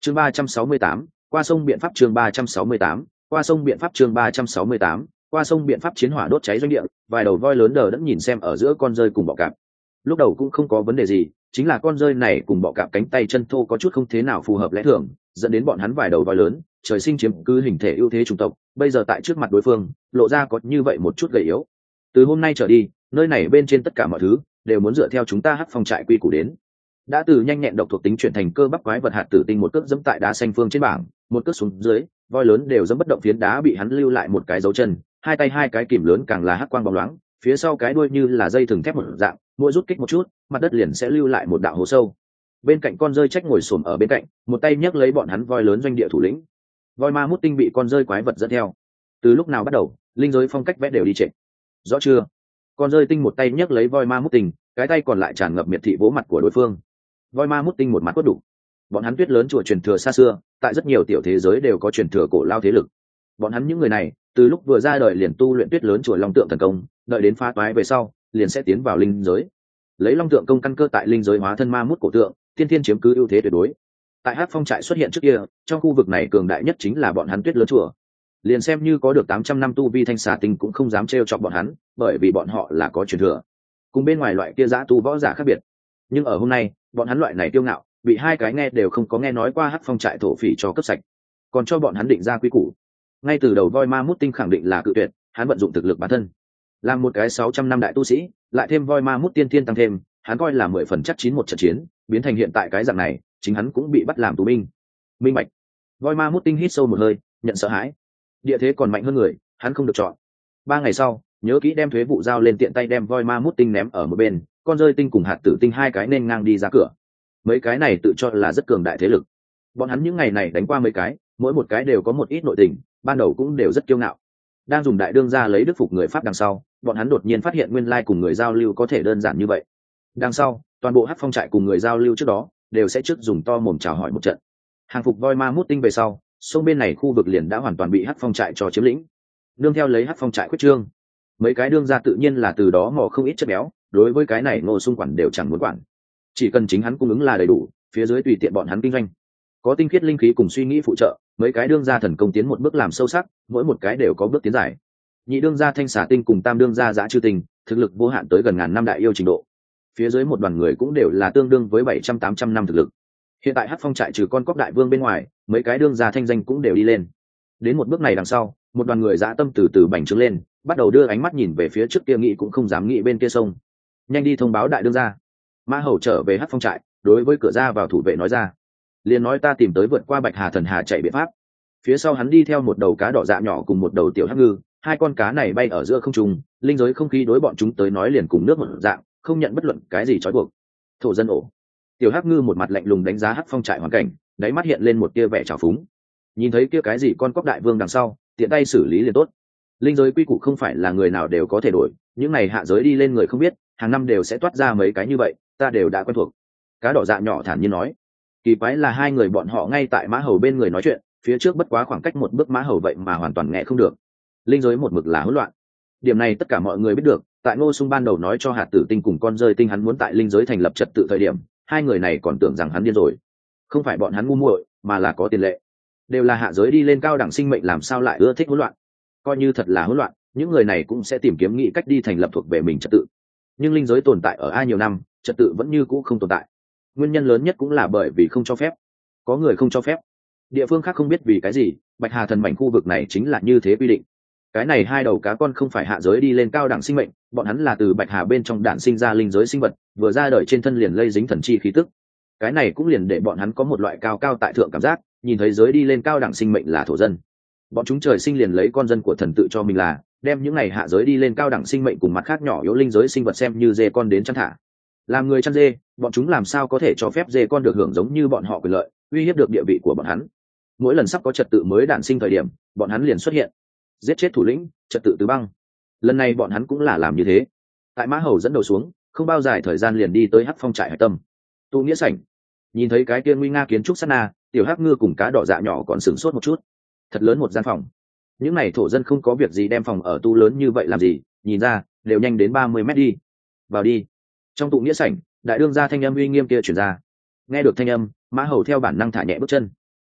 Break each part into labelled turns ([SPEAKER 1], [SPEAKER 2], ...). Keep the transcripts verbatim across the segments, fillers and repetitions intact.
[SPEAKER 1] chương ba trăm sáu mươi tám, qua sông biện pháp chương ba trăm sáu mươi tám, qua sông biện pháp chương ba trăm sáu mươi tám, qua sông biện pháp chiến hỏa đốt cháy doanh địa, vài đầu voi lớn đờ đẫn nhìn xem ở giữa con rơi cùng bọ cạp. Lúc đầu cũng không có vấn đề gì, chính là con rơi này cùng bọ cạp cánh tay chân thô có chút không thế nào phù hợp lẽ thường, dẫn đến bọn hắn vài đầu voi lớn, trời sinh chiếm cứ hình thể ưu thế chủng tộc, bây giờ tại trước mặt đối phương, lộ ra có như vậy một chút gầy yếu. Từ hôm nay trở đi, nơi này bên trên tất cả mọi thứ đều muốn dựa theo chúng ta Hắc Phong trại quy củ đến. Đã từ nhanh nhẹn độc thuộc tính chuyển thành cơ bắp quái vật hạt tử tinh một cước dẫm tại đá xanh phương trên bảng, một cước xuống dưới, voi lớn đều dẫm bất động phiến đá bị hắn lưu lại một cái dấu chân, hai tay hai cái kìm lớn càng là hắc quang bóng loáng, phía sau cái đuôi như là dây thừng thép một dạng, mỗi rút kích một chút, mặt đất liền sẽ lưu lại một đạo hố sâu. Bên cạnh con rơi trách ngồi xổm ở bên cạnh, một tay nhấc lấy bọn hắn voi lớn doanh địa thủ lĩnh. Voi ma mút tinh bị con rơi quái vật dẫn theo. Từ lúc nào bắt đầu, linh giới phong cách vẽ đều đi trệ. Rõ chưa? Con rơi tinh một tay nhấc lấy voi ma mút tinh, cái tay còn lại tràn ngập miệt thị vỗ mặt của đối phương. Voi ma mút tinh một mặt quất đủ. Bọn hắn tuyết lớn chùa truyền thừa xa xưa, tại rất nhiều tiểu thế giới đều có truyền thừa cổ lao thế lực. Bọn hắn những người này, từ lúc vừa ra đời liền tu luyện tuyết lớn chùa long tượng thần công, đợi đến phá toái về sau, liền sẽ tiến vào linh giới. Lấy long tượng công căn cơ tại linh giới hóa thân ma mút cổ tượng, tiên thiên chiếm cứ ưu thế tuyệt đối. Tại Hắc Phong trại xuất hiện trước kia, trong khu vực này cường đại nhất chính là bọn hắn tuyết lớn chùa. Liền xem như có được tám trăm năm tu vi thanh xà tinh cũng không dám trêu chọc bọn hắn, bởi vì bọn họ là có truyền thừa. Cùng bên ngoài loại kia dã tu võ giả khác biệt. Nhưng ở hôm nay, bọn hắn loại này kiêu ngạo, bị hai cái nghe đều không có nghe nói qua Hắc Phong trại thổ phỉ cho cấp sạch, còn cho bọn hắn định ra quy củ. Ngay từ đầu voi ma mút tinh khẳng định là cự tuyệt, hắn vận dụng thực lực bản thân, làm một cái sáu trăm năm đại tu sĩ, lại thêm voi ma mút tiên thiên tăng thêm, hắn coi là mười phần chắc chín một trận chiến, biến thành hiện tại cái dạng này, chính hắn cũng bị bắt làm tù binh. Minh bạch. Voi ma mút tinh hít sâu một hơi, nhận sợ hãi. Địa thế còn mạnh hơn người, hắn không được chọn. Ba ngày sau, nhớ kỹ đem thuế vụ giao lên, tiện tay đem voi ma mút tinh ném ở một bên, con rơi tinh cùng hạt tử tinh hai cái nên ngang đi ra cửa. Mấy cái này tự cho là rất cường đại thế lực, bọn hắn những ngày này đánh qua mấy cái, mỗi một cái đều có một ít nội tình, ban đầu cũng đều rất kiêu ngạo. Đang dùng đại đương ra lấy đức phục người Pháp đằng sau, bọn hắn đột nhiên phát hiện nguyên lai cùng người giao lưu có thể đơn giản như vậy. Đằng sau, toàn bộ Hắc Phong trại cùng người giao lưu trước đó đều sẽ trước dùng to mồm chào hỏi một trận. Hàng phục voi ma mút tinh về sau, sông bên này khu vực liền đã hoàn toàn bị Hắc Phong trại cho chiếm lĩnh. Nương theo lấy Hắc Phong trại quyết trương, mấy cái đương ra tự nhiên là từ đó mò không ít chất béo, đối với cái này Ngô Xung quản đều chẳng muốn quản. Chỉ cần chính hắn cung ứng là đầy đủ, phía dưới tùy tiện bọn hắn kinh doanh. Có tinh khiết linh khí cùng suy nghĩ phụ trợ, mấy cái đương gia thần công tiến một bước làm sâu sắc, mỗi một cái đều có bước tiến giải. Nhị đương gia thanh xà tinh cùng tam đương gia dã chư tinh, thực lực vô hạn tới gần ngàn năm đại yêu trình độ. Phía dưới một đoàn người cũng đều là tương đương với bảy trăm tám trăm năm thực lực. Hiện tại Hắc Phong trại trừ con cóc đại vương bên ngoài, mấy cái đương gia thanh danh cũng đều đi lên. Đến một bước này đằng sau, một đoàn người dã tâm từ từ bành trướng lên, bắt đầu đưa ánh mắt nhìn về phía trước kia, nghĩ cũng không dám nghĩ bên kia sông. Nhanh đi thông báo đại đương gia. Mã Hầu trở về Hắc Phong trại, đối với cửa ra vào thủ vệ nói ra, liền nói ta tìm tới vượt qua Bạch Hà thần hà chạy biện pháp. Phía sau hắn đi theo một đầu cá đỏ dạ nhỏ cùng một đầu tiểu hắc ngư, hai con cá này bay ở giữa không trung, linh giới không khí đối bọn chúng tới nói liền cùng nước một dạng, không nhận bất luận cái gì trói buộc. Thổ dân ổ. Tiểu hắc ngư một mặt lạnh lùng đánh giá Hắc Phong trại hoàn cảnh, đáy mắt hiện lên một tia vẻ trào phúng. Nhìn thấy kia cái gì con cóc đại vương đằng sau, tiện tay xử lý liền tốt. Linh giới quy củ không phải là người nào đều có thể đổi, những này hạ giới đi lên người không biết, hàng năm đều sẽ toát ra mấy cái như vậy, ta đều đã quen thuộc. Cá đỏ dạ nhỏ thản nhiên nói. Kỳ quái là hai người bọn họ ngay tại Mã Hầu bên người nói chuyện, phía trước bất quá khoảng cách một bước Mã Hầu vậy mà hoàn toàn nghe không được. Linh giới một mực là hỗn loạn. Điểm này tất cả mọi người biết được, tại Ngô Xung ban đầu nói cho hạt tử tinh cùng con rơi tinh hắn muốn tại linh giới thành lập trật tự thời điểm, hai người này còn tưởng rằng hắn điên rồi. Không phải bọn hắn ngu muội, mà là có tiền lệ. Đều là hạ giới đi lên cao đẳng sinh mệnh, làm sao lại ưa thích hỗn loạn. Coi như thật là hỗn loạn, những người này cũng sẽ tìm kiếm nghĩ cách đi thành lập thuộc về mình trật tự. Nhưng linh giới tồn tại ở ai nhiều năm, trật tự vẫn như cũ không tồn tại. Nguyên nhân lớn nhất cũng là bởi vì không cho phép. Có người không cho phép. Địa phương khác không biết vì cái gì, Bạch Hà thần mảnh khu vực này chính là như thế quy định. Cái này hai đầu cá con không phải hạ giới đi lên cao đẳng sinh mệnh, bọn hắn là từ Bạch Hà bên trong đạn sinh ra linh giới sinh vật, vừa ra đời trên thân liền lây dính thần chi khí tức. Cái này cũng liền để bọn hắn có một loại cao cao tại thượng cảm giác, nhìn thấy giới đi lên cao đẳng sinh mệnh là thổ dân. Bọn chúng trời sinh liền lấy con dân của thần tự cho mình là, đem những này hạ giới đi lên cao đẳng sinh mệnh cùng mặt khác nhỏ yếu linh giới sinh vật xem như dê con đến chăn thả. Làm người chăn dê, bọn chúng làm sao có thể cho phép dê con được hưởng giống như bọn họ quyền lợi, uy hiếp được địa vị của bọn hắn. Mỗi lần sắp có trật tự mới đản sinh thời điểm, bọn hắn liền xuất hiện, giết chết thủ lĩnh, trật tự tứ băng. Lần này bọn hắn cũng là làm như thế. Tại Mã Hầu dẫn đầu xuống, không bao dài thời gian liền đi tới Hắc Phong trại hải tâm. Tu nghĩa sảnh. Nhìn thấy cái kia nguy nga kiến trúc sắt na, tiểu hắc ngư cùng cá đỏ dạ nhỏ còn sửng sốt một chút. Thật lớn một gian phòng. Những này thổ dân không có việc gì đem phòng ở tu lớn như vậy làm gì, nhìn ra đều nhanh đến ba mươi mét đi. Vào đi. Trong tụ nghĩa sảnh, đại đương gia thanh âm uy nghiêm kia truyền ra. Nghe được thanh âm, Mã Hầu theo bản năng thả nhẹ bước chân.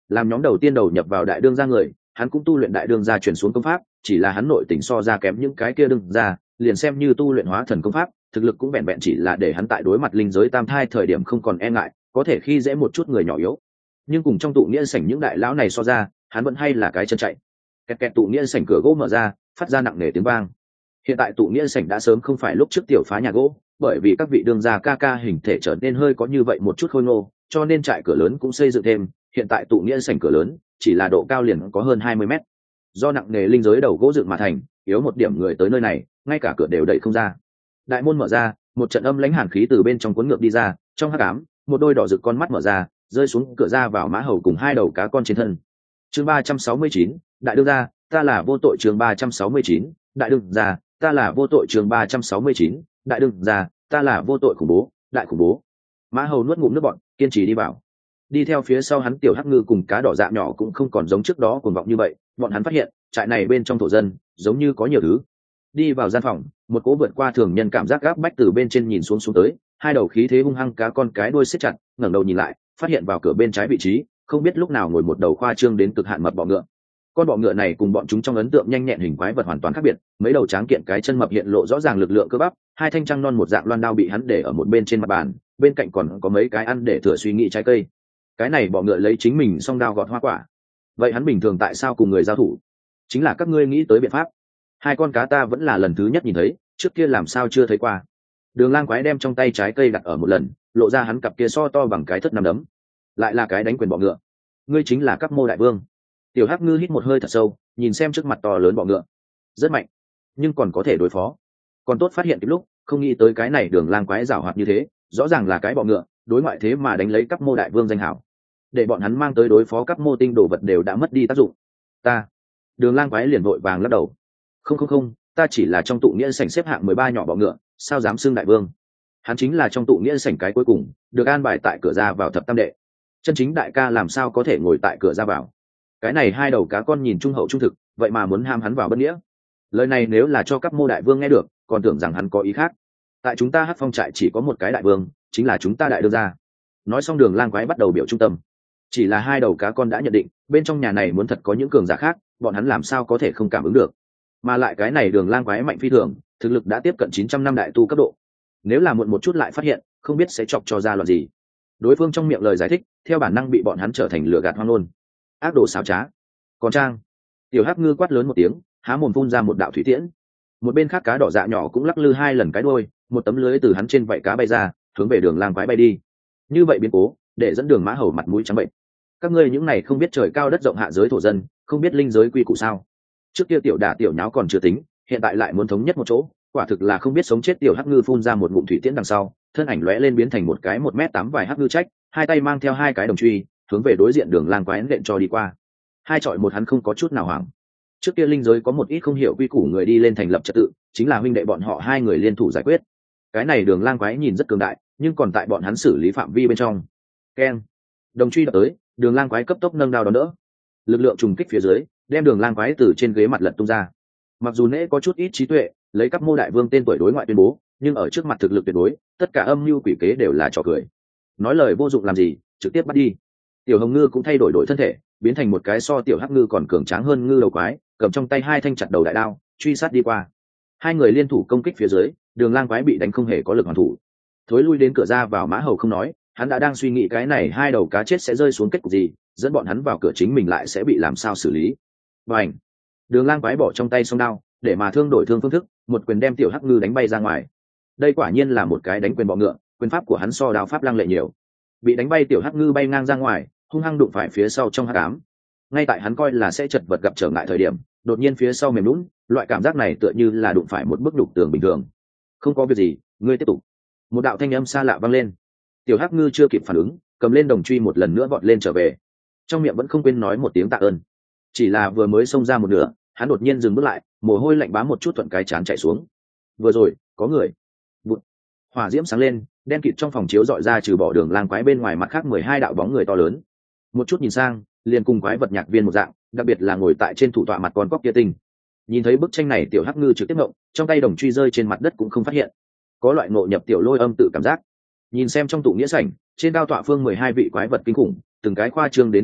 [SPEAKER 1] làm nhóm đầu tiên đầu nhập vào đại đương gia người, hắn cũng tu luyện đại đương gia chuyển xuống công pháp, chỉ là hắn nội tình so ra kém những cái kia đương gia, liền xem như tu luyện hóa thần công pháp, thực lực cũng vẹn vẹn chỉ là để hắn tại đối mặt linh giới tam thai thời điểm không còn e ngại, có thể khi dễ một chút người nhỏ yếu. Nhưng cùng trong tụ nghĩa sảnh những đại lão này so ra, hắn vẫn hay là cái chân chạy. Kẹt kẹt, tụ nghĩa sảnh cửa gỗ mở ra, phát ra nặng nề tiếng vang. Hiện tại tụ nghĩa sảnh đã sớm không phải lúc trước tiểu phá nhà gỗ, bởi vì các vị đương gia ca ca hình thể trở nên hơi có như vậy một chút khôi ngô, cho nên trại cửa lớn cũng xây dựng thêm. Hiện tại tụ nghĩa sảnh cửa lớn chỉ là độ cao liền có hơn hai mươi mét, do nặng nề linh giới đầu gỗ dựng mà thành, yếu một điểm người tới nơi này ngay cả cửa đều đẩy không ra. Đại môn mở ra, một trận âm lãnh hàn khí từ bên trong cuốn ngược đi ra, trong hắc ám một đôi đỏ rực con mắt mở ra, rơi xuống cửa ra vào mã hầu cùng hai đầu cá con trên thân. Chương ba trăm sáu mươi chín, đại đương gia, ta là vô tội. Chương ba trăm sáu mươi chín, đại đương gia, ta là vô tội. Chương ba trăm sáu mươi chín, đại đương gia, ta là vô tội. Khủng bố, đại khủng bố. Mã hầu nuốt ngụm nước bọt, kiên trì đi vào. Đi theo phía sau hắn tiểu hắc ngư cùng cá đỏ dạ nhỏ cũng không còn giống trước đó cuồng vọng như vậy, bọn hắn phát hiện trại này bên trong thổ dân giống như có nhiều thứ. Đi vào gian phòng, một cỗ vượt qua thường nhân cảm giác gáp bách từ bên trên nhìn xuống xuống tới, hai đầu khí thế hung hăng cá con cái đuôi siết chặt, ngẩng đầu nhìn lại, phát hiện vào cửa bên trái vị trí không biết lúc nào ngồi một đầu khoa trương đến cực hạn mập bọ ngựa. Con bọ ngựa này cùng bọn chúng trong ấn tượng nhanh nhẹn hình quái vật hoàn toàn khác biệt, mấy đầu tráng kiện cái chân mập hiện lộ rõ ràng lực lượng cơ bắp, hai thanh trăng non một dạng loan đao bị hắn để ở một bên trên mặt bàn, bên cạnh còn có mấy cái ăn để thừa suy nghĩ trái cây. Cái này bọ ngựa lấy chính mình song đao gọt hoa quả. Vậy hắn bình thường tại sao cùng người giao thủ? Chính là các ngươi nghĩ tới biện pháp. Hai con cá ta vẫn là lần thứ nhất nhìn thấy, trước kia làm sao chưa thấy qua. Đường Lang quái đem trong tay trái cây đặt ở một lần, lộ ra hắn cặp kia so to bằng cái thất năm đấm. Lại là cái đánh quyền bọ ngựa. Ngươi chính là Các Mô đại vương. Tiểu Hắc Ngư hít một hơi thật sâu, nhìn xem trước mặt to lớn bọ ngựa. Rất mạnh, nhưng còn có thể đối phó. Còn tốt phát hiện kịp lúc, không nghĩ tới cái này Đường Lang quái giảo hoạt như thế, rõ ràng là cái bọ ngựa, đối ngoại thế mà đánh lấy Các Mô đại vương danh hảo. Để bọn hắn mang tới đối phó Các Mô tinh đồ vật đều đã mất đi tác dụng. Ta, Đường Lang quái liền vội vàng lắc đầu. Không không không, ta chỉ là trong tụ nghĩa sảnh xếp hạng mười ba nhỏ bọ ngựa, sao dám xưng đại vương? Hắn chính là trong tụ nghĩa sảnh cái cuối cùng, được an bài tại cửa ra vào thập tam đệ. Chân chính đại ca làm sao có thể ngồi tại cửa ra vào? Cái này hai đầu cá con nhìn trung hậu trung thực, vậy mà muốn ham hắn vào bất nghĩa. Lời này nếu là cho Các Mô đại vương nghe được, còn tưởng rằng hắn có ý khác. Tại chúng ta Hắc Phong trại chỉ có một cái đại vương, chính là chúng ta đại đương gia. Nói xong Đường Lang quái bắt đầu biểu trung tâm. Chỉ là hai đầu cá con đã nhận định, bên trong nhà này muốn thật có những cường giả khác, bọn hắn làm sao có thể không cảm ứng được. Mà lại cái này Đường Lang quái mạnh phi thường, thực lực đã tiếp cận chín trăm năm đại tu cấp độ. Nếu là muộn một chút lại phát hiện, không biết sẽ chọc cho ra loạn gì. Đối phương trong miệng lời giải thích, theo bản năng bị bọn hắn trở thành lừa gạt hoang ngôn. Ác đồ xảo trá. Còn Trang, Tiểu Hắc Ngư quát lớn một tiếng, há mồm phun ra một đạo thủy tiễn. Một bên khác cá đỏ dạ nhỏ cũng lắc lư hai lần cái đuôi, một tấm lưới từ hắn trên vảy cá bay ra, hướng về Đường Lang quái bay đi. Như vậy biến cố, để dẫn Đường Mã Hầu mặt mũi trắng bệnh. Các ngươi những này không biết trời cao đất rộng hạ giới thổ dân, không biết linh giới quy củ sao? Trước kia tiểu đả tiểu nháo còn chưa tính, hiện tại lại muốn thống nhất một chỗ, quả thực là không biết sống chết. Tiểu Hắc Ngư phun ra một ngụm thủy tiễn đằng sau, thân ảnh lóe lên biến thành một cái một mét tám vài hắc ngư trách, hai tay mang theo hai cái đồng truy, hướng về đối diện Đường Lang quái nện cho đi qua. Hai chọi một hắn không có chút nào hoảng. Trước kia linh giới có một ít không hiểu quy củ người đi lên thành lập trật tự, chính là huynh đệ bọn họ hai người liên thủ giải quyết. Cái này Đường Lang quái nhìn rất cường đại, nhưng còn tại bọn hắn xử lý phạm vi bên trong. Keng, đồng truy đập tới, Đường Lang quái cấp tốc nâng đao đón đỡ. Lực lượng trùng kích phía dưới, đem Đường Lang quái từ trên ghế mặt lật tung ra. Mặc dù nễ có chút ít trí tuệ, lấy Các Mô đại vương tên tuổi đối ngoại tuyên bố, nhưng ở trước mặt thực lực tuyệt đối, tất cả âm mưu quỷ kế đều là trò cười. Nói lời vô dụng làm gì, trực tiếp bắt đi. Tiểu Hồng Ngư cũng thay đổi đổi thân thể, biến thành một cái so Tiểu Hắc Ngư còn cường tráng hơn ngư đầu quái, cầm trong tay hai thanh chặt đầu đại đao, truy sát đi qua. Hai người liên thủ công kích phía dưới, Đường Lang quái bị đánh không hề có lực hoàn thủ. Thối lui đến cửa ra vào Mã Hầu không nói, hắn đã đang suy nghĩ cái này hai đầu cá chết sẽ rơi xuống kết cục gì, dẫn bọn hắn vào cửa chính mình lại sẽ bị làm sao xử lý. Bành! Đường Lang quái bỏ trong tay song đao, để mà thương đổi thương phương thức, một quyền đem Tiểu Hắc Ngư đánh bay ra ngoài. Đây quả nhiên là một cái đánh quyền bọ ngựa, quyền pháp của hắn so đao pháp lăng lệ nhiều. Bị đánh bay Tiểu Hắc Ngư bay ngang ra ngoài, hung hăng đụng phải phía sau trong hắc ám. Ngay tại hắn coi là sẽ chật vật gặp trở ngại thời điểm, đột nhiên phía sau mềm lún, loại cảm giác này tựa như là đụng phải một bức đục tường bình thường. Không có việc gì, ngươi tiếp tục. Một đạo thanh âm xa lạ vang lên. Tiểu Hắc Ngư chưa kịp phản ứng, cầm lên đồng truy một lần nữa vọt lên trở về, trong miệng vẫn không quên nói một tiếng tạ ơn. Chỉ là vừa mới xông ra một nửa, hắn đột nhiên dừng bước lại, mồ hôi lạnh bám một chút thuận cái chán chảy xuống. Vừa rồi có người. Bụt. Hỏa diễm sáng lên, đen kịt trong phòng chiếu dọi ra trừ bỏ Đường Lang quái bên ngoài mặt khác mười hai đạo bóng người to lớn. Một chút nhìn sang, liền cùng quái vật nhạc viên một dạng, đặc biệt là ngồi tại trên thủ tọa mặt con cóc kia tinh. Nhìn thấy bức tranh này Tiểu Hắc Ngư trực tiếp ngộng, trong tay đồng truy rơi trên mặt đất cũng không phát hiện. Có loại ngộ nhập tiểu lôi âm tự cảm giác. Nhìn xem trong tụ nghĩa sảnh, trên cao tọa phương mười hai vị quái vật kinh khủng, từng cái khoa trương đến cực hạn,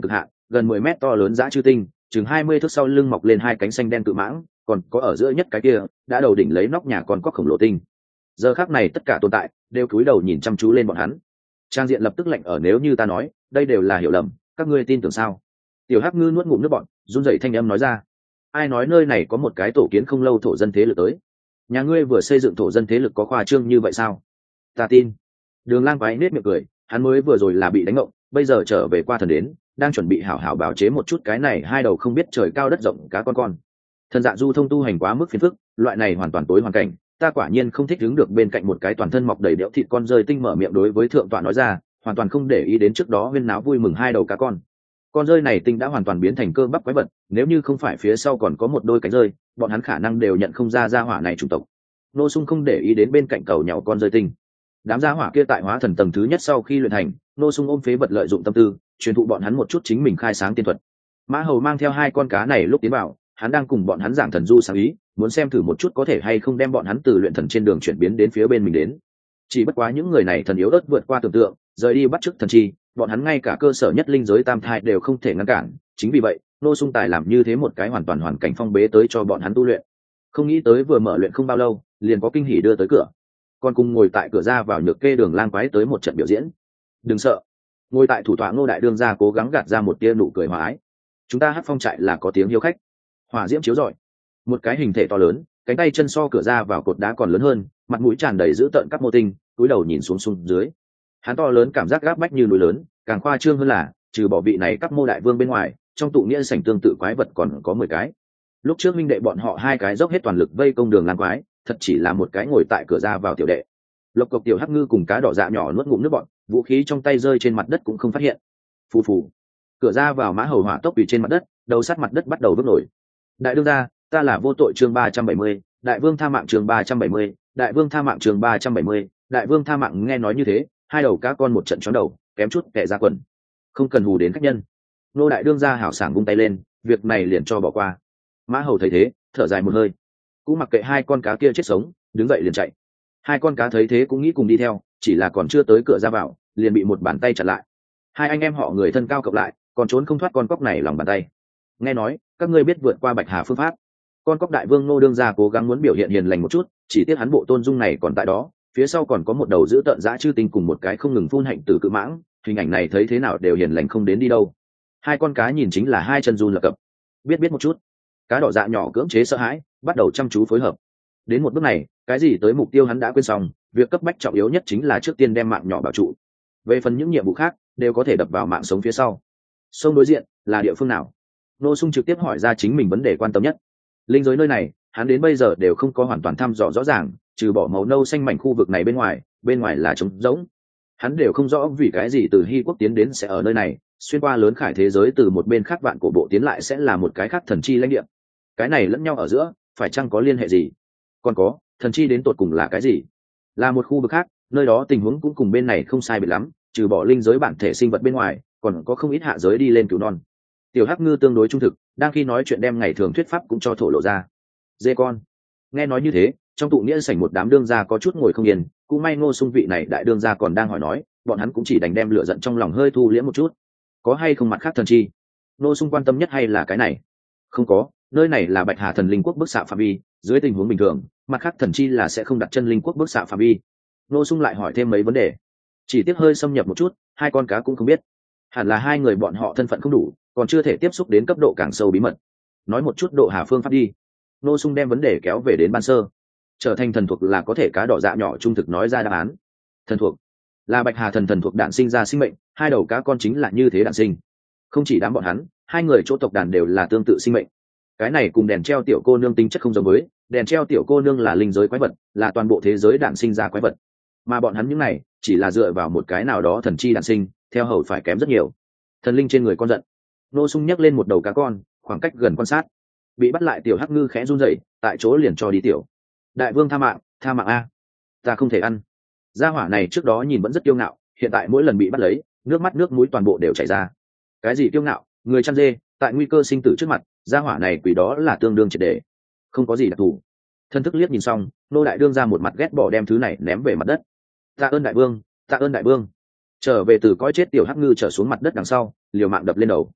[SPEAKER 1] gần mười mét to lớn dã chư tinh, chừng hai mươi thước sau lưng mọc lên hai cánh xanh đen cự mãng, còn có ở giữa nhất cái kia đã đầu đỉnh lấy nóc nhà con quắc khổng lồ tinh. Giờ khắc này tất cả tồn tại đều cúi đầu nhìn chăm chú lên bọn hắn. Trang diện lập tức lạnh ở, nếu như ta nói đây đều là hiểu lầm, các ngươi tin tưởng sao? Tiểu Hắc Ngư nuốt ngụm nước bọt, run rẩy thanh âm nói ra. Ai nói nơi này có một cái tổ kiến không lâu thổ dân thế lực tới? Nhà ngươi vừa xây dựng thổ dân thế lực có khoa trương như vậy sao? Ta tin. Đường Lang Quái nết miệng cười, hắn mới vừa rồi là bị đánh ngộng, bây giờ trở về qua thần đến, đang chuẩn bị hảo hảo bào chế một chút cái này hai đầu không biết trời cao đất rộng cá con con. Thần dạ du thông tu hành quá mức phiền phức, loại này hoàn toàn tối hoàn cảnh, ta quả nhiên không thích đứng được bên cạnh một cái toàn thân mọc đầy đẽo thịt con rơi tinh. Mở miệng đối với thượng tọa nói ra, hoàn toàn không để ý đến trước đó huyên náo vui mừng hai đầu cá con. Con rơi này tinh đã hoàn toàn biến thành cơ bắp quái vật, nếu như không phải phía sau còn có một đôi cánh rơi, bọn hắn khả năng đều nhận không ra gia hỏa này chủng tộc. Nô Sung không để ý đến bên cạnh cầu nhỏ con rơi tinh. Đám gia hỏa kia tại hóa thần tầng thứ nhất sau khi luyện thành, Nô Sung ôm phế vật lợi dụng tâm tư, truyền thụ bọn hắn một chút chính mình khai sáng tiên thuật. Mã Hầu mang theo hai con cá này lúc tiến vào, hắn đang cùng bọn hắn giảng thần du sáng ý, muốn xem thử một chút có thể hay không đem bọn hắn từ luyện thần trên đường chuyển biến đến phía bên mình đến. Chỉ bất quá những người này thần yếu ớt vượt qua tưởng tượng, rời đi bắt chước thần chi, bọn hắn ngay cả cơ sở nhất linh giới tam thai đều không thể ngăn cản. Chính vì vậy, Nô Sung Tài làm như thế một cái hoàn toàn hoàn cảnh phong bế tới cho bọn hắn tu luyện. Không nghĩ tới vừa mở luyện không bao lâu, liền có kinh hỉ đưa tới cửa. Còn cùng ngồi tại cửa ra vào Nhược Kê Đường Lang Quái tới một trận biểu diễn. Đừng sợ. Ngồi tại thủ tọa Ngô Đại Đương gia cố gắng gạt ra một tia nụ cười hòa ái. Chúng ta hát phong trại là có tiếng hiếu khách. Hỏa diễm chiếu rọi. Một cái hình thể to lớn, cánh tay chân so cửa ra vào cột đá còn lớn hơn, mặt mũi tràn đầy dữ tợn các mô tinh, cúi đầu nhìn xuống xuống dưới. Hắn to lớn cảm giác gáp bách như núi lớn, càng khoa trương hơn là, trừ bỏ vị này các mô đại vương bên ngoài, trong tụ nghĩa sảnh tương tự quái vật còn có mười cái. Lúc trước minh đệ bọn họ hai cái dốc hết toàn lực vây công Đường Lang Quái, thật chỉ là một cái ngồi tại cửa ra vào tiểu đệ. Lộc Cộc Tiểu Hắc Ngư cùng cá đỏ dạ nhỏ nuốt ngụm nước bọt, vũ khí trong tay rơi trên mặt đất cũng không phát hiện. Phù phù. Cửa ra vào Mã Hầu hỏa tốc quỳ trên mặt đất, đầu sát mặt đất bắt đầu vứt nổi. Đại đương gia, ta là vô tội chương ba trăm bảy mươi, đại vương tha mạng chương ba trăm bảy mươi, đại vương tha mạng chương ba trăm bảy mươi, đại vương tha mạng. Nghe nói như thế, hai đầu cá con một trận chóng đầu, kém chút kẻ ra quần. Không cần hù đến khách nhân. Nô đại đương gia hảo sảng vung tay lên, việc này liền cho bỏ qua. Mã Hầu thấy thế, thở dài một hơi, cũng mặc kệ hai con cá kia chết sống, đứng dậy liền chạy. Hai con cá thấy thế cũng nghĩ cùng đi theo, chỉ là còn chưa tới cửa ra vào, liền bị một bàn tay chặn lại. Hai anh em họ người thân cao cộng lại, còn trốn không thoát con cóc này lòng bàn tay. Nghe nói các ngươi biết vượt qua Bạch Hà phương pháp. Con cóc đại vương Nô đương gia cố gắng muốn biểu hiện hiền lành một chút, chỉ tiếc hắn bộ tôn dung này còn tại đó, phía sau còn có một đầu giữ tợn dã chư tinh cùng một cái không ngừng phun hạnh từ cự mãng, hình ảnh này thấy thế nào đều hiền lành không đến đi đâu. Hai con cá nhìn chính là hai chân run lập cập. Biết biết một chút. Cá đỏ dạ nhỏ cưỡng chế sợ hãi, bắt đầu chăm chú phối hợp. Đến một bước này, cái gì tới mục tiêu hắn đã quên xong, việc cấp bách trọng yếu nhất chính là trước tiên đem mạng nhỏ bảo trụ. Về phần những nhiệm vụ khác, đều có thể đập vào mạng sống phía sau. Sông đối diện là địa phương nào? Nô Sung trực tiếp hỏi ra chính mình vấn đề quan tâm nhất. Linh giới nơi này, hắn đến bây giờ đều không có hoàn toàn thăm dò rõ ràng, trừ bỏ màu nâu xanh mảnh khu vực này bên ngoài, bên ngoài là trống rỗng. Hắn đều không rõ vì cái gì từ Hy quốc tiến đến sẽ ở nơi này, xuyên qua lớn khải thế giới từ một bên khác vạn cổ bộ tiến lại sẽ là một cái khác thần chi lãnh địa. Cái này lẫn nhau ở giữa, phải chăng có liên hệ gì? Còn có, thần chi đến tột cùng là cái gì? Là một khu vực khác, nơi đó tình huống cũng cùng bên này không sai biệt lắm, trừ bỏ linh giới bản thể sinh vật bên ngoài, còn có không ít hạ giới đi lên cứu non. Tiểu Hắc Ngư tương đối trung thực, đang khi nói chuyện đem ngày thường thuyết pháp cũng cho thổ lộ ra. Dê con. Nghe nói như thế, trong tụ nghĩa sảnh một đám đương gia có chút ngồi không yên, cũng may Ngô Sung vị này đại đương gia còn đang hỏi nói, bọn hắn cũng chỉ đành đem lửa giận trong lòng hơi thu liễm một chút. Có hay không mặt khác thần chi? Ngô Sung quan tâm nhất hay là cái này? Không có, nơi này là Bạch Hà thần linh quốc bức xạ phạm vi, dưới tình huống bình thường, mặt khác thần chi là sẽ không đặt chân linh quốc bức xạ phạm vi. Ngô Sung lại hỏi thêm mấy vấn đề, chỉ tiếc hơi xâm nhập một chút, hai con cá cũng không biết. Hẳn là hai người bọn họ thân phận không đủ, còn chưa thể tiếp xúc đến cấp độ càng sâu bí mật. Nói một chút độ hà phương pháp đi. Ngô Sung đem vấn đề kéo về đến ban sơ. Trở thành thần thuộc là có thể cá đỏ dạ nhỏ trung thực nói ra đáp án. Thần thuộc là Bạch Hà thần thần thuộc đản sinh ra sinh mệnh, hai đầu cá con chính là như thế đản sinh. Không chỉ đám bọn hắn, hai người chỗ tộc đàn đều là tương tự sinh mệnh. Cái này cùng đèn treo tiểu cô nương tính chất không giống với, đèn treo tiểu cô nương là linh giới quái vật, là toàn bộ thế giới đản sinh ra quái vật, mà bọn hắn những này chỉ là dựa vào một cái nào đó thần chi đản sinh, theo hầu phải kém rất nhiều. Thần linh trên người con giận. Nô Sung nhấc lên một đầu cá con, khoảng cách gần quan sát. Bị bắt lại Tiểu Hắc Ngư khẽ run rẩy, tại chỗ liền cho đi tiểu. Đại vương tha mạng, tha mạng a, ta không thể ăn. Gia hỏa này trước đó nhìn vẫn rất kiêu ngạo, hiện tại mỗi lần bị bắt lấy, nước mắt nước mũi toàn bộ đều chảy ra. Cái gì kiêu ngạo, người chăn dê, tại nguy cơ sinh tử trước mặt, gia hỏa này quỷ đó là tương đương triệt để, không có gì đặc thù. Thân thức liếc nhìn xong, nô đại đương ra một mặt ghét bỏ đem thứ này ném về mặt đất. Tạ ơn đại vương, tạ ơn đại vương. Trở về từ cõi chết Tiểu Hắc Ngư trở xuống mặt đất đằng sau, liều mạng đập lên đầu.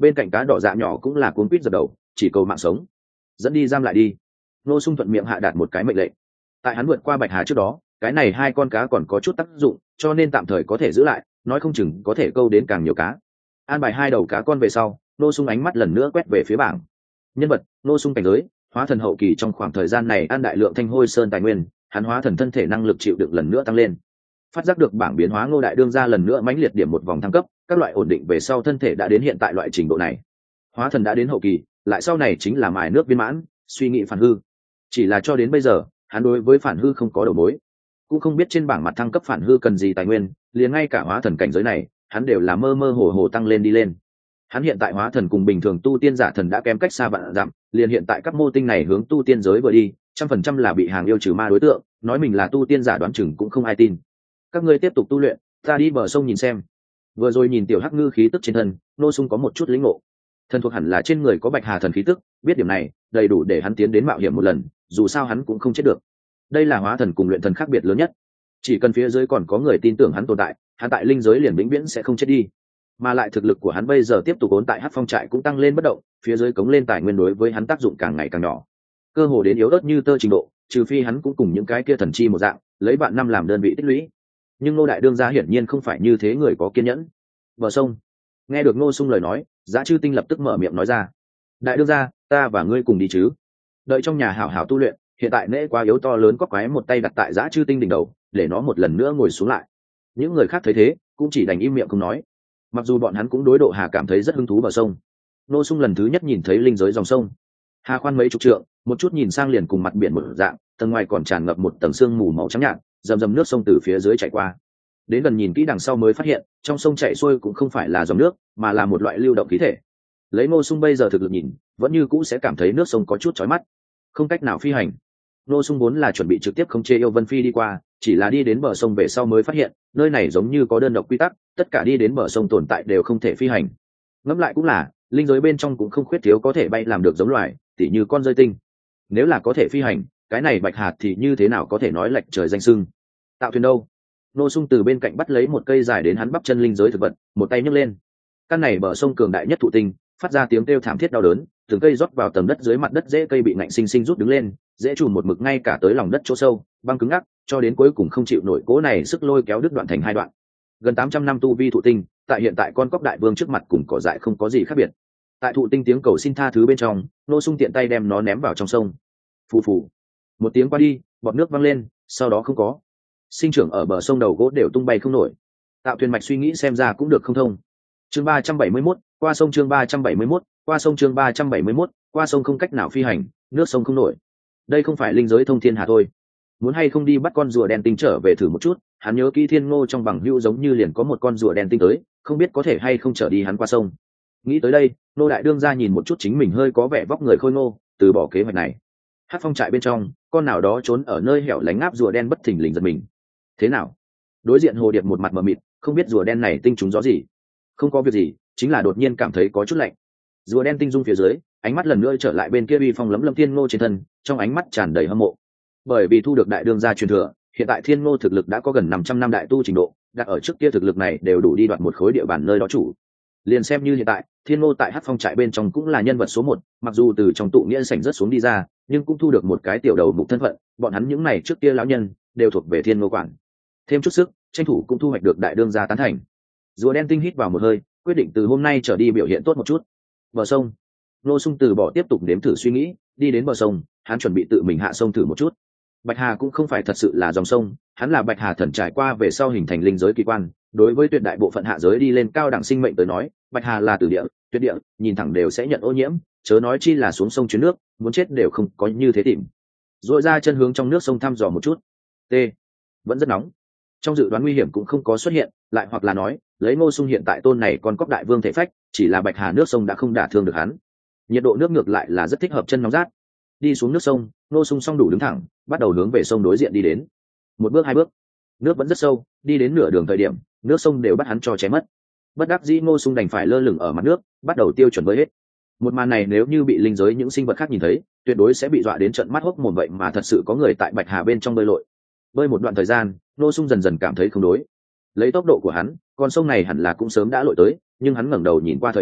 [SPEAKER 1] bên cạnh cá đỏ dạ nhỏ cũng là cuốn quýt giật đầu, chỉ cầu mạng sống. Dẫn đi giam lại đi. Ngô Sung thuận miệng hạ đạt một cái mệnh lệnh. Tại hắn vượt qua bạch hà trước đó, cái này hai con cá còn có chút tác dụng, cho nên tạm thời có thể giữ lại, nói không chừng có thể câu đến càng nhiều cá. An bài hai đầu cá con về sau, Ngô Sung ánh mắt lần nữa quét về phía bảng nhân vật. Ngô Sung cảnh giới hóa thần hậu kỳ, trong khoảng thời gian này ăn đại lượng thanh hôi sơn tài nguyên, hắn hóa thần thân thể năng lực chịu đựng lần nữa tăng lên. Phát giác được bảng biến hóa, Ngô đại đương ra lần nữa mãnh liệt điểm một vòng thăng cấp, các loại ổn định về sau thân thể đã đến hiện tại loại trình độ này. Hóa thần đã đến hậu kỳ, lại sau này chính là mài nước viên mãn, suy nghĩ phản hư. Chỉ là cho đến bây giờ, hắn đối với phản hư không có đầu mối, cũng không biết trên bảng mặt thăng cấp phản hư cần gì tài nguyên, liền ngay cả hóa thần cảnh giới này, hắn đều là mơ mơ hồ hồ tăng lên đi lên. Hắn hiện tại hóa thần cùng bình thường tu tiên giả thần đã kém cách xa vạn dặm, liền hiện tại các mô tinh này hướng tu tiên giới vừa đi, trăm phần trăm là bị hàng yêu trừ ma đối tượng, nói mình là tu tiên giả đoán chừng cũng không ai tin. Các ngươi tiếp tục tu luyện, ta đi bờ sông nhìn xem. Vừa rồi nhìn tiểu hắc ngư khí tức trên thân, Ngô Sung có một chút lĩnh ngộ. Thần thuộc hẳn là trên người có bạch hà thần khí tức, biết điểm này đầy đủ để hắn tiến đến mạo hiểm một lần, dù sao hắn cũng không chết được. Đây là hóa thần cùng luyện thần khác biệt lớn nhất, chỉ cần phía dưới còn có người tin tưởng hắn tồn tại, hắn tại linh giới liền vĩnh viễn sẽ không chết đi. Mà lại thực lực của hắn bây giờ tiếp tục ốn tại Hắc Phong trại cũng tăng lên bất động, phía dưới cống lên tài nguyên đối với hắn tác dụng càng ngày càng nhỏ, cơ hồ đến yếu ớt như tơ trình độ, trừ phi hắn cũng cùng những cái kia thần chi một dạng, lấy vạn năm làm đơn vị tích lũy. Nhưng Ngô đại đương gia hiển nhiên không phải như thế người có kiên nhẫn. Bờ sông. Nghe được Ngô Sung lời nói, Giá Chư Tinh lập tức mở miệng nói ra: đại đương gia, ta và ngươi cùng đi chứ? Đợi trong nhà hảo hảo tu luyện, hiện tại nễ quá yếu to lớn có quái một tay đặt tại Giá Chư Tinh đỉnh đầu, để nó một lần nữa ngồi xuống lại. Những người khác thấy thế cũng chỉ đành im miệng không nói, mặc dù bọn hắn cũng đối độ hà cảm thấy rất hứng thú. Bờ sông. Ngô Sung lần thứ nhất nhìn thấy linh giới dòng sông, hà khoan mấy chục trượng, một chút nhìn sang liền cùng mặt biển một dạng, tầng ngoài còn tràn ngập một tầng sương mù màu trắng nhạt, rầm rầm nước sông từ phía dưới chảy qua. Đến gần nhìn kỹ đằng sau mới phát hiện, trong sông chảy xuôi cũng không phải là dòng nước, mà là một loại lưu động khí thể. Lấy Ngô Sung bây giờ thực lực nhìn, vẫn như cũ sẽ cảm thấy nước sông có chút chói mắt, không cách nào phi hành. Ngô Sung vốn là chuẩn bị trực tiếp khống chế yêu vân phi đi qua, chỉ là đi đến bờ sông về sau mới phát hiện, nơi này giống như có đơn độc quy tắc, tất cả đi đến bờ sông tồn tại đều không thể phi hành. Ngẫm lại cũng là, linh giới bên trong cũng không khuyết thiếu có thể bay làm được giống loài, tỉ như con rơi tinh. Nếu là có thể phi hành, cái này bạch hạt thì như thế nào có thể nói lệch trời danh sưng. Tạo thuyền đâu? Ngô Sung từ bên cạnh bắt lấy một cây dài đến hắn bắp chân linh giới thực vật, một tay nhấc lên. Căn này bờ sông cường đại nhất thụ tinh, phát ra tiếng kêu thảm thiết đau đớn, từng cây rót vào tầng đất dưới mặt đất, rễ cây bị ngạnh sinh sinh rút đứng lên, dễ trùn một mực ngay cả tới lòng đất chỗ sâu, băng cứng ngắc, cho đến cuối cùng không chịu nổi cố này sức lôi kéo đứt đoạn thành hai đoạn. Gần tám trăm năm tu vi thụ tinh, tại hiện tại con cóc đại vương trước mặt cùng cỏ dại không có gì khác biệt. Tại thụ tinh tiếng cầu xin tha thứ bên trong, Ngô Sung tiện tay đem nó ném vào trong sông. Phù phù, một tiếng qua đi, bọt nước văng lên, sau đó không có. Sinh trưởng ở bờ sông đầu gỗ đều tung bay không nổi. Tạo thuyền mạch suy nghĩ xem ra cũng được không thông. Chương ba trăm bảy mươi mốt, qua sông. Chương ba trăm bảy mươi mốt, qua sông. Chương ba trăm bảy mươi mốt, qua sông. Không cách nào phi hành, nước sông không nổi. Đây không phải linh giới thông thiên hà thôi. Muốn hay không đi bắt con rùa đen tinh trở về thử một chút? Hắn nhớ kỹ Thiên Ngô trong bằng hữu giống như liền có một con rùa đen tinh tới, không biết có thể hay không trở đi hắn qua sông. Nghĩ tới đây, Nô đại đương ra nhìn một chút chính mình hơi có vẻ vóc người khôi ngô, từ bỏ kế hoạch này. Hắc Phong trại bên trong, con nào đó trốn ở nơi hẻo lánh ngáp rùa đen bất thình lình giật mình. Thế nào? Đối diện Hồ Điệp một mặt mờ mịt, không biết rùa đen này tinh trúng gió gì. Không có việc gì, chính là đột nhiên cảm thấy có chút lạnh. Rùa đen tinh dung phía dưới, ánh mắt lần nữa trở lại bên kia uy phong lấm lâm Thiên Ngô trên thân, trong ánh mắt tràn đầy hâm mộ. Bởi vì thu được đại đương gia truyền thừa, hiện tại Thiên Ngô thực lực đã có gần năm trăm năm đại tu trình độ, đặt ở trước kia thực lực này đều đủ đi đoạt một khối địa bàn nơi đó chủ. Liền xem như hiện tại, Thiên Ngô tại Hắc Phong trại bên trong cũng là nhân vật số một, mặc dù từ trong tụ nghĩa sảnh rất xuống đi ra, nhưng cũng thu được một cái tiểu đầu mục thân phận, bọn hắn những này trước kia lão nhân đều thuộc về Thiên Ngô quản. Thêm chút sức, tranh thủ cũng thu hoạch được đại đương gia tán thành. Rùa đen tinh hít vào một hơi, quyết định từ hôm nay trở đi biểu hiện tốt một chút. Bờ sông. Ngô Sung từ bỏ tiếp tục nếm thử suy nghĩ, đi đến bờ sông, hắn chuẩn bị tự mình hạ sông thử một chút. Bạch Hà cũng không phải thật sự là dòng sông, hắn là Bạch Hà thần trải qua về sau hình thành linh giới kỳ quan, đối với tuyệt đại bộ phận hạ giới đi lên cao đẳng sinh mệnh tới nói, Bạch Hà là tử địa, tuyệt địa, nhìn thẳng đều sẽ nhận ô nhiễm, chớ nói chi là xuống sông chuyến nước, muốn chết đều không có như thế tìm. Rồi ra chân hướng trong nước sông thăm dò một chút. T. Vẫn rất nóng. Trong dự đoán nguy hiểm cũng không có xuất hiện, lại hoặc là nói, lấy Ngô Sung hiện tại tôn này còn cóc đại vương thể phách, chỉ là Bạch Hà nước sông đã không đả thương được hắn. Nhiệt độ nước ngược lại là rất thích hợp chân nóng rát. Đi xuống nước sông, Ngô Sung song đủ đứng thẳng, bắt đầu hướng về sông đối diện đi đến. Một bước hai bước, nước vẫn rất sâu, đi đến nửa đường thời điểm, nước sông đều bắt hắn cho chém mất. Bất đắc dĩ Ngô Sung đành phải lơ lửng ở mặt nước, bắt đầu tiêu chuẩn với hết. Một màn này nếu như bị linh giới những sinh vật khác nhìn thấy, tuyệt đối sẽ bị dọa đến trợn mắt hốc mồm, vậy mà thật sự có người tại Bạch Hà bên trong bơi lội. Bơi một đoạn thời gian, Ngô Sung dần dần cảm thấy không đối. Lấy tốc độ của hắn, con sông này hẳn là cũng sớm đã lội tới, nhưng hắn ngẩng đầu nhìn qua thời điểm,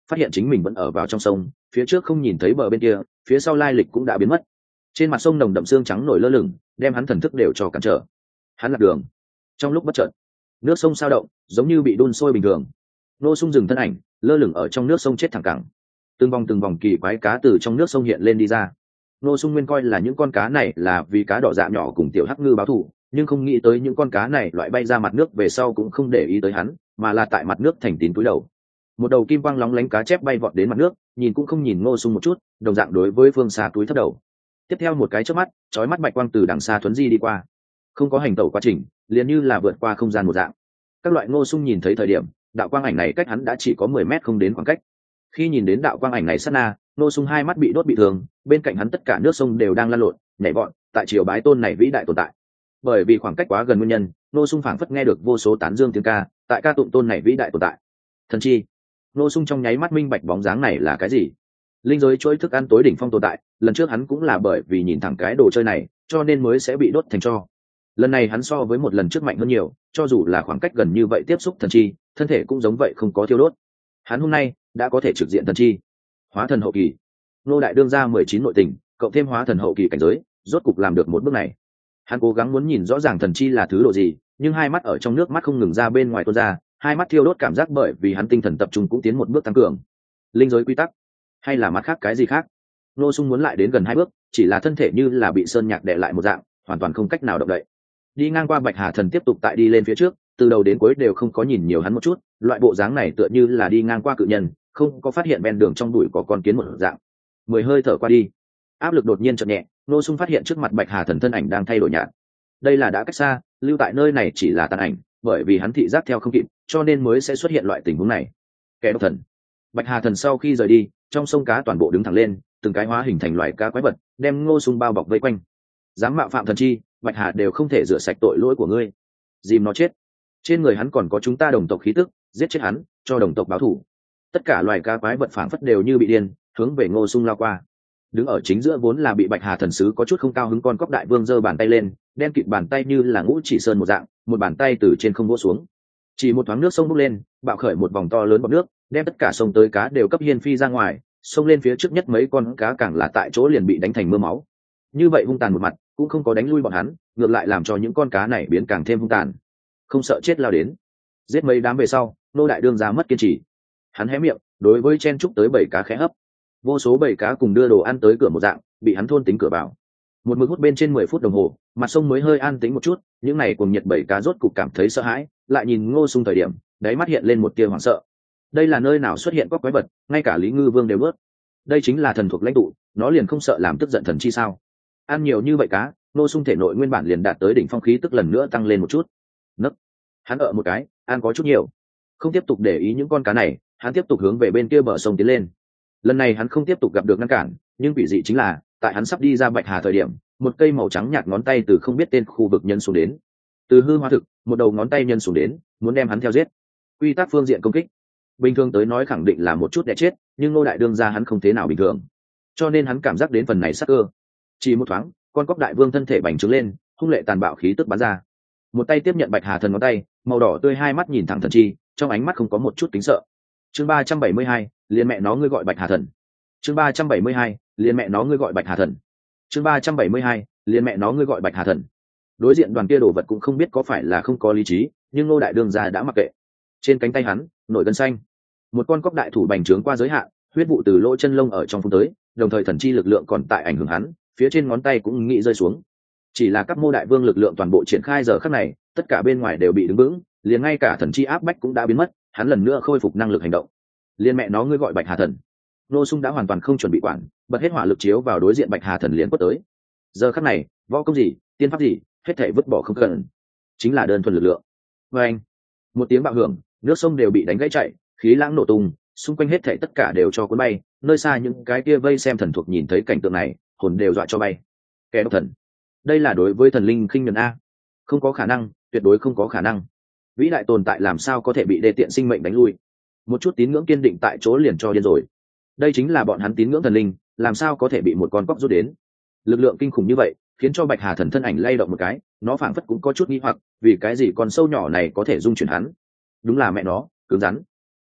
[SPEAKER 1] phát hiện chính mình vẫn ở vào trong sông, phía trước không nhìn thấy bờ bên kia, phía sau lai lịch cũng đã biến mất. Trên mặt sông nồng đậm xương trắng nổi lơ lửng, đem hắn thần thức đều cho cản trở. Hắn lạc đường. Trong lúc bất chợt, nước sông sao động, giống như bị đun sôi bình thường. Ngô Sung dừng thân ảnh, lơ lửng ở trong nước sông chết thẳng cẳng. Từng vòng từng vòng kỳ quái cá từ trong nước sông hiện lên đi ra. Ngô Sung nguyên coi là những con cá này là vì cá đỏ dạ nhỏ cùng tiểu hắc ngư báo thù, nhưng không nghĩ tới những con cá này loại bay ra mặt nước về sau cũng không để ý tới hắn, mà là tại mặt nước thành tín túi đầu. Một đầu kim quang lóng lánh cá chép bay vọt đến mặt nước, nhìn cũng không nhìn Ngô Sung một chút, đồng dạng đối với phương xa túi thấp đầu. Tiếp theo một cái chớp mắt, chói mắt bạch quang từ đằng xa thuấn di đi qua, không có hành tẩu quá trình, liền như là vượt qua không gian một dạng. Các loại Ngô Sung nhìn thấy thời điểm, đạo quang ảnh này cách hắn đã chỉ có mười mét không đến khoảng cách. Khi nhìn đến đạo quang ảnh này sát na, Ngô Sung hai mắt bị đốt bị thương, bên cạnh hắn tất cả nước sông đều đang lăn lộn, nhảy vọt, tại triều bái tôn này vĩ đại tồn tại. Bởi vì khoảng cách quá gần nguyên nhân, Ngô Sung phảng phất nghe được vô số tán dương tiếng ca, tại ca tụng tôn này vĩ đại tồn tại. Thần chi. Ngô Sung trong nháy mắt minh bạch bóng dáng này là cái gì. Linh giới chuỗi thức ăn tối đỉnh phong tồn tại, lần trước hắn cũng là bởi vì nhìn thẳng cái đồ chơi này, cho nên mới sẽ bị đốt thành tro. Lần này hắn so với một lần trước mạnh hơn nhiều, cho dù là khoảng cách gần như vậy tiếp xúc thần chi, thân thể cũng giống vậy không có thiêu đốt. Hắn hôm nay đã có thể trực diện thần chi, hóa thần hậu kỳ. Ngô đại đương ra mười chín nội tình, cộng thêm hóa thần hậu kỳ cảnh giới, rốt cục làm được một bước này. Hắn cố gắng muốn nhìn rõ ràng thần chi là thứ độ gì, nhưng hai mắt ở trong nước mắt không ngừng ra bên ngoài tuôn ra, hai mắt thiêu đốt cảm giác bởi vì hắn tinh thần tập trung cũng tiến một bước tăng cường. Linh giới quy tắc, hay là mắt khác cái gì khác? Ngô Sung muốn lại đến gần hai bước, chỉ là thân thể như là bị sơn nhạc đè lại một dạng, hoàn toàn không cách nào động đậy. Đi ngang qua Bạch Hà Thần tiếp tục tại đi lên phía trước, từ đầu đến cuối đều không có nhìn nhiều hắn một chút, loại bộ dáng này tựa như là đi ngang qua cự nhân, không có phát hiện ven đường trong bụi có con kiến một dạng. Mười hơi thở qua đi, áp lực đột nhiên chợt nhẹ, Ngô Sung phát hiện trước mặt Bạch Hà Thần thân ảnh đang thay đổi nhạt. Đây là đã cách xa, lưu tại nơi này chỉ là tàn ảnh, bởi vì hắn thị giác theo không kịp, cho nên mới sẽ xuất hiện loại tình huống này. Kẻ độc thần. Bạch Hà Thần sau khi rời đi, trong sông cá toàn bộ đứng thẳng lên, từng cái hóa hình thành loại cá quái vật, đem Ngô Sung bao bọc vây quanh. Dám mạo phạm thần chi, Bạch Hà đều không thể rửa sạch tội lỗi của ngươi. Dìm nó chết. Trên người hắn còn có chúng ta đồng tộc khí tức, giết chết hắn, cho đồng tộc báo thù. Tất cả loài cá quái vật phảng phất đều như bị điên, hướng về Ngô Sung lao qua. Đứng ở chính giữa vốn là bị Bạch Hà Thần sứ có chút không cao hứng con cóc đại vương giơ bàn tay lên, đen kịt bàn tay như là ngũ chỉ sơn một dạng, một bàn tay từ trên không vỗ xuống. Chỉ một thoáng nước sông bốc lên, bạo khởi một vòng to lớn bọt nước, đem tất cả sông tới cá đều cấp hiên phi ra ngoài, xông lên phía trước nhất mấy con cá càng là tại chỗ liền bị đánh thành mưa máu. Như vậy hung tàn một mặt, cũng không có đánh lui bọn hắn, ngược lại làm cho những con cá này biến càng thêm hung tàn. Không sợ chết lao đến, giết mấy đám về sau, Nô đại đương ra mất kiên trì. Hắn hé miệng, đối với chen trúc tới bảy cá khẽ hấp. Vô số bảy cá cùng đưa đồ ăn tới cửa một dạng, bị hắn thôn tính cửa vào. Một mực hút bên trên mười phút đồng hồ, mặt sông mới hơi an tĩnh một chút, những này cùng nhiệt bảy cá rốt cục cảm thấy sợ hãi, lại nhìn Ngô Sung thời điểm, đáy mắt hiện lên một tia hoảng sợ. Đây là nơi nào xuất hiện các quái vật, ngay cả Lý Ngư Vương đều bớt. Đây chính là thần thuộc lãnh tụ, nó liền không sợ làm tức giận thần chi sao? Ăn nhiều như vậy cá, Ngô Sung thể nội nguyên bản liền đạt tới đỉnh phong khí tức lần nữa tăng lên một chút. Nấc, hắn ở một cái, ăn có chút nhiều. Không tiếp tục để ý những con cá này, hắn tiếp tục hướng về bên kia bờ sông tiến lên. Lần này hắn không tiếp tục gặp được ngăn cản, nhưng quỷ dị chính là, tại hắn sắp đi ra Bạch Hà thời điểm, một cây màu trắng nhạt ngón tay từ không biết tên khu vực nhân xuống đến. Từ hư hóa thực, một đầu ngón tay nhân xuống đến, muốn đem hắn theo giết. Quy tắc phương diện công kích, bình thường tới nói khẳng định là một chút đẻ chết, nhưng Ngô đại đương ra hắn không thế nào bình thường, cho nên hắn cảm giác đến phần này sắc cơ. Chỉ một thoáng, con cóc đại vương thân thể bành trướng lên, hung lệ tàn bạo khí tức bắn ra. Một tay tiếp nhận Bạch Hà Thần ngón tay, màu đỏ tươi hai mắt nhìn thẳng thần chi, trong ánh mắt không có một chút kính sợ. Chương ba trăm bảy mươi hai, liền mẹ nó ngươi gọi Bạch Hà Thần. Chương ba trăm bảy mươi hai, liền mẹ nó ngươi gọi Bạch Hà Thần. Chương ba trăm bảy mươi hai, liền mẹ nó ngươi gọi Bạch Hà Thần. Đối diện đoàn kia đồ vật cũng không biết có phải là không có lý trí, nhưng Ngô đại đương gia đã mặc kệ. Trên cánh tay hắn nổi gân xanh, một con cóc đại thủ bành trướng qua giới hạn, huyết vụ từ lỗ chân lông ở trong phun tới, đồng thời thần chi lực lượng còn tại ảnh hưởng hắn, phía trên ngón tay cũng nghĩ rơi xuống. Chỉ là các mô đại vương lực lượng toàn bộ triển khai giờ khắc này, tất cả bên ngoài đều bị đứng vững, liền ngay cả thần chi áp bách cũng đã biến mất, hắn lần nữa khôi phục năng lực hành động. Liên mẹ nó ngươi gọi Bạch Hà Thần. Ngô Sung đã hoàn toàn không chuẩn bị quản, bật hết hỏa lực chiếu vào đối diện Bạch Hà Thần liền quất tới. Giờ khắc này, võ công gì, tiên pháp gì, hết thảy vứt bỏ không cần, chính là đơn thuần lực lượng. Và anh, một tiếng bạo hưởng, nước sông đều bị đánh gãy chạy, khí lãng nổ tung, xung quanh hết thảy tất cả đều cho cuốn bay, nơi xa những cái kia vây xem thần thuộc nhìn thấy cảnh tượng này, hồn đều dọa cho bay. Kẻ độc thần, đây là đối với thần linh khinh nhẫn a? Không có khả năng, tuyệt đối không có khả năng. Vĩ đại tồn tại làm sao có thể bị đê tiện sinh mệnh đánh lui? Một chút tín ngưỡng kiên định tại chỗ liền cho điên rồi. Đây chính là bọn hắn tín ngưỡng thần linh, làm sao có thể bị một con cóc rút đến? Lực lượng kinh khủng như vậy, khiến cho Bạch Hà Thần thân ảnh lay động một cái, nó phảng phất cũng có chút nghi hoặc, vì cái gì con sâu nhỏ này có thể dung chuyển hắn? Đúng là mẹ nó, cứng rắn.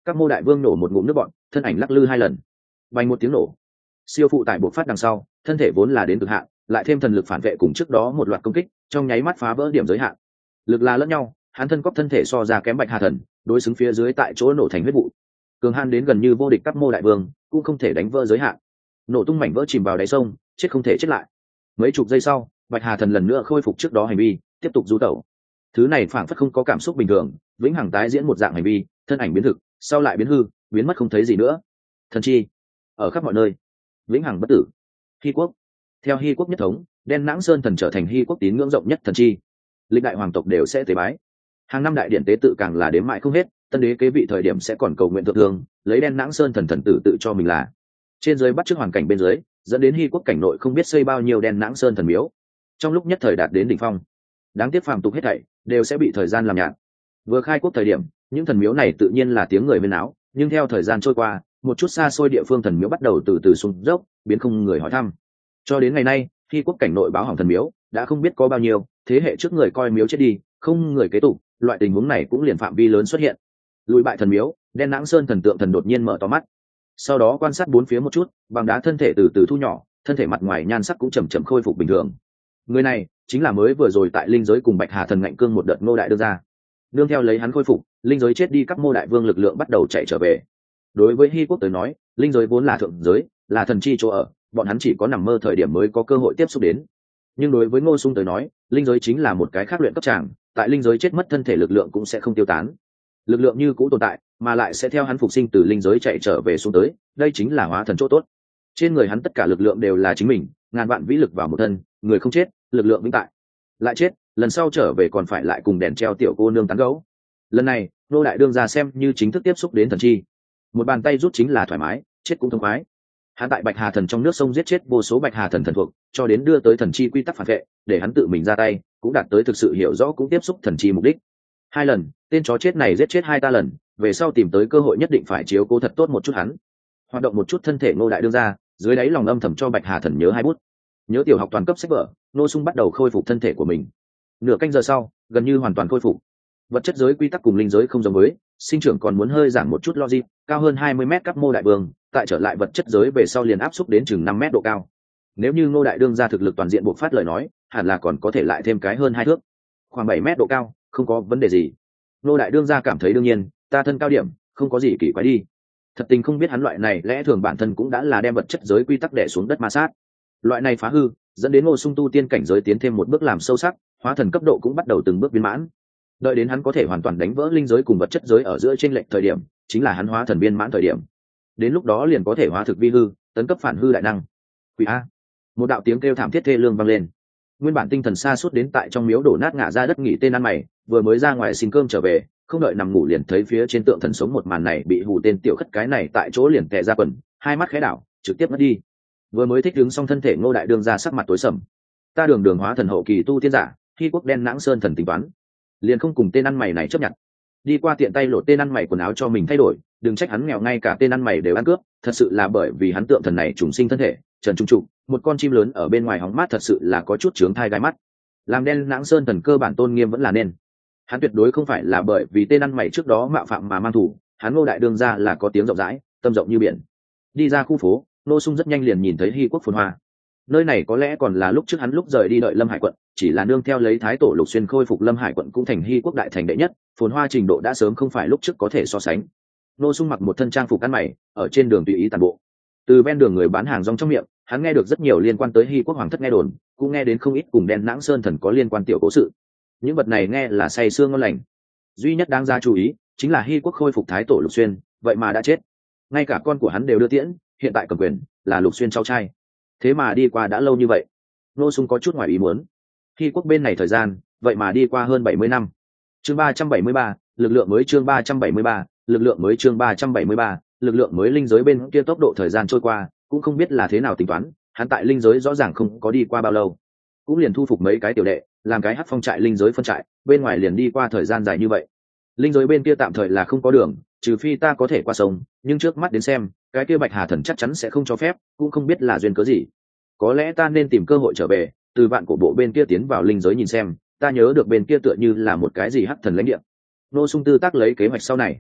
[SPEAKER 1] Các mô đại vương nổ một ngụm nước bọn, thân ảnh lắc lư hai lần. Vang một tiếng nổ, siêu phụ tải buộc phát đằng sau, thân thể vốn là đến cực hạn, lại thêm thần lực phản vệ cùng trước đó một loạt công kích, trong nháy mắt phá vỡ điểm giới hạn. Lực là lẫn nhau, hắn thân cóc thân thể so ra kém Bạch Hà Thần, đối xứng phía dưới tại chỗ nổ thành huyết vụ. Cường han đến gần như vô địch các mô đại vương, cũng không thể đánh vỡ giới hạn. Nổ tung mảnh vỡ chìm vào đáy sông, chết không thể chết lại. Mấy chục giây sau, Bạch Hà Thần lần nữa khôi phục trước đó hành vi, tiếp tục du tẩu. Thứ này phảng phất không có cảm xúc bình thường, vĩnh hằng tái diễn một dạng hành vi, thân ảnh biến thực, sau lại biến hư, biến mất không thấy gì nữa. Thần chi ở khắp mọi nơi, vĩnh hằng bất tử. Hy quốc, theo Hy quốc nhất thống, đen nãng sơn thần trở thành Hy quốc tín ngưỡng rộng nhất thần chi, lịch đại hoàng tộc đều sẽ tế bái. Hàng năm đại điện tế tự càng là đếm mãi không hết, tân đế kế vị thời điểm sẽ còn cầu nguyện thượng thương, lấy đen nãng sơn thần thần tử tự cho mình là. Trên dưới bắt trước hoàn cảnh bên dưới, dẫn đến Hy quốc cảnh nội không biết xây bao nhiêu đen nãng sơn thần miếu, trong lúc nhất thời đạt đến đỉnh phong. Đáng tiếc phàm tục hết thảy đều sẽ bị thời gian làm nhạt. Vừa khai quốc thời điểm, những thần miếu này tự nhiên là tiếng người huyên náo, nhưng theo thời gian trôi qua, một chút xa xôi địa phương thần miếu bắt đầu từ từ xuống dốc, biến không người hỏi thăm. Cho đến ngày nay, Hy quốc cảnh nội báo hỏng thần miếu đã không biết có bao nhiêu, thế hệ trước người coi miếu chết đi, không người kế tục, loại tình huống này cũng liền phạm vi lớn xuất hiện. Lùi bại thần miếu, đen nãng sơn thần tượng thần đột nhiên mở to mắt, sau đó quan sát bốn phía một chút, bằng đá thân thể từ từ thu nhỏ, thân thể mặt ngoài nhan sắc cũng chậm chậm khôi phục bình thường. Người này chính là mới vừa rồi tại linh giới cùng Bạch Hà Thần ngạnh cương một đợt Ngô Đại đưa ra. Nương theo lấy hắn khôi phục, linh giới chết đi, các mô đại vương lực lượng bắt đầu chạy trở về. Đối với Hy quốc tới nói, linh giới vốn là thượng giới, là thần chi chỗ ở, bọn hắn chỉ có nằm mơ thời điểm mới có cơ hội tiếp xúc đến. Nhưng đối với Ngô Sung tới nói, linh giới chính là một cái khác luyện cấp tràng, tại linh giới chết mất thân thể lực lượng cũng sẽ không tiêu tán, lực lượng như cũ tồn tại, mà lại sẽ theo hắn phục sinh từ linh giới chạy trở về xuống tới, đây chính là hóa thần chỗ tốt. Trên người hắn tất cả lực lượng đều là chính mình, ngàn vạn vĩ lực vào một thân, người không chết, lực lượng vĩnh tại. Lại chết, lần sau trở về còn phải lại cùng đèn treo tiểu cô nương tán gấu. Lần này, Nô Đại đương ra xem như chính thức tiếp xúc đến thần chi, một bàn tay rút chính là thoải mái, chết cũng thông khoái. Hắn tại Bạch Hà Thần trong nước sông giết chết vô số Bạch Hà Thần thần thuộc, cho đến đưa tới thần chi quy tắc phản vệ, để hắn tự mình ra tay, cũng đạt tới thực sự hiểu rõ cũng tiếp xúc thần chi mục đích. Hai lần, tên chó chết này giết chết hai ta lần, về sau tìm tới cơ hội nhất định phải chiếu cố thật tốt một chút hắn. Hoạt động một chút thân thể Ngô Đại đương ra, dưới đáy lòng âm thầm cho Bạch Hà Thần nhớ hai bút. Nhớ tiểu học toàn cấp sách vở, Nô Sung bắt đầu khôi phục thân thể của mình. Nửa canh giờ sau, gần như hoàn toàn khôi phục. Vật chất giới quy tắc cùng linh giới không giống với, sinh trưởng còn muốn hơi giảm một chút logic, cao hơn hai mươi mét cấp mô đại vương, tại trở lại vật chất giới về sau liền áp xúc đến chừng năm mét độ cao. Nếu như Ngô Đại đương ra thực lực toàn diện bộc phát lời nói, hẳn là còn có thể lại thêm cái hơn hai thước, khoảng bảy mét độ cao, không có vấn đề gì. Ngô Đại đương ra cảm thấy đương nhiên, ta thân cao điểm, không có gì kỳ quái đi. Thật tình không biết hắn loại này lẽ thường bản thân cũng đã là đem vật chất giới quy tắc đè xuống đất ma sát. Loại này phá hư, dẫn đến Ngô Sung tu tiên cảnh giới tiến thêm một bước làm sâu sắc, hóa thần cấp độ cũng bắt đầu từng bước viên mãn. Đợi đến hắn có thể hoàn toàn đánh vỡ linh giới cùng vật chất giới ở giữa trên lệch thời điểm, chính là hắn hóa thần viên mãn thời điểm. Đến lúc đó liền có thể hóa thực vi hư, tấn cấp phản hư đại năng. Quỷ a! Một đạo tiếng kêu thảm thiết thê lương vang lên. Nguyên bản tinh thần xa suốt đến tại trong miếu đổ nát ngã ra đất nghỉ tên ăn mày, vừa mới ra ngoài xin cơm trở về, không đợi nằm ngủ liền thấy phía trên tượng thần sống một màn này, bị hù tên tiểu khất cái này tại chỗ liền tè ra quần, hai mắt khẽ đảo, trực tiếp mất đi. Vừa mới thích ứng xong thân thể Ngô Đại đương ra sắc mặt tối sầm. Ta đường đường hóa thần hậu kỳ tu tiên giả, khi quốc đen nãng sơn thần tính toán, liền không cùng tên ăn mày này chấp nhận. Đi qua tiện tay lột tên ăn mày quần áo cho mình thay đổi, đừng trách hắn nghèo, ngay cả tên ăn mày đều ăn cướp, thật sự là bởi vì hắn tượng thần này trùng sinh thân thể, trần trung trụ, một con chim lớn ở bên ngoài hóng mát thật sự là có chút chướng thai gai mắt. Làm đen nãng sơn thần cơ bản tôn nghiêm vẫn là nên. Hắn tuyệt đối không phải là bởi vì tên ăn mày trước đó mạo phạm mà mang thủ, hắn Ngô Đại đương ra là có tiếng rộng rãi, tâm rộng như biển. Đi ra khu phố, Nô Sung rất nhanh liền nhìn thấy Hy quốc phồn hoa. Nơi này có lẽ còn là lúc trước hắn lúc rời đi đợi Lâm Hải quận, chỉ là nương theo lấy thái tổ Lục Xuyên khôi phục Lâm Hải quận cũng thành Hy quốc đại thành đệ nhất, phồn hoa trình độ đã sớm không phải lúc trước có thể so sánh. Nô Sung mặc một thân trang phục ăn mày, ở trên đường tùy ý tàn bộ. Từ ven đường người bán hàng rong trong miệng, hắn nghe được rất nhiều liên quan tới Hy quốc hoàng thất nghe đồn, cũng nghe đến không ít cùng đen nãng sơn thần có liên quan tiểu cố sự. Những vật này nghe là say sương ngon lành. Duy nhất đáng ra chú ý chính là Hy quốc khôi phục thái tổ Lục Xuyên, vậy mà đã chết. Ngay cả con của hắn đều đưa tiễn, hiện tại cầm quyền là Lục Xuyên cháu trai. Thế mà đi qua đã lâu như vậy, Nô Sung có chút ngoài ý muốn. Hy quốc bên này thời gian, vậy mà đi qua hơn bảy mươi năm. Chương ba trăm bảy mươi ba, lực lượng mới chương ba trăm bảy mươi ba, lực lượng mới chương ba trăm bảy mươi ba, lực lượng mới linh giới bên kia tốc độ thời gian trôi qua, cũng không biết là thế nào tính toán, hắn tại linh giới rõ ràng không có đi qua bao lâu, cũng liền thu phục mấy cái tiểu đệ, làm cái hắc phong trại linh giới phân trại, bên ngoài liền đi qua thời gian dài như vậy. Linh giới bên kia tạm thời là không có đường, trừ phi ta có thể qua sông, nhưng trước mắt đến xem, cái kia Bạch Hà Thần chắc chắn sẽ không cho phép, cũng không biết là duyên cớ gì. Có lẽ ta nên tìm cơ hội trở về, từ vạn cổ bộ bên kia tiến vào linh giới nhìn xem, ta nhớ được bên kia tựa như là một cái gì hắc thần lãnh địa. Nô Sung tư tác lấy kế hoạch sau này.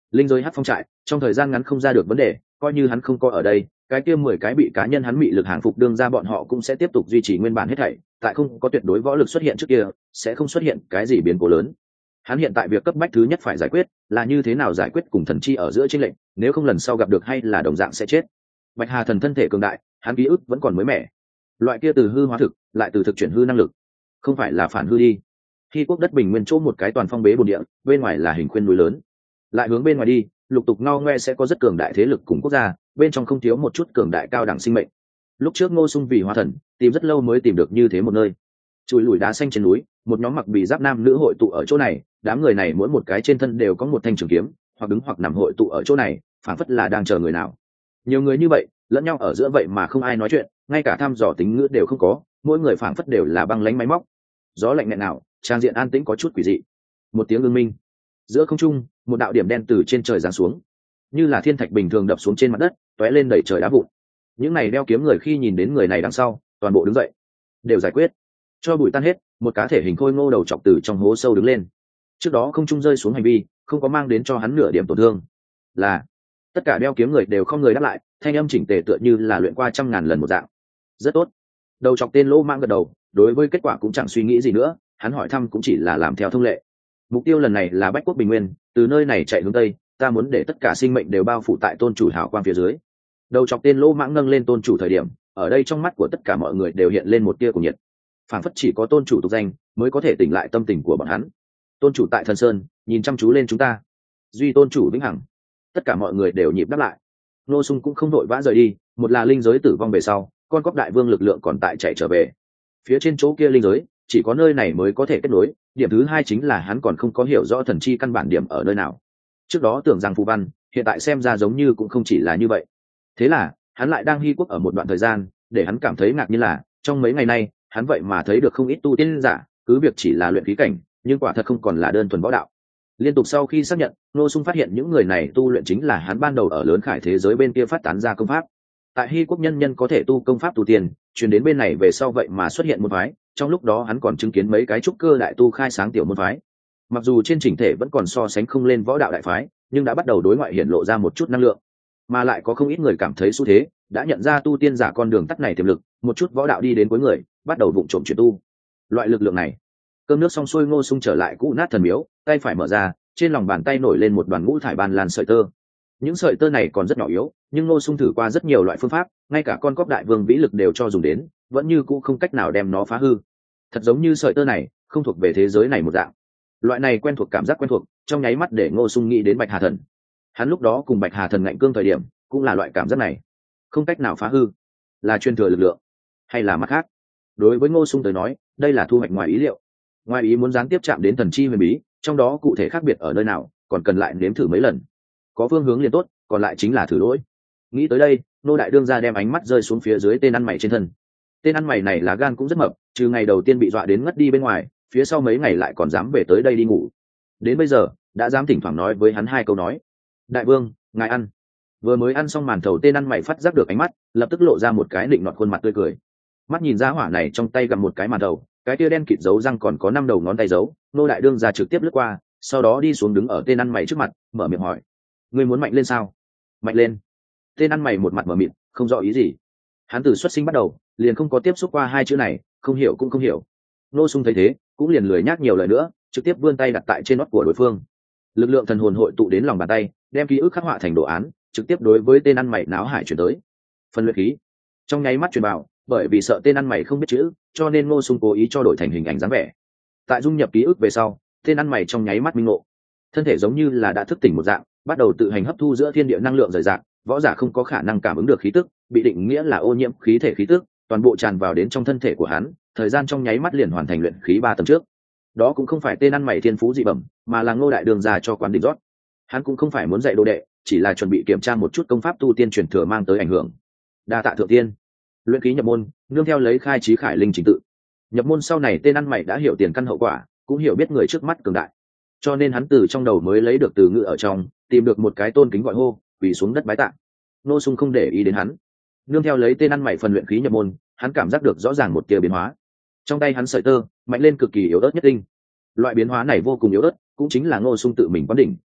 [SPEAKER 1] linh giới hát phong trại trong thời gian ngắn không ra được vấn đề, coi như hắn không có ở đây, cái kia mười cái bị cá nhân hắn bị lực hàng phục đương ra bọn họ cũng sẽ tiếp tục duy trì nguyên bản hết thảy, tại không có tuyệt đối võ lực xuất hiện trước kia sẽ không xuất hiện cái gì biến cố lớn. Hắn hiện tại việc cấp bách thứ nhất phải giải quyết là như thế nào giải quyết cùng thần chi ở giữa chênh lệnh, nếu không lần sau gặp được hay là đồng dạng sẽ chết. Bạch Hà thần thân thể cường đại, hắn ký ức vẫn còn mới mẻ, loại kia từ hư hóa thực lại từ thực chuyển hư năng lực, không phải là phản hư đi. Khi quốc đất bình nguyên chỗ một cái toàn phong bế bồn địa, bên ngoài là hình khuyên núi lớn, lại hướng bên ngoài đi lục tục ngao ngoe sẽ có rất cường đại thế lực cùng quốc gia, bên trong không thiếu một chút cường đại cao đẳng sinh mệnh. Lúc trước Ngô Sung vì hóa thần tìm rất lâu mới tìm được như thế một nơi, chùi lùi đá xanh trên núi, một nhóm mặc bì giáp nam nữ hội tụ ở chỗ này, đám người này mỗi một cái trên thân đều có một thanh trường kiếm, hoặc đứng hoặc nằm hội tụ ở chỗ này, phảng phất là đang chờ người nào. Nhiều người như vậy lẫn nhau ở giữa vậy mà không ai nói chuyện, ngay cả thăm dò tính ngữ đều không có, mỗi người phảng phất đều là băng lãnh máy móc. Gió lạnh nghẹn nào, trang diện an tĩnh có chút quỷ dị. Một tiếng ưng minh, giữa không trung một đạo điểm đen từ trên trời giáng xuống, như là thiên thạch bình thường đập xuống trên mặt đất, tóe lên đẩy trời đá vụn. Những này đeo kiếm người khi nhìn đến người này đằng sau, toàn bộ đứng dậy, đều giải quyết. Cho bụi tan hết, một cá thể hình khôi ngô đầu chọc từ trong hố sâu đứng lên. Trước đó không trung rơi xuống hành vi, không có mang đến cho hắn nửa điểm tổn thương. Là tất cả đeo kiếm người đều không người đáp lại, thanh âm chỉnh tề tựa như là luyện qua trăm ngàn lần một dạng. Rất tốt. Đầu chọc tên Lỗ Mãng gật đầu, đối với kết quả cũng chẳng suy nghĩ gì nữa, hắn hỏi thăm cũng chỉ là làm theo thông lệ. Mục tiêu lần này là Bách Quốc Bình Nguyên, từ nơi này chạy hướng tây, ta muốn để tất cả sinh mệnh đều bao phủ tại tôn chủ hào quang phía dưới. Đầu chọc tên Lỗ Mãng nâng lên tôn chủ thời điểm, ở đây trong mắt của tất cả mọi người đều hiện lên một tia của nhiệt. Phản phất chỉ có tôn chủ tục danh mới có thể tỉnh lại tâm tình của bọn hắn. Tôn chủ tại Thần Sơn nhìn chăm chú lên chúng ta, duy tôn chủ vĩnh hằng. Tất cả mọi người đều nhịp đáp lại. Ngô Sung cũng không đội vã rời đi, một là linh giới tử vong về sau, con cóc đại vương lực lượng còn tại chạy trở về. Phía trên chỗ kia linh giới, chỉ có nơi này mới có thể kết nối. Điểm thứ hai chính là hắn còn không có hiểu rõ thần chi căn bản điểm ở nơi nào. Trước đó tưởng rằng phù văn, hiện tại xem ra giống như cũng không chỉ là như vậy. Thế là hắn lại đang Hy Quốc ở một đoạn thời gian, để hắn cảm thấy ngạc nhiên là trong mấy ngày nay hắn vậy mà thấy được không ít tu tiên giả, cứ việc chỉ là luyện khí cảnh, nhưng quả thật không còn là đơn thuần võ đạo. Liên tục sau khi xác nhận, Ngô Sung phát hiện những người này tu luyện chính là hắn ban đầu ở lớn khải thế giới bên kia phát tán ra công pháp. Tại Hy Quốc nhân nhân có thể tu công pháp tu tiên, truyền đến bên này về sau vậy mà xuất hiện một phái, trong lúc đó hắn còn chứng kiến mấy cái trúc cơ đại tu khai sáng tiểu môn phái. Mặc dù trên chỉnh thể vẫn còn so sánh không lên võ đạo đại phái, nhưng đã bắt đầu đối ngoại hiển lộ ra một chút năng lượng, mà lại có không ít người cảm thấy xu thế, đã nhận ra tu tiên giả con đường tắt này tiềm lực, một chút võ đạo đi đến cuối người, bắt đầu vụng trộm chuyển tu. Loại lực lượng này, cơm nước xong xuôi, Ngô Sung trở lại cũ nát thần miếu, tay phải mở ra, trên lòng bàn tay nổi lên một đoàn ngũ thải ban lan sợi tơ. Những sợi tơ này còn rất nhỏ yếu, nhưng Ngô Sung thử qua rất nhiều loại phương pháp, ngay cả con cóc đại vương vĩ lực đều cho dùng đến, vẫn như cũ không cách nào đem nó phá hư. Thật giống như sợi tơ này không thuộc về thế giới này một dạng. Loại này quen thuộc, cảm giác quen thuộc, trong nháy mắt để Ngô Sung nghĩ đến Bạch Hà thần. Hắn lúc đó cùng Bạch Hà thần ngạnh cương thời điểm, cũng là loại cảm giác này, không cách nào phá hư, là truyền thừa lực lượng, hay là mặt khác. Đối với Ngô Sung tới nói, đây là thu hoạch ngoài ý liệu. Ngoài ý muốn gián tiếp chạm đến thần chi huyền bí, trong đó cụ thể khác biệt ở nơi nào, còn cần lại nếm thử mấy lần. Có phương hướng liền tốt, còn lại chính là thử lỗi. Nghĩ tới đây, Nô đại đương ra đem ánh mắt rơi xuống phía dưới tên ăn mày trên thân. Tên ăn mày này là gan cũng rất mập, trừ ngày đầu tiên bị dọa đến ngất đi bên ngoài, phía sau mấy ngày lại còn dám về tới đây đi ngủ. Đến bây giờ đã dám thỉnh thoảng nói với hắn hai câu nói. Đại vương, ngài ăn. Vừa mới ăn xong màn thầu, tên ăn mày phát giác được ánh mắt, lập tức lộ ra một cái định nọt khuôn mặt tươi cười. Mắt nhìn ra hỏa này trong tay cầm một cái màn thầu, cái tia đen kịt dấu răng còn có năm đầu ngón tay dấu. Nô đại đương ra trực tiếp lướt qua, sau đó đi xuống đứng ở tên ăn mày trước mặt, mở miệng hỏi: ngươi muốn mạnh lên sao? Mạnh lên. Tên ăn mày một mặt mở miệng, không rõ ý gì. Hắn từ xuất sinh bắt đầu liền không có tiếp xúc qua hai chữ này, không hiểu cũng không hiểu. Ngô Sung thấy thế cũng liền lười nhắc nhiều lời nữa, trực tiếp vươn tay đặt tại trên nót của đối phương. Lực lượng thần hồn hội tụ đến lòng bàn tay, đem ký ức khắc họa thành đồ án, trực tiếp đối với tên ăn mày náo hải chuyển tới. Phần luyện khí trong nháy mắt truyền vào, bởi vì sợ tên ăn mày không biết chữ, cho nên Ngô Sung cố ý cho đổi thành hình ảnh dáng vẻ. Tại dung nhập ký ức về sau, tên ăn mày trong nháy mắt minh ngộ, thân thể giống như là đã thức tỉnh một dạng, bắt đầu tự hành hấp thu giữa thiên địa năng lượng rời rạc. Võ giả không có khả năng cảm ứng được khí tức, bị định nghĩa là ô nhiễm khí thể khí tức, toàn bộ tràn vào đến trong thân thể của hắn, thời gian trong nháy mắt liền hoàn thành luyện khí ba tầng trước. Đó cũng không phải tên ăn mày thiên phú dị bẩm, mà là Ngô đại đường ra cho quán đỉnh rót. Hắn cũng không phải muốn dạy đồ đệ, chỉ là chuẩn bị kiểm tra một chút công pháp tu tiên truyền thừa mang tới ảnh hưởng. Đa tạ thượng tiên. Luyện khí nhập môn, nương theo lấy khai trí khải linh trình tự. Nhập môn sau này, tên ăn mày đã hiểu tiền căn hậu quả, cũng hiểu biết người trước mắt cường đại, cho nên hắn từ trong đầu mới lấy được từ ngữ ở trong, tìm được một cái tôn kính gọi hô, quỳ xuống đất bái tạ. Ngô Sung không để ý đến hắn, nương theo lấy tên ăn mày phần luyện khí nhập môn, hắn cảm giác được rõ ràng một tia biến hóa. Trong tay hắn sợi tơ mạnh lên cực kỳ yếu ớt nhất tinh. Loại biến hóa này vô cùng yếu ớt, cũng chính là Ngô Sung tự mình quán đỉnh,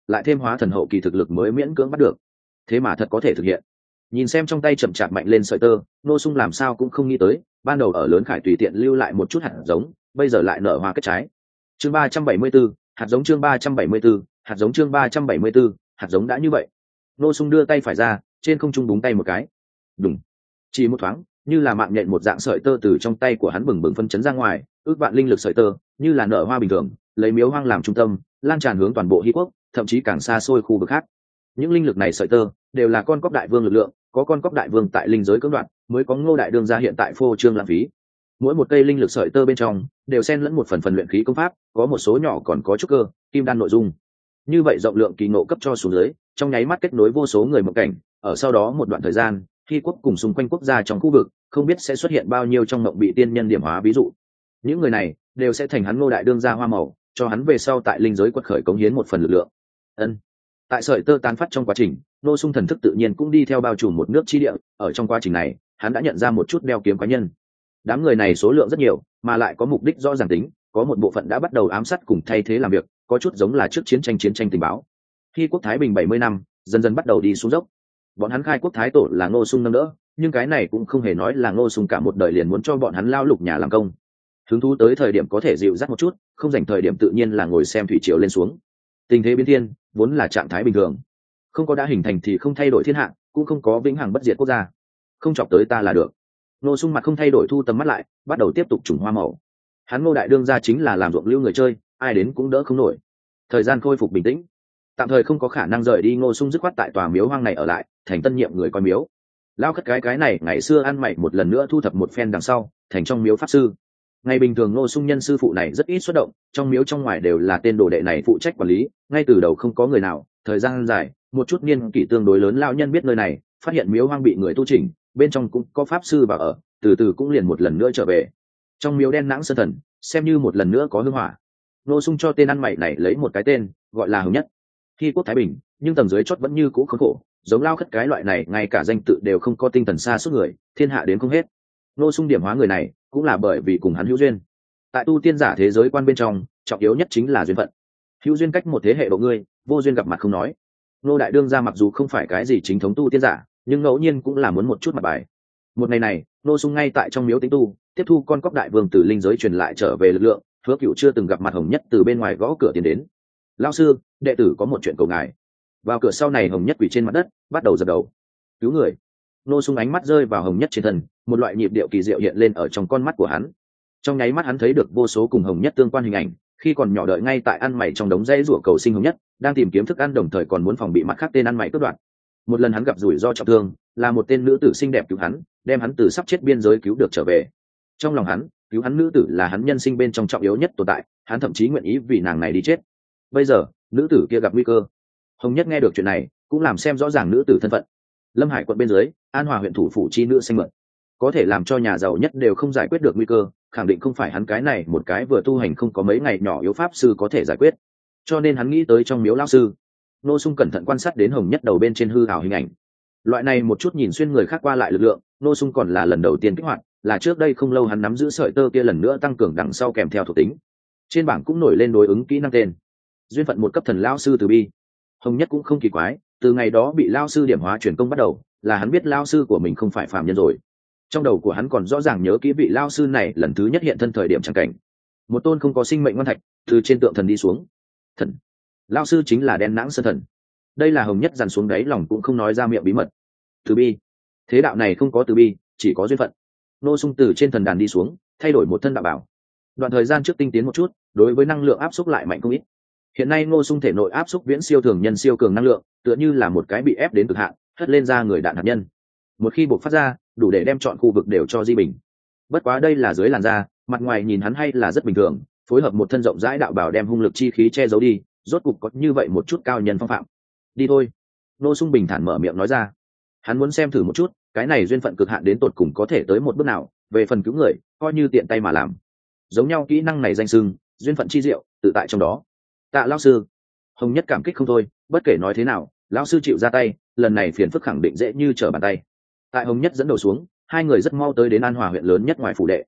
[SPEAKER 1] lại thêm hóa thần hậu kỳ thực lực mới miễn cưỡng bắt được. Thế mà thật có thể thực hiện. Nhìn xem trong tay chậm chạp mạnh lên sợi tơ, Ngô Sung làm sao cũng không nghĩ tới, ban đầu ở lớn khải tùy tiện lưu lại một chút hạt giống, bây giờ lại nở hoa kết trái. Chương ba trăm bảy mươi 74, hạt giống chương ba trăm bảy mươi 74, hạt giống chương ba trăm bảy mươi 74, hạt giống đã như vậy. Ngô Sung đưa tay phải ra, trên không trung búng tay một cái. Đùng. Chỉ một thoáng, như là mạng nhện một dạng sợi tơ từ trong tay của hắn bừng bừng phân chấn ra ngoài, ước vạn linh lực sợi tơ, như là nở hoa bình thường, lấy Miếu Hoang làm trung tâm, lan tràn hướng toàn bộ Hy quốc, thậm chí càng xa xôi khu vực khác. Những linh lực này sợi tơ đều là con cóc đại vương lực lượng, có con cóc đại vương tại linh giới cưỡng đoạt, mới có Ngô đại đương gia hiện tại phô trương lãng phí. Mỗi một cây linh lực sợi tơ bên trong đều xen lẫn một phần phần luyện khí công pháp, có một số nhỏ còn có trúc cơ, kim đan nội dung. Như vậy rộng lượng kỳ ngộ cấp cho xuống dưới, trong nháy mắt kết nối vô số người một cảnh, ở sau đó một đoạn thời gian, Hy quốc cùng xung quanh quốc gia trong khu vực, không biết sẽ xuất hiện bao nhiêu trong mộng bị tiên nhân điểm hóa ví dụ. Những người này đều sẽ thành hắn Ngô đại đương gia hoa màu, cho hắn về sau tại linh giới quật khởi cống hiến một phần lực lượng. Ân. Tại sợi tơ tán phát trong quá trình, Ngô Sung thần thức tự nhiên cũng đi theo bao trùm một nước chi địa, ở trong quá trình này, hắn đã nhận ra một chút đeo kiếm cá nhân. Đám người này số lượng rất nhiều, mà lại có mục đích rõ ràng tính, có một bộ phận đã bắt đầu ám sát cùng thay thế làm việc, có chút giống là trước chiến tranh chiến tranh tình báo. Khi quốc thái bình bảy mươi năm, dần dần bắt đầu đi xuống dốc. Bọn hắn khai quốc thái tổ là Ngô Sung nâng đỡ, nhưng cái này cũng không hề nói là Ngô Sung cả một đời liền muốn cho bọn hắn lao lục nhà làm công. Hứng thú tới thời điểm có thể dịu dắt một chút, không dành thời điểm tự nhiên là ngồi xem thủy triều lên xuống. Tình thế biến thiên, vốn là trạng thái bình thường. Không có đã hình thành thì không thay đổi thiên hạ, cũng không có vĩnh hằng bất diệt quốc gia. Không chọc tới ta là được. Ngô Sung mặt không thay đổi thu tầm mắt lại, bắt đầu tiếp tục trùng hoa màu. Hắn Ngô đại đương gia chính là làm ruộng lưu người chơi, ai đến cũng đỡ không nổi. Thời gian khôi phục bình tĩnh, tạm thời không có khả năng rời đi, Ngô Sung dứt khoát tại tòa miếu hoang này ở lại, thành tân nhiệm người coi miếu. Lao khất cái cái này ngày xưa ăn mày một lần nữa thu thập một phen đằng sau, thành trong miếu pháp sư. Ngày bình thường Ngô Sung nhân sư phụ này rất ít xuất động, trong miếu trong ngoài đều là tên đồ đệ này phụ trách quản lý, ngay từ đầu không có người nào. Thời gian dài, một chút niên kỷ tương đối lớn lao nhân biết nơi này, phát hiện miếu hoang bị người tu chỉnh, bên trong cũng có pháp sư vào ở, từ từ cũng liền một lần nữa trở về. Trong miếu đen nãng sơn thần, xem như một lần nữa có hương hỏa. Ngô Sung cho tên ăn mày này lấy một cái tên, gọi là Hồng Nhất. Khi quốc thái bình, nhưng tầng dưới chót vẫn như cũ khốn khổ, giống lao khất cái loại này ngay cả danh tự đều không có, tinh thần xa suốt người, thiên hạ đến không hết. Ngô Sung điểm hóa người này, cũng là bởi vì cùng hắn hữu duyên. Tại tu tiên giả thế giới quan bên trong, trọng yếu nhất chính là duyên phận. Hữu duyên cách một thế hệ độ ngươi, vô duyên gặp mặt không nói. Ngô đại đương gia mặc dù không phải cái gì chính thống tu tiên giả, nhưng ngẫu nhiên cũng là muốn một chút mặt bài. Một ngày này, Ngô Sung ngay tại trong miếu tĩnh tu, tiếp thu con cóc đại vương từ linh giới truyền lại trở về lực lượng. Hứa Cửu chưa từng gặp mặt Hồng Nhất từ bên ngoài gõ cửa tiến đến. Lão sư, đệ tử có một chuyện cầu ngài. Vào cửa sau này, Hồng Nhất quỳ trên mặt đất, bắt đầu dập đầu cứu người. Ngô Sung ánh mắt rơi vào Hồng Nhất trên thân, một loại nhịp điệu kỳ diệu hiện lên ở trong con mắt của hắn. Trong nháy mắt hắn thấy được vô số cùng Hồng Nhất tương quan hình ảnh, khi còn nhỏ đợi ngay tại ăn mày trong đống rẫy rủa cầu sinh Hồng Nhất, đang tìm kiếm thức ăn đồng thời còn muốn phòng bị mặt khác tên ăn mày cướp đoạt. Một lần hắn gặp rủi ro trọng thương, là một tên nữ tử xinh đẹp cứu hắn, đem hắn từ sắp chết biên giới cứu được trở về. Trong lòng hắn, cứu hắn nữ tử là hắn nhân sinh bên trong trọng yếu nhất tồn tại, hắn thậm chí nguyện ý vì nàng này đi chết. Bây giờ, nữ tử kia gặp nguy cơ. Hồng Nhất nghe được chuyện này, cũng làm xem rõ ràng nữ tử thân phận. Lâm Hải quận bên dưới, An Hòa huyện thủ phủ chi nữ xanh mượn, có thể làm cho nhà giàu nhất đều không giải quyết được nguy cơ, khẳng định không phải hắn cái này một cái vừa tu hành không có mấy ngày nhỏ yếu pháp sư có thể giải quyết. Cho nên hắn nghĩ tới trong miếu lão sư. Ngô Sung cẩn thận quan sát đến Hồng Nhất đầu bên trên hư ảo hình ảnh. Loại này một chút nhìn xuyên người khác qua lại lực lượng, Ngô Sung còn là lần đầu tiên kích hoạt, là trước đây không lâu hắn nắm giữ sợi tơ kia lần nữa tăng cường đằng sau kèm theo thuộc tính. Trên bảng cũng nổi lên đối ứng kỹ năng tên. Duyên phận một cấp thần lão sư từ bi. Hồng Nhất cũng không kỳ quái, từ ngày đó bị lão sư điểm hóa truyền công bắt đầu, là hắn biết lão sư của mình không phải phàm nhân rồi. Trong đầu của hắn còn rõ ràng nhớ kỹ vị lão sư này lần thứ nhất hiện thân thời điểm chẳng cảnh. Một tôn không có sinh mệnh ngoan thạch từ trên tượng thần đi xuống. Thần. Lão sư chính là đen nãng sơn thần. Đây là Hồng Nhất dằn xuống đáy lòng cũng không nói ra miệng bí mật. Từ bi. Thế đạo này không có từ bi, chỉ có duyên phận. Ngô Sung từ trên thần đàn đi xuống, thay đổi một thân đạo bảo. Đoạn thời gian trước tinh tiến một chút, đối với năng lượng áp xúc lại mạnh không ít. Hiện nay Ngô Sung thể nội áp xúc viễn siêu thường nhân siêu cường năng lượng, tựa như là một cái bị ép đến cực hạn, hất lên ra người đạn hạt nhân. Một khi bộc phát ra, đủ để đem chọn khu vực đều cho di bình. Bất quá đây là dưới làn da, mặt ngoài nhìn hắn hay là rất bình thường, phối hợp một thân rộng rãi đạo bảo đem hung lực chi khí che giấu đi, rốt cục có như vậy một chút cao nhân phong phạm. Đi thôi. Ngô Sung bình thản mở miệng nói ra. Hắn muốn xem thử một chút, cái này duyên phận cực hạn đến tột cùng có thể tới một bước nào, về phần cứu người, coi như tiện tay mà làm. Giống nhau kỹ năng này danh xưng, duyên phận chi diệu, tự tại trong đó. Tạ lão sư. Hồng Nhất cảm kích không thôi, bất kể nói thế nào, lão sư chịu ra tay, lần này phiền phức khẳng định dễ như trở bàn tay. Tại Hồng Nhất dẫn đầu xuống, hai người rất mau tới đến An Hòa huyện lớn nhất ngoài phủ đệ.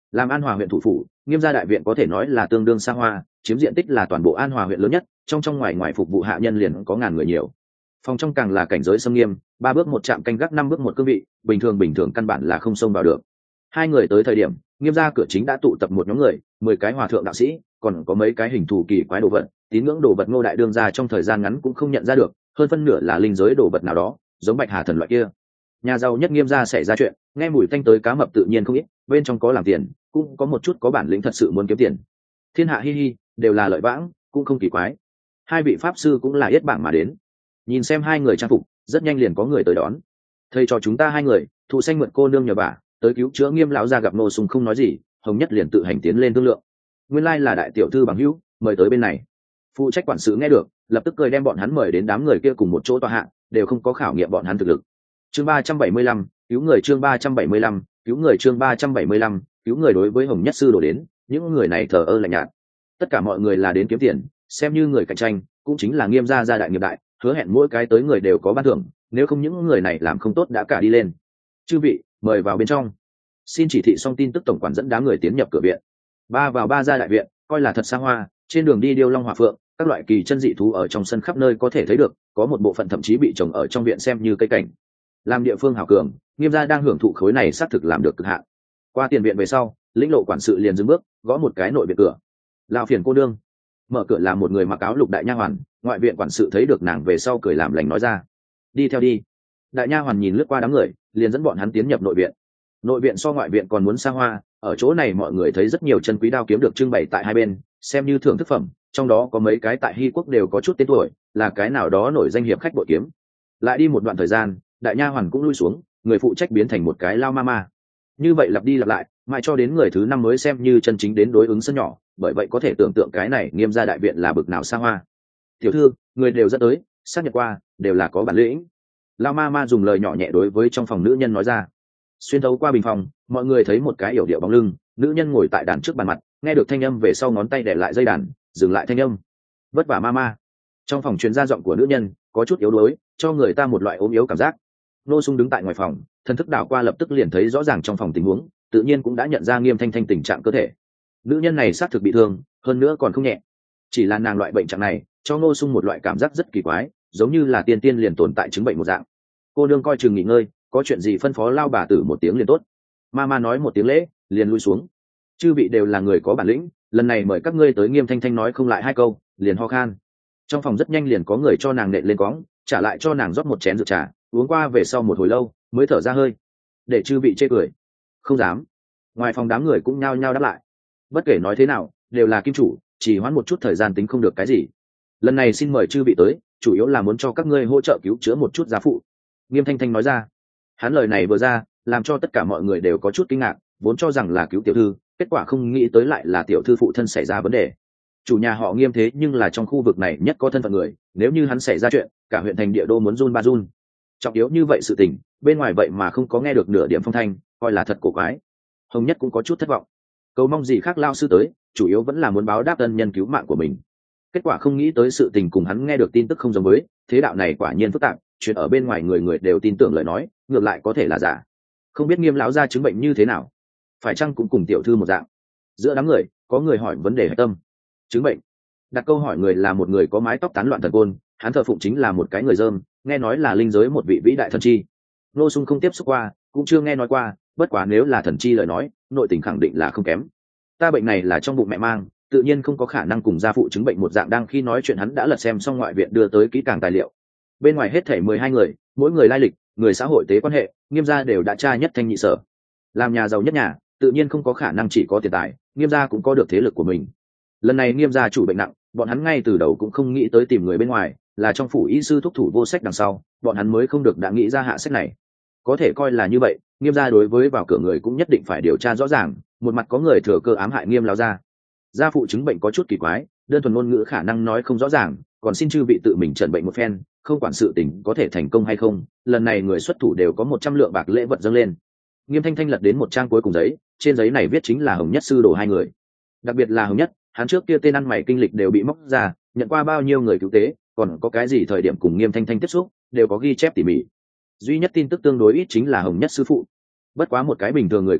[SPEAKER 1] Làm An Hòa huyện thủ phủ, Nghiêm gia đại viện có thể nói là tương đương xa hoa, chiếm diện tích là toàn bộ An Hòa huyện lớn nhất, trong trong ngoài ngoài phục vụ hạ nhân liền có ngàn người nhiều. Phòng trong càng là cảnh giới xâm nghiêm, ba bước một trạm canh gác, năm bước một cương vị, bình thường bình thường căn bản là không xông vào được. Hai người tới thời điểm, Nghiêm gia cửa chính đã tụ tập một nhóm người, mười cái hòa thượng đạo sĩ, còn có mấy cái hình thù kỳ quái đồ vật, tín ngưỡng đồ vật Ngô đại đương gia trong thời gian ngắn cũng không nhận ra được, hơn phân nửa là linh giới đồ vật nào đó, giống Bạch Hà thần loại kia. Nhà giàu nhất Nghiêm gia xảy ra chuyện, nghe mùi tanh tới cá mập tự nhiên không ít, bên trong có làm tiền, cũng có một chút có bản lĩnh thật sự muốn kiếm tiền. Thiên hạ hi hi, đều là lợi vãng, cũng không kỳ quái. Hai vị pháp sư cũng là yết bảng mà đến. Nhìn xem hai người trang phục, rất nhanh liền có người tới đón. Thầy cho chúng ta hai người, thụ xanh mượn cô nương nhờ bà, tới cứu chữa Nghiêm lão gia gặp Ngô Sùng không nói gì, Hồng Nhất liền tự hành tiến lên thương lượng. Nguyên lai là đại tiểu thư bằng hữu, mời tới bên này. Phụ trách quản sự nghe được, lập tức cười đem bọn hắn mời đến đám người kia cùng một chỗ tọa hạ, đều không có khảo nghiệm bọn hắn thực lực. Chương ba trăm bảy mươi lăm, cứu người chương ba trăm bảy mươi lăm, cứu người chương ba trăm bảy mươi lăm, cứu người đối với Hồng Nhất sư đổ đến, những người này thờ ơ lạnh nhạt. Tất cả mọi người là đến kiếm tiền, xem như người cạnh tranh, cũng chính là Nghiêm gia gia đại nghiệp đại, hứa hẹn mỗi cái tới người đều có ban thưởng, nếu không những người này làm không tốt đã cả đi lên. Chư vị, mời vào bên trong. Xin chỉ thị xong tin tức tổng quản dẫn đám người tiến nhập cửa viện. Ba vào ba gia đại viện, coi là thật xa hoa, trên đường đi điêu long hỏa phượng, các loại kỳ chân dị thú ở trong sân khắp nơi có thể thấy được, có một bộ phận thậm chí bị trồng ở trong viện xem như cây cảnh. Làm địa phương hảo cường, Nghiêm gia đang hưởng thụ khối này xác thực làm được cực hạn. Qua tiền viện về sau, lĩnh lộ quản sự liền dừng bước, gõ một cái nội viện cửa. Lão phiền cô đương. Mở cửa là một người mặc áo lục đại nha hoàn, ngoại viện quản sự thấy được nàng về sau cười làm lành nói ra: "Đi theo đi." Đại nha hoàn nhìn lướt qua đám người, liền dẫn bọn hắn tiến nhập nội viện. Nội viện so ngoại viện còn muốn xa hoa, ở chỗ này mọi người thấy rất nhiều chân quý đao kiếm được trưng bày tại hai bên, xem như thưởng thức phẩm, trong đó có mấy cái tại Hy quốc đều có chút tên tuổi, là cái nào đó nổi danh hiệp khách bội kiếm. Lại đi một đoạn thời gian, đại nha hoàn cũng lui xuống, người phụ trách biến thành một cái lao mama. Như vậy lặp đi lặp lại, mãi cho đến người thứ năm mới xem như chân chính đến đối ứng sân nhỏ, bởi vậy có thể tưởng tượng cái này Nghiêm gia đại viện là bực nào xa hoa. "Tiểu thư, người đều dẫn tới, xác nhận qua, đều là có bản lĩnh." Lao mama dùng lời nhỏ nhẹ đối với trong phòng nữ nhân nói ra. Xuyên thấu qua bình phòng, mọi người thấy một cái yểu điệu bóng lưng, nữ nhân ngồi tại đàn trước bàn mặt, nghe được thanh âm về sau ngón tay để lại dây đàn, dừng lại thanh âm. "Vất vả mama." Trong phòng truyền ra giọng của nữ nhân, có chút yếu đuối, cho người ta một loại ốm yếu cảm giác. Nô Sung đứng tại ngoài phòng, thần thức đảo qua lập tức liền thấy rõ ràng trong phòng tình huống, tự nhiên cũng đã nhận ra Nghiêm Thanh Thanh tình trạng cơ thể. Nữ nhân này xác thực bị thương, hơn nữa còn không nhẹ. Chỉ là nàng loại bệnh trạng này, cho Nô Sung một loại cảm giác rất kỳ quái, giống như là tiên tiên liền tồn tại chứng bệnh một dạng. Cô đương coi chừng nghỉ ngơi, có chuyện gì phân phó lao bà tử một tiếng liền tốt. Mama nói một tiếng lễ, liền lui xuống. Chư vị đều là người có bản lĩnh, lần này mời các ngươi tới. Nghiêm Thanh Thanh nói không lại hai câu, liền ho khan. Trong phòng rất nhanh liền có người cho nàng nện lên cõng, trả lại cho nàng rót một chén rượu trà, uống qua về sau một hồi lâu mới thở ra hơi, để chư vị chê cười. Không dám. Ngoài phòng đám người cũng nhao nhao đáp lại. Bất kể nói thế nào, đều là kim chủ, chỉ hoãn một chút thời gian tính không được cái gì. Lần này xin mời chư vị tới, chủ yếu là muốn cho các ngươi hỗ trợ cứu chữa một chút giá phụ. Nghiêm Thanh Thanh nói ra. Hắn lời này vừa ra, làm cho tất cả mọi người đều có chút kinh ngạc, vốn cho rằng là cứu tiểu thư, kết quả không nghĩ tới lại là tiểu thư phụ thân xảy ra vấn đề. Chủ nhà họ Nghiêm thế nhưng là trong khu vực này nhất có thân phận người, nếu như hắn xảy ra chuyện, cả huyện thành địa đô muốn run ba run. Trọng yếu như vậy sự tình, bên ngoài vậy mà không có nghe được nửa điểm phong thanh, coi là thật cổ quái. Hồng Nhất cũng có chút thất vọng. Cầu mong gì khác lao sư tới, chủ yếu vẫn là muốn báo đáp ân nhân cứu mạng của mình. Kết quả không nghĩ tới sự tình cùng hắn nghe được tin tức không giống với, thế đạo này quả nhiên phức tạp, chuyện ở bên ngoài người người đều tin tưởng lời nói, ngược lại có thể là giả. Không biết Nghiêm lão gia chứng bệnh như thế nào, phải chăng cũng cùng tiểu thư một dạng? Giữa đám người, có người hỏi vấn đề hạch tâm. Chứng bệnh? Đặt câu hỏi người là một người có mái tóc tán loạn thần côn, hắn thờ phụng chính là một cái người dơm, nghe nói là linh giới một vị vĩ đại thần chi. Nô Sung không tiếp xúc qua, cũng chưa nghe nói qua, bất quá nếu là thần chi lời nói, nội tình khẳng định là không kém. Ta bệnh này là trong bụng mẹ mang, tự nhiên không có khả năng cùng gia phụ chứng bệnh một dạng. Đang khi nói chuyện hắn đã lật xem xong ngoại viện đưa tới kỹ càng tài liệu. Bên ngoài hết thảy mười hai người, mỗi người lai lịch, người xã hội tế quan hệ, Nghiêm gia đều đã tra nhất thanh nhị sở. Làm nhà giàu nhất nhà, tự nhiên không có khả năng chỉ có tiền tài, Nghiêm gia cũng có được thế lực của mình. Lần này Nghiêm gia chủ bệnh nặng, bọn hắn ngay từ đầu cũng không nghĩ tới tìm người bên ngoài, là trong phủ y sư thúc thủ vô sách đằng sau, bọn hắn mới không được đã nghĩ ra hạ sách này. Có thể coi là như vậy, Nghiêm gia đối với vào cửa người cũng nhất định phải điều tra rõ ràng, một mặt có người thừa cơ ám hại Nghiêm lão gia. Gia phụ chứng bệnh có chút kỳ quái, đơn thuần ngôn ngữ khả năng nói không rõ ràng, còn xin chư vị tự mình chẩn bệnh một phen, không quản sự tình có thể thành công hay không, lần này người xuất thủ đều có một trăm lượng bạc lễ vật dâng lên. Nghiêm Thanh Thanh lật đến một trang cuối cùng giấy, trên giấy này viết chính là Hồng Nhất sư đồ hai người. Đặc biệt là Hồng Nhất, hắn trước kia tên ăn mày kinh lịch đều bị móc ra, nhận qua bao nhiêu người cứu tế, còn có cái gì thời điểm cùng Nghiêm Thanh Thanh tiếp xúc, đều có ghi chép tỉ mỉ. Duy nhất tin tức tương đối ít chính là Hồng Nhất sư phụ. Bất quá một cái bình thường người coi miếu,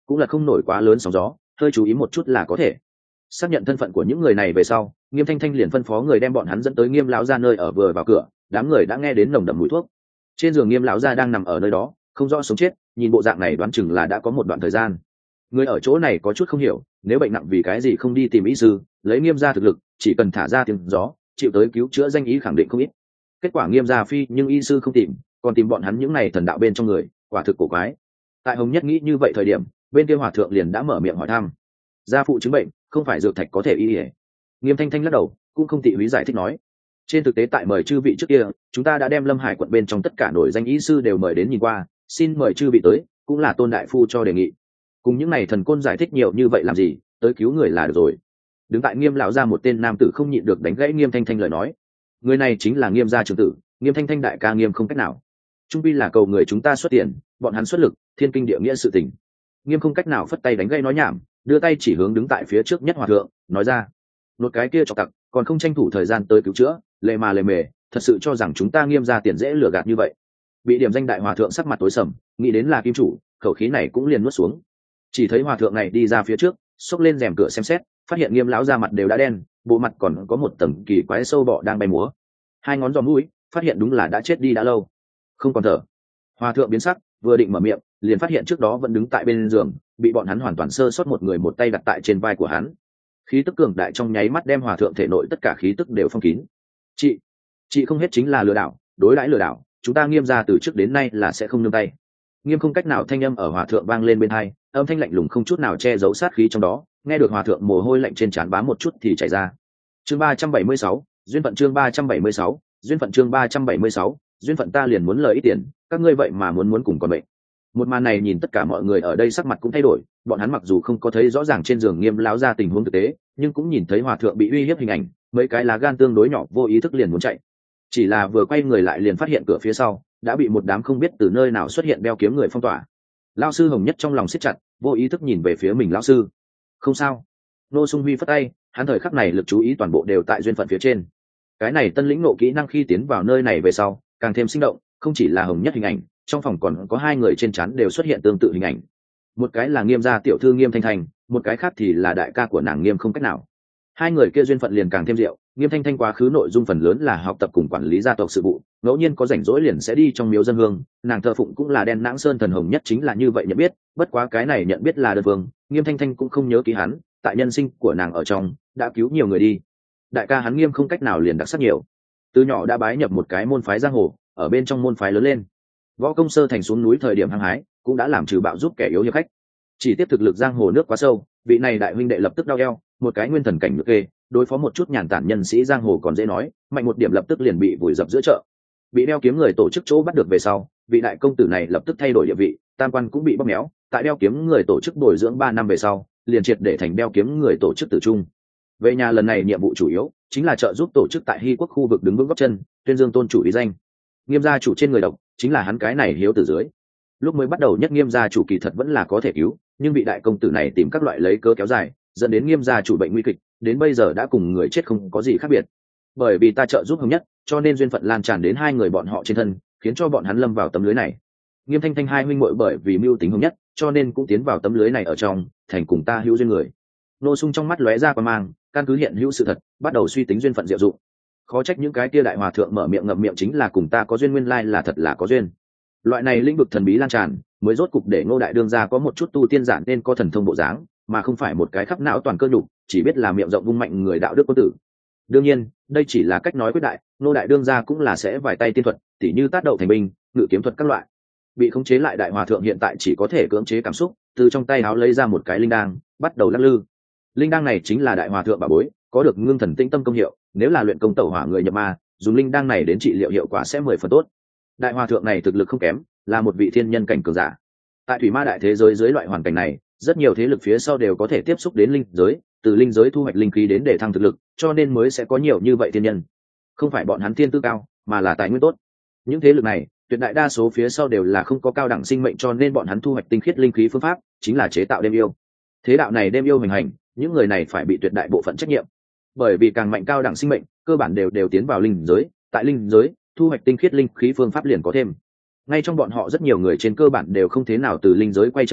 [SPEAKER 1] cũng là không nổi quá lớn sóng gió, hơi chú ý một chút là có thể. Xác nhận thân phận của những người này về sau, Nghiêm Thanh Thanh liền phân phó người đem bọn hắn dẫn tới Nghiêm lão gia nơi ở. Vừa vào cửa, đám người đã nghe đến nồng đậm mùi thuốc. Trên giường Nghiêm lão gia đang nằm ở nơi đó, không rõ sống chết, nhìn bộ dạng này đoán chừng là đã có một đoạn thời gian. Người ở chỗ này có chút không hiểu, nếu bệnh nặng vì cái gì không đi tìm y sư, lấy Nghiêm gia thực lực, chỉ cần thả ra tiếng gió, chịu tới cứu chữa danh ý khẳng định không ít. Kết quả Nghiêm gia phi nhưng y sư không tìm, còn tìm bọn hắn những này thần đạo bên trong người, quả thực cổ quái. Tại Hồng Nhất nghĩ như vậy thời điểm, bên kia hòa thượng liền đã mở miệng hỏi thăm. Gia phụ chứng bệnh, không phải dược thạch có thể y y. Nghiêm Thanh Thanh lắc đầu, cũng không tị húy giải thích nói. Trên thực tế tại mời chư vị trước kia, chúng ta đã đem Lâm Hải quận bên trong tất cả nổi danh y sư đều mời đến nhìn qua, xin mời chư vị tới, cũng là Tôn đại phu cho đề nghị. Cùng những này thần côn giải thích nhiều như vậy làm gì, tới cứu người là được rồi. Đứng tại Nghiêm lão gia một tên nam tử không nhịn được đánh gãy Nghiêm Thanh Thanh lời nói. Người này chính là Nghiêm gia trưởng tử, Nghiêm Thanh Thanh đại ca Nghiêm không cách nào. Trung pi là cầu người chúng ta xuất tiền, bọn hắn xuất lực, thiên kinh địa nghĩa sự tình. Nghiêm không cách nào phất tay đánh gãy nói nhảm, đưa tay chỉ hướng đứng tại phía trước nhất hòa thượng, nói ra: "Một cái kia cho tặc, còn không tranh thủ thời gian tới cứu chữa, lề mà lề mề, thật sự cho rằng chúng ta Nghiêm gia tiền dễ lừa gạt như vậy." Bị điểm danh đại hòa thượng sắc mặt tối sầm, nghĩ đến là kim chủ, khẩu khí này cũng liền nuốt xuống. Chỉ thấy hòa thượng này đi ra phía trước, xốc lên rèm cửa xem xét, phát hiện Nghiêm lão gia mặt đều đã đen, bộ mặt còn có một tầng kỳ quái sâu bọ đang bay múa. Hai ngón giò mũi, phát hiện đúng là đã chết đi đã lâu, không còn thở. Hòa thượng biến sắc, vừa định mở miệng, liền phát hiện trước đó vẫn đứng tại bên giường, bị bọn hắn hoàn toàn sơ sót một người một tay đặt tại trên vai của hắn. Khí tức cường đại trong nháy mắt đem hòa thượng thể nội tất cả khí tức đều phong kín. Chị, chị không hết chính là lừa đảo, đối đãi lừa đảo, chúng ta Nghiêm gia từ trước đến nay là sẽ không nương tay. Nghiêm không cách nào thanh âm ở hòa thượng vang lên bên tai, âm thanh lạnh lùng không chút nào che giấu sát khí trong đó, nghe được hòa thượng mồ hôi lạnh trên trán bám một chút thì chảy ra. Chương ba trăm bảy mươi sáu, duyên phận chương ba trăm bảy mươi sáu, duyên phận chương ba trăm bảy mươi sáu, duyên phận ta liền muốn lời ít tiền, các ngươi vậy mà muốn muốn cùng còn bệnh. Một màn này nhìn tất cả mọi người ở đây sắc mặt cũng thay đổi, bọn hắn mặc dù không có thấy rõ ràng trên giường Nghiêm lão gia tình huống thực tế, nhưng cũng nhìn thấy hòa thượng bị uy hiếp hình ảnh, mấy cái lá gan tương đối nhỏ vô ý thức liền muốn chạy. Chỉ là vừa quay người lại liền phát hiện cửa phía sau đã bị một đám không biết từ nơi nào xuất hiện đeo kiếm người phong tỏa. Lão sư Hồng Nhất trong lòng siết chặt, vô ý thức nhìn về phía mình lão sư. Không sao. Nô Sung Huy phất tay, hắn thời khắc này lực chú ý toàn bộ đều tại duyên phận phía trên. Cái này tân lĩnh ngộ kỹ năng khi tiến vào nơi này về sau, càng thêm sinh động, không chỉ là Hồng Nhất hình ảnh, trong phòng còn có hai người trên trán đều xuất hiện tương tự hình ảnh. Một cái là Nghiêm gia tiểu thư Nghiêm Thanh Thanh, một cái khác thì là đại ca của nàng Nghiêm không cách nào. Hai người kia duyên phận liền càng thêm diệu. Nghiêm Thanh Thanh quá khứ nội dung phần lớn là học tập cùng quản lý gia tộc sự vụ, ngẫu nhiên có rảnh rỗi liền sẽ đi trong miếu dân hương, nàng thờ phụng cũng là đen nãng sơn thần Hồng Nhất chính là như vậy nhận biết, bất quá cái này nhận biết là đơn phương, Nghiêm Thanh Thanh cũng không nhớ ký hắn, tại nhân sinh của nàng ở trong đã cứu nhiều người đi. Đại ca hắn Nghiêm không cách nào liền đặc sắc nhiều, từ nhỏ đã bái nhập một cái môn phái giang hồ, ở bên trong môn phái lớn lên, võ công sơ thành xuống núi thời điểm hăng hái, cũng đã làm trừ bạo giúp kẻ yếu hiệp khách. Chỉ tiếp thực lực giang hồ nước quá sâu, vị này đại huynh đệ lập tức đau eo, một cái nguyên thần cảnh ngược kê, đối phó một chút nhàn tản nhân sĩ giang hồ còn dễ nói, mạnh một điểm lập tức liền bị vùi dập giữa chợ. Bị đeo kiếm người tổ chức chỗ bắt được về sau, vị đại công tử này lập tức thay đổi địa vị, tam quan cũng bị bóp méo, tại đeo kiếm người tổ chức bồi dưỡng ba năm về sau, liền triệt để thành đeo kiếm người tổ chức tử trung. Về nhà lần này nhiệm vụ chủ yếu chính là trợ giúp tổ chức tại Hy quốc khu vực đứng vững gót chân, tuyên dương tôn chủ ý danh. Nghiêm gia chủ trên người độc chính là hắn cái này hiếu tử dưới. Lúc mới bắt đầu nhất Nghiêm gia chủ kỳ thật vẫn là có thể cứu, nhưng bị đại công tử này tìm các loại lấy cớ kéo dài, dẫn đến Nghiêm gia chủ bệnh nguy kịch, đến bây giờ đã cùng người chết không có gì khác biệt. Bởi vì ta trợ giúp Hồng Nhất, cho nên duyên phận lan tràn đến hai người bọn họ trên thân, khiến cho bọn hắn lâm vào tấm lưới này. Nghiêm Thanh Thanh hai huynh muội bởi vì mưu tính Hồng Nhất, cho nên cũng tiến vào tấm lưới này ở trong, thành cùng ta hữu duyên người. Nô Sung trong mắt lóe ra qua mang, căn cứ hiện hữu sự thật, bắt đầu suy tính duyên phận diệu dụng. Khó trách những cái kia đại hòa thượng mở miệng ngậm miệng chính là cùng ta có duyên, nguyên lai là thật là có duyên. Loại này lĩnh vực thần bí lan tràn, mới rốt cục để Ngô đại đương gia có một chút tu tiên giản nên có thần thông bộ dáng, mà không phải một cái khắp não toàn cơ nhục, chỉ biết là miệng rộng vung mạnh người đạo đức quân tử. Đương nhiên, đây chỉ là cách nói quyết đại, Ngô đại đương gia cũng là sẽ vài tay tiên thuật, tỉ như tát đậu thành binh, ngự kiếm thuật các loại. Bị khống chế lại đại hòa thượng hiện tại chỉ có thể cưỡng chế cảm xúc, từ trong tay áo lấy ra một cái linh đan, bắt đầu lắc lư. Linh đan này chính là đại hòa thượng bảo bối, có được ngưng thần tĩnh tâm công hiệu, nếu là luyện công tẩu hỏa người nhập ma, dùng linh đan này đến trị liệu hiệu quả sẽ mười phần tốt. Đại hòa thượng này thực lực không kém, là một vị thiên nhân cảnh cường giả. Tại thủy ma đại thế giới dưới loại hoàn cảnh này, rất nhiều thế lực phía sau đều có thể tiếp xúc đến linh giới, từ linh giới thu hoạch linh khí đến để thăng thực lực, cho nên mới sẽ có nhiều như vậy thiên nhân. Không phải bọn hắn thiên tư cao, mà là tài nguyên tốt. Những thế lực này, tuyệt đại đa số phía sau đều là không có cao đẳng sinh mệnh, cho nên bọn hắn thu hoạch tinh khiết linh khí phương pháp chính là chế tạo đêm yêu. Thế đạo này đêm yêu hành hành, những người này phải bị tuyệt đại bộ phận trách nhiệm. Bởi vì càng mạnh cao đẳng sinh mệnh, cơ bản đều đều tiến vào linh giới, tại linh giới, thu hoạch tinh khiết linh khí phương pháp liền có thêm. Ngay trong bọn họ rất nhiều người trên cơ bản đều không thế nào từ linh giới quay trở về,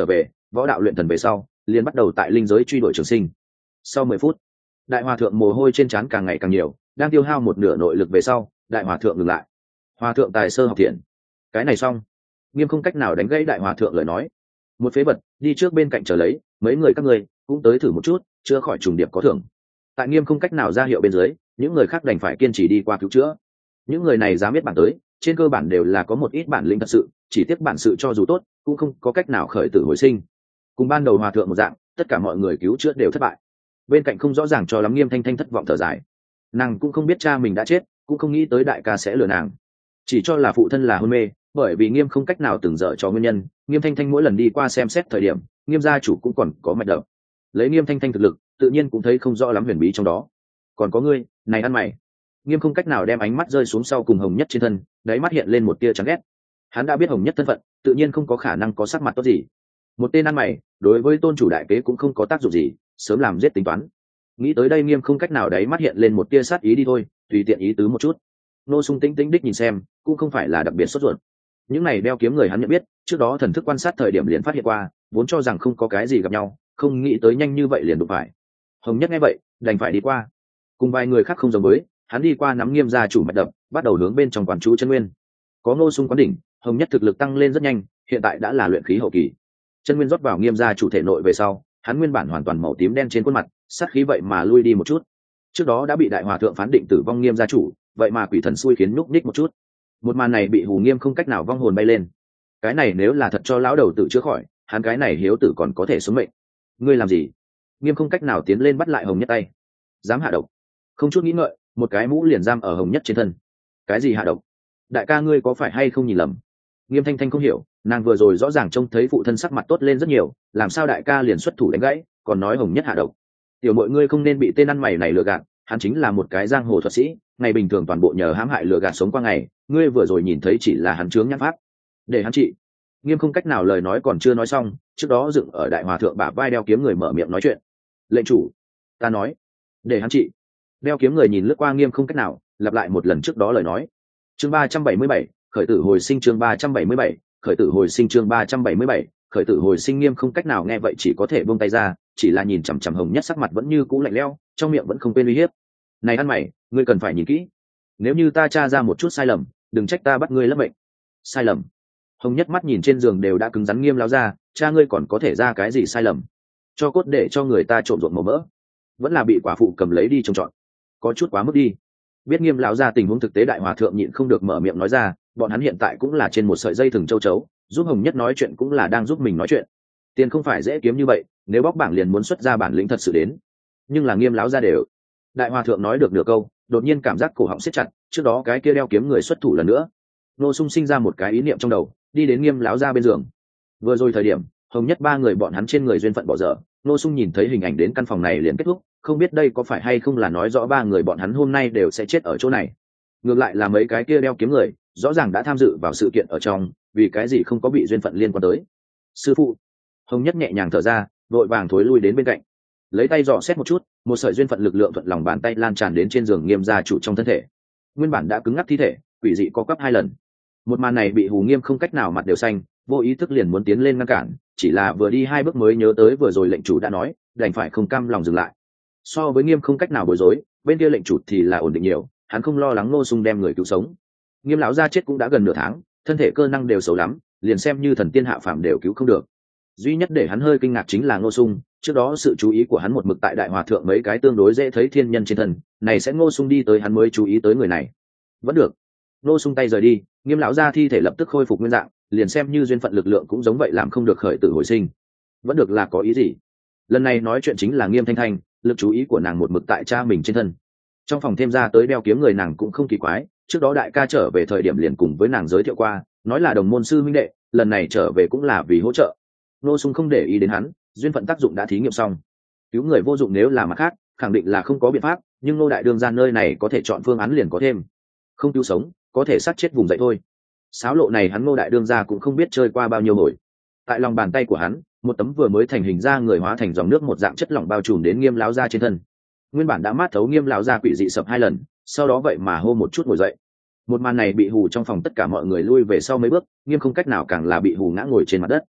[SPEAKER 1] võ đạo luyện thần về sau liền bắt đầu tại linh giới truy đuổi trường sinh. Sau mười phút, đại hòa thượng mồ hôi trên trán càng ngày càng nhiều, đang tiêu hao một nửa nội lực về sau, đại hòa thượng ngừng lại. Hòa thượng tài sơ học thiện, cái này xong. Nghiêm không cách nào đánh gãy đại hòa thượng lời nói. Một phế vật, đi trước bên cạnh chờ lấy, mấy người các ngươi cũng tới thử một chút, chưa khỏi trùng điệp có thưởng. Tại Nghiêm không cách nào ra hiệu bên dưới, những người khác đành phải kiên trì đi qua cứu chữa. Những người này dám biết bản tới, trên cơ bản đều là có một ít bản lĩnh thật sự, chỉ tiếc bản sự cho dù tốt, cũng không có cách nào khởi tử hồi sinh. Cùng ban đầu hòa thượng một dạng, tất cả mọi người cứu chữa đều thất bại. Bên cạnh không rõ ràng cho lắm Nghiêm Thanh Thanh thất vọng thở dài. Nàng cũng không biết cha mình đã chết, cũng không nghĩ tới đại ca sẽ lừa nàng, chỉ cho là phụ thân là hôn mê, bởi vì Nghiêm không cách nào từng dở cho nguyên nhân. Nghiêm Thanh Thanh mỗi lần đi qua xem xét thời điểm, Nghiêm gia chủ cũng còn có mạch đập. Lấy Nghiêm Thanh Thanh thực lực, tự nhiên cũng thấy không rõ lắm huyền bí trong đó. Còn có ngươi, này ăn mày. Nghiêm không cách nào đem ánh mắt rơi xuống sau cùng Hồng Nhất trên thân, đáy mắt hiện lên một tia chán ghét. Hắn đã biết Hồng Nhất thân phận, tự nhiên không có khả năng có sắc mặt tốt gì. Một tên ăn mày, đối với tôn chủ đại kế cũng không có tác dụng gì, sớm làm giết tính toán. Nghĩ tới đây Nghiêm không cách nào đáy mắt hiện lên một tia sát ý, đi thôi, tùy tiện ý tứ một chút. Nô Sung tĩnh tĩnh đích nhìn xem, cũng không phải là đặc biệt sốt ruột. Những này đeo kiếm người hắn nhận biết, trước đó thần thức quan sát thời điểm liền phát hiện qua, vốn cho rằng không có cái gì gặp nhau, không nghĩ tới nhanh như vậy liền đụng phải. Hồng Nhất nghe vậy, đành phải đi qua. Cùng vài người khác không giống với, hắn đi qua nắm Nghiêm gia chủ mạch đập, bắt đầu hướng bên trong quán chú chân nguyên. Có Nô Sung quán đỉnh, Hồng Nhất thực lực tăng lên rất nhanh, hiện tại đã là luyện khí hậu kỳ. Chân nguyên rót vào Nghiêm gia chủ thể nội về sau, hắn nguyên bản hoàn toàn màu tím đen trên khuôn mặt, sát khí vậy mà lui đi một chút. Trước đó đã bị đại hòa thượng phán định tử vong Nghiêm gia chủ, vậy mà quỷ thần xui khiến nhúc nhích một chút. Một màn này bị Hù Nghiêm không cách nào vong hồn bay lên. Cái này nếu là thật cho lão đầu tử chữa khỏi, hắn cái này hiếu tử còn có thể sống mệnh. Ngươi làm gì? Nghiêm không cách nào tiến lên bắt lại Hồng Nhất tay. Dám hạ độc? Không chút nghĩ ngợi, một cái mũ liền giam ở Hồng Nhất trên thân. Cái gì hạ độc? Đại ca ngươi có phải hay không nhìn lầm? Nghiêm Thanh Thanh không hiểu, nàng vừa rồi rõ ràng trông thấy phụ thân sắc mặt tốt lên rất nhiều, làm sao đại ca liền xuất thủ đánh gãy, còn nói Hồng Nhất hạ độc? Tiểu mọi ngươi không nên bị tên ăn mày này lừa gạt, hắn chính là một cái giang hồ thuật sĩ, ngày bình thường toàn bộ nhờ hãm hại lừa gạt sống qua ngày, ngươi vừa rồi nhìn thấy chỉ là hắn chướng nhãn pháp, để hắn trị. Nghiêm không cách nào lời nói còn chưa nói xong, trước đó dựng ở đại hòa thượng bả vai đeo kiếm người mở miệng nói chuyện. Lệnh chủ, ta nói, để hắn trị. Đeo kiếm người nhìn lướt qua Nghiêm không cách nào, lặp lại một lần trước đó lời nói. Chương ba trăm bảy mươi bảy, khởi tử hồi sinh. Chương ba trăm bảy mươi bảy, khởi tử hồi sinh. Chương ba trăm bảy mươi bảy, khởi tử hồi sinh. Nghiêm không cách nào nghe vậy chỉ có thể buông tay ra, chỉ là nhìn chằm chằm Hồng Nhất sắc mặt vẫn như cũ lạnh lẽo, trong miệng vẫn không quên uy hiếp. Này ăn mày, ngươi cần phải nhìn kỹ, nếu như ta tra ra một chút sai lầm, đừng trách ta bắt ngươi lấp mệnh. Sai lầm? Hồng Nhất mắt nhìn trên giường đều đã cứng rắn Nghiêm lão gia, cha ngươi còn có thể ra cái gì sai lầm? Cho cốt để cho người ta trộm ruộng màu mỡ, vẫn là bị quả phụ cầm lấy đi trồng trọt, có chút quá mức đi. Biết Nghiêm lão gia tình huống thực tế, đại hòa thượng nhịn không được mở miệng nói ra, bọn hắn hiện tại cũng là trên một sợi dây thừng châu chấu, giúp Hồng Nhất nói chuyện cũng là đang giúp mình nói chuyện. Tiền không phải dễ kiếm như vậy, nếu bóc bảng liền muốn xuất ra bản lĩnh thật sự đến. Nhưng là Nghiêm lão gia đều. Đại hòa thượng nói được nửa câu, đột nhiên cảm giác cổ họng siết chặt, trước đó cái kia đeo kiếm người xuất thủ lần nữa. Nô Sung sinh ra một cái ý niệm trong đầu, đi đến Nghiêm lão gia bên giường. Vừa rồi thời điểm Hồng Nhất ba người bọn hắn trên người duyên phận bỏ dở, Nô Sung nhìn thấy hình ảnh đến căn phòng này liền kết thúc, không biết đây có phải hay không là nói rõ ba người bọn hắn hôm nay đều sẽ chết ở chỗ này. Ngược lại là mấy cái kia đeo kiếm người, rõ ràng đã tham dự vào sự kiện ở trong, vì cái gì không có bị duyên phận liên quan tới. Sư phụ. Hồng Nhất nhẹ nhàng thở ra, vội vàng thối lui đến bên cạnh, lấy tay dò xét một chút, một sợi duyên phận lực lượng thuận lòng bàn tay lan tràn đến trên giường Nghiêm gia chủ trong thân thể. Nguyên bản đã cứng ngắc thi thể, quỷ dị co quắp hai lần. Một màn này bị Hù Nghiêm không cách nào mặt đều xanh, vô ý thức liền muốn tiến lên ngăn cản, chỉ là vừa đi hai bước mới nhớ tới vừa rồi lệnh chủ đã nói, đành phải không cam lòng dừng lại. So với Nghiêm không cách nào bối rối, bên kia lệnh chủ thì là ổn định nhiều, hắn không lo lắng Nô Sung đem người cứu sống. Nghiêm lão gia chết cũng đã gần nửa tháng, thân thể cơ năng đều xấu lắm, liền xem như thần tiên hạ phàm đều cứu không được. Duy nhất để hắn hơi kinh ngạc chính là Ngô Sung, trước đó sự chú ý của hắn một mực tại đại hòa thượng mấy cái tương đối dễ thấy thiên nhân trên thân, này sẽ Ngô Sung đi tới hắn mới chú ý tới người này. Vẫn được. Ngô Sung tay rời đi, Nghiêm lão gia thi thể lập tức khôi phục nguyên dạng, liền xem như duyên phận lực lượng cũng giống vậy làm không được khởi tử hồi sinh. Vẫn được là có ý gì? Lần này nói chuyện chính là Nghiêm Thanh Thanh, lực chú ý của nàng một mực tại cha mình trên thân. Trong phòng thêm ra tới đeo kiếm người nàng cũng không kỳ quái, trước đó đại ca trở về thời điểm liền cùng với nàng giới thiệu qua, nói là đồng môn sư huynh đệ, lần này trở về cũng là vì hỗ trợ. Ngô Sung không để ý đến hắn, duyên phận tác dụng đã thí nghiệm xong, cứu người vô dụng nếu là mặt khác khẳng định là không có biện pháp, nhưng Ngô đại đương gia nơi này có thể chọn phương án liền có thêm, không cứu sống có thể sát chết vùng dậy thôi. Sáo lộ này hắn Ngô đại đương gia cũng không biết chơi qua bao nhiêu hồi. Tại lòng bàn tay của hắn, một tấm vừa mới thành hình ra người hóa thành dòng nước một dạng chất lỏng bao trùm đến Nghiêm lão gia trên thân. Nguyên bản đã mát thấu Nghiêm lão gia quỷ dị sập hai lần, sau đó vậy mà hô một chút ngồi dậy. Một màn này bị hù trong phòng tất cả mọi người lui về sau mấy bước, Nghiêm không cách nào càng là bị hù ngã ngồi trên mặt đất.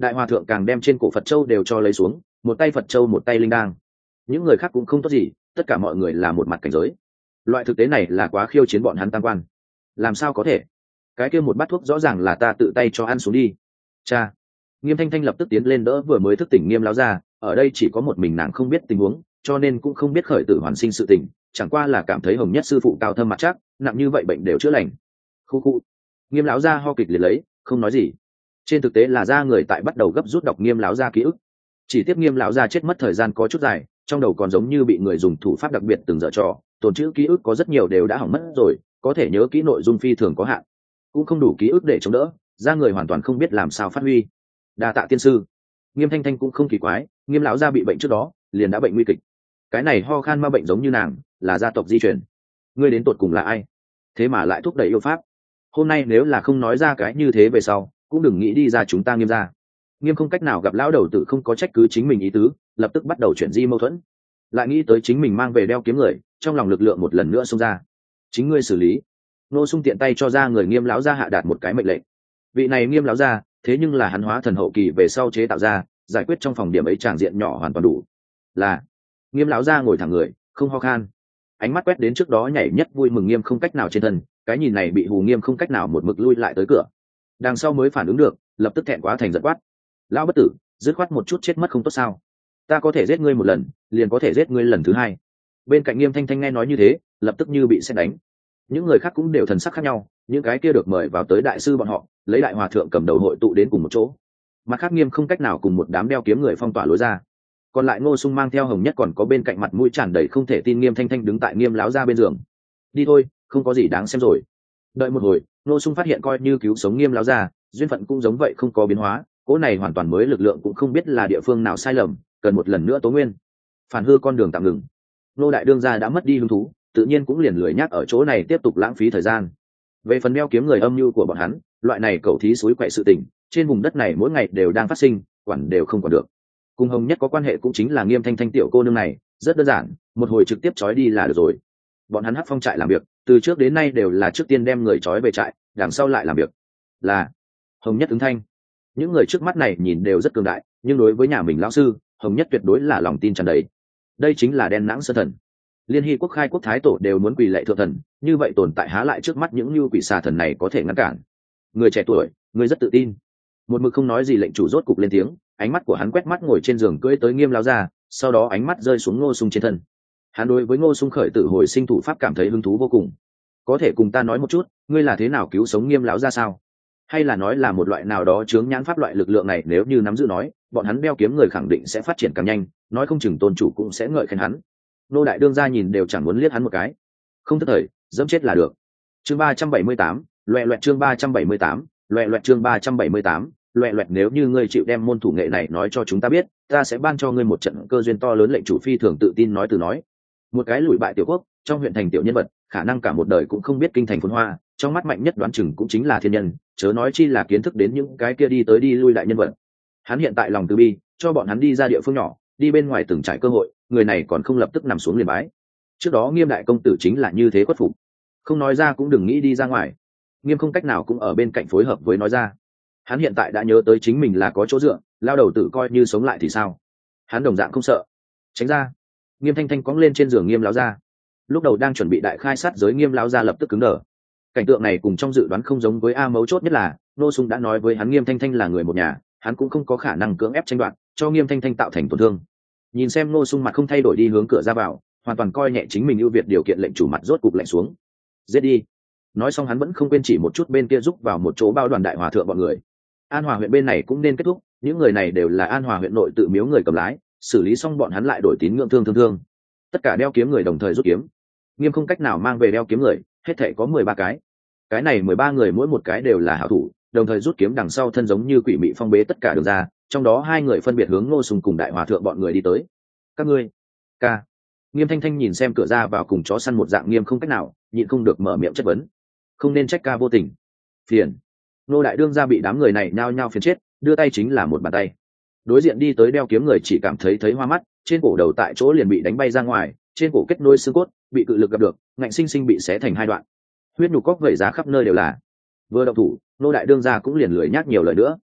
[SPEAKER 1] đại hòa thượng càng đem trên cổ Phật châu đều cho lấy xuống, một tay Phật châu một tay linh đang. Những người khác cũng không tốt gì, tất cả mọi người là một mặt cảnh giới. Loại thực tế này là quá khiêu chiến bọn hắn tam quan. Làm sao có thể? Cái kia một bát thuốc rõ ràng là ta tự tay cho ăn xuống đi. Cha. Nghiêm Thanh Thanh lập tức tiến lên đỡ vừa mới thức tỉnh Nghiêm lão gia, ở đây chỉ có một mình nàng không biết tình huống, cho nên cũng không biết khởi tử hoàn sinh sự tình, chẳng qua là cảm thấy Hồng Nhất sư phụ cao thâm mặt chắc, nặng như vậy bệnh đều chữa lành. Khu khu. Nghiêm lão gia ho kịch liệt lấy, không nói gì. Trên thực tế là ra người tại bắt đầu gấp rút đọc Nghiêm lão gia ký ức. Chỉ tiếp Nghiêm lão gia chết mất thời gian có chút dài, trong đầu còn giống như bị người dùng thủ pháp đặc biệt từng dở trò, tồn trữ ký ức có rất nhiều đều đã hỏng mất rồi, có thể nhớ kỹ nội dung phi thường có hạn, cũng không đủ ký ức để chống đỡ, ra người hoàn toàn không biết làm sao phát huy. Đa tạ tiên sư. Nghiêm Thanh Thanh cũng không kỳ quái, Nghiêm lão gia bị bệnh trước đó liền đã bệnh nguy kịch, cái này ho khan ma bệnh giống như nàng là gia tộc di truyền. Ngươi đến tột cùng là ai, thế mà lại thúc đẩy yêu pháp? Hôm nay nếu là không nói ra cái như thế về sau, cũng đừng nghĩ đi ra chúng ta Nghiêm gia. Nghiêm không cách nào gặp lão đầu tử không có trách cứ chính mình ý tứ, lập tức bắt đầu chuyển di mâu thuẫn, lại nghĩ tới chính mình mang về đeo kiếm người, trong lòng lực lượng một lần nữa xông ra. Chính ngươi xử lý. Nô Sung tiện tay cho ra người Nghiêm lão gia hạ đạt một cái mệnh lệnh. Vị này Nghiêm lão gia, thế nhưng là hắn hóa thần hậu kỳ về sau chế tạo ra, giải quyết trong phòng điểm ấy tràng diện nhỏ hoàn toàn đủ. Là. Nghiêm lão gia ngồi thẳng người, không ho khan, ánh mắt quét đến trước đó nhảy nhất vui mừng Nghiêm không cách nào trên thân, cái nhìn này bị hù Nghiêm không cách nào một mực lui lại tới cửa, đằng sau mới phản ứng được, lập tức thẹn quá thành giận quát: lão bất tử, dứt khoát một chút chết mất không tốt sao? Ta có thể giết ngươi một lần, liền có thể giết ngươi lần thứ hai. Bên cạnh Nghiêm Thanh Thanh nghe nói như thế, lập tức như bị sét đánh. Những người khác cũng đều thần sắc khác nhau, những cái kia được mời vào tới đại sư bọn họ lấy đại hòa thượng cầm đầu hội tụ đến cùng một chỗ, mặt khác Nghiêm không cách nào cùng một đám đeo kiếm người phong tỏa lối ra, còn lại Ngô Sung mang theo Hồng Nhất, còn có bên cạnh mặt mũi tràn đầy không thể tin Nghiêm Thanh Thanh đứng tại Nghiêm láo ra bên giường. Đi thôi, không có gì đáng xem rồi. Đợi một hồi, Ngô Sung phát hiện coi như cứu sống Nghiêm láo ra, duyên phận cũng giống vậy không có biến hóa, cỗ này hoàn toàn mới lực lượng cũng không biết là địa phương nào sai lầm, cần một lần nữa tố nguyên. Phản hư con đường tạm ngừng. Nô đại đương gia đã mất đi hứng thú, tự nhiên cũng liền lười nhắc ở chỗ này tiếp tục lãng phí thời gian. Về phần đeo kiếm người âm mưu của bọn hắn, loại này cầu thí suối quậy sự tình, trên vùng đất này mỗi ngày đều đang phát sinh, quản đều không quản được. Cùng Hồng Nhất có quan hệ cũng chính là Nghiêm Thanh Thanh tiểu cô nương này, rất đơn giản, một hồi trực tiếp trói đi là được rồi. Bọn hắn Hắc Phong trại làm việc, từ trước đến nay đều là trước tiên đem người trói về trại, đằng sau lại làm việc. Là Hồng Nhất ứng thanh. Những người trước mắt này nhìn đều rất cường đại, nhưng đối với nhà mình lão sư, Hồng Nhất tuyệt đối là lòng tin tràn đầy. Đây chính là đen nãng sơn thần. Liên Hy quốc khai quốc thái tổ đều muốn quỳ lạy thượng thần, như vậy tồn tại há lại trước mắt những như quỷ xà thần này có thể ngăn cản. Người trẻ tuổi, người rất tự tin. Một mực không nói gì lệnh chủ rốt cục lên tiếng, ánh mắt của hắn quét mắt ngồi trên giường cưỡi tới Nghiêm lão gia, sau đó ánh mắt rơi xuống Ngô Sung trên thân. Hắn đối với Ngô Sung khởi tử hồi sinh thủ pháp cảm thấy hứng thú vô cùng. Có thể cùng ta nói một chút, ngươi là thế nào cứu sống Nghiêm lão gia sao? Hay là nói là một loại nào đó chướng nhãn pháp loại lực lượng này, nếu như nắm giữ nói, bọn hắn đeo kiếm người khẳng định sẽ phát triển càng nhanh, nói không chừng tôn chủ cũng sẽ ngợi khen hắn. Nô đại đương gia nhìn đều chẳng muốn liếc hắn một cái. Không thất thời, dẫm chết là được. Chương ba trăm bảy mươi tám, loẹ loẹt chương ba trăm bảy mươi tám, loẹ loẹt chương ba trăm bảy mươi tám, loẹ loẹt nếu như ngươi chịu đem môn thủ nghệ này nói cho chúng ta biết, ta sẽ ban cho ngươi một trận cơ duyên to lớn. Lệnh chủ phi thường tự tin nói từ nói. Một cái lùi bại tiểu quốc, trong huyện thành tiểu nhân vật, khả năng cả một đời cũng không biết kinh thành phồn hoa, trong mắt mạnh nhất đoán chừng cũng chính là thiên nhân, chớ nói chi là kiến thức đến những cái kia đi tới đi lui đại nhân vật. Hắn hiện tại lòng từ bi, cho bọn hắn đi ra địa phương nhỏ, đi bên ngoài từng trải cơ hội, người này còn không lập tức nằm xuống liền bái. Trước đó Nghiêm đại công tử chính là như thế khuất phục, không nói ra cũng đừng nghĩ đi ra ngoài. Nghiêm không cách nào cũng ở bên cạnh phối hợp với nói ra. Hắn hiện tại đã nhớ tới chính mình là có chỗ dựa, lao đầu tử coi như sống lại thì sao? Hắn đồng dạng không sợ. Tránh ra. Nghiêm Thanh Thanh cõng lên trên giường Nghiêm lão gia. Lúc đầu đang chuẩn bị đại khai sát giới Nghiêm lão gia lập tức cứng đờ. Cảnh tượng này cùng trong dự đoán không giống với a, mấu chốt nhất là Nô Sung đã nói với hắn Nghiêm Thanh Thanh là người một nhà, hắn cũng không có khả năng cưỡng ép tranh đoạt, cho Nghiêm Thanh Thanh tạo thành tổn thương. Nhìn xem Nô Sung mặt không thay đổi đi hướng cửa ra vào, hoàn toàn coi nhẹ chính mình ưu việt điều kiện, lệnh chủ mặt rốt cục lạnh xuống. Giết đi. Nói xong hắn vẫn không quên chỉ một chút bên kia giúp vào một chỗ bao đoàn đại hòa thượng bọn người. An Hòa huyện bên này cũng nên kết thúc, những người này đều là An Hòa huyện nội tự miếu người cầm lái, xử lý xong bọn hắn lại đổi tín ngưỡng thương thương thương. Tất cả đeo kiếm người đồng thời rút kiếm. Nghiêm không cách nào mang về đeo kiếm người, hết thảy có mười ba cái. Cái này mười ba người mỗi một cái đều là hảo thủ, đồng thời rút kiếm đằng sau thân giống như quỷ mị phong bế tất cả đường ra, trong đó hai người phân biệt hướng Ngô Sung cùng đại hòa thượng bọn người đi tới. Các ngươi, ca. Nghiêm Thanh Thanh nhìn xem cửa ra vào cùng chó săn một dạng Nghiêm không cách nào, nhịn không được mở miệng chất vấn. Không nên trách ca vô tình. Phiền. Nô đại đương gia bị đám người này nhao nhao phiền chết, đưa tay chính là một bàn tay. Đối diện đi tới đeo kiếm người chỉ cảm thấy thấy hoa mắt, trên cổ đầu tại chỗ liền bị đánh bay ra ngoài, trên cổ kết nối xương cốt, bị cự lực gặp được, ngạnh sinh sinh bị xé thành hai đoạn. Huyết nhục cóc vẩy giá khắp nơi đều là. Vừa động thủ, nô đại đương gia cũng liền lười nhác nhiều lời nữa.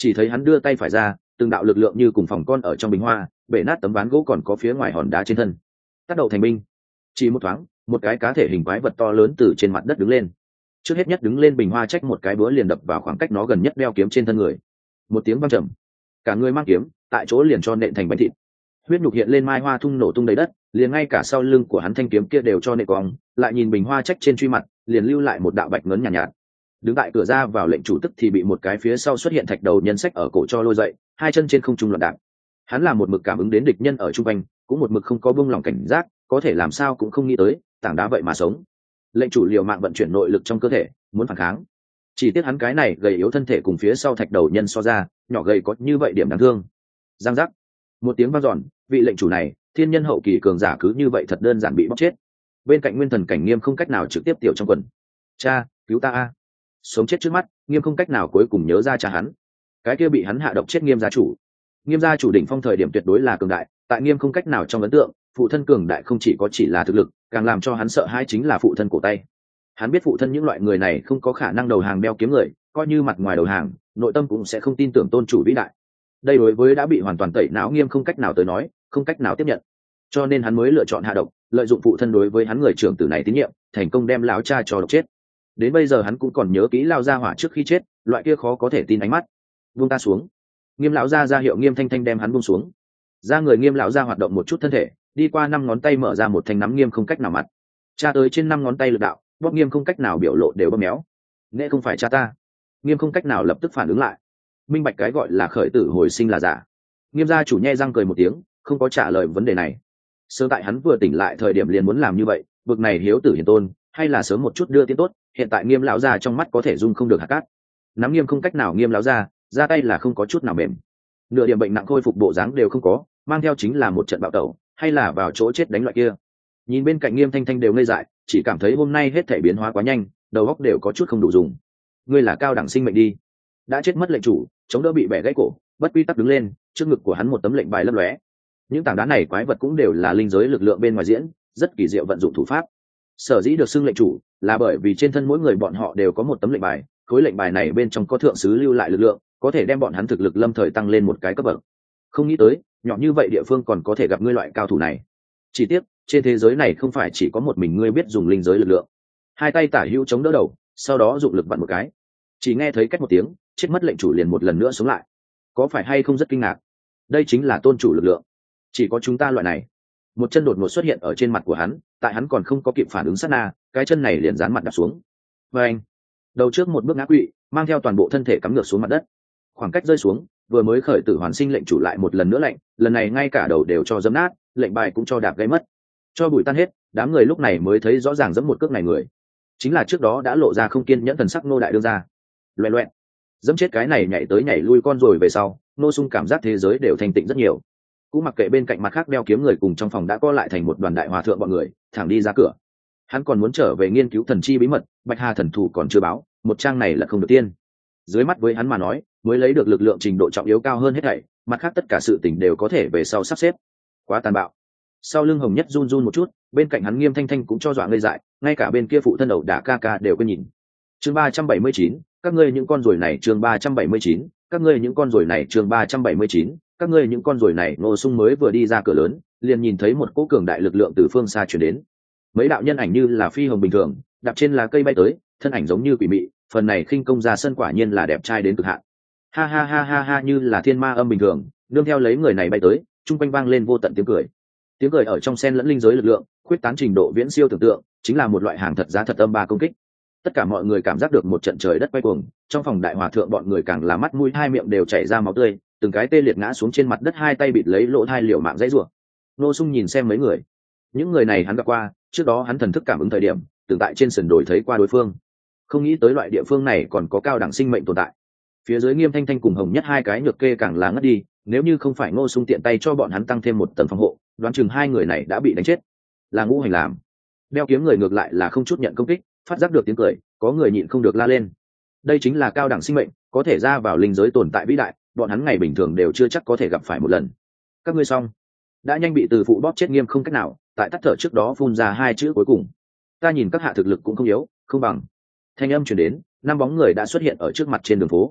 [SPEAKER 1] chỉ thấy hắn đưa tay phải ra, từng đạo lực lượng như cùng phòng con ở trong bình hoa, bể nát tấm ván gỗ còn có phía ngoài hòn đá trên thân. Tác đầu thành binh. Chỉ một thoáng, một cái cá thể hình quái vật to lớn từ trên mặt đất đứng lên. Trước hết nhất đứng lên bình hoa trách một cái búa liền đập vào khoảng cách nó gần nhất đeo kiếm trên thân người. Một tiếng vang trầm, cả người mang kiếm tại chỗ liền cho nện thành bánh thịt. Huyết nhục hiện lên mai hoa thung nổ tung đầy đất, liền ngay cả sau lưng của hắn thanh kiếm kia đều cho nện cong, lại nhìn bình hoa trách trên truy mặt, liền lưu lại một đạo bạch ngấn nhàn nhạt, nhạt. Đứng tại cửa ra vào lệnh chủ tức thì bị một cái phía sau xuất hiện thạch đầu nhân sách ở cổ cho lôi dậy, hai chân trên không trung loạn đạp. Hắn là một mực cảm ứng đến địch nhân ở trung quanh, cũng một mực không có buông lòng cảnh giác, có thể làm sao cũng không nghĩ tới, tảng đá vậy mà sống. Lệnh chủ liều mạng vận chuyển nội lực trong cơ thể, muốn phản kháng. Chỉ tiếc hắn cái này gầy yếu thân thể cùng phía sau thạch đầu nhân so ra, nhỏ gầy có như vậy điểm đáng thương. Giang giác. Một tiếng vang dọn, vị lệnh chủ này, thiên nhân hậu kỳ cường giả cứ như vậy thật đơn giản bị bóc chết. Bên cạnh nguyên thần cảnh Nghiêm không cách nào trực tiếp tiểu trong quần. Cha, cứu ta a! Sống chết trước mắt, Nghiêm không cách nào cuối cùng nhớ ra cha hắn. Cái kia bị hắn hạ độc chết Nghiêm gia chủ. Nghiêm gia chủ đỉnh phong thời điểm tuyệt đối là cường đại, tại Nghiêm không cách nào trong ấn tượng, phụ thân cường đại không chỉ có chỉ là thực lực, càng làm cho hắn sợ hãi chính là phụ thân cổ tay. Hắn biết phụ thân những loại người này không có khả năng đầu hàng đeo kiếm người, coi như mặt ngoài đầu hàng, nội tâm cũng sẽ không tin tưởng tôn chủ vĩ đại. Đây đối với đã bị hoàn toàn tẩy não Nghiêm không cách nào tới nói, không cách nào tiếp nhận. Cho nên hắn mới lựa chọn hạ độc, lợi dụng phụ thân đối với hắn người trưởng tử này tín nhiệm, thành công đem lão cha cho độc chết. Đến bây giờ hắn cũng còn nhớ kỹ lao ra hỏa trước khi chết, loại kia khó có thể tin ánh mắt. Buông ta xuống. Nghiêm lão gia ra hiệu Nghiêm Thanh Thanh đem hắn buông xuống. Ra người Nghiêm lão gia hoạt động một chút thân thể, đi qua năm ngón tay mở ra một thanh nắm Nghiêm không cách nào mặt. Cha tới trên năm ngón tay lực đạo, bóp Nghiêm không cách nào biểu lộ đều bóp méo. Nghệ không phải cha ta. Nghiêm không cách nào lập tức phản ứng lại. Minh bạch cái gọi là khởi tử hồi sinh là giả. Nghiêm gia chủ nhe răng cười một tiếng, không có trả lời vấn đề này. Sớm tại hắn vừa tỉnh lại thời điểm liền muốn làm như vậy, bực này hiếu tử hiền tôn, hay là sớm một chút đưa tin tốt, hiện tại Nghiêm lão gia trong mắt có thể dung không được hạt cát. Nắm Nghiêm không cách nào Nghiêm lão gia, ra tay là không có chút nào mềm. Nửa điểm bệnh nặng khôi phục bộ dáng đều không có, mang theo chính là một trận bạo tẩu, hay là vào chỗ chết đánh loại kia. Nhìn bên cạnh Nghiêm Thanh Thanh đều ngây dại, chỉ cảm thấy hôm nay hết thảy biến hóa quá nhanh, đầu óc đều có chút không đủ dùng. Ngươi là cao đẳng sinh mệnh đi. Đã chết mất lệnh chủ, chống đỡ bị bẻ gãy cổ, bất quy tắc đứng lên, trước ngực của hắn một tấm lệnh bài lấp lóe. Những tảng đá này quái vật cũng đều là linh giới lực lượng bên ngoài diễn, rất kỳ diệu vận dụng thủ pháp. Sở dĩ được xưng lệnh chủ, là bởi vì trên thân mỗi người bọn họ đều có một tấm lệnh bài, khối lệnh bài này bên trong có thượng sứ lưu lại lực lượng, có thể đem bọn hắn thực lực lâm thời tăng lên một cái cấp bậc. Không nghĩ tới, nhỏ như vậy địa phương còn có thể gặp ngươi loại cao thủ này. Chỉ tiếc, trên thế giới này không phải chỉ có một mình ngươi biết dùng linh giới lực lượng. Hai tay tả hữu chống đỡ đầu, sau đó dụng lực vặn một cái. Chỉ nghe thấy cách một tiếng, chết mất lệnh chủ liền một lần nữa sống lại. Có phải hay không rất kinh ngạc? Đây chính là tôn chủ lực lượng. Chỉ có chúng ta loại này. Một chân đột ngột xuất hiện ở trên mặt của hắn, tại hắn còn không có kịp phản ứng sát na, cái chân này liền dán mặt đạp xuống. Và anh, đầu trước một bước ngã quỵ, mang theo toàn bộ thân thể cắm ngược xuống mặt đất. Khoảng cách rơi xuống, vừa mới khởi tử hoàn sinh lệnh chủ lại một lần nữa lạnh, lần này ngay cả đầu đều cho dẫm nát, lệnh bài cũng cho đạp gãy mất. Cho bụi tan hết, đám người lúc này mới thấy rõ ràng dẫm một cước này người, chính là trước đó đã lộ ra không kiên nhẫn thần sắc Nô đại đương ra. Loẹ loẹt, dẫm chết cái này nhảy tới nhảy lui con rồi về sau, Nô Sung cảm giác thế giới đều thanh tịnh rất nhiều. Cũng mặc kệ bên cạnh mặt khác đeo kiếm người cùng trong phòng đã co lại thành một đoàn đại hòa thượng bọn người, thẳng đi ra cửa. Hắn còn muốn trở về nghiên cứu thần chi bí mật, Bạch Hà thần thủ còn chưa báo, một trang này là không được tiên. Dưới mắt với hắn mà nói, mới lấy được lực lượng trình độ trọng yếu cao hơn hết thảy, mặt khác tất cả sự tình đều có thể về sau sắp xếp. Quá tàn bạo. Sau lưng Hồng Nhất run run một chút, bên cạnh hắn Nghiêm Thanh Thanh cũng cho dọa ngây dại, ngay cả bên kia phụ thân đầu đả ca ca đều có nhìn. Chương ba trăm bảy mươi chín, các ngươi những con ruồi này, chương ba trăm bảy mươi chín, các ngươi những con ruồi này, chương ba trăm bảy mươi chín, các ngươi những con ruồi này. Ngô Sung mới vừa đi ra cửa lớn, liền nhìn thấy một cỗ cường đại lực lượng từ phương xa truyền đến. Mấy đạo nhân ảnh như là phi hồng bình thường, đạp trên lá cây bay tới, thân ảnh giống như quỷ mị, phần này khinh công ra sân quả nhiên là đẹp trai đến cực hạn. Ha ha ha ha ha, như là thiên ma âm bình thường, nương theo lấy người này bay tới, trung quanh vang lên vô tận tiếng cười. Tiếng cười ở trong sen lẫn linh giới lực lượng, khuyết tán trình độ viễn siêu tưởng tượng, chính là một loại hàng thật giá thật âm ba công kích. Tất cả mọi người cảm giác được một trận trời đất quay cuồng, trong phòng đại hòa thượng bọn người càng là mắt mũi hai miệng đều chảy ra máu tươi, từng cái tê liệt ngã xuống trên mặt đất, hai tay bịt lấy lỗ thai liều mạng dãy rủa. Nô Sung nhìn xem mấy người, những người này hắn gặp qua, trước đó hắn thần thức cảm ứng thời điểm, từng tại trên sườn đồi thấy qua đối phương, không nghĩ tới loại địa phương này còn có cao đẳng sinh mệnh tồn tại. Phía dưới Nghiêm Thanh Thanh cùng Hồng Nhất hai cái nhược kê càng là ngất đi, nếu như không phải Ngô Sung tiện tay cho bọn hắn tăng thêm một tầng phòng hộ, đoán chừng hai người này đã bị đánh chết. Là ngũ hành làm. Đeo kiếm người ngược lại là không chút nhận công kích, phát giác được tiếng cười, có người nhịn không được la lên. Đây chính là cao đẳng sinh mệnh, có thể ra vào linh giới tồn tại vĩ đại, bọn hắn ngày bình thường đều chưa chắc có thể gặp phải một lần. Các ngươi xong. Đã nhanh bị từ phụ bóp chết Nghiêm không cách nào, tại tắt thở trước đó phun ra hai chữ cuối cùng. Ta nhìn các hạ thực lực cũng không yếu, không bằng. Thanh âm truyền đến, năm bóng người đã xuất hiện ở trước mặt trên đường phố.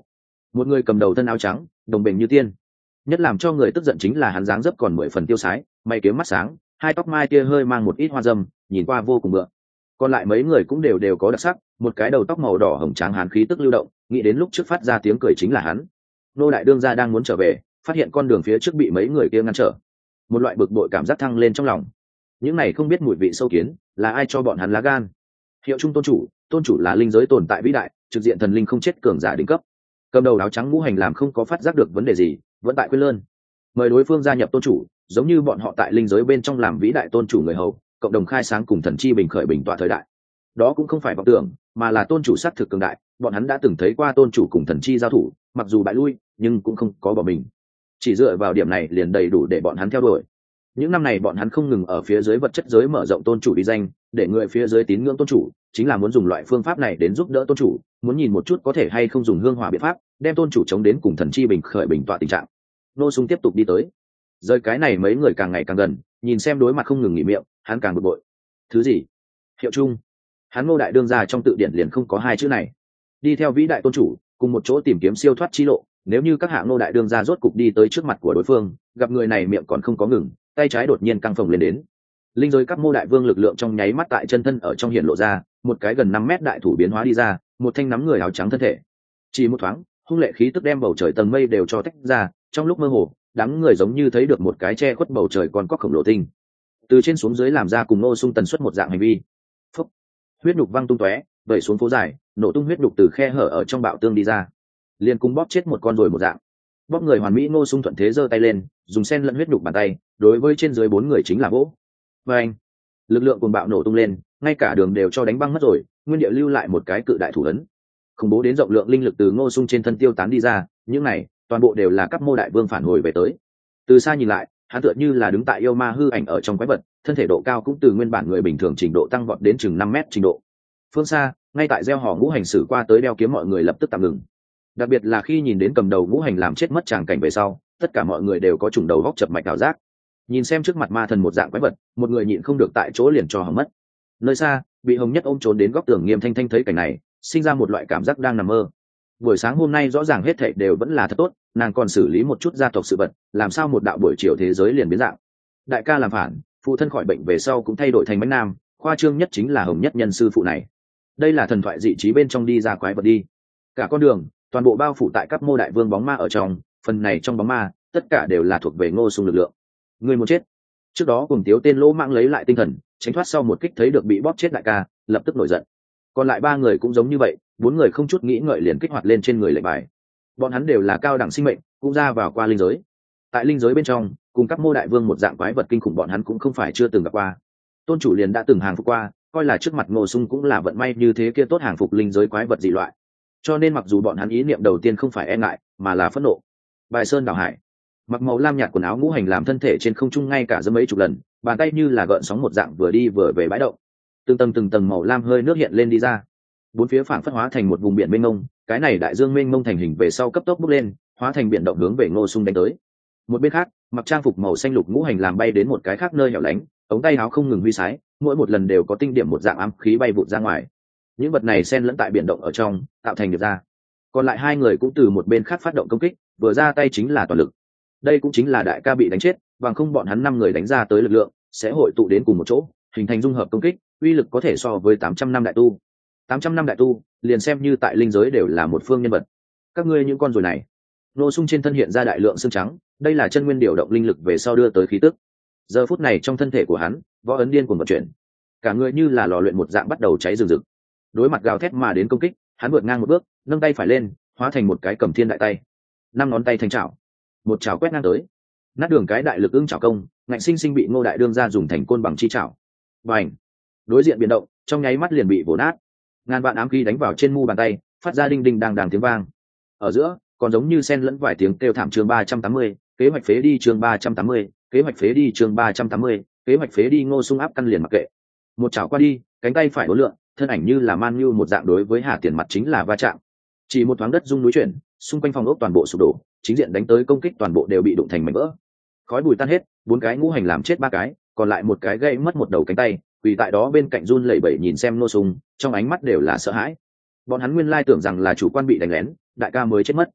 [SPEAKER 1] một người cầm đầu thân áo trắng, đồng bền như tiên. Nhất làm cho người tức giận chính là hắn dáng dấp còn mười phần tiêu sái, mày kiếm mắt sáng, hai tóc mai kia hơi mang một ít hoa dâm, nhìn qua vô cùng bựa. Còn lại mấy người cũng đều đều có đặc sắc, một cái đầu tóc màu đỏ hồng tráng hán khí tức lưu động, nghĩ đến lúc trước phát ra tiếng cười chính là hắn. Nô đại đương gia đang muốn trở về, phát hiện con đường phía trước bị mấy người kia ngăn trở, một loại bực bội cảm giác thăng lên trong lòng. Những này không biết mùi vị sâu kiến, là ai cho bọn hắn lá gan? Hiệu trung tôn chủ, tôn chủ là linh giới tồn tại vĩ đại, trực diện thần linh không chết cường giả đỉnh cấp. Cầm đầu áo trắng ngũ hành làm không có phát giác được vấn đề gì, vẫn tại quên lơn. Mời đối phương gia nhập tôn chủ, giống như bọn họ tại linh giới bên trong làm vĩ đại tôn chủ người hầu, cộng đồng khai sáng cùng thần chi bình khởi bình tọa thời đại. Đó cũng không phải vọng tưởng, mà là tôn chủ xác thực cường đại, bọn hắn đã từng thấy qua tôn chủ cùng thần chi giao thủ, mặc dù bại lui, nhưng cũng không có bỏ mình. Chỉ dựa vào điểm này liền đầy đủ để bọn hắn theo đuổi. Những năm này bọn hắn không ngừng ở phía dưới vật chất giới mở rộng tôn chủ uy danh, để người phía dưới tín ngưỡng tôn chủ, chính là muốn dùng loại phương pháp này đến giúp đỡ tôn chủ, muốn nhìn một chút có thể hay không dùng hương hỏa biện pháp, đem tôn chủ chống đến cùng thần chi bình khởi bình tọa tình trạng. Nô Sung tiếp tục đi tới, rời cái này mấy người càng ngày càng gần, nhìn xem đối mặt không ngừng nghỉ miệng, hắn càng bực bội. Thứ gì? Hiệu trung? Hắn Ngô đại đương gia trong tự điển liền không có hai chữ này. Đi theo vĩ đại tôn chủ, cùng một chỗ tìm kiếm siêu thoát chi lộ, nếu như các hạng Ngô đại đương gia rốt cục đi tới trước mặt của đối phương, gặp người này miệng còn không có ngừng, tay trái đột nhiên căng phồng lên đến. Linh giới các Mô đại vương lực lượng trong nháy mắt tại chân thân ở trong hiện lộ ra, một cái gần năm mét đại thủ biến hóa đi ra, một thanh nắm người áo trắng thân thể. Chỉ một thoáng, hung lệ khí tức đem bầu trời tầng mây đều cho tách ra, trong lúc mơ hồ, đám người giống như thấy được một cái che khuất bầu trời con cóc khổng lồ tinh. Từ trên xuống dưới làm ra cùng Ngô Sung tần suất một dạng hành vi. Phúc. Huyết nhục văng tung tóe, vẩy xuống phố dài, nổ tung huyết nhục từ khe hở ở trong bạo tương đi ra, liền cùng bóp chết một con rồi một dạng. Bóp người hoàn mỹ Ngô Sung thuận thế giơ tay lên, dùng sen lẫn huyết nhục bàn tay, đối với trên dưới bốn người chính là vỗ. Và anh, lực lượng cuồng bạo nổ tung lên, ngay cả đường đều cho đánh băng mất rồi, nguyên địa lưu lại một cái cự đại thủ ấn. Khủng bố đến rộng lượng linh lực từ Ngô Sung trên thân tiêu tán đi ra, những này toàn bộ đều là các Mô đại vương phản hồi về tới. Từ xa nhìn lại, hắn tựa như là đứng tại yêu ma hư ảnh ở trong quái vật, thân thể độ cao cũng từ nguyên bản người bình thường trình độ tăng vọt đến chừng năm mét trình độ. Phương xa, ngay tại gieo hò ngũ hành sử qua tới đeo kiếm mọi người lập tức tạm ngừng. Đặc biệt là khi nhìn đến cầm đầu ngũ hành làm chết mất tràng cảnh về sau, tất cả mọi người đều có trùng đầu góc chập mạch ảo giác. Nhìn xem trước mặt ma thần một dạng quái vật, một người nhịn không được tại chỗ liền cho hỏng mất. Nơi xa, bị Hồng Nhất ôm trốn đến góc tường Nghiêm Thanh Thanh thấy cảnh này, sinh ra một loại cảm giác đang nằm mơ. Buổi sáng hôm nay rõ ràng hết thảy đều vẫn là thật tốt, nàng còn xử lý một chút gia tộc sự vật, làm sao một đạo buổi chiều thế giới liền biến dạng. Đại ca làm phản, phụ thân khỏi bệnh về sau cũng thay đổi thành bánh nam, khoa trương nhất chính là Hồng Nhất nhân sư phụ này. Đây là thần thoại dị trí bên trong đi ra quái vật đi. Cả con đường, toàn bộ bao phủ tại các Mô đại vương bóng ma ở trong, phần này trong bóng ma, tất cả đều là thuộc về Ngô Sung lực lượng. Người muốn chết. Trước đó cùng Tiếu tên lỗ mạng lấy lại tinh thần, tránh thoát sau một kích thấy được bị bóp chết đại ca, lập tức nổi giận. Còn lại ba người cũng giống như vậy, bốn người không chút nghĩ ngợi liền kích hoạt lên trên người lệnh bài. Bọn hắn đều là cao đẳng sinh mệnh, cũng ra vào qua linh giới. Tại linh giới bên trong, cùng các Mô đại vương một dạng quái vật kinh khủng bọn hắn cũng không phải chưa từng gặp qua. Tôn chủ liền đã từng hàng phục qua, coi là trước mặt Ngô Sung cũng là vận may như thế kia tốt hàng phục linh giới quái vật dị loại. Cho nên mặc dù bọn hắn ý niệm đầu tiên không phải e ngại, mà là phẫn nộ. Bài sơn đảo hải, mặc màu lam nhạt quần áo ngũ hành làm thân thể trên không trung ngay cả dẫm mấy chục lần, bàn tay như là gợn sóng một dạng vừa đi vừa về bãi động. Từng tầng từng tầng màu lam hơi nước hiện lên đi ra, bốn phía phảng phất hóa thành một vùng biển mênh mông. Cái này đại dương mênh mông thành hình về sau cấp tốc bốc lên, hóa thành biển động hướng về Ngô Sung đánh tới. Một bên khác, mặc trang phục màu xanh lục ngũ hành làm bay đến một cái khác nơi hẻo lánh, ống tay áo không ngừng huy sái, mỗi một lần đều có tinh điểm một dạng ám khí bay vụt ra ngoài. Những vật này xen lẫn tại biển động ở trong, tạo thành được ra. Còn lại hai người cũng từ một bên khác phát động công kích, vừa ra tay chính là toàn lực. Đây cũng chính là đại ca bị đánh chết, bằng không bọn hắn năm người đánh ra tới lực lượng sẽ hội tụ đến cùng một chỗ, hình thành dung hợp công kích, uy lực có thể so với tám trăm năm đại tu. tám trăm năm đại tu, liền xem như tại linh giới đều là một phương nhân vật. Các ngươi những con ruồi này. Ngô Sung trên thân hiện ra đại lượng xương trắng, đây là chân nguyên điều động linh lực về sau đưa tới khí tức. Giờ phút này trong thân thể của hắn, võ ấn điên cuồng vận chuyển, cả người như là lò luyện một dạng bắt đầu cháy rừng rực. Đối mặt gào thét mà đến công kích, hắn vượt ngang một bước, nâng tay phải lên, hóa thành một cái cầm thiên đại tay, năm ngón tay thành chảo, một chảo quét ngang tới, nát đường cái đại lực ưng chảo công, ngạnh sinh sinh bị Ngô đại đương gia dùng thành côn bằng chi chảo. Bành! Đối diện biến động, trong nháy mắt liền bị vồ nát. Ngàn vạn ám khí đánh vào trên mu bàn tay, phát ra đinh đinh đang đang tiếng vang. Ở giữa, còn giống như xen lẫn vài tiếng kêu thảm. Chương ba trăm tám mươi, kế hoạch phế đi. Chương ba trăm tám mươi, kế hoạch phế đi. Chương ba trăm tám mươi, kế hoạch phế đi. Ngô Sung áp căn liền mặc kệ, một chảo qua đi, cánh tay phải uốn lượn, thân ảnh như là man như một dạng đối với Hà Tiền mặt chính là va chạm. Chỉ một thoáng đất rung núi chuyển, xung quanh phòng ốc toàn bộ sụp đổ, chính diện đánh tới công kích toàn bộ đều bị đụng thành mảnh vỡ. Khói bụi tan hết, bốn cái ngũ hành làm chết ba cái, còn lại một cái gãy mất một đầu cánh tay, quỳ tại đó bên cạnh run lẩy bẩy nhìn xem Ngô Sung, trong ánh mắt đều là sợ hãi. Bọn hắn nguyên lai tưởng rằng là chủ quan bị đánh lén, đại ca mới chết mất.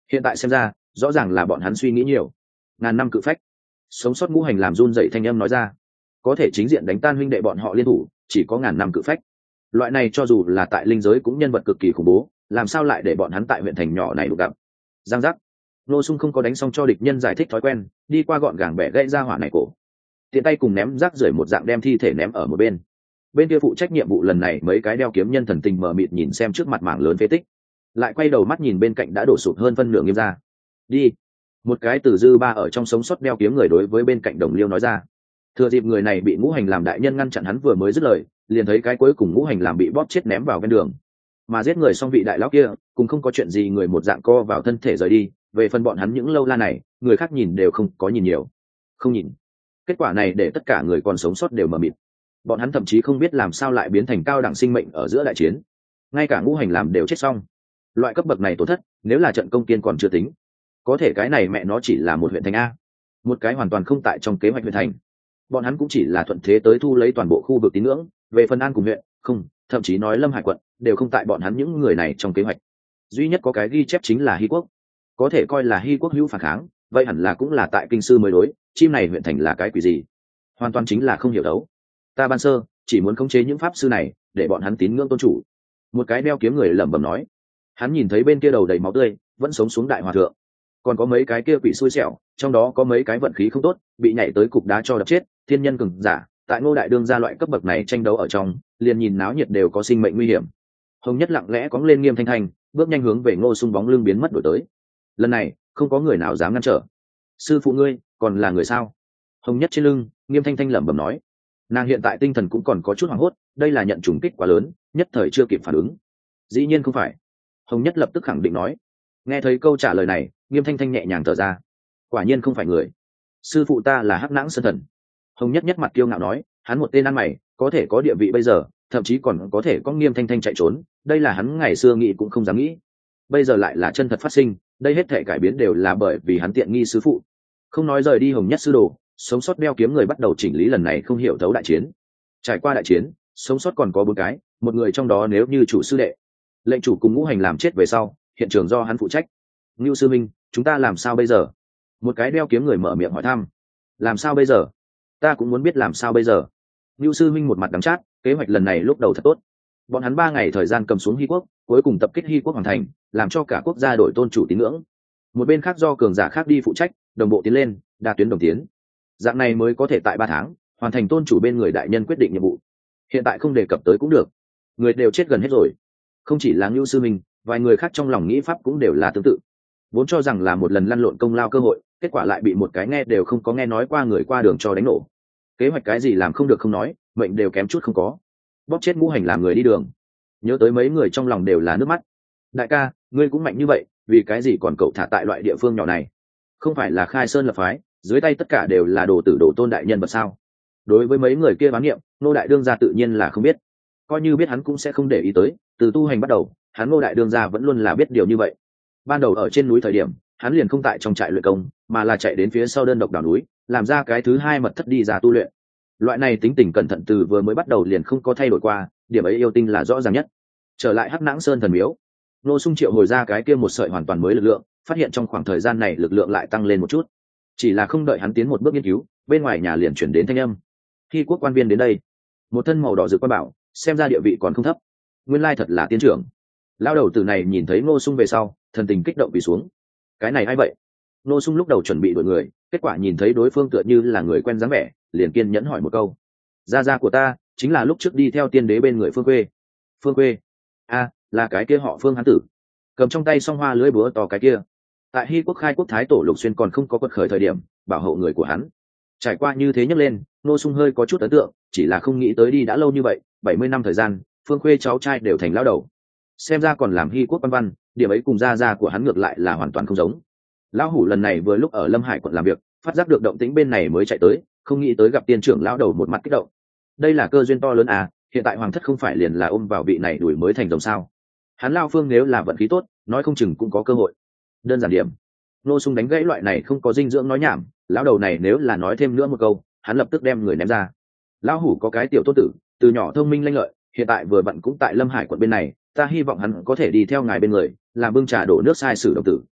[SPEAKER 1] Hiện tại xem ra rõ ràng là bọn hắn suy nghĩ nhiều. Ngàn năm cự phách, sống sót ngũ hành làm run dậy thanh âm nói ra, có thể chính diện đánh tan huynh đệ bọn họ liên thủ chỉ có ngàn năm cự phách. Loại này cho dù là tại linh giới cũng nhân vật cực kỳ khủng bố, làm sao lại để bọn hắn tại huyện thành nhỏ này đụng gặp. Giang giác, Ngô Sung không có đánh xong cho địch nhân giải thích thói quen, đi qua gọn gàng bẻ gãy ra hỏa này cổ, tiện tay cùng ném rác rưởi một dạng đem thi thể ném ở một bên. Bên kia phụ trách nhiệm vụ lần này mấy cái đeo kiếm nhân thần tình mở mịt nhìn xem trước mặt mảng lớn phế tích, lại quay đầu mắt nhìn bên cạnh đã đổ sụp hơn phân nửa Nghiêm gia. Đi. Một cái từ dư ba ở trong sống sót đeo kiếm người đối với bên cạnh đồng liêu nói ra. Thừa dịp người này bị ngũ hành làm đại nhân ngăn chặn hắn vừa mới dứt lời, liền thấy cái cuối cùng ngũ hành làm bị bóp chết ném vào ven đường. Mà giết người xong vị đại lão kia cũng không có chuyện gì, người một dạng co vào thân thể rời đi. Về phần bọn hắn những lâu la này, người khác nhìn đều không có nhìn nhiều, không nhìn. Kết quả này để tất cả người còn sống sót đều mờ mịt. Bọn hắn thậm chí không biết làm sao lại biến thành cao đẳng sinh mệnh ở giữa đại chiến, ngay cả ngũ hành làm đều chết xong. Loại cấp bậc này tổn thất, nếu là trận công kiên còn chưa tính, có thể cái này mẹ nó chỉ là một huyện thành a, một cái hoàn toàn không tại trong kế hoạch huyện thành. Bọn hắn cũng chỉ là thuận thế tới thu lấy toàn bộ khu vực tín ngưỡng, về phần An cùng huyện, không, thậm chí nói Lâm Hải quận đều không tại bọn hắn những người này trong kế hoạch. Duy nhất có cái ghi chép chính là Hy quốc, có thể coi là Hy quốc hữu phản kháng, vậy hẳn là cũng là tại kinh sư mới đối. Chim này huyện thành là cái quỷ gì, hoàn toàn chính là không hiểu đấu. Ta ban sơ chỉ muốn khống chế những pháp sư này để bọn hắn tín ngưỡng tôn chủ. Một cái đeo kiếm người lẩm bẩm nói. Hắn nhìn thấy bên kia đầu đầy máu tươi vẫn sống xuống đại hòa thượng, còn có mấy cái kia quỷ xui xẻo, trong đó có mấy cái vận khí không tốt bị nhảy tới cục đá cho đập chết. Thiên nhân cường giả tại Ngô đại đương gia loại cấp bậc này tranh đấu ở trong, liền nhìn náo nhiệt đều có sinh mệnh nguy hiểm. Hồng Nhất lặng lẽ cóng lên Nghiêm Thanh Thanh, bước nhanh hướng về Ngô Sung bóng lưng biến mất đổi tới. Lần này không có người nào dám ngăn trở. Sư phụ ngươi còn là người sao? Hồng Nhất trên lưng Nghiêm Thanh Thanh lẩm bẩm nói. Nàng hiện tại tinh thần cũng còn có chút hoảng hốt, đây là nhận trùng kích quá lớn, nhất thời chưa kịp phản ứng. Dĩ nhiên không phải. Hồng Nhất lập tức khẳng định nói. Nghe thấy câu trả lời này, Nghiêm Thanh Thanh nhẹ nhàng thở ra. Quả nhiên không phải người. Sư phụ ta là Hắc Nãng Sơn Thần. Hồng Nhất nhất mặt kiêu ngạo nói, hắn một tên ăn mày, có thể có địa vị bây giờ, thậm chí còn có thể có Nghiêm Thanh Thanh chạy trốn, đây là hắn ngày xưa nghĩ cũng không dám nghĩ. Bây giờ lại là chân thật phát sinh, đây hết thể cải biến đều là bởi vì hắn tiện nghi sư phụ. Không nói rời đi Hồng Nhất sư đồ, sống sót đeo kiếm người bắt đầu chỉnh lý lần này không hiểu thấu đại chiến. Trải qua đại chiến, sống sót còn có bốn cái, một người trong đó nếu như chủ sư đệ, lệnh chủ cùng ngũ hành làm chết về sau, hiện trường do hắn phụ trách. Ngưu sư minh, chúng ta làm sao bây giờ? Một cái đeo kiếm người mở miệng hỏi thăm. Làm sao bây giờ? Ta cũng muốn biết làm sao bây giờ. Ngưu sư minh một mặt đắng chát, kế hoạch lần này lúc đầu thật tốt. Bọn hắn ba ngày thời gian cầm xuống Hy quốc, cuối cùng tập kích Hy quốc hoàn thành, làm cho cả quốc gia đổi tôn chủ tín ngưỡng. Một bên khác do cường giả khác đi phụ trách, đồng bộ tiến lên, đa tuyến đồng tiến. Dạng này mới có thể tại ba tháng hoàn thành tôn chủ bên người đại nhân quyết định nhiệm vụ. Hiện tại không đề cập tới cũng được, người đều chết gần hết rồi. Không chỉ là Ngưu sư minh, vài người khác trong lòng nghĩ pháp cũng đều là tương tự, vốn cho rằng là một lần lăn lộn công lao cơ hội, kết quả lại bị một cái nghe đều không có nghe nói qua người qua đường cho đánh nổ. Kế hoạch cái gì làm không được không nói, mệnh đều kém chút không có, bóp chết ngũ hành làm người đi đường. Nhớ tới mấy người trong lòng đều là nước mắt. Đại ca, ngươi cũng mạnh như vậy, vì cái gì còn cậu thả tại loại địa phương nhỏ này? Không phải là khai sơn lập phái, dưới tay tất cả đều là đồ tử đồ tôn đại nhân vật sao? Đối với mấy người kia bán niệm, Ngô đại đương gia tự nhiên là không biết, coi như biết hắn cũng sẽ không để ý tới. Từ tu hành bắt đầu, hắn Ngô đại đương gia vẫn luôn là biết điều như vậy. Ban đầu ở trên núi thời điểm, hắn liền không tại trong trại luyện công, mà là chạy đến phía sau đơn độc đảo núi, làm ra cái thứ hai mật thất đi ra tu luyện. Loại này tính tình cẩn thận từ vừa mới bắt đầu liền không có thay đổi qua, điểm ấy yêu tinh là rõ ràng nhất. Trở lại Hắc Nãng Sơn thần miếu, Ngô Sung triệu hồi ra cái kia một sợi hoàn toàn mới lực lượng, phát hiện trong khoảng thời gian này lực lượng lại tăng lên một chút. Chỉ là không đợi hắn tiến một bước nghiên cứu, bên ngoài nhà liền chuyển đến thanh âm. Khi quốc quan viên đến đây, một thân màu đỏ rực quan bảo, xem ra địa vị còn không thấp. Nguyên lai thật là tiên trưởng. Lao đầu tử này nhìn thấy Ngô Sung về sau, thần tình kích động quỳ xuống. Cái này ai vậy? Ngô Sung lúc đầu chuẩn bị đuổi người, kết quả nhìn thấy đối phương tựa như là người quen dáng vẻ, liền kiên nhẫn hỏi một câu. Gia gia của ta chính là lúc trước đi theo tiên đế bên người Phương Quê. Phương Quê? A, là cái kia họ Phương hán tử, cầm trong tay song hoa lưỡi búa to cái kia. Tại Hy quốc khai quốc thái tổ Lục Xuyên còn không có quật khởi thời điểm, bảo hộ người của hắn. Trải qua như thế nhấc lên, Ngô Sung hơi có chút ấn tượng, chỉ là không nghĩ tới đi đã lâu như vậy, bảy mươi năm thời gian, Phương Khuê cháu trai đều thành lão đầu. Xem ra còn làm Hy quốc văn văn, điểm ấy cùng gia gia của hắn ngược lại là hoàn toàn không giống. Lão hủ lần này vừa lúc ở Lâm Hải quận làm việc, phát giác được động tĩnh bên này mới chạy tới, không nghĩ tới gặp tiên trưởng lão đầu một mặt kích động. Đây là cơ duyên to lớn à, hiện tại hoàng thất không phải liền là ôm vào vị này đuổi mới thành rồng sao? Hắn Lão Phương nếu là vận khí tốt, nói không chừng cũng có cơ hội. Đơn giản điểm. Ngô Sung đánh gãy loại này không có dinh dưỡng nói nhảm, lão đầu này nếu là nói thêm nữa một câu, hắn lập tức đem người ném ra. Lão hủ có cái tiểu tôn tử, từ nhỏ thông minh lanh lợi, hiện tại vừa bận cũng tại Lâm Hải quận bên này, ta hy vọng hắn có thể đi theo ngài bên người, làm bưng trà đổ nước sai sử đồng tử.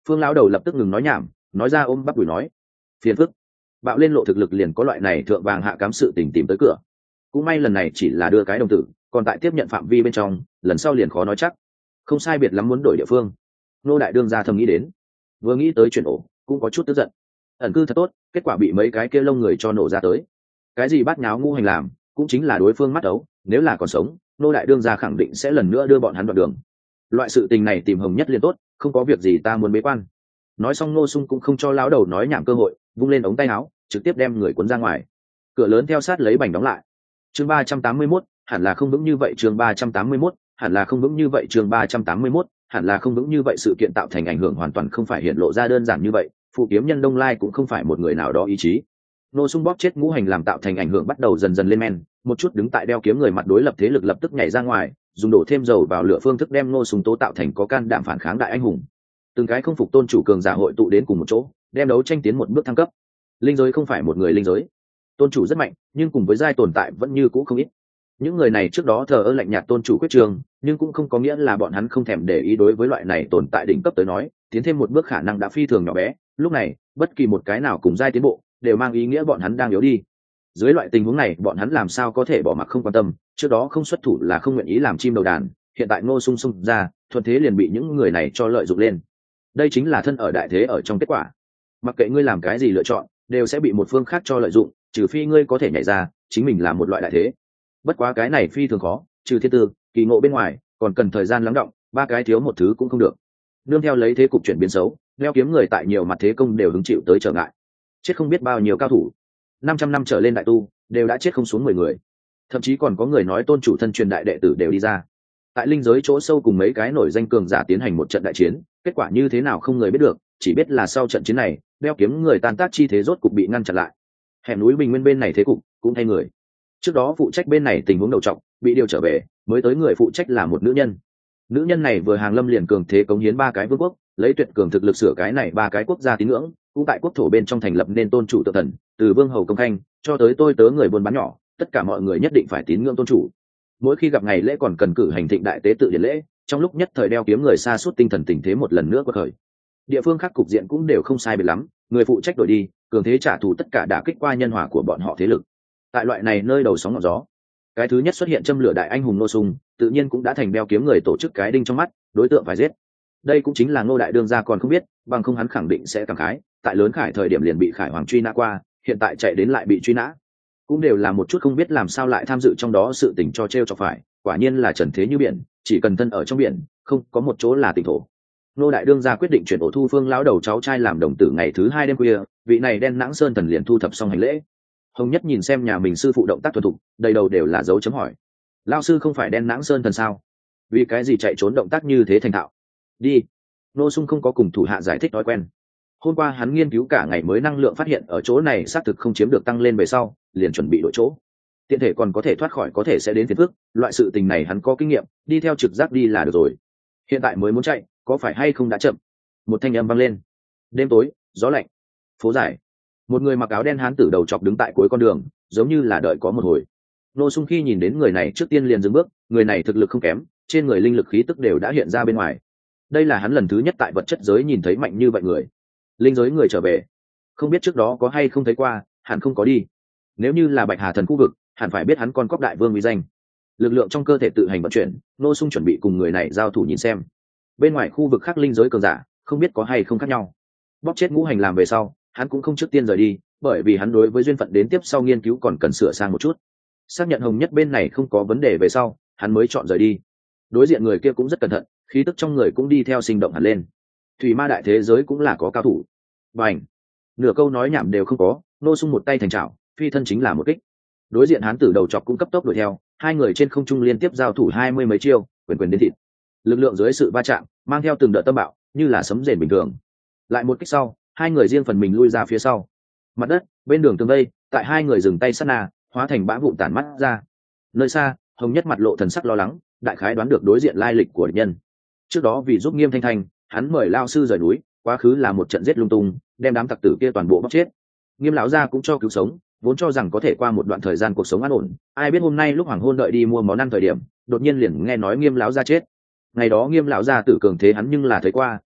[SPEAKER 1] Phương lão đầu lập tức ngừng nói nhảm, nói ra ôm bắp đùi nói phiền phức, bạo lên lộ thực lực liền có loại này thượng vàng hạ cám sự tình tìm tới cửa. Cũng may lần này chỉ là đưa cái đồng tử, còn tại tiếp nhận phạm vi bên trong, lần sau liền khó nói chắc. Không sai biệt lắm muốn đổi địa phương. Nô đại đương ra thầm nghĩ đến, vừa nghĩ tới chuyện ổ cũng có chút tức giận. Ẩn cư thật tốt, kết quả bị mấy cái kia lông người cho nổ ra tới. Cái gì bát nháo ngu hành làm, cũng chính là đối phương mắt ấu, nếu là còn sống, nô đại đương ra khẳng định sẽ lần nữa đưa bọn hắn đoạn đường. Loại sự tình này tìm Hồng Nhất liền tốt, không có việc gì ta muốn bế quan. Nói xong Nô Sung cũng không cho lão đầu nói nhảm cơ hội, vung lên ống tay áo, trực tiếp đem người cuốn ra ngoài. Cửa lớn theo sát lấy bành đóng lại. Chương ba trăm tám mươi mốt, hẳn là không vững như vậy chương ba trăm tám mươi mốt, hẳn là không vững như vậy chương ba trăm tám mươi mốt, hẳn là không vững như vậy sự kiện tạo thành ảnh hưởng hoàn toàn không phải hiện lộ ra đơn giản như vậy, phụ kiếm nhân Đông Lai cũng không phải một người nào đó ý chí. Nô Sung bóp chết ngũ hành làm tạo thành ảnh hưởng bắt đầu dần dần lên men, một chút đứng tại đeo kiếm người mặt đối lập thế lực lập tức nhảy ra ngoài, dùng đổ thêm dầu vào lửa phương thức đem Nô Sung tố tạo thành có can đảm phản kháng đại anh hùng. Từng cái không phục tôn chủ cường giả hội tụ đến cùng một chỗ, đem đấu tranh tiến một bước thăng cấp. Linh giới không phải một người linh giới, tôn chủ rất mạnh, nhưng cùng với giai tồn tại vẫn như cũ không ít. Những người này trước đó thờ ơ lạnh nhạt tôn chủ quyết trường, nhưng cũng không có nghĩa là bọn hắn không thèm để ý đối với loại này tồn tại đỉnh cấp tới nói, tiến thêm một bước khả năng đã phi thường nhỏ bé. Lúc này, bất kỳ một cái nào cùng giai tiến bộ, đều mang ý nghĩa bọn hắn đang yếu đi. Dưới loại tình huống này, bọn hắn làm sao có thể bỏ mặc không quan tâm? Trước đó không xuất thủ là không nguyện ý làm chim đầu đàn, hiện tại Ngô Sung Sung ra, thuận thế liền bị những người này cho lợi dụng lên. Đây chính là thân ở đại thế ở trong kết quả. Mặc kệ ngươi làm cái gì lựa chọn, đều sẽ bị một phương khác cho lợi dụng, trừ phi ngươi có thể nhảy ra, chính mình là một loại đại thế. Bất quá cái này phi thường khó, trừ thiên tư, kỳ ngộ bên ngoài, còn cần thời gian lắng đọng, ba cái thiếu một thứ cũng không được. Nương theo lấy thế cục chuyển biến xấu, đeo kiếm người tại nhiều mặt thế công đều hứng chịu tới trở ngại. Chết không biết bao nhiêu cao thủ, năm trăm năm trở lên đại tu, đều đã chết không xuống mười người. Thậm chí còn có người nói tôn chủ thân truyền đại đệ tử đều đi ra. Tại linh giới chỗ sâu cùng mấy cái nổi danh cường giả tiến hành một trận đại chiến, kết quả như thế nào không người biết được, chỉ biết là sau trận chiến này, đeo kiếm người tan tác chi thế rốt cục bị ngăn chặn lại. Hẻm núi bình nguyên bên này thế cục cũng thay người. Trước đó phụ trách bên này tình huống đầu trọng, bị điều trở về, mới tới người phụ trách là một nữ nhân. Nữ nhân này vừa hàng lâm liền cường thế cống hiến ba cái vương quốc, lấy tuyệt cường thực lực sửa cái này ba cái quốc gia tín ngưỡng, cũng tại quốc thổ bên trong thành lập nên tôn chủ tự thần, từ vương hầu công khanh cho tới tôi tớ người buôn bán nhỏ, tất cả mọi người nhất định phải tín ngưỡng tôn chủ. Mỗi khi gặp ngày lễ còn cần cử hành thịnh đại tế tự điển lễ, trong lúc nhất thời đeo kiếm người sa sút tinh thần tình thế một lần nữa quật khởi. Địa phương khác cục diện cũng đều không sai biệt lắm, người phụ trách đổi đi, cường thế trả thù tất cả đã kích qua nhân hòa của bọn họ thế lực. Tại loại này nơi đầu sóng ngọn gió, cái thứ nhất xuất hiện châm lửa đại anh hùng Nô Sung, tự nhiên cũng đã thành đeo kiếm người tổ chức cái đinh trong mắt, đối tượng phải giết. Đây cũng chính là Ngô đại đương gia còn không biết, bằng không hắn khẳng định sẽ cảm khái, tại lớn khải thời điểm liền bị khải hoàng truy nã qua, hiện tại chạy đến lại bị truy nã, cũng đều là một chút không biết làm sao lại tham dự trong đó sự tình cho treo cho phải. Quả nhiên là trần thế như biển, chỉ cần thân ở trong biển, không có một chỗ là tỉnh thổ. Ngô đại đương gia quyết định chuyển ổ thu Phương lão đầu cháu trai làm đồng tử ngày thứ hai đêm khuya, vị này đen nãng sơn thần liền thu thập xong hành lễ. Hồng Nhất nhìn xem nhà mình sư phụ động tác thuần thục, đầy đầu đều là dấu chấm hỏi. Lão sư không phải đen nãng sơn thần sao? Vì cái gì chạy trốn động tác như thế thành thạo? Đi. Nô Sung không có cùng thủ hạ giải thích thói quen. Hôm qua hắn nghiên cứu cả ngày mới năng lượng phát hiện ở chỗ này xác thực không chiếm được tăng lên về sau, liền chuẩn bị đổi chỗ. Tiện thể còn có thể thoát khỏi có thể sẽ đến phiền phức, loại sự tình này hắn có kinh nghiệm, đi theo trực giác đi là được rồi. Hiện tại mới muốn chạy, có phải hay không đã chậm? Một thanh âm vang lên. Đêm tối, gió lạnh, phố dài. Một người mặc áo đen hán tử đầu chọc đứng tại cuối con đường, giống như là đợi có một hồi. Nô Sung khi nhìn đến người này trước tiên liền dừng bước, người này thực lực không kém, trên người linh lực khí tức đều đã hiện ra bên ngoài. Đây là hắn lần thứ nhất tại vật chất giới nhìn thấy mạnh như vậy người. Linh giới người trở về, không biết trước đó có hay không thấy qua, hẳn không có đi. Nếu như là Bạch Hà thần khu vực, hẳn phải biết hắn con cóc đại vương uy danh. Lực lượng trong cơ thể tự hành vận chuyển, Nô Sung chuẩn bị cùng người này giao thủ nhìn xem. Bên ngoài khu vực khác linh giới cường giả, không biết có hay không khác nhau. Bóp chết ngũ hành làm về sau, hắn cũng không trước tiên rời đi, bởi vì hắn đối với duyên phận đến tiếp sau nghiên cứu còn cần sửa sang một chút. Xác nhận Hồng Nhất bên này không có vấn đề về sau, hắn mới chọn rời đi. Đối diện người kia cũng rất cẩn thận, khí tức trong người cũng đi theo sinh động hẳn lên. Thủy ma đại thế giới cũng là có cao thủ. Bành, nửa câu nói nhảm đều không có, Nô Sung một tay thành chảo, phi thân chính là một kích. Đối diện hán tử đầu chọc cũng cấp tốc đuổi theo, hai người trên không trung liên tiếp giao thủ hai mươi mấy chiêu, quyền quyền đến thịt. Lực lượng dưới sự va chạm, mang theo từng đợt tâm bạo, như là sấm rền bình thường. Lại một kích sau, hai người riêng phần mình lui ra phía sau. Mặt đất, bên đường tường vây, tại hai người dừng tay sát na, hóa thành bã vụn tản mắt ra. Nơi xa, Hồng Nhất mặt lộ thần sắc lo lắng, đại khái đoán được đối diện lai lịch của địch nhân. Trước đó vì giúp Nghiêm Thanh Thanh, hắn mời lao sư rời núi, quá khứ là một trận giết lung tung, đem đám tặc tử kia toàn bộ bóc chết. Nghiêm lão gia cũng cho cứu sống, vốn cho rằng có thể qua một đoạn thời gian cuộc sống an ổn, ai biết hôm nay lúc hoàng hôn đợi đi mua món ăn thời điểm, đột nhiên liền nghe nói Nghiêm lão gia chết. Ngày đó Nghiêm lão gia tử cường thế hắn nhưng là thấy qua,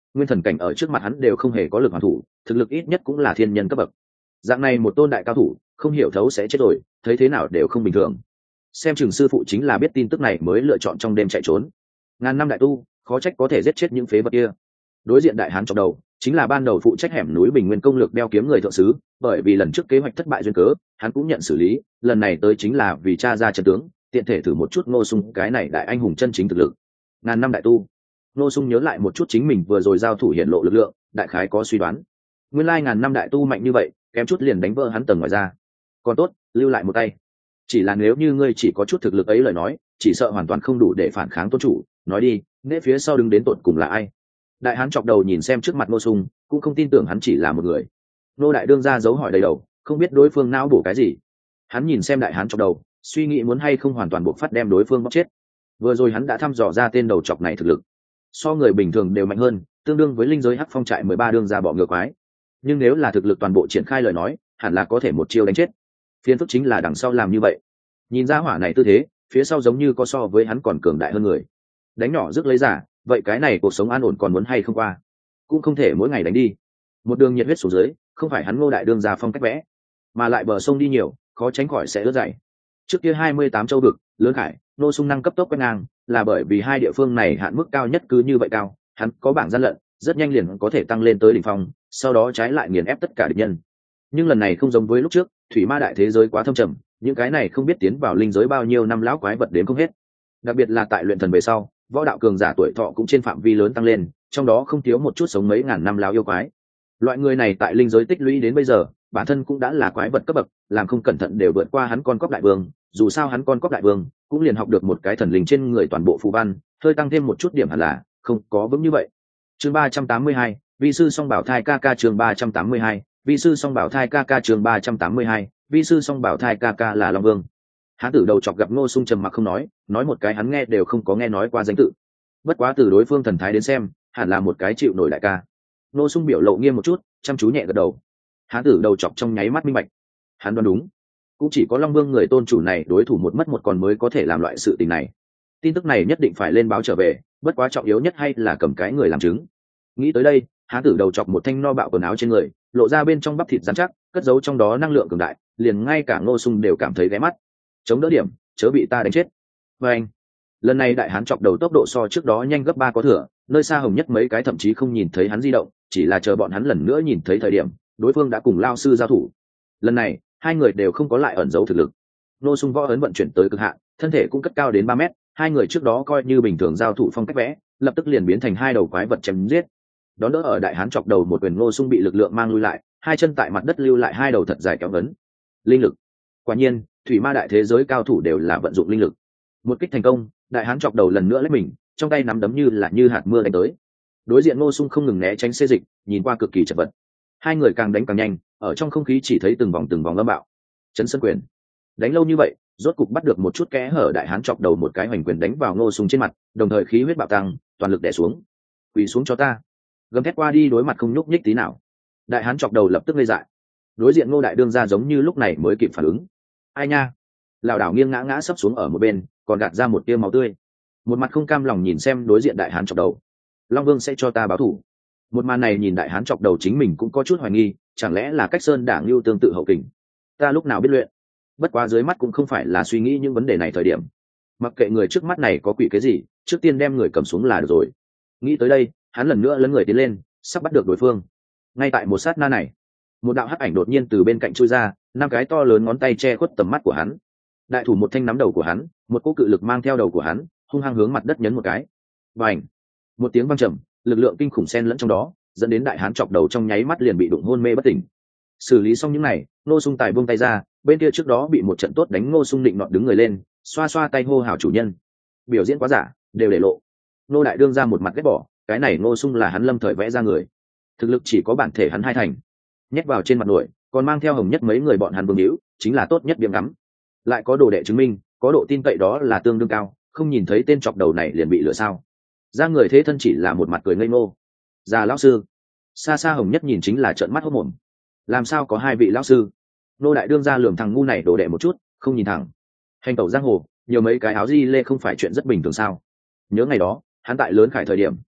[SPEAKER 1] nguyên thần cảnh ở trước mặt hắn đều không hề có lực hoàn thủ, thực lực ít nhất cũng là thiên nhân cấp bậc. Dạng này một tôn đại cao thủ không hiểu thấu sẽ chết rồi, thấy thế nào đều không bình thường. Xem chừng sư phụ chính là biết tin tức này mới lựa chọn trong đêm chạy trốn. Ngàn năm đại tu, khó trách có thể giết chết những phế vật kia. Đối diện đại hán trong đầu chính là ban đầu phụ trách hẻm núi Bình Nguyên công lược đeo kiếm người thượng sứ, bởi vì lần trước kế hoạch thất bại duyên cớ, hắn cũng nhận xử lý, lần này tới chính là vì tra ra trận tướng, tiện thể thử một chút Ngô Sung cái này đại anh hùng chân chính thực lực. Ngàn năm đại tu. Ngô Sung nhớ lại một chút chính mình vừa rồi giao thủ hiện lộ lực lượng, đại khái có suy đoán. Nguyên lai ngàn năm đại tu mạnh như vậy, kém chút liền đánh vỡ hắn tầng ngoài ra. Còn tốt, lưu lại một tay. Chỉ là nếu như ngươi chỉ có chút thực lực ấy lời nói, chỉ sợ hoàn toàn không đủ để phản kháng tôn chủ. Nói đi, nễ phía sau đứng đến tột cùng là ai? Đại hán chọc đầu nhìn xem trước mặt Ngô Sung, cũng không tin tưởng hắn chỉ là một người. Nô đại đương ra dấu hỏi đầy đầu, không biết đối phương não bổ cái gì. Hắn nhìn xem đại hán chọc đầu, suy nghĩ muốn hay không hoàn toàn buộc phát đem đối phương bóc chết. Vừa rồi hắn đã thăm dò ra tên đầu chọc này thực lực, so người bình thường đều mạnh hơn, tương đương với linh giới hắc phong trại mười ba đương ra bọ ngựa quái. Nhưng nếu là thực lực toàn bộ triển khai lời nói, hẳn là có thể một chiêu đánh chết. Phiền phức chính là đằng sau làm như vậy. Nhìn ra hỏa này tư thế, phía sau giống như có so với hắn còn cường đại hơn người. Đánh nhỏ rước lấy giả, vậy cái này cuộc sống an ổn còn muốn hay không qua? Cũng không thể mỗi ngày đánh đi. Một đường nhiệt huyết xuống dưới, không phải hắn Ngô đại đương ra phong cách vẽ, mà lại bờ sông đi nhiều, khó tránh khỏi sẽ ướt dày. Trước kia hai mươi tám châu vực, lớn khải, Ngô Sung năng cấp tốc quét ngang, là bởi vì hai địa phương này hạn mức cao nhất cứ như vậy cao, hắn có bảng gian lận, rất nhanh liền có thể tăng lên tới đỉnh phong, sau đó trái lại nghiền ép tất cả địch nhân. Nhưng lần này không giống với lúc trước, thủy ma đại thế giới quá thâm trầm, những cái này không biết tiến vào linh giới bao nhiêu năm lão quái vật đến không hết. Đặc biệt là tại luyện thần về sau, võ đạo cường giả tuổi thọ cũng trên phạm vi lớn tăng lên, trong đó không thiếu một chút sống mấy ngàn năm lão yêu quái. Loại người này tại linh giới tích lũy đến bây giờ, bản thân cũng đã là quái vật cấp bậc, làm không cẩn thận đều vượt qua hắn con cóc đại vương, dù sao hắn con cóc đại vương cũng liền học được một cái thần linh trên người toàn bộ phù văn, hơi tăng thêm một chút điểm hẳn là không có vững như vậy. Chương ba trăm tám mươi hai, vi sư song bảo thai ca ca chương ba trăm tám mươi hai, vi sư song bảo thai ca ca chương ba trăm tám mươi hai, vi sư song bảo thai ca ca là Long Vương. Hán tử đầu chọc gặp Ngô Sung trầm mặc không nói, nói một cái hắn nghe đều không có nghe nói qua danh tự. Bất quá từ đối phương thần thái đến xem, hẳn là một cái chịu nổi đại ca. Ngô Sung biểu lộ nghiêm một chút, chăm chú nhẹ gật đầu. Hán tử đầu chọc trong nháy mắt minh bạch, hắn đoán đúng, cũng chỉ có Long Vương người tôn chủ này đối thủ một mất một còn mới có thể làm loại sự tình này. Tin tức này nhất định phải lên báo trở về, bất quá trọng yếu nhất hay là cầm cái người làm chứng. Nghĩ tới đây, hán tử đầu chọc một thanh no bạo quần áo trên người, lộ ra bên trong bắp thịt rắn chắc, cất giấu trong đó năng lượng cường đại, liền ngay cả Ngô Sung đều cảm thấy ghé mắt. Chống đỡ điểm, chớ bị ta đánh chết. Và anh, lần này đại hán chọc đầu tốc độ so trước đó nhanh gấp ba có thừa, nơi xa hồng nhất mấy cái thậm chí không nhìn thấy hắn di động, chỉ là chờ bọn hắn lần nữa nhìn thấy thời điểm, đối phương đã cùng lao sư giao thủ. Lần này, hai người đều không có lại ẩn giấu thực lực. Ngô Sung võ ấn vận chuyển tới cực hạn, thân thể cũng cất cao đến ba mét, hai người trước đó coi như bình thường giao thủ phong cách vẽ, lập tức liền biến thành hai đầu quái vật chém giết. Đón đỡ ở đại hán chọc đầu một quyền, Ngô Sung bị lực lượng mang lui lại, hai chân tại mặt đất lưu lại hai đầu thật dài kéo vấn. Linh lực. Quả nhiên, thủy ma đại thế giới cao thủ đều là vận dụng linh lực. Một kích thành công, đại hán chọc đầu lần nữa lấy mình, trong tay nắm đấm như là như hạt mưa đánh tới. Đối diện Ngô Sung không ngừng né tránh xê dịch, nhìn qua cực kỳ chật vật. Hai người càng đánh càng nhanh, ở trong không khí chỉ thấy từng vòng từng vòng âm bạo. Chấn sơn quyền. Đánh lâu như vậy, rốt cục bắt được một chút kẽ hở, đại hán chọc đầu một cái hoành quyền đánh vào Ngô Sung trên mặt, đồng thời khí huyết bạo tăng, toàn lực đè xuống. Quỳ xuống cho ta. Gầm thét qua đi đối mặt không nhúc nhích tí nào. Đại hán chọc đầu lập tức ngây dại. Đối diện Ngô đại đương ra giống như lúc này mới kịp phản ứng. Ai nha. Lảo đảo nghiêng ngã ngã sấp xuống ở một bên, còn gạt ra một tia máu tươi. Một mặt không cam lòng nhìn xem đối diện đại hán chọc đầu. Long Vương sẽ cho ta báo thù. Một màn này nhìn đại hán chọc đầu chính mình cũng có chút hoài nghi, chẳng lẽ là cách sơn đảng lưu tương tự hậu kình. Ta lúc nào biết luyện. Bất quá dưới mắt cũng không phải là suy nghĩ những vấn đề này thời điểm. Mặc kệ người trước mắt này có quỷ cái gì, trước tiên đem người cầm xuống là được rồi. Nghĩ tới đây, hắn lần nữa lấn người tiến lên, sắp bắt được đối phương. Ngay tại một sát na này, một đạo hắc ảnh đột nhiên từ bên cạnh chui ra, năm cái to lớn ngón tay che khuất tầm mắt của hắn. Đại thủ một thanh nắm đầu của hắn, một cỗ cự lực mang theo đầu của hắn, hung hăng hướng mặt đất nhấn một cái. Bành! Một tiếng vang trầm, lực lượng kinh khủng xen lẫn trong đó, dẫn đến đại hán chọc đầu trong nháy mắt liền bị đụng hôn mê bất tỉnh. Xử lý xong những này, Ngô Sung tài buông tay ra, bên kia trước đó bị một trận tốt đánh Ngô Sung định nọt đứng người lên, xoa xoa tay hô hào chủ nhân. Biểu diễn quá giả, đều để lộ. Ngô đại đương ra một mặt ghét bỏ, cái này Ngô Sung là hắn lâm thời vẽ ra người, thực lực chỉ có bản thể hắn hai thành, nhét vào trên mặt nổi, còn mang theo hồng nhất mấy người bọn hắn vương hữu, chính là tốt nhất biếng ngắm. Lại có đồ đệ chứng minh, có độ tin cậy đó là tương đương cao, không nhìn thấy tên chọc đầu này liền bị lừa sao? Ra người thế thân chỉ là một mặt cười ngây ngô. Già lão sư. Xa xa hồng nhất nhìn chính là trợn mắt hốt mồm. Làm sao có hai vị lão sư? Nô đại đương ra lườm thằng ngu này đồ đệ một chút, không nhìn thẳng. Hành tẩu giang hồ, nhiều mấy cái áo di lê không phải chuyện rất bình thường sao? Nhớ ngày đó, hắn tại lớn khải thời điểm,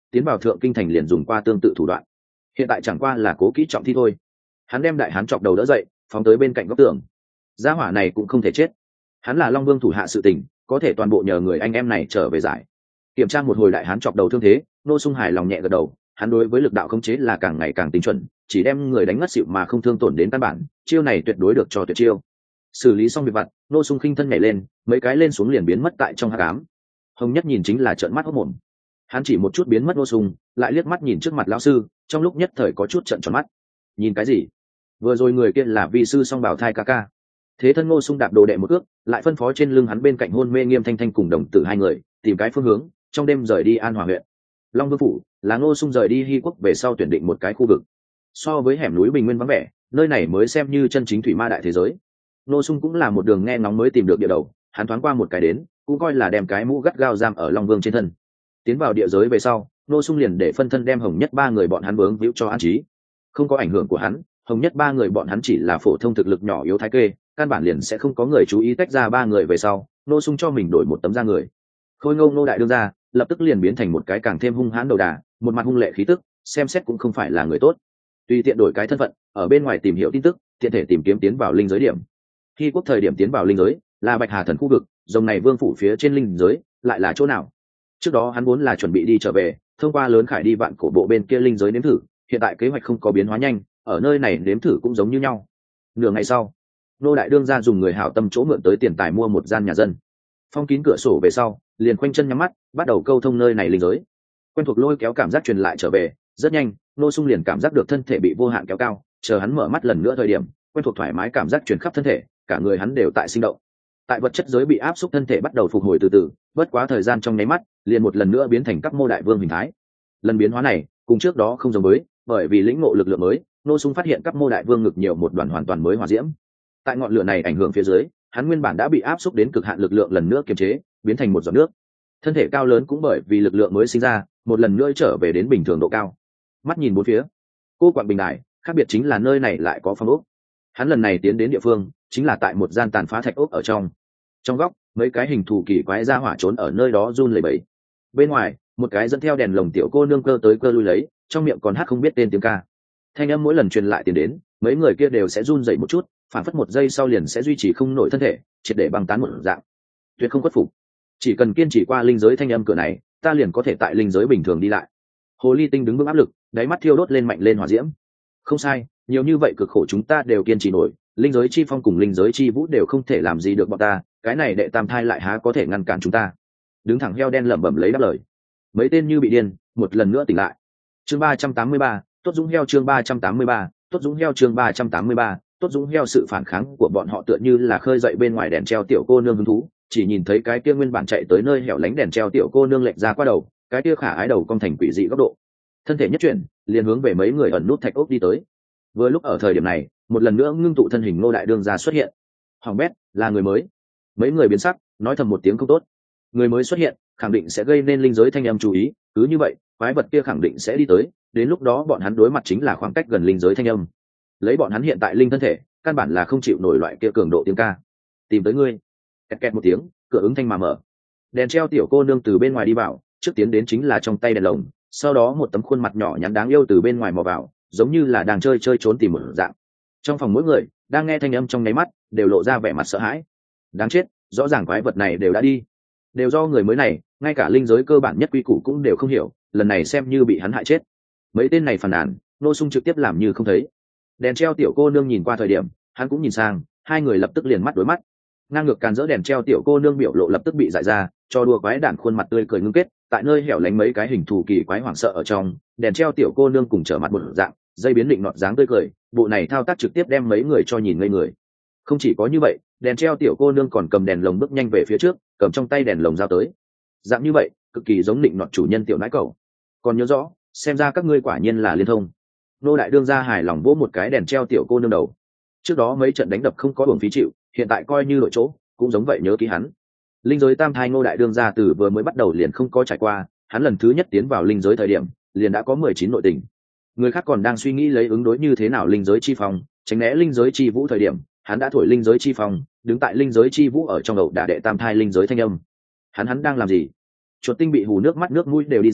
[SPEAKER 1] tiến vào thượng kinh thành liền dùng qua tương tự thủ đoạn, hiện tại chẳng qua là cố kỹ trọng thi thôi. Hắn đem đại hán chọc đầu đỡ dậy, phóng tới bên cạnh góc tường. Gia hỏa này cũng không thể chết, hắn là Long Vương thủ hạ sự tình, có thể toàn bộ nhờ người anh em này trở về giải. Kiểm tra một hồi đại hán chọc đầu thương thế, Ngô Sung hài lòng nhẹ gật đầu. Hắn đối với lực đạo khống chế là càng ngày càng tinh chuẩn, chỉ đem người đánh ngất xỉu mà không thương tổn đến căn bản, chiêu này tuyệt đối được cho tuyệt chiêu. Xử lý xong việc vặt, Ngô Sung khinh thân nhảy lên, mấy cái lên xuống liền biến mất tại trong hắc ám. Hồng Nhất nhìn chính là trợn mắt hốt mồm. Hắn chỉ một chút biến mất Ngô Sung, lại liếc mắt nhìn trước mặt lão sư, trong lúc nhất thời có chút trợn tròn mắt. Nhìn cái gì? Vừa rồi người kia là vi sư song bảo thai ca ca. Thế thân Ngô Sung đạp đồ đệ một ước, lại phân phó trên lưng hắn bên cạnh hôn mê Nghiêm Thanh Thanh cùng đồng tử hai người tìm cái phương hướng, trong đêm rời đi An Hòa huyện. Long Vương phủ là Ngô Sung rời đi Hy Quốc về sau tuyển định một cái khu vực. So với hẻm núi bình nguyên vắng vẻ, nơi này mới xem như chân chính thủy ma đại thế giới. Ngô Sung cũng là một đường nghe ngóng mới tìm được địa đầu, hắn thoáng qua một cái đến, cũng coi là đem cái mũ gắt gao giam ở Long Vương trên thân. Tiến vào địa giới về sau, Ngô Sung liền để phân thân đem Hồng Nhất ba người bọn hắn vướng víu cho an trí. Không có ảnh hưởng của hắn, Hồng Nhất ba người bọn hắn chỉ là phổ thông thực lực nhỏ yếu thái kê, căn bản liền sẽ không có người chú ý. Tách ra ba người về sau, Ngô Sung cho mình đổi một tấm da người. Khôi Ngô Ngô đại đương ra lập tức liền biến thành một cái càng thêm hung hãn đầu đà, một mặt hung lệ khí tức, xem xét cũng không phải là người tốt. Tùy tiện đổi cái thân phận, ở bên ngoài tìm hiểu tin tức, tiện thể tìm kiếm tiến vào linh giới điểm. Khi quốc thời điểm tiến vào linh giới là Bạch Hà thần khu vực, dòng này vương phủ phía trên linh giới lại là chỗ nào? Trước đó hắn vốn là chuẩn bị đi trở về, thông qua lớn khải đi vạn cổ bộ bên kia linh giới nếm thử, hiện tại kế hoạch không có biến hóa nhanh, ở nơi này nếm thử cũng giống như nhau. Nửa ngày sau, Nô đại đương ra dùng người hảo tâm chỗ mượn tới tiền tài mua một gian nhà dân, phong kín cửa sổ về sau, liền khoanh chân nhắm mắt, bắt đầu câu thông nơi này linh giới. Quen thuộc lôi kéo cảm giác truyền lại trở về, rất nhanh, Ngô Sung liền cảm giác được thân thể bị vô hạn kéo cao, chờ hắn mở mắt lần nữa thời điểm, quen thuộc thoải mái cảm giác truyền khắp thân thể, cả người hắn đều tại sinh động. Tại vật chất giới bị áp xúc thân thể bắt đầu phục hồi từ từ, bất quá thời gian trong nháy mắt, liền một lần nữa biến thành các mô đại vương hình thái. Lần biến hóa này, cùng trước đó không giống với, bởi vì lĩnh ngộ lực lượng mới, Ngô Sung phát hiện các mô đại vương ngực nhiều một đoàn hoàn toàn mới hỏa diễm. Tại ngọn lửa này ảnh hưởng phía dưới, hắn nguyên bản đã bị áp xúc đến cực hạn lực lượng lần nữa kiềm chế, biến thành một giọt nước. Thân thể cao lớn cũng bởi vì lực lượng mới sinh ra, một lần nữa trở về đến bình thường độ cao. Mắt nhìn bốn phía, cô quạng bình đại, khác biệt chính là nơi này lại có phong ốc. Hắn lần này tiến đến địa phương, chính là tại một gian tàn phá thạch ốc ở trong. Trong góc, mấy cái hình thù kỳ quái ra hỏa trốn ở nơi đó run lẩy bẩy. Bên ngoài, một cái dẫn theo đèn lồng tiểu cô nương cơ tới cơ lui lấy, trong miệng còn hát không biết tên tiếng ca. Thanh âm mỗi lần truyền lại tiền đến, mấy người kia đều sẽ run rẩy một chút, phản phất một giây sau liền sẽ duy trì không nổi thân thể, triệt để băng tán một dạng. Tuyệt không khuất phục. Chỉ cần kiên trì qua linh giới thanh âm cửa này, ta liền có thể tại linh giới bình thường đi lại. Hồ ly tinh đứng vững áp lực, đáy mắt thiêu đốt lên mạnh lên hỏa diễm. Không sai, nhiều như vậy cực khổ chúng ta đều kiên trì nổi, linh giới chi phong cùng linh giới chi vũ đều không thể làm gì được bọn ta, cái này đệ tam thai lại há có thể ngăn cản chúng ta. Đứng thẳng heo đen lẩm bẩm lấy đáp lời. Mấy tên như bị điên, một lần nữa tỉnh lại. Chương ba trăm tám mươi ba, tốt dũng heo chương ba trăm tám mươi ba, tốt dũng heo chương ba trăm tám mươi ba, tốt dũng heo. Sự phản kháng của bọn họ tựa như là khơi dậy bên ngoài đèn treo tiểu cô nương hứng thú, chỉ nhìn thấy cái kia nguyên bản chạy tới nơi hẻo lánh đèn treo tiểu cô nương lệch ra qua đầu, cái kia khả ái đầu cong thành quỷ dị góc độ, thân thể nhất chuyển, liền hướng về mấy người ẩn nút thạch ốc đi tới. Vừa lúc ở thời điểm này, một lần nữa ngưng tụ thân hình Ngô đại đương gia xuất hiện. Hoàng bét, là người mới. Mấy người biến sắc, nói thầm một tiếng không tốt. Người mới xuất hiện, khẳng định sẽ gây nên linh giới thanh âm chú ý, cứ như vậy, quái vật kia khẳng định sẽ đi tới, đến lúc đó bọn hắn đối mặt chính là khoảng cách gần linh giới thanh âm. Lấy bọn hắn hiện tại linh thân thể, căn bản là không chịu nổi loại kia cường độ tiếng ca. Tìm tới ngươi. Kẹt kẹt một tiếng, cửa ứng thanh mà mở. Đèn treo tiểu cô nương từ bên ngoài đi vào, trước tiến đến chính là trong tay đèn lồng, sau đó một tấm khuôn mặt nhỏ nhắn đáng yêu từ bên ngoài mò vào, giống như là đang chơi chơi trốn tìm một dạng. Trong phòng mỗi người đang nghe thanh âm trong nháy mắt đều lộ ra vẻ mặt sợ hãi. Đáng chết, rõ ràng quái vật này đều đã đi, đều do người mới này, ngay cả linh giới cơ bản nhất quy củ cũng đều không hiểu, lần này xem như bị hắn hại chết. Mấy tên này phàn nàn, Ngô Sung trực tiếp làm như không thấy. Đèn treo tiểu cô nương nhìn qua thời điểm, hắn cũng nhìn sang, hai người lập tức liền mắt đối mắt. Ngang ngược càn dỡ đèn treo tiểu cô nương biểu lộ lập tức bị dại ra, cho đùa quái đản khuôn mặt tươi cười ngưng kết, tại nơi hẻo lánh mấy cái hình thù kỳ quái hoảng sợ ở trong, đèn treo tiểu cô nương cùng trở mặt một dạng, dây biến định nọt dáng tươi cười, bộ này thao tác trực tiếp đem mấy người cho nhìn ngây người. Không chỉ có như vậy, đèn treo tiểu cô nương còn cầm đèn lồng bước nhanh về phía trước, cầm trong tay đèn lồng giao tới. Dạng như vậy, cực kỳ giống định nọt chủ nhân tiểu nãi cẩu. Còn nhớ rõ, xem ra các ngươi quả nhiên là liên thông. Nô đại đương gia hài lòng vỗ một cái đèn treo tiểu cô nương đầu. Trước đó mấy trận đánh đập không có uổng phí chịu, hiện tại coi như đội chỗ, cũng giống vậy nhớ ký hắn. Linh giới tam thai Ngô đại đương gia từ vừa mới bắt đầu liền không có trải qua, hắn lần thứ nhất tiến vào linh giới thời điểm, liền đã có mười chín nội tình. Người khác còn đang suy nghĩ lấy ứng đối như thế nào linh giới chi phong, tránh né linh giới chi vũ thời điểm, hắn đã thổi linh giới chi phong, đứng tại linh giới chi vũ ở trong đầu đả đệ tam thai linh giới thanh âm. Hắn hắn đang làm gì? Chuột tinh bị hù nước mắt nước mũi đều đi ra,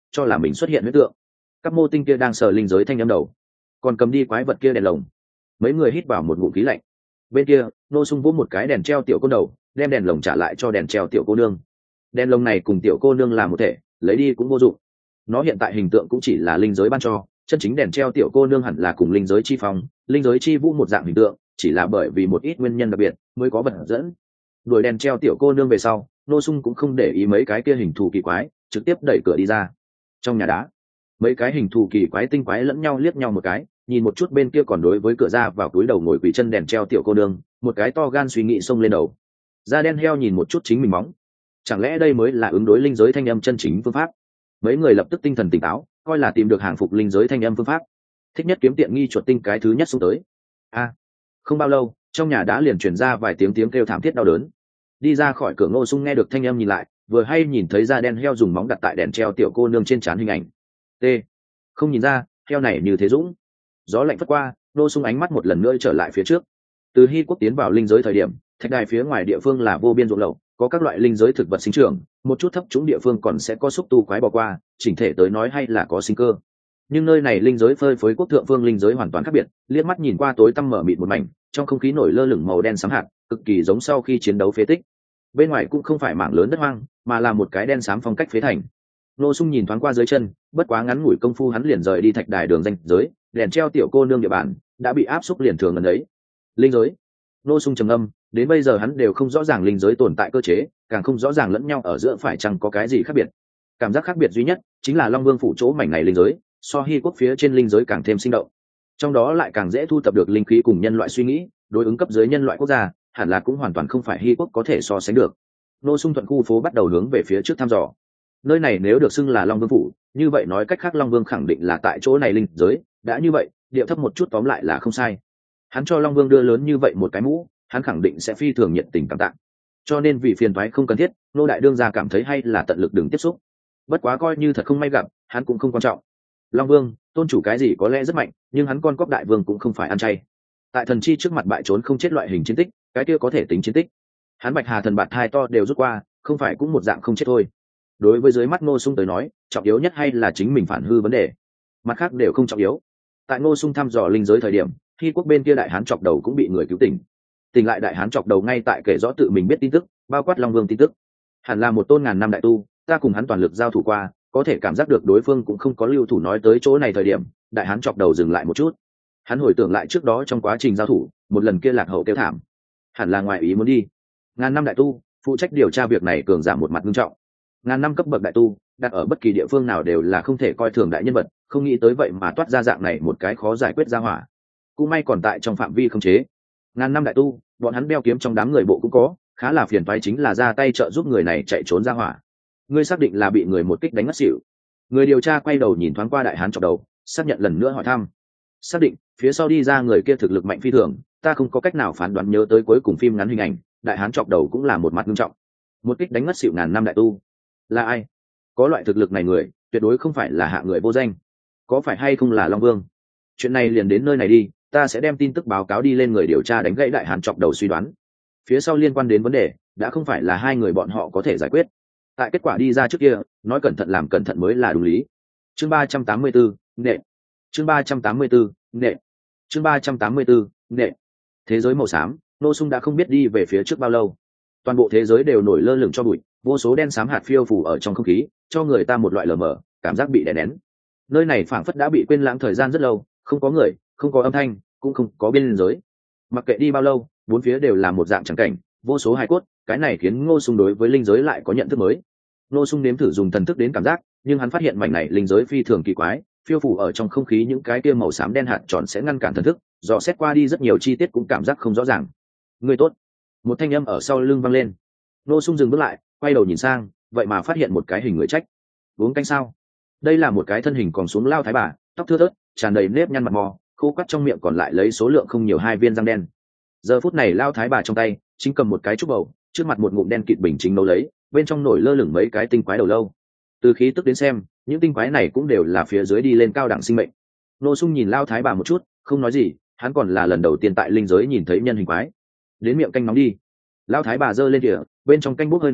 [SPEAKER 1] cho là mình xuất hiện huyết tượng. Các mô tinh kia đang sờ linh giới thanh âm đầu, còn cầm đi quái vật kia đèn lồng. Mấy người hít vào một ngụm khí lạnh. Bên kia Ngô Sung vỗ một cái đèn treo tiểu cô đầu, đem đèn lồng trả lại cho đèn treo tiểu cô nương. Đèn lồng này cùng tiểu cô nương là một thể, lấy đi cũng vô dụng. Nó hiện tại hình tượng cũng chỉ là linh giới ban cho, chân chính đèn treo tiểu cô nương hẳn là cùng linh giới chi phong, linh giới chi vũ một dạng hình tượng, chỉ là bởi vì một ít nguyên nhân đặc biệt mới có vật dẫn. Đuổi đèn treo tiểu cô nương về sau, Ngô Sung cũng không để ý mấy cái kia hình thù kỳ quái, trực tiếp đẩy cửa đi ra. Trong nhà đá, mấy cái hình thù kỳ quái tinh quái lẫn nhau liếc nhau một cái, nhìn một chút bên kia còn đối với cửa ra vào túi đầu ngồi quỳ chân đèn treo tiểu cô nương, một cái to gan suy nghĩ xông lên đầu. Da đen heo nhìn một chút chính mình móng, chẳng lẽ đây mới là ứng đối linh giới thanh âm chân chính phương pháp? Mấy người lập tức tinh thần tỉnh táo, coi là tìm được hàng phục linh giới thanh âm phương pháp. Thích nhất kiếm tiện nghi chuột tinh cái thứ nhất xuống tới. A, không bao lâu, trong nhà đã liền truyền ra vài tiếng tiếng kêu thảm thiết đau đớn. Đi ra khỏi cửa Ngô Sung nghe được thanh âm nhìn lại, vừa hay nhìn thấy da đen heo dùng móng đặt tại đèn treo tiểu cô nương trên trán hình ảnh. T, không nhìn ra, heo này như thế dũng. Gió lạnh phất qua, Ngô Sung ánh mắt một lần nữa trở lại phía trước. Từ Hy Quốc tiến vào linh giới thời điểm, thạch đài phía ngoài địa phương là vô biên ruộng lậu, có các loại linh giới thực vật sinh trưởng, một chút thấp trũng địa phương còn sẽ có xúc tu quái bò qua, chỉnh thể tới nói hay là có sinh cơ. Nhưng nơi này linh giới phơi phới quốc thượng phương linh giới hoàn toàn khác biệt, liếc mắt nhìn qua tối tăm mở mịt một mảnh, trong không khí nổi lơ lửng màu đen xám hạt, cực kỳ giống sau khi chiến đấu phế tích. Bên ngoài cũng không phải mảng lớn đất hoang, mà là một cái đen xám phong cách phế thành. Ngô Sung nhìn thoáng qua dưới chân, bất quá ngắn ngủi công phu hắn liền rời đi thạch đài đường danh giới, đèn treo tiểu cô nương địa bàn đã bị áp xúc liền thường gần đấy. Linh giới. Ngô Sung trầm ngâm, đến bây giờ hắn đều không rõ ràng linh giới tồn tại cơ chế, càng không rõ ràng lẫn nhau ở giữa phải chăng có cái gì khác biệt. Cảm giác khác biệt duy nhất chính là Long Vương phủ chỗ mảnh này linh giới, so Hy Quốc phía trên linh giới càng thêm sinh động. Trong đó lại càng dễ thu thập được linh khí cùng nhân loại suy nghĩ, đối ứng cấp dưới nhân loại quốc gia, hẳn là cũng hoàn toàn không phải Hy Quốc có thể so sánh được. Ngô Sung thuận khu phố bắt đầu hướng về phía trước thăm dò. Nơi này nếu được xưng là Long Vương phủ, như vậy nói cách khác Long Vương khẳng định là tại chỗ này linh giới, đã như vậy, điệu thấp một chút tóm lại là không sai. Hắn cho Long Vương đưa lớn như vậy một cái mũ, hắn khẳng định sẽ phi thường nhiệt tình cảm tạ. Cho nên vì phiền toái không cần thiết, Ngô đại đương gia cảm thấy hay là tận lực đừng tiếp xúc. Bất quá coi như thật không may gặp, hắn cũng không quan trọng. Long Vương, tôn chủ cái gì có lẽ rất mạnh, nhưng hắn con cóc đại vương cũng không phải ăn chay. Tại thần chi trước mặt bại trốn không chết loại hình chiến tích, cái kia có thể tính chiến tích. Hắn Bạch Hà thần bạt hai to đều rút qua, không phải cũng một dạng không chết thôi. Đối với dưới mắt Ngô Sung tới nói, trọng yếu nhất hay là chính mình phản hư vấn đề, mặt khác đều không trọng yếu. Tại Ngô Sung thăm dò linh giới thời điểm, khi quốc bên kia đại hán chọc đầu cũng bị người cứu tỉnh. Tỉnh lại đại hán chọc đầu ngay tại kể rõ tự mình biết tin tức, bao quát Long Vương tin tức. Hẳn là một tôn ngàn năm đại tu, ta cùng hắn toàn lực giao thủ qua, có thể cảm giác được đối phương cũng không có lưu thủ nói tới chỗ này thời điểm, đại hán chọc đầu dừng lại một chút. Hắn hồi tưởng lại trước đó trong quá trình giao thủ, một lần kia lạc hậu kêu thảm, hẳn là ngoài ý muốn đi. Ngàn năm đại tu, phụ trách điều tra việc này cường giảm một mặt nghiêm trọng. Ngàn năm cấp bậc đại tu, đặt ở bất kỳ địa phương nào đều là không thể coi thường đại nhân vật, không nghĩ tới vậy mà toát ra dạng này một cái khó giải quyết ra hỏa. Cũng may còn tại trong phạm vi không chế. Ngàn năm đại tu, bọn hắn đeo kiếm trong đám người bộ cũng có, khá là phiền toái chính là ra tay trợ giúp người này chạy trốn ra hỏa. Ngươi xác định là bị người một kích đánh ngất xỉu? Người điều tra quay đầu nhìn thoáng qua đại hán chọc đầu, xác nhận lần nữa hỏi thăm. Xác định, phía sau đi ra người kia thực lực mạnh phi thường, ta không có cách nào phán đoán nhớ tới cuối cùng phim ngắn hình ảnh, đại hán chọc đầu cũng là một mặt nghiêm trọng. Một kích đánh ngất xỉu ngàn năm đại tu, là ai? Có loại thực lực này người, tuyệt đối không phải là hạ người vô danh. Có phải hay không là Long Vương? Chuyện này liền đến nơi này đi, ta sẽ đem tin tức báo cáo đi lên người điều tra đánh gãy đại hán chọc đầu suy đoán. Phía sau liên quan đến vấn đề, đã không phải là hai người bọn họ có thể giải quyết. Tại kết quả đi ra trước kia, nói cẩn thận làm cẩn thận mới là đúng lý. Chương ba trăm tám mươi tư, nệ. Chương ba trăm tám mươi tư, nệ. Chương ba trăm tám mươi tư, nệ. Thế giới màu xám, Ngô Sung đã không biết đi về phía trước bao lâu. Toàn bộ thế giới đều nổi lơ lửng cho bụi, vô số đen xám hạt phiêu phù ở trong không khí, cho người ta một loại lờ mờ, cảm giác bị đè nén. Nơi này phảng phất đã bị quên lãng thời gian rất lâu, không có người, không có âm thanh, cũng không có biên giới. Mặc kệ đi bao lâu, bốn phía đều là một dạng trắng cảnh, vô số hài cốt, cái này khiến Ngô Sung đối với linh giới lại có nhận thức mới. Ngô Sung nếm thử dùng thần thức đến cảm giác, nhưng hắn phát hiện mảnh này linh giới phi thường kỳ quái, phiêu phù ở trong không khí những cái kia màu xám đen hạt tròn sẽ ngăn cản thần thức, dò xét qua đi rất nhiều chi tiết cũng cảm giác không rõ ràng. Người tốt. Một thanh âm ở sau lưng vang lên. Ngô Sung dừng bước lại, quay đầu nhìn sang, vậy mà phát hiện một cái hình người trách. Uống canh sao? Đây là một cái thân hình còn xuống lao thái bà, tóc thưa thớt, tràn đầy nếp nhăn mặt mò, khô quắt trong miệng còn lại lấy số lượng không nhiều hai viên răng đen. Giờ phút này lao thái bà trong tay chính cầm một cái trúc bầu, trước mặt một ngụm đen kịt bình chính nấu lấy, bên trong nổi lơ lửng mấy cái tinh quái đầu lâu. Từ khí tức đến xem, những tinh quái này cũng đều là phía dưới đi lên cao đẳng sinh mệnh. Ngô Sung nhìn lao thái bà một chút, không nói gì, hắn còn là lần đầu tiên tại linh giới nhìn thấy nhân hình quái. Đến miệng canh nóng đi. Lao thái bà giơ lên kìa, bên trong canh bốc hơi nóng,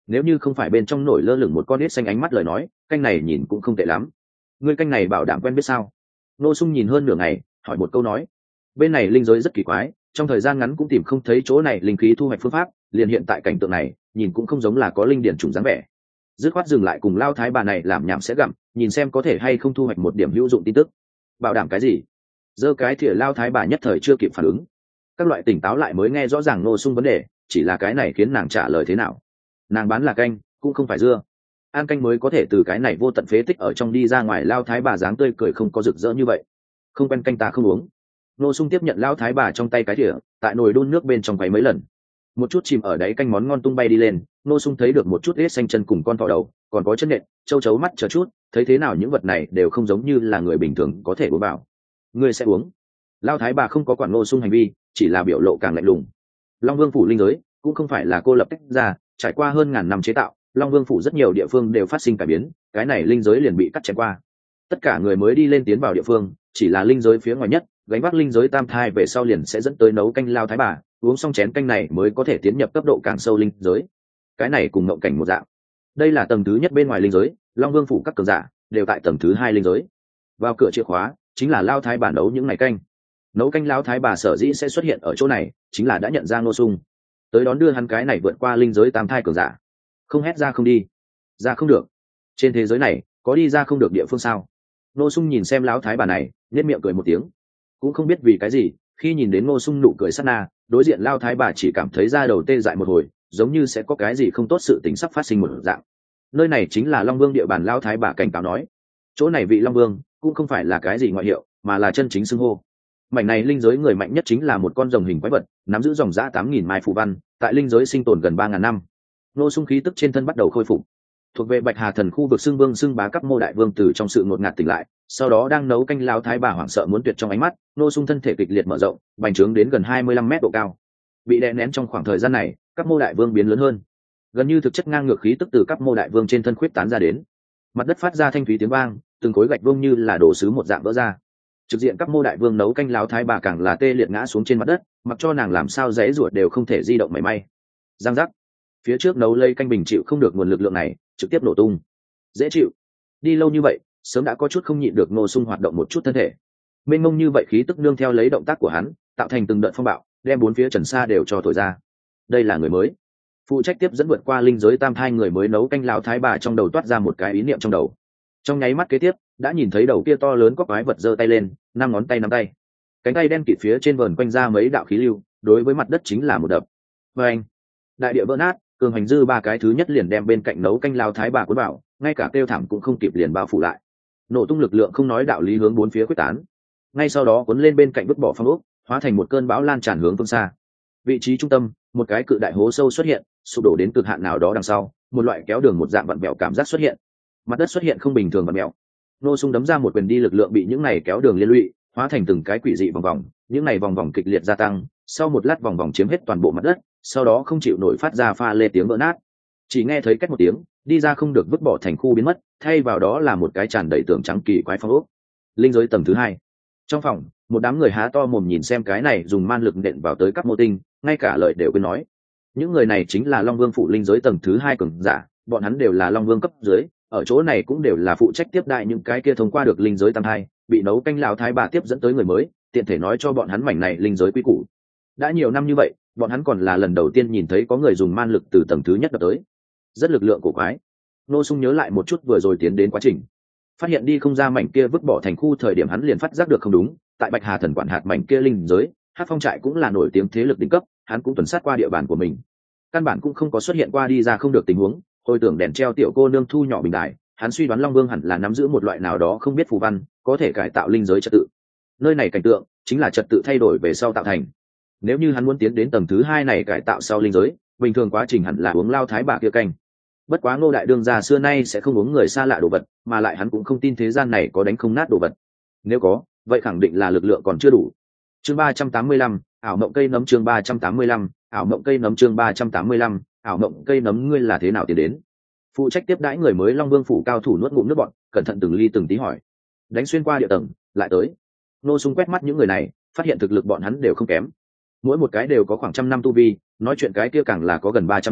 [SPEAKER 1] nếu như không phải bên trong nổi lơ lửng một con nết xanh ánh mắt lời nói, canh này nhìn cũng không tệ lắm. Ngươi canh này bảo đảm quen biết sao? Ngô Sung nhìn hơn nửa ngày, hỏi một câu nói. Bên này linh giới rất kỳ quái, trong thời gian ngắn cũng tìm không thấy chỗ này linh khí thu hoạch phương pháp, liền hiện tại cảnh tượng này, nhìn cũng không giống là có linh điển trùng dáng vẻ. Dứt khoát dừng lại cùng lao thái bà này làm nhảm sẽ gặm, nhìn xem có thể hay không thu hoạch một điểm hữu dụng tin tức. Bảo đảm cái gì? Giơ cái thìa lao thái bà nhất thời chưa kịp phản ứng. Các loại tỉnh táo lại mới nghe rõ ràng Ngô Sung vấn đề, chỉ là cái này khiến nàng trả lời thế nào. Nàng bán là canh, cũng không phải dưa. An canh mới có thể từ cái này vô tận phế tích ở trong đi ra ngoài. Lao thái bà dáng tươi cười không có rực rỡ như vậy. Không quen canh ta không uống. Ngô Sung tiếp nhận lao thái bà trong tay cái thìa, tại nồi đun nước bên trong quấy mấy lần. Một chút chìm ở đáy canh món ngon tung bay đi lên. Ngô Sung thấy được một chút hết xanh chân cùng con thỏ đầu, còn có chân nện, châu chấu mắt chờ chút, thấy thế nào những vật này đều không giống như là người bình thường có thể uống vào. Ngươi sẽ uống? Lao thái bà không có quản Ngô Sung hành vi, chỉ là biểu lộ càng lạnh lùng. Long Vương phủ linh giới cũng không phải là cô lập tách ra, trải qua hơn ngàn năm chế tạo, Long Vương phủ rất nhiều địa phương đều phát sinh cải biến, cái này linh giới liền bị cắt chém qua. Tất cả người mới đi lên tiến vào địa phương, chỉ là linh giới phía ngoài nhất, gánh vác linh giới tam thai về sau liền sẽ dẫn tới nấu canh lao thái bà, uống xong chén canh này mới có thể tiến nhập cấp độ càng sâu linh giới. Cái này cùng ngộng cảnh một dạng. Đây là tầng thứ nhất bên ngoài linh giới, Long Vương phủ các cường giả đều tại tầng thứ hai linh giới. Vào cửa chìa khóa chính là lao thái bà nấu những ngày canh. Nấu canh lao thái bà sở dĩ sẽ xuất hiện ở chỗ này, chính là đã nhận ra Ngô Sung, tới đón đưa hắn cái này vượt qua linh giới tam thai cường giả. Không hét ra không đi, ra không được. Trên thế giới này có đi ra không được địa phương sao? Ngô Sung nhìn xem lão thái bà này, nhếch miệng cười một tiếng. Cũng không biết vì cái gì, khi nhìn đến Ngô Sung nụ cười sát na, đối diện lao thái bà chỉ cảm thấy da đầu tê dại một hồi, giống như sẽ có cái gì không tốt sự tình sắp phát sinh một dạng. Nơi này chính là Long Vương địa bàn. Lao thái bà cảnh cáo nói, chỗ này vị Long Vương cũng không phải là cái gì ngoại hiệu, mà là chân chính xưng hô. Mảnh này linh giới người mạnh nhất chính là một con rồng hình quái vật, nắm giữ dòng dã tám nghìn mai phù văn, tại linh giới sinh tồn gần ba ngàn năm. Ngô Sung khí tức trên thân bắt đầu khôi phục. Thuộc về Bạch Hà thần khu vực xưng vương xưng bá cấp Mô đại vương từ trong sự ngột ngạt tỉnh lại, sau đó đang nấu canh lao thái bà hoảng sợ muốn tuyệt trong ánh mắt, Ngô Sung thân thể kịch liệt mở rộng, bành trướng đến gần hai mươi lăm mét độ cao. Bị đè nén trong khoảng thời gian này, cấp Mô đại vương biến lớn hơn, gần như thực chất ngang ngược khí tức từ cấp Mô đại vương trên thân khuyết tán ra đến. Mặt đất phát ra thanh thúy tiếng vang, từng khối gạch vuông như là đổ sứ một dạng vỡ ra. Trực diện cấp Mô đại vương nấu canh lao thái bà càng là tê liệt ngã xuống trên mặt đất, mặc cho nàng làm sao giãy giụa đều không thể di động mảy may. Giang giác, phía trước nấu lây canh bình chịu không được nguồn lực lượng này, trực tiếp nổ tung. Dễ chịu. Đi lâu như vậy, sớm đã có chút không nhịn được Ngô Sung hoạt động một chút thân thể. Mênh mông như vậy khí tức nương theo lấy động tác của hắn, tạo thành từng đợt phong bạo, đem bốn phía trần xa đều cho thổi ra. Đây là người mới. Phụ trách tiếp dẫn vượt qua linh giới tam thai người mới nấu canh lao thái bà trong đầu toát ra một cái ý niệm trong đầu. Trong nháy mắt kế tiếp, đã nhìn thấy đầu kia to lớn có quái vật giơ tay lên, năm ngón tay nắm tay. Cánh tay đen kịt phía trên vờn quanh ra mấy đạo khí lưu, đối với mặt đất chính là một đập. Và anh, đại địa vỡ nát, cường hành dư ba cái thứ nhất liền đem bên cạnh nấu canh lao thái bà cuốn vào, ngay cả kêu thảm cũng không kịp liền bao phủ lại. Nổ tung lực lượng không nói đạo lý hướng bốn phía quyết tán. Ngay sau đó cuốn lên bên cạnh vứt bỏ phong ốc, hóa thành một cơn bão lan tràn hướng phương xa. Vị trí trung tâm, một cái cự đại hố sâu xuất hiện, sụp đổ đến cực hạn nào đó đằng sau, một loại kéo đường một dạng vặn vẹo cảm giác xuất hiện. Mặt đất xuất hiện không bình thường vặn vẹo. Ngô Sung đấm ra một quyền đi, lực lượng bị những này kéo đường liên lụy, hóa thành từng cái quỷ dị vòng vòng, những này vòng vòng kịch liệt gia tăng, sau một lát vòng vòng chiếm hết toàn bộ mặt đất, sau đó không chịu nổi phát ra pha lê tiếng vỡ nát. Chỉ nghe thấy két một tiếng, đi ra không được vứt bỏ thành khu biến mất, thay vào đó là một cái tràn đầy tường trắng kỳ quái phong ốc. Linh giới tầng thứ hai. Trong phòng, một đám người há to mồm nhìn xem cái này dùng man lực nện vào tới các mô tinh, ngay cả lời đều quên nói. Những người này chính là Long Vương phủ linh giới tầng thứ hai cường giả, bọn hắn đều là Long Vương cấp dưới, ở chỗ này cũng đều là phụ trách tiếp đại những cái kia thông qua được linh giới tam thai, bị nấu canh lão thái bà tiếp dẫn tới người mới, tiện thể nói cho bọn hắn mảnh này linh giới quy củ. Đã nhiều năm như vậy, bọn hắn còn là lần đầu tiên nhìn thấy có người dùng man lực từ tầng thứ nhất đập tới. Rất lực lượng cổ quái. Ngô Sung nhớ lại một chút vừa rồi tiến đến quá trình, phát hiện đi không ra mảnh kia vứt bỏ thành khu thời điểm hắn liền phát giác được không đúng. Tại Bạch Hà thần quản hạt mảnh kia linh giới, Hắc Phong trại cũng là nổi tiếng thế lực đỉnh cấp, hắn cũng tuần sát qua địa bàn của mình, căn bản cũng không có xuất hiện qua đi ra không được tình huống. Hồi tưởng đèn treo tiểu cô nương thu nhỏ bình đài, hắn suy đoán Long Vương hẳn là nắm giữ một loại nào đó không biết phù văn, có thể cải tạo linh giới trật tự. Nơi này cảnh tượng chính là trật tự thay đổi về sau tạo thành. Nếu như hắn muốn tiến đến tầng thứ hai này cải tạo sau linh giới, bình thường quá trình hẳn là uống lao thái bà kia canh. Bất quá Ngô đại đương gia xưa nay sẽ không uống người xa lạ đồ vật, mà lại hắn cũng không tin thế gian này có đánh không nát đồ vật. Nếu có, vậy khẳng định là lực lượng còn chưa đủ. Chương ba trăm tám mươi lăm, ảo mộng cây nấm. Chương ba trăm tám mươi lăm, ảo mộng cây nấm. Chương ba trăm tám mươi lăm, ảo mộng cây nấm. Ngươi là thế nào tiến đến? Phụ trách tiếp đãi người mới Long Vương phủ cao thủ nuốt ngụm nước bọt, cẩn thận từng ly từng tí hỏi. Đánh xuyên qua địa tầng, lại tới. Ngô Sung quét mắt những người này, phát hiện thực lực bọn hắn đều không kém, mỗi một cái đều có khoảng trăm năm tu vi, nói chuyện cái kia càng là có gần ba trăm năm,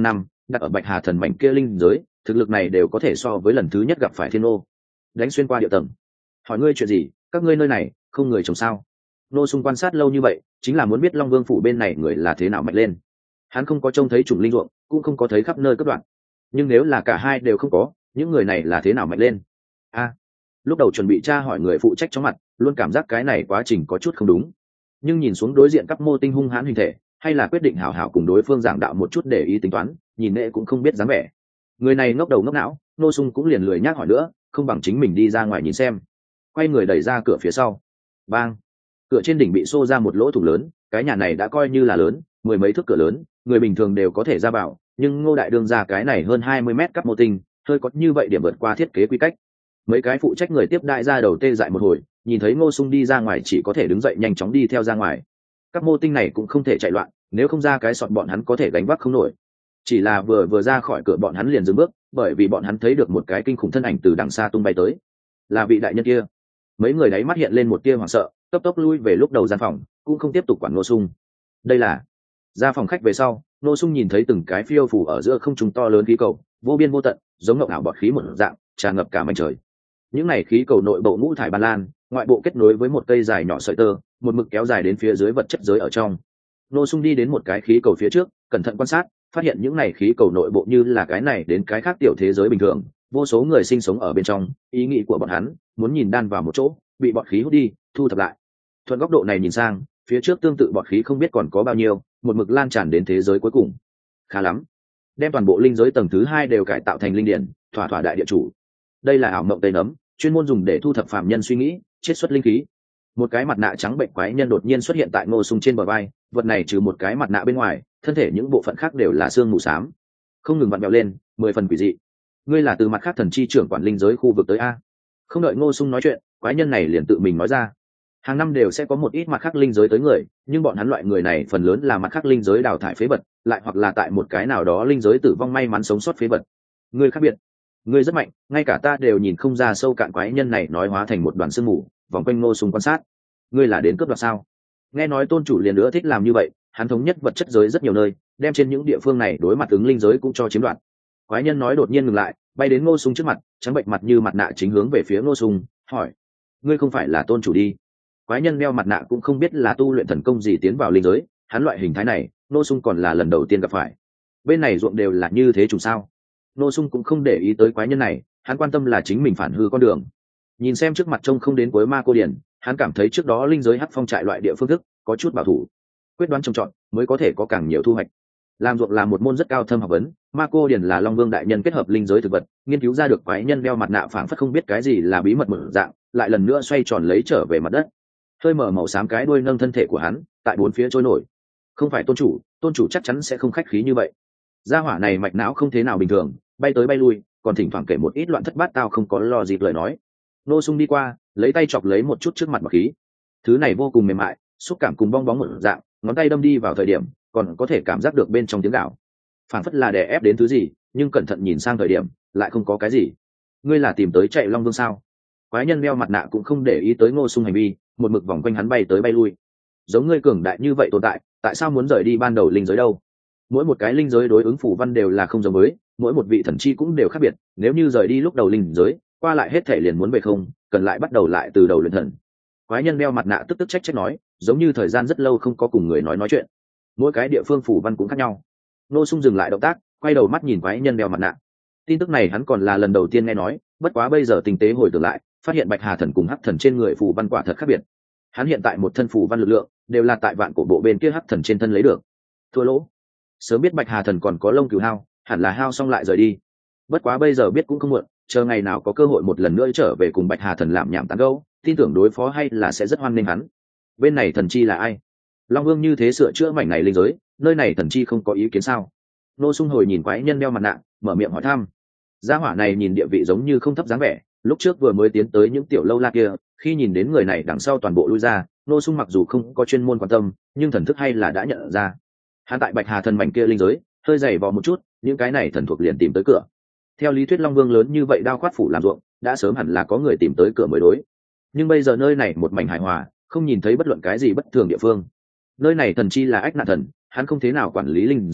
[SPEAKER 1] đặt ở bạch hà thần mảnh kia linh giới thực lực này đều có thể so với lần thứ nhất gặp phải thiên ô. Đánh xuyên qua địa tầng. Hỏi ngươi chuyện gì, các ngươi nơi này không người chồng sao? Ngô Sung quan sát lâu như vậy chính là muốn biết Long Vương phủ bên này người là thế nào mạnh lên. Hắn không có trông thấy chủng linh ruộng, cũng không có thấy khắp nơi cất đoạn, nhưng nếu là cả hai đều không có, những người này là thế nào mạnh lên? A, lúc đầu chuẩn bị tra hỏi người phụ trách chóng mặt, luôn cảm giác cái này quá trình có chút không đúng, nhưng nhìn xuống đối diện các mô tinh hung hãn hình thể, hay là quyết định hảo hảo cùng đối phương giảng đạo một chút để ý tính toán, nhìn nệ cũng không biết dáng vẻ. Người này ngốc đầu ngốc não, Ngô Sung cũng liền lười nhác hỏi nữa, không bằng chính mình đi ra ngoài nhìn xem. Quay người đẩy ra cửa phía sau, bang, cửa trên đỉnh bị xô ra một lỗ thủng lớn. Cái nhà này đã coi như là lớn, mười mấy thước cửa lớn, người bình thường đều có thể ra vào, nhưng Ngô đại đương ra cái này hơn hai mươi mét cấp mô tinh, hơi có như vậy điểm vượt qua thiết kế quy cách. Mấy cái phụ trách người tiếp đại ra đầu tê dại một hồi, nhìn thấy Ngô Sung đi ra ngoài chỉ có thể đứng dậy nhanh chóng đi theo ra ngoài. Các mô tinh này cũng không thể chạy loạn, nếu không ra cái sọt bọn hắn có thể gánh vác không nổi. Chỉ là vừa vừa ra khỏi cửa bọn hắn liền dừng bước, bởi vì bọn hắn thấy được một cái kinh khủng thân ảnh từ đằng xa tung bay tới. Là vị đại nhân kia. Mấy người đấy mắt hiện lên một tia hoảng sợ, cấp tốc lui về lúc đầu gian phòng, cũng không tiếp tục quản Ngô Sung. Đây là ra phòng khách về sau, Ngô Sung nhìn thấy từng cái phiêu phù ở giữa không trung to lớn khí cầu, vô biên vô tận, giống ngọc ảo bọt khí một dạng, tràn ngập cả mảnh trời. Những này khí cầu nội bộ ngũ thải ban lan, ngoại bộ kết nối với một cây dài nhỏ sợi tơ, một mực kéo dài đến phía dưới vật chất giới ở trong. Ngô Sung đi đến một cái khí cầu phía trước, cẩn thận quan sát, phát hiện những này khí cầu nội bộ như là cái này đến cái khác tiểu thế giới bình thường, vô số người sinh sống ở bên trong, ý nghĩ của bọn hắn muốn nhìn đan vào một chỗ, bị bọt khí hút đi, thu thập lại. Thuận góc độ này nhìn sang, phía trước tương tự bọt khí không biết còn có bao nhiêu, một mực lan tràn đến thế giới cuối cùng. Khá lắm, đem toàn bộ linh giới tầng thứ hai đều cải tạo thành linh điển, thỏa thỏa đại địa chủ. Đây là ảo mộng tây nấm, chuyên môn dùng để thu thập phạm nhân suy nghĩ, chiết xuất linh khí. Một cái mặt nạ trắng bệnh quái nhân đột nhiên xuất hiện tại Ngô Sung trên bờ vai, vật này trừ một cái mặt nạ bên ngoài, thân thể những bộ phận khác đều là xương mù xám, không ngừng vặn vẹo lên, mười phần quỷ dị. Ngươi là từ mặt khác thần chi trưởng quản linh giới khu vực tới a? Không đợi Ngô Sung nói chuyện, quái nhân này liền tự mình nói ra. Hàng năm đều sẽ có một ít mặt khác linh giới tới người, nhưng bọn hắn loại người này phần lớn là mặt khác linh giới đào thải phế vật, lại hoặc là tại một cái nào đó linh giới tử vong may mắn sống sót phế vật. Ngươi khác biệt, ngươi rất mạnh, ngay cả ta đều nhìn không ra sâu cạn. Quái nhân này nói hóa thành một đoàn sương mù, vòng quanh Ngô Sung quan sát. Ngươi là đến cướp đoạt sao? Nghe nói tôn chủ liền nữa thích làm như vậy, hắn thống nhất vật chất giới rất nhiều nơi, đem trên những địa phương này đối mặt ứng linh giới cũng cho chiếm đoạt. Quái nhân nói đột nhiên ngừng lại, bay đến Ngô Sung trước mặt, trắng bệnh mặt như mặt nạ chính hướng về phía Ngô Sung, hỏi: ngươi không phải là tôn chủ đi? Quái nhân đeo mặt nạ cũng không biết là tu luyện thần công gì tiến vào linh giới, hắn loại hình thái này Ngô Sung còn là lần đầu tiên gặp phải. Bên này ruộng đều là như thế trùng sao? Ngô Sung cũng không để ý tới quái nhân này, hắn quan tâm là chính mình phản hư con đường. Nhìn xem trước mặt trông không đến cuối ma cô điển, hắn cảm thấy trước đó linh giới hắc phong trại loại địa phương thức có chút bảo thủ, quyết đoán trồng trọt mới có thể có càng nhiều thu hoạch. Làm ruộng là một môn rất cao thâm học vấn, ma cô điển là Long Vương đại nhân kết hợp linh giới thực vật, nghiên cứu ra được quái nhân đeo mặt nạ phảng phất không biết cái gì là bí mật mở dạng, lại lần nữa xoay tròn lấy trở về mặt đất. Hơi mở màu xám cái đuôi nâng thân thể của hắn, tại bốn phía trôi nổi. Không phải tôn chủ, tôn chủ chắc chắn sẽ không khách khí như vậy. Gia hỏa này mạch não không thế nào bình thường, bay tới bay lui, còn thỉnh thoảng kể một ít loạn thất bát tao không có lo dịp lời nói. Ngô Sung đi qua, lấy tay chọc lấy một chút trước mặt bọt khí. Thứ này vô cùng mềm mại, xúc cảm cùng bong bóng một dạng, ngón tay đâm đi vào thời điểm, còn có thể cảm giác được bên trong tiếng gạo. Phản phất là đè ép đến thứ gì, nhưng cẩn thận nhìn sang thời điểm, lại không có cái gì. Ngươi là tìm tới chạy Long Vương sao? Quái nhân đeo mặt nạ cũng không để ý tới Ngô Sung hành vi, một mực vòng quanh hắn bay tới bay lui. Giống ngươi cường đại như vậy tồn tại, tại sao muốn rời đi ban đầu linh giới đâu? Mỗi một cái linh giới đối ứng phù văn đều là không giống với, mỗi một vị thần chi cũng đều khác biệt, nếu như rời đi lúc đầu linh giới, qua lại hết thể liền muốn về không, cần lại bắt đầu lại từ đầu luyện thần. Quái nhân đeo mặt nạ tức tức trách trách nói, giống như thời gian rất lâu không có cùng người nói nói chuyện. Mỗi cái địa phương phù văn cũng khác nhau. Ngô Sung dừng lại động tác, quay đầu mắt nhìn quái nhân đeo mặt nạ. Tin tức này hắn còn là lần đầu tiên nghe nói, bất quá bây giờ tinh tế hồi tưởng lại, phát hiện Bạch Hà thần cùng Hắc thần trên người phù văn quả thật khác biệt. Hắn hiện tại một thân phù văn lực lượng đều là tại vạn cổ bộ bên kia Hắc thần trên thân lấy được. Thua lỗ. Sớm biết Bạch Hà thần còn có lông cừu hao, hẳn là hao xong lại rời đi. Bất quá bây giờ biết cũng không muộn, chờ ngày nào có cơ hội một lần nữa trở về cùng Bạch Hà thần làm nhảm tán gẫu, tin tưởng đối phó hay là sẽ rất hoan nghênh hắn. Bên này thần chi là ai? Long Vương như thế sửa chữa mảnh này linh giới, nơi này thần chi không có ý kiến sao? Ngô Sung hồi nhìn quái nhân đeo mặt nạ, mở miệng hỏi thăm. Gia hỏa này nhìn địa vị giống như không thấp dáng vẻ, lúc trước vừa mới tiến tới những tiểu lâu la kia, khi nhìn đến người này đằng sau toàn bộ lui ra, Ngô Sung mặc dù không có chuyên môn quan tâm, nhưng thần thức hay là đã nhận ra. Hắn tại Bạch Hà thần mảnh kia linh giới, hơi dày vò một chút, những cái này thần thuộc liền tìm tới cửa. Theo lý thuyết Long Vương lớn như vậy đao khoát phủ làm ruộng, đã sớm hẳn là có người tìm tới cửa mới đối. Nhưng bây giờ nơi này một mảnh hài hòa, không nhìn thấy bất luận cái gì bất thường địa phương. Nơi này thần chi là ách nạn thần, hắn không thế nào quản lý linh giới,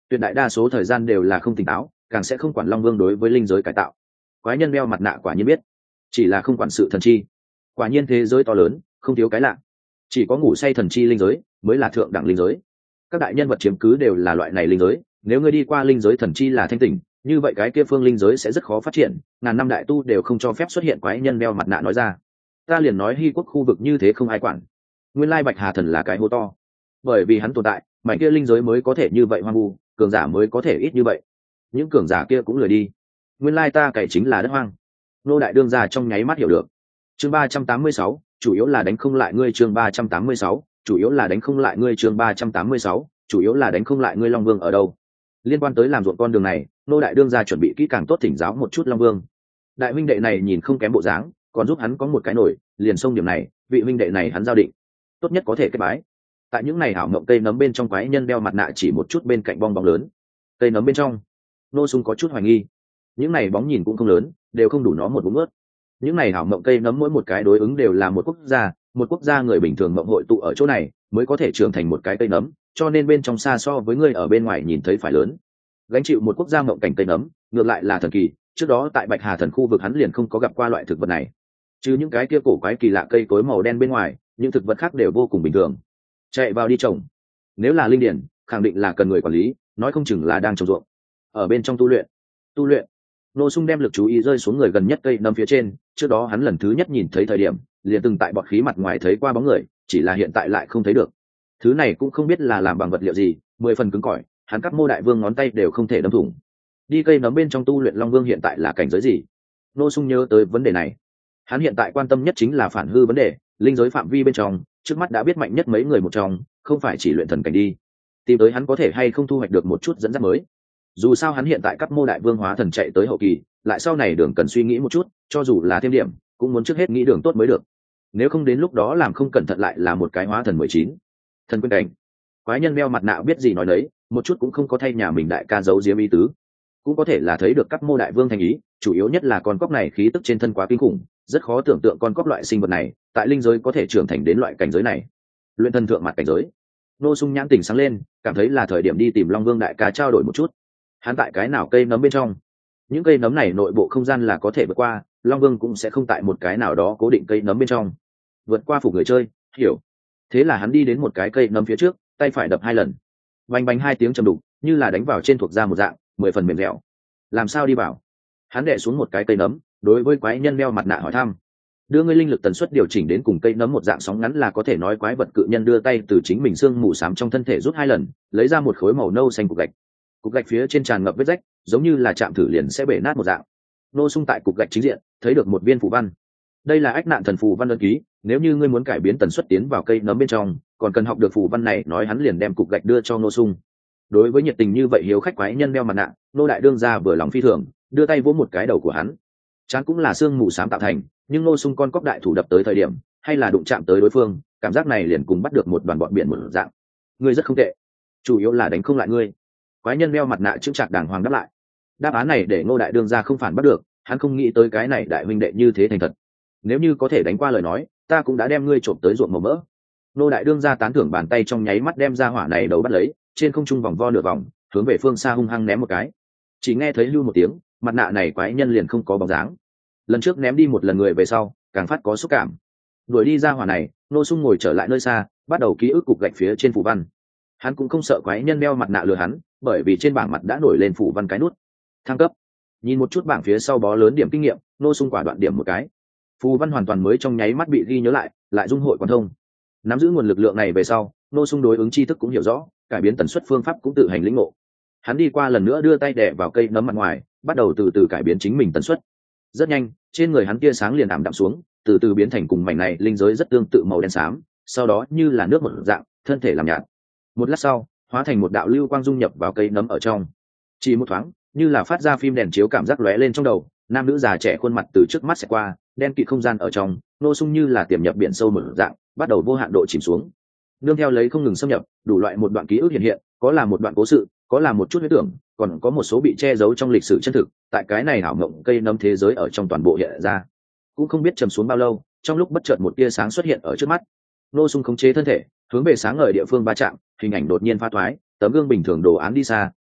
[SPEAKER 1] tuyệt đại đa số thời gian đều là không tỉnh táo, càng sẽ không quản long vương đối với linh giới cải tạo. Quái nhân đeo mặt nạ quả nhiên biết, chỉ là không quản sự thần chi. Quả nhiên thế giới to lớn, không thiếu cái lạ, chỉ có ngủ say thần chi linh giới mới là thượng đẳng linh giới. Các đại nhân vật chiếm cứ đều là loại này linh giới, nếu ngươi đi qua linh giới thần chi là thanh tỉnh, như vậy cái kia phương linh giới sẽ rất khó phát triển, ngàn năm đại tu đều không cho phép xuất hiện. Quái nhân đeo mặt nạ nói ra. Ta liền nói Hy quốc khu vực như thế không ai quản, nguyên lai bạch hà thần là cái hố to, bởi vì hắn tồn tại mảnh kia linh giới mới có thể như vậy hoang vu, cường giả mới có thể ít như vậy, những cường giả kia cũng lười đi, nguyên lai ta cày chính là đất hoang. Nô đại đương ra trong nháy mắt hiểu được. Chương ba trăm tám mươi sáu, chủ yếu là đánh không lại ngươi. Chương ba trăm tám mươi sáu, chủ yếu là đánh không lại ngươi. Chương ba trăm tám mươi sáu, chủ yếu là đánh không lại ngươi. Long vương ở đâu? Liên quan tới làm ruộng con đường này, nô đại đương ra chuẩn bị kỹ càng tốt, thỉnh giáo một chút Long vương. Đại huynh đệ này nhìn không kém bộ dáng, còn giúp hắn có một cái nổi, liền xông điểm này, vị huynh đệ này hắn giao định tốt nhất có thể kết bái. Tại những này hảo mộng cây nấm bên trong, quái nhân đeo mặt nạ chỉ một chút bên cạnh bong bóng lớn cây nấm bên trong, nô sung có chút hoài nghi, những này bóng nhìn cũng không lớn, đều không đủ nó một búng ướt. Những này hảo mộng cây nấm mỗi một cái đối ứng đều là một quốc gia, một quốc gia người bình thường mộng hội tụ ở chỗ này mới có thể trưởng thành một cái cây nấm, cho nên bên trong xa so với người ở bên ngoài nhìn thấy phải lớn. Gánh chịu một quốc gia mộng cảnh cây nấm ngược lại là thần kỳ, trước đó tại Bạch Hà thần khu vực hắn liền không có gặp qua loại thực vật này, chứ những cái kia cổ quái kỳ lạ cây cối màu đen bên ngoài, những thực vật khác đều vô cùng bình thường. Chạy vào đi trồng, nếu là linh điển khẳng định là cần người quản lý, nói không chừng là đang trồng ruộng. Ở bên trong tu luyện tu luyện nô sung đem lực chú ý rơi xuống người gần nhất cây nấm phía trên. Trước đó hắn lần thứ nhất nhìn thấy thời điểm liền từng tại bọt khí mặt ngoài thấy qua bóng người, chỉ là hiện tại lại không thấy được. Thứ này cũng không biết là làm bằng vật liệu gì, mười phần cứng cỏi, hắn cắp mô đại vương ngón tay đều không thể đâm thủng. Đi cây nấm bên trong tu luyện Long vương hiện tại là cảnh giới gì? Nô sung nhớ tới vấn đề này. Hắn hiện tại quan tâm nhất chính là phản hư vấn đề, linh giới phạm vi bên trong trước mắt đã biết mạnh nhất mấy người một trong, không phải chỉ luyện thần cảnh đi, tìm tới hắn có thể hay không thu hoạch được một chút dẫn dắt mới. Dù sao hắn hiện tại cấp mô đại vương hóa thần chạy tới hậu kỳ, lại sau này đường cần suy nghĩ một chút, cho dù là thêm điểm cũng muốn trước hết nghĩ đường tốt mới được, nếu không đến lúc đó làm không cẩn thận lại là một cái hóa thần mười chín thần quân cảnh. Quái nhân đeo mặt nạ biết gì nói đấy, một chút cũng không có thay nhà mình đại ca giấu giếm ý tứ, cũng có thể là thấy được cấp mô đại vương thành ý, chủ yếu nhất là con cóc này khí tức trên thân quá kinh khủng, rất khó tưởng tượng con cóc loại sinh vật này tại linh giới có thể trưởng thành đến loại cảnh giới này, luyện thần thượng mặt cảnh giới. Nô sung nhãn tỉnh sáng lên, cảm thấy là thời điểm đi tìm Long vương đại ca trao đổi một chút. Hắn tại cái nào cây nấm bên trong, những cây nấm này nội bộ không gian là có thể vượt qua, Long vương cũng sẽ không tại một cái nào đó cố định cây nấm bên trong vượt qua phục người chơi, hiểu. Thế là hắn đi đến một cái cây nấm phía trước, tay phải đập hai lần, vành bành hai tiếng trầm đục, như là đánh vào trên thuộc da một dạng, mười phần mềm dẻo. Làm sao đi vào? Hắn đè xuống một cái cây nấm, đối với quái nhân đeo mặt nạ hỏi thăm. Đưa ngươi linh lực tần suất điều chỉnh đến cùng cây nấm một dạng sóng ngắn là có thể nói. Quái vật cự nhân đưa tay từ chính mình xương mù xám trong thân thể rút hai lần, lấy ra một khối màu nâu xanh cục gạch. Cục gạch phía trên tràn ngập vết rách, giống như là chạm thử liền sẽ bể nát một dạng. Nô sung tại cục gạch chính diện thấy được một viên phù văn, đây là ách nạn thần phù văn ấn ký. Nếu như ngươi muốn cải biến tần suất tiến vào cây nấm bên trong, còn cần học được phù văn này. Nói hắn liền đem cục gạch đưa cho Nô sung. Đối với nhiệt tình như vậy hiếu khách quái nhân đeo mặt nạ, Nô đại đương ra vừa lòng phi thường, đưa tay vỗ một cái đầu của hắn. Chán cũng là xương mù xám tạo thành, nhưng Nô sung con cóc đại thủ đập tới thời điểm hay là đụng chạm tới đối phương, cảm giác này liền cùng bắt được một đoàn bọn biển một dạng. Ngươi rất không tệ, chủ yếu là đánh không lại ngươi. Quái nhân đeo mặt nạ chững chạc đàng hoàng đáp lại. Đáp án này để Ngô đại đương ra không phản bắt được, hắn không nghĩ tới cái này đại huynh đệ như thế thành thật. Nếu như có thể đánh qua lời nói, ta cũng đã đem ngươi trộm tới ruộng màu mỡ. Ngô đại đương ra tán thưởng, bàn tay trong nháy mắt đem ra hỏa này đầu bắt lấy, trên không trung vòng vo nửa vòng, hướng về phương xa hung hăng ném một cái. Chỉ nghe thấy lưu một tiếng, mặt nạ này quái nhân liền không có bóng dáng. Lần trước ném đi một lần người về sau, càng phát có xúc cảm. Đuổi đi ra hỏa này, Nô sung ngồi trở lại nơi xa, bắt đầu ký ức cục gạch phía trên phù văn. Hắn cũng không sợ quái nhân đeo mặt nạ lừa hắn, bởi vì trên bảng mặt đã nổi lên phù văn cái nút thăng cấp. Nhìn một chút bảng phía sau bó lớn điểm kinh nghiệm, Nô sung quả đoạn điểm một cái, phù văn hoàn toàn mới trong nháy mắt bị ghi nhớ lại, lại dung hội quan thông. Nắm giữ nguồn lực lượng này về sau, Nô sung đối ứng tri thức cũng hiểu rõ, cải biến tần suất phương pháp cũng tự hành lĩnh ngộ. Hắn đi qua lần nữa đưa tay đè vào cây nấm mặt ngoài, bắt đầu từ từ cải biến chính mình tần suất. Rất nhanh, trên người hắn tia sáng liền ảm đạm xuống, từ từ biến thành cùng mảnh này linh giới rất tương tự màu đen xám, sau đó như là nước một dạng, thân thể làm nhạt. Một lát sau, hóa thành một đạo lưu quang dung nhập vào cây nấm ở trong. Chỉ một thoáng, như là phát ra phim đèn chiếu, cảm giác lóe lên trong đầu, nam nữ già trẻ khuôn mặt từ trước mắt sẽ qua, đen kịt không gian ở trong, Nô sung như là tiềm nhập biển sâu một dạng, bắt đầu vô hạn độ chìm xuống. Nương theo lấy không ngừng xâm nhập, đủ loại một đoạn ký ức hiện hiện, có là một đoạn cố sự, có là một chút huyết tưởng, còn có một số bị che giấu trong lịch sử chân thực, tại cái này ảo mộng cây nấm thế giới ở trong toàn bộ hiện ra. Cũng không biết trầm xuống bao lâu, trong lúc bất chợt một tia sáng xuất hiện ở trước mắt. Nô sung khống chế thân thể, hướng về sáng ngời địa phương va chạm, hình ảnh đột nhiên pha thoái, tấm gương bình thường đồ án đi xa,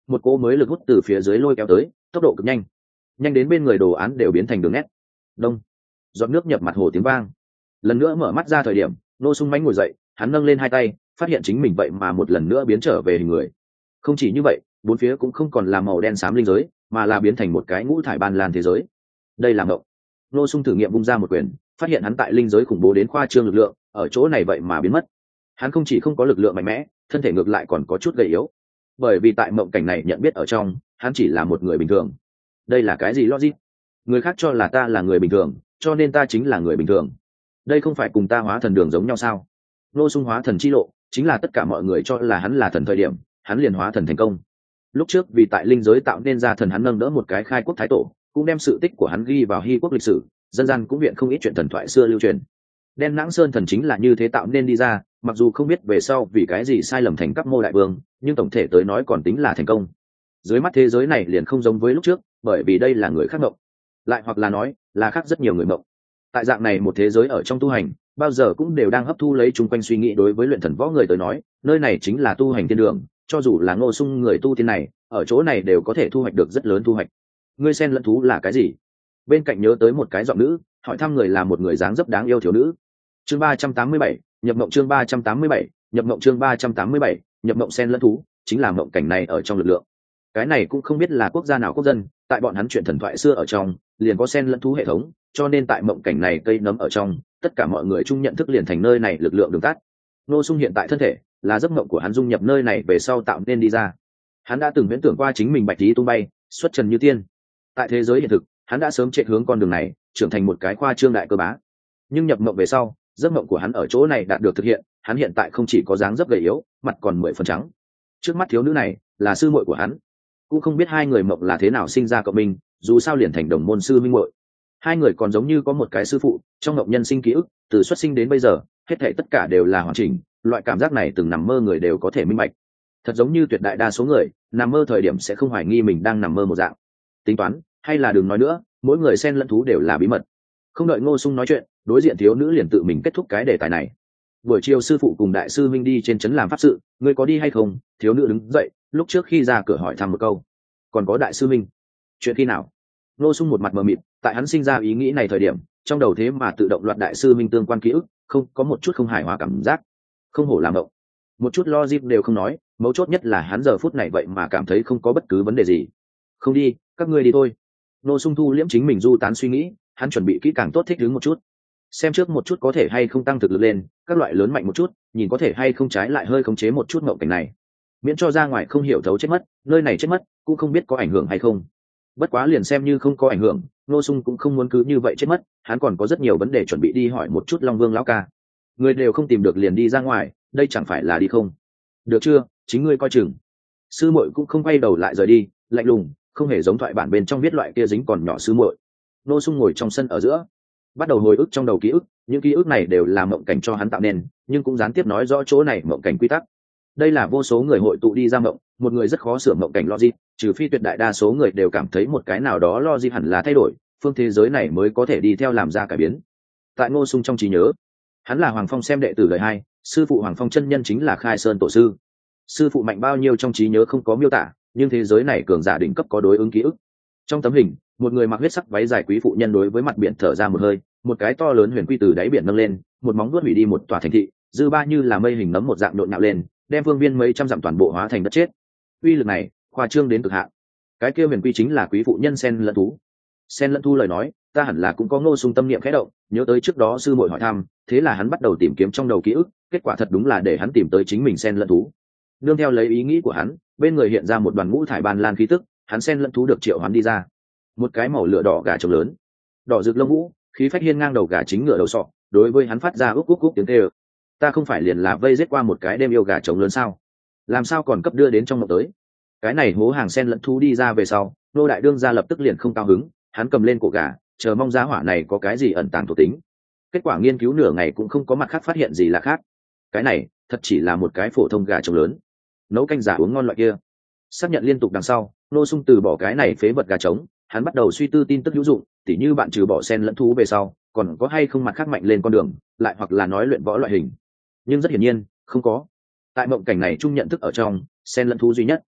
[SPEAKER 1] một cỗ mới lực hút từ phía dưới lôi kéo tới, tốc độ cực nhanh, nhanh đến bên người đồ án đều biến thành đường nét. Đông, giọt nước nhập mặt hồ tiếng vang. Lần nữa mở mắt ra thời điểm, Ngô Sung mãnh ngồi dậy, hắn nâng lên hai tay, phát hiện chính mình vậy mà một lần nữa biến trở về hình người. Không chỉ như vậy, bốn phía cũng không còn là màu đen xám linh giới, mà là biến thành một cái ngũ thải ban lan thế giới. Đây là mộng. Ngô Sung thử nghiệm vung ra một quyền, phát hiện hắn tại linh giới khủng bố đến khoa trương lực lượng, ở chỗ này vậy mà biến mất. Hắn không chỉ không có lực lượng mạnh mẽ, thân thể ngược lại còn có chút gầy yếu. Bởi vì tại mộng cảnh này nhận biết ở trong, hắn chỉ là một người bình thường. Đây là cái gì logic? Người khác cho là ta là người bình thường, cho nên ta chính là người bình thường. Đây không phải cùng ta hóa thần đường giống nhau sao? Ngô Sung hóa thần chi lộ, chính là tất cả mọi người cho là hắn là thần thời điểm, hắn liền hóa thần thành công. Lúc trước vì tại linh giới tạo nên ra thần, hắn nâng đỡ một cái khai quốc thái tổ, cũng đem sự tích của hắn ghi vào Hy quốc lịch sử, dân gian cũng viện không ít chuyện thần thoại xưa lưu truyền. Đen Nãng Sơn thần chính là như thế tạo nên đi ra, mặc dù không biết về sau vì cái gì sai lầm thành các mô đại vương, nhưng tổng thể tới nói còn tính là thành công. Dưới mắt thế giới này liền không giống với lúc trước, bởi vì đây là người khác mộng, lại hoặc là nói là khác rất nhiều người mộng. Tại dạng này một thế giới ở trong tu hành, bao giờ cũng đều đang hấp thu lấy chung quanh suy nghĩ. Đối với luyện thần võ người tới nói, nơi này chính là tu hành thiên đường, cho dù là Ngô Sung người tu tiên này, ở chỗ này đều có thể thu hoạch được rất lớn thu hoạch. Ngươi sen lẫn thú là cái gì? Bên cạnh nhớ tới một cái giọng nữ, hỏi thăm người là một người dáng dấp đáng yêu thiếu nữ. Chương ba trăm tám mươi bảy, nhập mộng. Chương ba trăm tám mươi bảy, nhập mộng. Chương ba trăm tám mươi bảy, nhập mộng. Sen lẫn thú chính là mộng cảnh này ở trong lực lượng. Cái này cũng không biết là quốc gia nào quốc dân, tại bọn hắn chuyện thần thoại xưa ở trong liền có sen lẫn thú hệ thống, cho nên tại mộng cảnh này cây nấm ở trong, tất cả mọi người chung nhận thức liền thành nơi này lực lượng đường tắt. Ngô Sung hiện tại thân thể là giấc mộng của hắn dung nhập nơi này về sau tạo nên đi ra. Hắn đã từng viễn tưởng qua chính mình bạch tí tung bay, xuất trần như tiên. Tại thế giới hiện thực, hắn đã sớm chạy hướng con đường này, trưởng thành một cái khoa trương đại cơ bá. Nhưng nhập mộng về sau, giấc mộng của hắn ở chỗ này đạt được thực hiện, hắn hiện tại không chỉ có dáng dấp gầy yếu, mặt còn mười phần trắng. Trước mắt thiếu nữ này là sư muội của hắn, cũng không biết hai người mộng là thế nào sinh ra cộng minh, dù sao liền thành đồng môn sư minh muội. Hai người còn giống như có một cái sư phụ, trong mộng nhân sinh ký ức, từ xuất sinh đến bây giờ, hết thảy tất cả đều là hoàn chỉnh. Loại cảm giác này từng nằm mơ người đều có thể minh bạch. Thật giống như tuyệt đại đa số người nằm mơ thời điểm sẽ không hoài nghi mình đang nằm mơ một dạng. Tính toán hay là đừng nói nữa, mỗi người sen lẫn thú đều là bí mật. Không đợi Ngô Sung nói chuyện, đối diện thiếu nữ liền tự mình kết thúc cái đề tài này. Buổi chiều sư phụ cùng đại sư minh đi trên trấn làm pháp sự, ngươi có đi hay không? Thiếu nữ đứng dậy, lúc trước khi ra cửa hỏi thăm một câu. Còn có đại sư minh, chuyện khi nào? Ngô Sung một mặt mờ mịt, tại hắn sinh ra ý nghĩ này thời điểm, trong đầu thế mà tự động loạt đại sư minh tương quan ký ức, không có một chút không hài hòa cảm giác. Không hổ làm động, một chút logic đều không nói, mấu chốt nhất là hắn giờ phút này vậy mà cảm thấy không có bất cứ vấn đề gì. Không đi, các ngươi đi thôi. Ngô Sung thu liễm chính mình du tán suy nghĩ, hắn chuẩn bị kỹ càng tốt thích ứng một chút, xem trước một chút có thể hay không tăng thực lực lên, các loại lớn mạnh một chút, nhìn có thể hay không trái lại hơi khống chế một chút mộng cảnh này, miễn cho ra ngoài không hiểu thấu chết mất. Nơi này chết mất cũng không biết có ảnh hưởng hay không, bất quá liền xem như không có ảnh hưởng, Ngô Sung cũng không muốn cứ như vậy chết mất. Hắn còn có rất nhiều vấn đề chuẩn bị đi hỏi một chút Long Vương lão ca. Người đều không tìm được liền đi ra ngoài, đây chẳng phải là đi không được chưa? Chính ngươi coi chừng. Sư muội cũng không quay đầu lại rời đi, lạnh lùng, không hề giống thoại bản bên trong viết loại kia dính còn nhỏ sư muội. Ngô Sung ngồi trong sân ở giữa, bắt đầu hồi ức trong đầu ký ức. Những ký ức này đều là mộng cảnh cho hắn tạo nên, nhưng cũng gián tiếp nói rõ chỗ này mộng cảnh quy tắc. Đây là vô số người hội tụ đi ra mộng, một người rất khó sửa mộng cảnh logic, trừ phi tuyệt đại đa số người đều cảm thấy một cái nào đó logic hẳn là thay đổi, phương thế giới này mới có thể đi theo làm ra cải biến. Tại Ngô Sung trong trí nhớ, hắn là Hoàng Phong xem đệ tử đời hai, sư phụ Hoàng Phong chân nhân chính là Khai Sơn tổ sư. Sư phụ mạnh bao nhiêu trong trí nhớ không có miêu tả, nhưng thế giới này cường giả đỉnh cấp có đối ứng ký ức. Trong tấm hình, một người mặc huyết sắc váy dài quý phụ nhân đối với mặt biển thở ra một hơi, một cái to lớn huyền quy từ đáy biển nâng lên, một móng vuốt hủy đi một tòa thành thị, dư ba như là mây hình nấm một dạng nhộn nhạo lên, đem phương viên mấy trăm dặm toàn bộ hóa thành đất chết. Uy lực này khoa trương đến cực hạn. Cái kia huyền quy chính là quý phụ nhân sen lẫn thú. Sen lẫn thú lời nói, ta hẳn là cũng có Ngô Sung tâm niệm khẽ động, nhớ tới trước đó sư muội hỏi thăm, thế là hắn bắt đầu tìm kiếm trong đầu ký ức, kết quả thật đúng là để hắn tìm tới chính mình sen lẫn thú. Nương theo lấy ý nghĩ của hắn, bên người hiện ra một đoàn ngũ thải ban lan khí tức, hắn sen lẫn thú được triệu hoán đi ra. Một cái màu lửa đỏ gà trống lớn, đỏ rực lông vũ, khí phách hiên ngang đầu gà chính ngựa đầu sọ, đối với hắn phát ra úc úc úc tiếng kêu. Ta không phải liền là vây giết qua một cái đêm yêu gà trống lớn sao? Làm sao còn cấp đưa đến trong mộng tới? Cái này hố hàng sen lẫn thú đi ra về sau, nô đại đương gia lập tức liền không cao hứng, hắn cầm lên cổ gà, chờ mong giá hỏa này có cái gì ẩn tàng thuộc tính. Kết quả nghiên cứu nửa ngày cũng không có mặt khác phát hiện gì là khác. Cái này thật chỉ là một cái phổ thông gà trống lớn, nấu canh giả uống ngon loại kia. Xác nhận liên tục đằng sau, Ngô Sung từ bỏ cái này phế vật gà trống, hắn bắt đầu suy tư tin tức hữu dụng, tỉ như bạn trừ bỏ sen lẫn thú về sau, còn có hay không mặt khác mạnh lên con đường, lại hoặc là nói luyện võ loại hình. Nhưng rất hiển nhiên, không có. Tại mộng cảnh này chung nhận thức ở trong, sen lẫn thú duy nhất.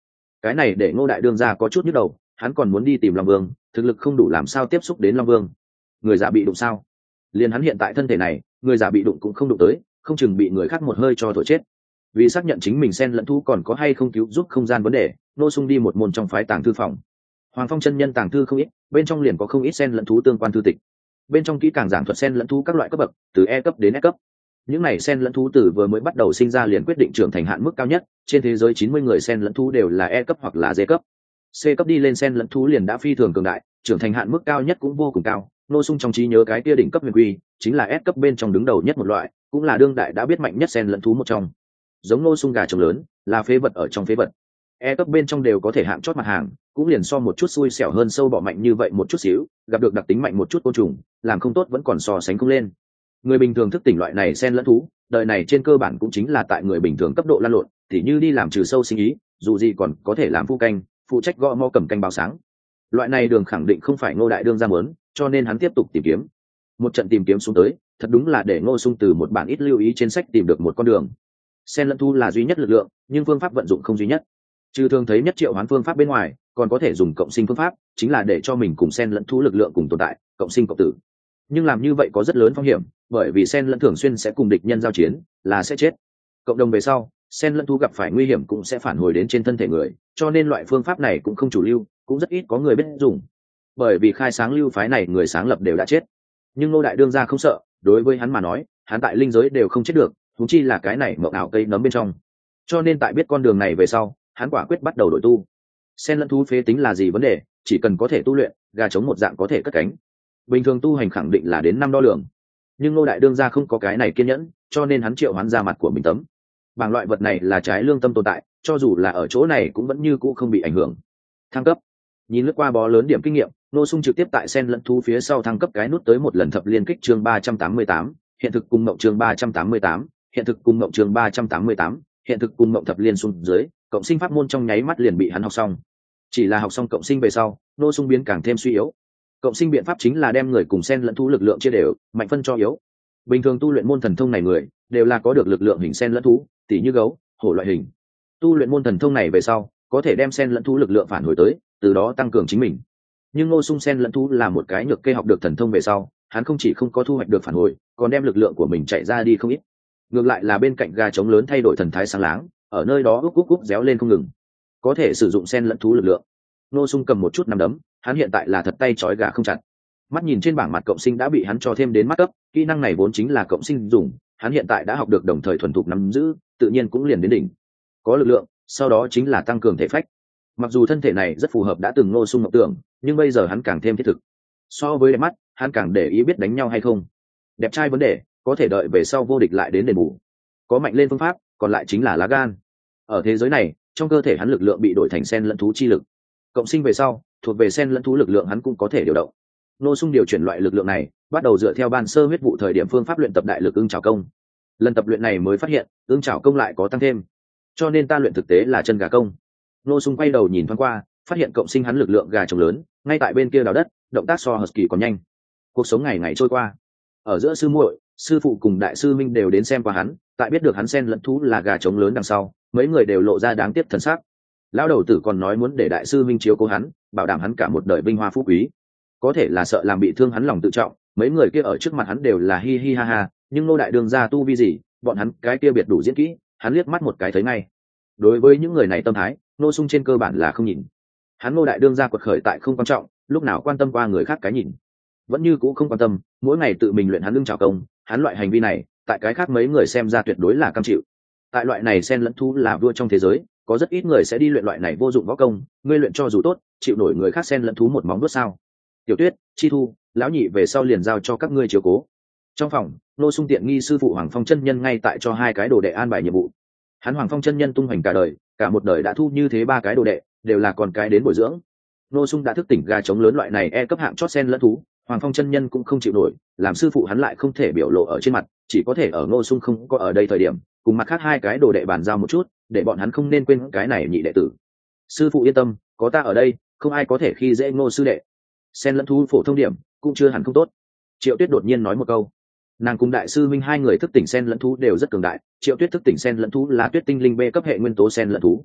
[SPEAKER 1] Cái này để Ngô đại đương gia có chút nhức đầu, hắn còn muốn đi tìm Long Vương, thực lực không đủ làm sao tiếp xúc đến Long Vương. Người giả bị đụng sao? Liền hắn hiện tại thân thể này, người giả bị đụng cũng không đụng tới, không chừng bị người khác một hơi cho thổi chết. Vì xác nhận chính mình sen lẫn thú còn có hay không cứu giúp không gian vấn đề, Ngô Sung đi một môn trong phái tàng thư phòng. Hoàng Phong chân nhân tàng thư không ít, bên trong liền có không ít sen lẫn thú tương quan thư tịch. Bên trong kỹ càng giảng thuật sen lẫn thú các loại cấp bậc, từ E cấp đến F cấp. Những này sen lẫn thú từ vừa mới bắt đầu sinh ra liền quyết định trưởng thành hạn mức cao nhất, trên thế giới chín mươi người sen lẫn thú đều là E cấp hoặc là D cấp. C cấp đi lên sen lẫn thú liền đã phi thường cường đại, trưởng thành hạn mức cao nhất cũng vô cùng cao. Ngô Sung trong trí nhớ cái kia đỉnh cấp huyền quy, chính là S cấp bên trong đứng đầu nhất một loại, cũng là đương đại đã biết mạnh nhất sen lẫn thú một trong. Giống Ngô Sung gà trống lớn, là phế vật ở trong phế vật. E cấp bên trong đều có thể hạng chót mặt hàng, cũng liền so một chút xui xẻo hơn sâu bọ mạnh như vậy một chút xíu, gặp được đặc tính mạnh một chút côn trùng, làm không tốt vẫn còn so sánh không lên. Người bình thường thức tỉnh loại này sen lẫn thú, đời này trên cơ bản cũng chính là tại người bình thường cấp độ lan lộn, tỉ như đi làm trừ sâu sinh ý, dù gì còn có thể làm phu canh, phụ trách gõ mò cầm canh báo sáng. Loại này đường khẳng định không phải Ngô đại đương ra muốn, cho nên hắn tiếp tục tìm kiếm. Một trận tìm kiếm xuống tới, thật đúng là để Ngô Sung từ một bản ít lưu ý trên sách tìm được một con đường. Sen lẫn thú là duy nhất lực lượng, nhưng phương pháp vận dụng không duy nhất. Trừ thường thấy nhất triệu hoán phương pháp bên ngoài, còn có thể dùng cộng sinh phương pháp, chính là để cho mình cùng sen lẫn thú lực lượng cùng tồn tại, cộng sinh cộng tử. Nhưng làm như vậy có rất lớn phong hiểm, bởi vì sen lẫn thường xuyên sẽ cùng địch nhân giao chiến, là sẽ chết. Cộng đồng về sau, sen lẫn thú gặp phải nguy hiểm cũng sẽ phản hồi đến trên thân thể người, cho nên loại phương pháp này cũng không chủ lưu, cũng rất ít có người biết dùng. Bởi vì khai sáng lưu phái này người sáng lập đều đã chết. Nhưng Ngô đại đương gia không sợ, đối với hắn mà nói, hắn tại linh giới đều không chết được, huống chi là cái này mộng ảo cây nấm bên trong. Cho nên tại biết con đường này về sau, hắn quả quyết bắt đầu đổi tu. Sen lẫn thú phế tính là gì vấn đề, chỉ cần có thể tu luyện, gà trống một dạng có thể cất cánh. Bình thường tu hành khẳng định là đến năm đo lường, nhưng Ngô đại đương gia không có cái này kiên nhẫn, cho nên hắn triệu hoán ra mặt của mình tấm. Bảng loại vật này là trái lương tâm tồn tại, cho dù là ở chỗ này cũng vẫn như cũ không bị ảnh hưởng. Thăng cấp. Nhìn lướt qua bó lớn điểm kinh nghiệm, Ngô Sung trực tiếp tại sen lẫn thú phía sau thăng cấp cái nút tới một lần thập liên kích chương ba trăm tám mươi tám, hiện thực cùng mộng chương ba trăm tám mươi tám, hiện thực cùng mộng chương ba trăm tám mươi tám, hiện thực cùng mộng thập liên xuống dưới, cộng sinh pháp môn trong nháy mắt liền bị hắn học xong. Chỉ là học xong cộng sinh về sau, Ngô Sung biến càng thêm suy yếu. Cộng sinh biện pháp chính là đem người cùng sen lẫn thú lực lượng chia đều, mạnh phân cho yếu. Bình thường tu luyện môn thần thông này người đều là có được lực lượng hình sen lẫn thú, tỉ như gấu, hổ loại hình. Tu luyện môn thần thông này về sau, có thể đem sen lẫn thú lực lượng phản hồi tới, từ đó tăng cường chính mình. Nhưng Ngô Sung sen lẫn thú là một cái nhược kê học được thần thông về sau, hắn không chỉ không có thu hoạch được phản hồi, còn đem lực lượng của mình chạy ra đi không ít. Ngược lại là bên cạnh gà trống lớn thay đổi thần thái sáng láng, ở nơi đó úp úp úp réo lên không ngừng. Có thể sử dụng sen lẫn thú lực lượng. Ngô Sung cầm một chút nắm đấm, hắn hiện tại là thật tay trói gà không chặt. Mắt nhìn trên bảng mặt cộng sinh đã bị hắn cho thêm đến mắt cấp, kỹ năng này vốn chính là cộng sinh dùng, hắn hiện tại đã học được đồng thời thuần thục nắm giữ, tự nhiên cũng liền đến đỉnh. Có lực lượng, sau đó chính là tăng cường thể phách. Mặc dù thân thể này rất phù hợp đã từng Ngô Sung mộng tưởng, nhưng bây giờ hắn càng thêm thiết thực. So với đẹp mắt, hắn càng để ý biết đánh nhau hay không. Đẹp trai vấn đề, có thể đợi về sau vô địch lại đến đền bù. Có mạnh lên phương pháp, còn lại chính là lá gan. Ở thế giới này, trong cơ thể hắn lực lượng bị đổi thành sen lẫn thú chi lực. Cộng sinh về sau, thuộc về sen lẫn thú lực lượng hắn cũng có thể điều động. Ngô Sung điều chuyển loại lực lượng này, bắt đầu dựa theo ban sơ huyết vụ thời điểm phương pháp luyện tập đại lực ưng chảo công. Lần tập luyện này mới phát hiện, ưng chảo công lại có tăng thêm. Cho nên ta luyện thực tế là chân gà công. Ngô Sung quay đầu nhìn thoáng qua, phát hiện cộng sinh hắn lực lượng gà trống lớn, ngay tại bên kia đào đất, động tác so Husky còn nhanh. Cuộc sống ngày ngày trôi qua, ở giữa sư muội, sư phụ cùng đại sư Minh đều đến xem qua hắn, tại biết được hắn sen lẫn thú là gà trống lớn đằng sau, mấy người đều lộ ra đáng tiếc thần sắc. Lão đầu tử còn nói muốn để đại sư Minh chiếu cố hắn, bảo đảm hắn cả một đời vinh hoa phú quý. Có thể là sợ làm bị thương hắn lòng tự trọng, mấy người kia ở trước mặt hắn đều là hi hi ha ha, nhưng Ngô đại đường ra tu vi gì, bọn hắn cái kia biệt đủ diễn kỹ, hắn liếc mắt một cái thấy ngay. Đối với những người này tâm thái, Ngô Sung trên cơ bản là không nhìn. Hắn Ngô đại đương ra quật khởi tại không quan trọng, lúc nào quan tâm qua người khác cái nhìn, vẫn như cũ không quan tâm, mỗi ngày tự mình luyện hắn lưng trào công, hắn loại hành vi này, tại cái khác mấy người xem ra tuyệt đối là cam chịu. Tại loại này sen lẫn thú là vua trong thế giới, có rất ít người sẽ đi luyện loại này vô dụng võ công, ngươi luyện cho dù tốt, chịu nổi người khác sen lẫn thú một móng đốt sao? Tiểu Tuyết, Chi Thu, lão nhị về sau liền giao cho các ngươi chiếu cố. Trong phòng, Ngô Sung tiện nghi sư phụ Hoàng Phong chân nhân ngay tại cho hai cái đồ đệ an bài nhiệm vụ. Hắn Hoàng Phong chân nhân tung hoành cả đời, cả một đời đã thu như thế ba cái đồ đệ, đều là con cái đến bồi dưỡng. Ngô Sung đã thức tỉnh gà trống lớn loại này e cấp hạng chót sen lẫn thú, Hoàng Phong chân nhân cũng không chịu nổi, làm sư phụ hắn lại không thể biểu lộ ở trên mặt, chỉ có thể ở Ngô Sung không có ở đây thời điểm, cùng mặt khác hai cái đồ đệ bàn giao một chút, để bọn hắn không nên quên cái này nhị đệ tử. Sư phụ yên tâm, có ta ở đây, không ai có thể khi dễ Ngô sư đệ. Sen lẫn thú phổ thông điểm cũng chưa hẳn không tốt. Triệu Tuyết đột nhiên nói một câu. Nàng cùng đại sư minh hai người thức tỉnh sen lẫn thú đều rất cường đại. Triệu Tuyết thức tỉnh sen lẫn thú là tuyết tinh linh B cấp hệ nguyên tố sen lẫn thú.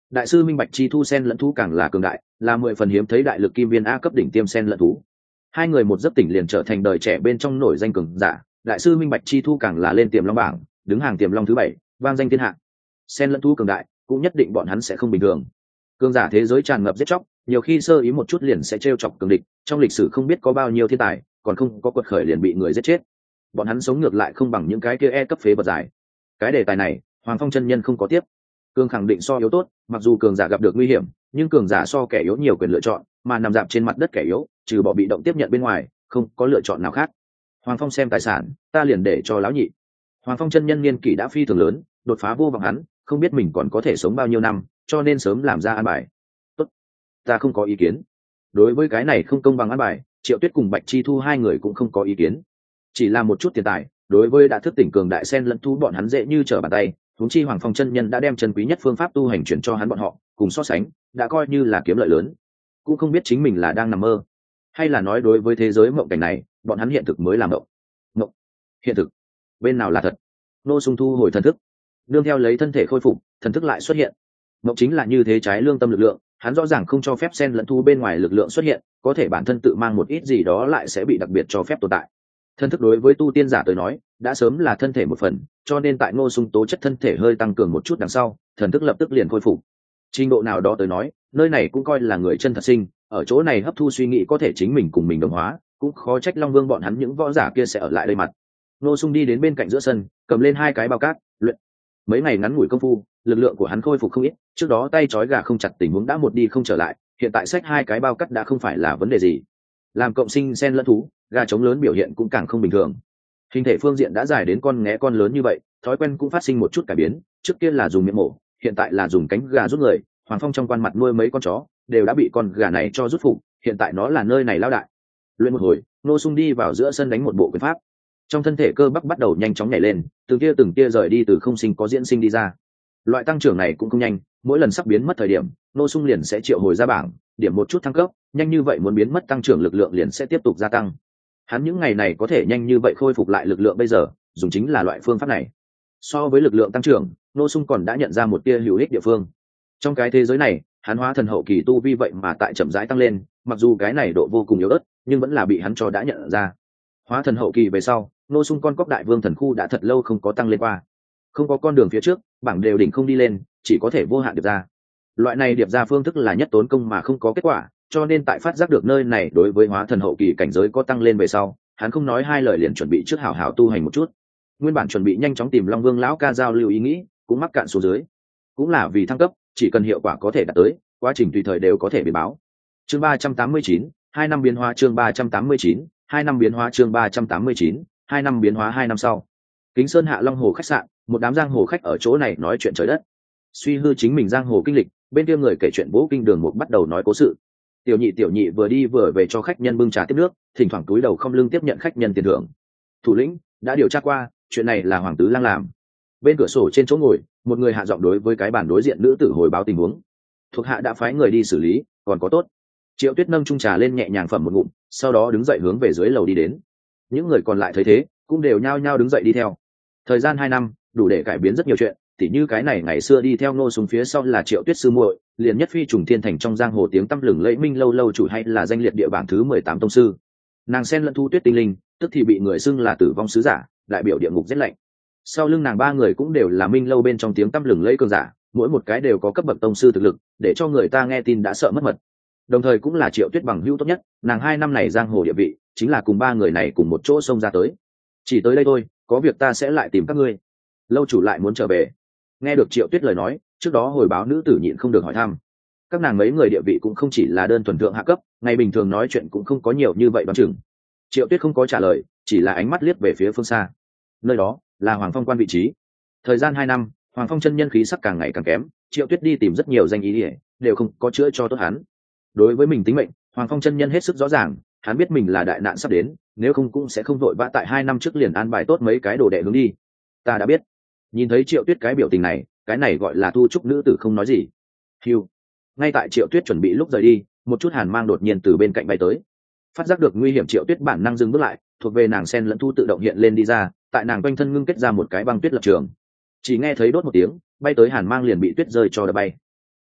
[SPEAKER 1] đại sư minh bạch chi thu sen lẫn thú càng là cường đại, là mười phần hiếm thấy đại lực kim viên a cấp đỉnh tiêm sen lẫn thú. Hai người một giấc tỉnh liền trở thành đời trẻ bên trong nổi danh cường giả, đại sư minh bạch chi thu càng là lên tiềm long bảng, đứng hàng tiềm long thứ bảy, vang danh thiên hạ. Sen lẫn thú cường đại cũng nhất định bọn hắn sẽ không bình thường. Cường giả thế giới tràn ngập giết chóc, nhiều khi sơ ý một chút liền sẽ trêu chọc cường địch, trong lịch sử không biết có bao nhiêu thiên tài còn không có quật khởi liền bị người giết chết. Bọn hắn sống ngược lại không bằng những cái kia e cấp phế vật giải. Cái đề tài này Hoàng Phong chân nhân không có tiếp. Cường khẳng định so yếu tốt, mặc dù cường giả gặp được nguy hiểm, nhưng cường giả so kẻ yếu nhiều quyền lựa chọn, mà nằm dạp trên mặt đất kẻ yếu trừ bỏ bị động tiếp nhận bên ngoài không có lựa chọn nào khác. Hoàng Phong xem tài sản, ta liền để cho lão nhị. Hoàng Phong chân nhân niên kỷ đã phi thường lớn, đột phá vô vọng hắn không biết mình còn có thể sống bao nhiêu năm, cho nên sớm làm ra an bài. Tốt, ta không có ý kiến. Đối với cái này không công bằng an bài, Triệu Tuyết cùng Bạch Chi Thu hai người cũng không có ý kiến. Chỉ là một chút tiền tài, đối với đã thức tỉnh cường đại sen lẫn thu bọn hắn dễ như trở bàn tay, huống chi Hoàng Phong chân nhân đã đem chân quý nhất phương pháp tu hành chuyển cho hắn bọn họ, cùng so sánh, đã coi như là kiếm lợi lớn. Cũng không biết chính mình là đang nằm mơ, hay là nói đối với thế giới mộng cảnh này, bọn hắn hiện thực mới làm mộng. Mộng, hiện thực, bên nào là thật? Nô Sung thu hồi thần thức, đương theo lấy thân thể khôi phục, thần thức lại xuất hiện. Mộng chính là như thế trái lương tâm lực lượng, hắn rõ ràng không cho phép sen lẫn thu bên ngoài lực lượng xuất hiện, có thể bản thân tự mang một ít gì đó lại sẽ bị đặc biệt cho phép tồn tại. Thân thức đối với tu tiên giả tới nói đã sớm là thân thể một phần, cho nên tại Ngô Sung tố chất thân thể hơi tăng cường một chút đằng sau, thần thức lập tức liền khôi phục. Trình độ nào đó tới nói, nơi này cũng coi là người chân thật sinh, ở chỗ này hấp thu suy nghĩ có thể chính mình cùng mình đồng hóa, cũng khó trách Long Vương bọn hắn những võ giả kia sẽ ở lại đây mặt. Ngô Sung đi đến bên cạnh giữa sân, cầm lên hai cái bao cát, luyện. Mấy ngày ngắn ngủi công phu, lực lượng của hắn khôi phục không ít, trước đó tay trói gà không chặt tình huống đã một đi không trở lại, hiện tại xách hai cái bao cát đã không phải là vấn đề gì. Làm cộng sinh sen lẫn thú, gà trống lớn biểu hiện cũng càng không bình thường. Hình thể phương diện đã dài đến con nghé con lớn như vậy, thói quen cũng phát sinh một chút cải biến, trước kia là dùng miệng mổ, hiện tại là dùng cánh gà rút người. Hoàng Phong trong quan mặt nuôi mấy con chó đều đã bị con gà này cho rút phục, hiện tại nó là nơi này lao đại. Luyện một hồi, Ngô Sung đi vào giữa sân đánh một bộ quyền pháp, trong thân thể cơ bắp bắt đầu nhanh chóng nhảy lên, từng kia từng kia rời đi từ không sinh có diễn sinh đi ra. Loại tăng trưởng này cũng không nhanh, mỗi lần sắp biến mất thời điểm Ngô Sung liền sẽ triệu hồi ra bảng điểm một chút thăng cấp, nhanh như vậy muốn biến mất tăng trưởng lực lượng liền sẽ tiếp tục gia tăng. Hắn những ngày này có thể nhanh như vậy khôi phục lại lực lượng bây giờ dùng chính là loại phương pháp này. So với lực lượng tăng trưởng, Ngô Sung còn đã nhận ra một tia hữu ích địa phương. Trong cái thế giới này, hắn hóa thần hậu kỳ tu vi vậy mà tại chậm rãi tăng lên, mặc dù cái này độ vô cùng yếu ớt nhưng vẫn là bị hắn cho đã nhận ra. Hóa thần hậu kỳ về sau, Ngô Sung con cóc đại vương thần khu đã thật lâu không có tăng lên qua, không có con đường phía trước, bảng đều đỉnh không đi lên, chỉ có thể vô hạn điệp ra. Loại này điệp ra phương thức là nhất tốn công mà không có kết quả, cho nên tại phát giác được nơi này đối với hóa thần hậu kỳ cảnh giới có tăng lên về sau, hắn không nói hai lời liền chuẩn bị trước hảo hảo tu hành một chút. Nguyên bản chuẩn bị nhanh chóng tìm Long Vương lão ca giao lưu ý nghĩ, cũng mắc cạn xuống dưới. Cũng là vì thăng cấp, chỉ cần hiệu quả có thể đạt tới, quá trình tùy thời đều có thể biến báo. Chương ba trăm tám mươi chín, hai năm biến hóa chương ba trăm tám mươi chín, hai năm biến hóa chương ba trăm tám mươi chín, hai năm biến hóa hai năm sau. Kính Sơn Hạ Long Hồ khách sạn, một đám giang hồ khách ở chỗ này nói chuyện trời đất. Suy hư chính mình giang hồ kinh lịch, bên kia người kể chuyện Vũ Kinh Đường Mục bắt đầu nói cố sự. Tiểu nhị tiểu nhị vừa đi vừa về cho khách nhân bưng trà tiếp nước, thỉnh thoảng túi đầu không lưng tiếp nhận khách nhân tiền thưởng. Thủ lĩnh đã điều tra qua, chuyện này là Hoàng Tứ Lang làm. Bên cửa sổ trên chỗ ngồi, một người hạ giọng đối với cái bàn đối diện nữ tử hồi báo tình huống. Thuộc hạ đã phái người đi xử lý, còn có tốt. Triệu Tuyết nâng chung trà lên nhẹ nhàng phẩm một ngụm, sau đó đứng dậy hướng về dưới lầu đi đến. Những người còn lại thấy thế, cũng đều nhao nhao đứng dậy đi theo. Thời gian hai năm, đủ để cải biến rất nhiều chuyện, tỉ như cái này ngày xưa đi theo Ngô Sung phía sau là Triệu Tuyết sư muội, liền nhất phi trùng thiên thành trong giang hồ tiếng tăm lừng lẫy minh lâu lâu chủ, hay là danh liệt địa bảng thứ mười tám tông sư. Nàng sen lẫn thu tuyết tinh linh, tức thì bị người xưng là tử vong sứ giả, đại biểu địa ngục rét lạnh. Sau lưng nàng ba người cũng đều là minh lâu bên trong tiếng tăm lừng lẫy cường giả, mỗi một cái đều có cấp bậc tông sư thực lực, để cho người ta nghe tin đã sợ mất mật. Đồng thời cũng là Triệu Tuyết bằng hữu tốt nhất, nàng hai năm này giang hồ địa vị chính là cùng ba người này cùng một chỗ xông ra tới. Chỉ tới đây thôi, có việc ta sẽ lại tìm các ngươi. Lâu chủ lại muốn trở về. Nghe được Triệu Tuyết lời nói, trước đó hồi báo nữ tử nhịn không được hỏi thăm. Các nàng mấy người địa vị cũng không chỉ là đơn thuần thượng hạ cấp, ngày bình thường nói chuyện cũng không có nhiều như vậy đoán chừng. Triệu Tuyết không có trả lời, chỉ là ánh mắt liếc về phía phương xa. Nơi đó là Hoàng Phong quan vị trí. Thời gian hai năm, Hoàng Phong chân nhân khí sắc càng ngày càng kém, Triệu Tuyết đi tìm rất nhiều danh ý ỉa, đều không có chữa cho tốt hắn. Đối với mình tính mệnh, Hoàng Phong chân nhân hết sức rõ ràng, hắn biết mình là đại nạn sắp đến, nếu không cũng sẽ không vội vã tại hai năm trước liền an bài tốt mấy cái đồ đệ hướng đi. Ta đã biết. Nhìn thấy Triệu Tuyết cái biểu tình này, cái này gọi là thu trúc nữ tử không nói gì. Hiu. Ngay tại Triệu Tuyết chuẩn bị lúc rời đi, một chút hàn mang đột nhiên từ bên cạnh bay tới. Phát giác được nguy hiểm, Triệu Tuyết bản năng dừng bước lại, thuộc về nàng sen lẫn thu tự động hiện lên đi ra, tại nàng quanh thân ngưng kết ra một cái băng tuyết lập trường. Chỉ nghe thấy đốt một tiếng, bay tới hàn mang liền bị tuyết rơi cho đập bay.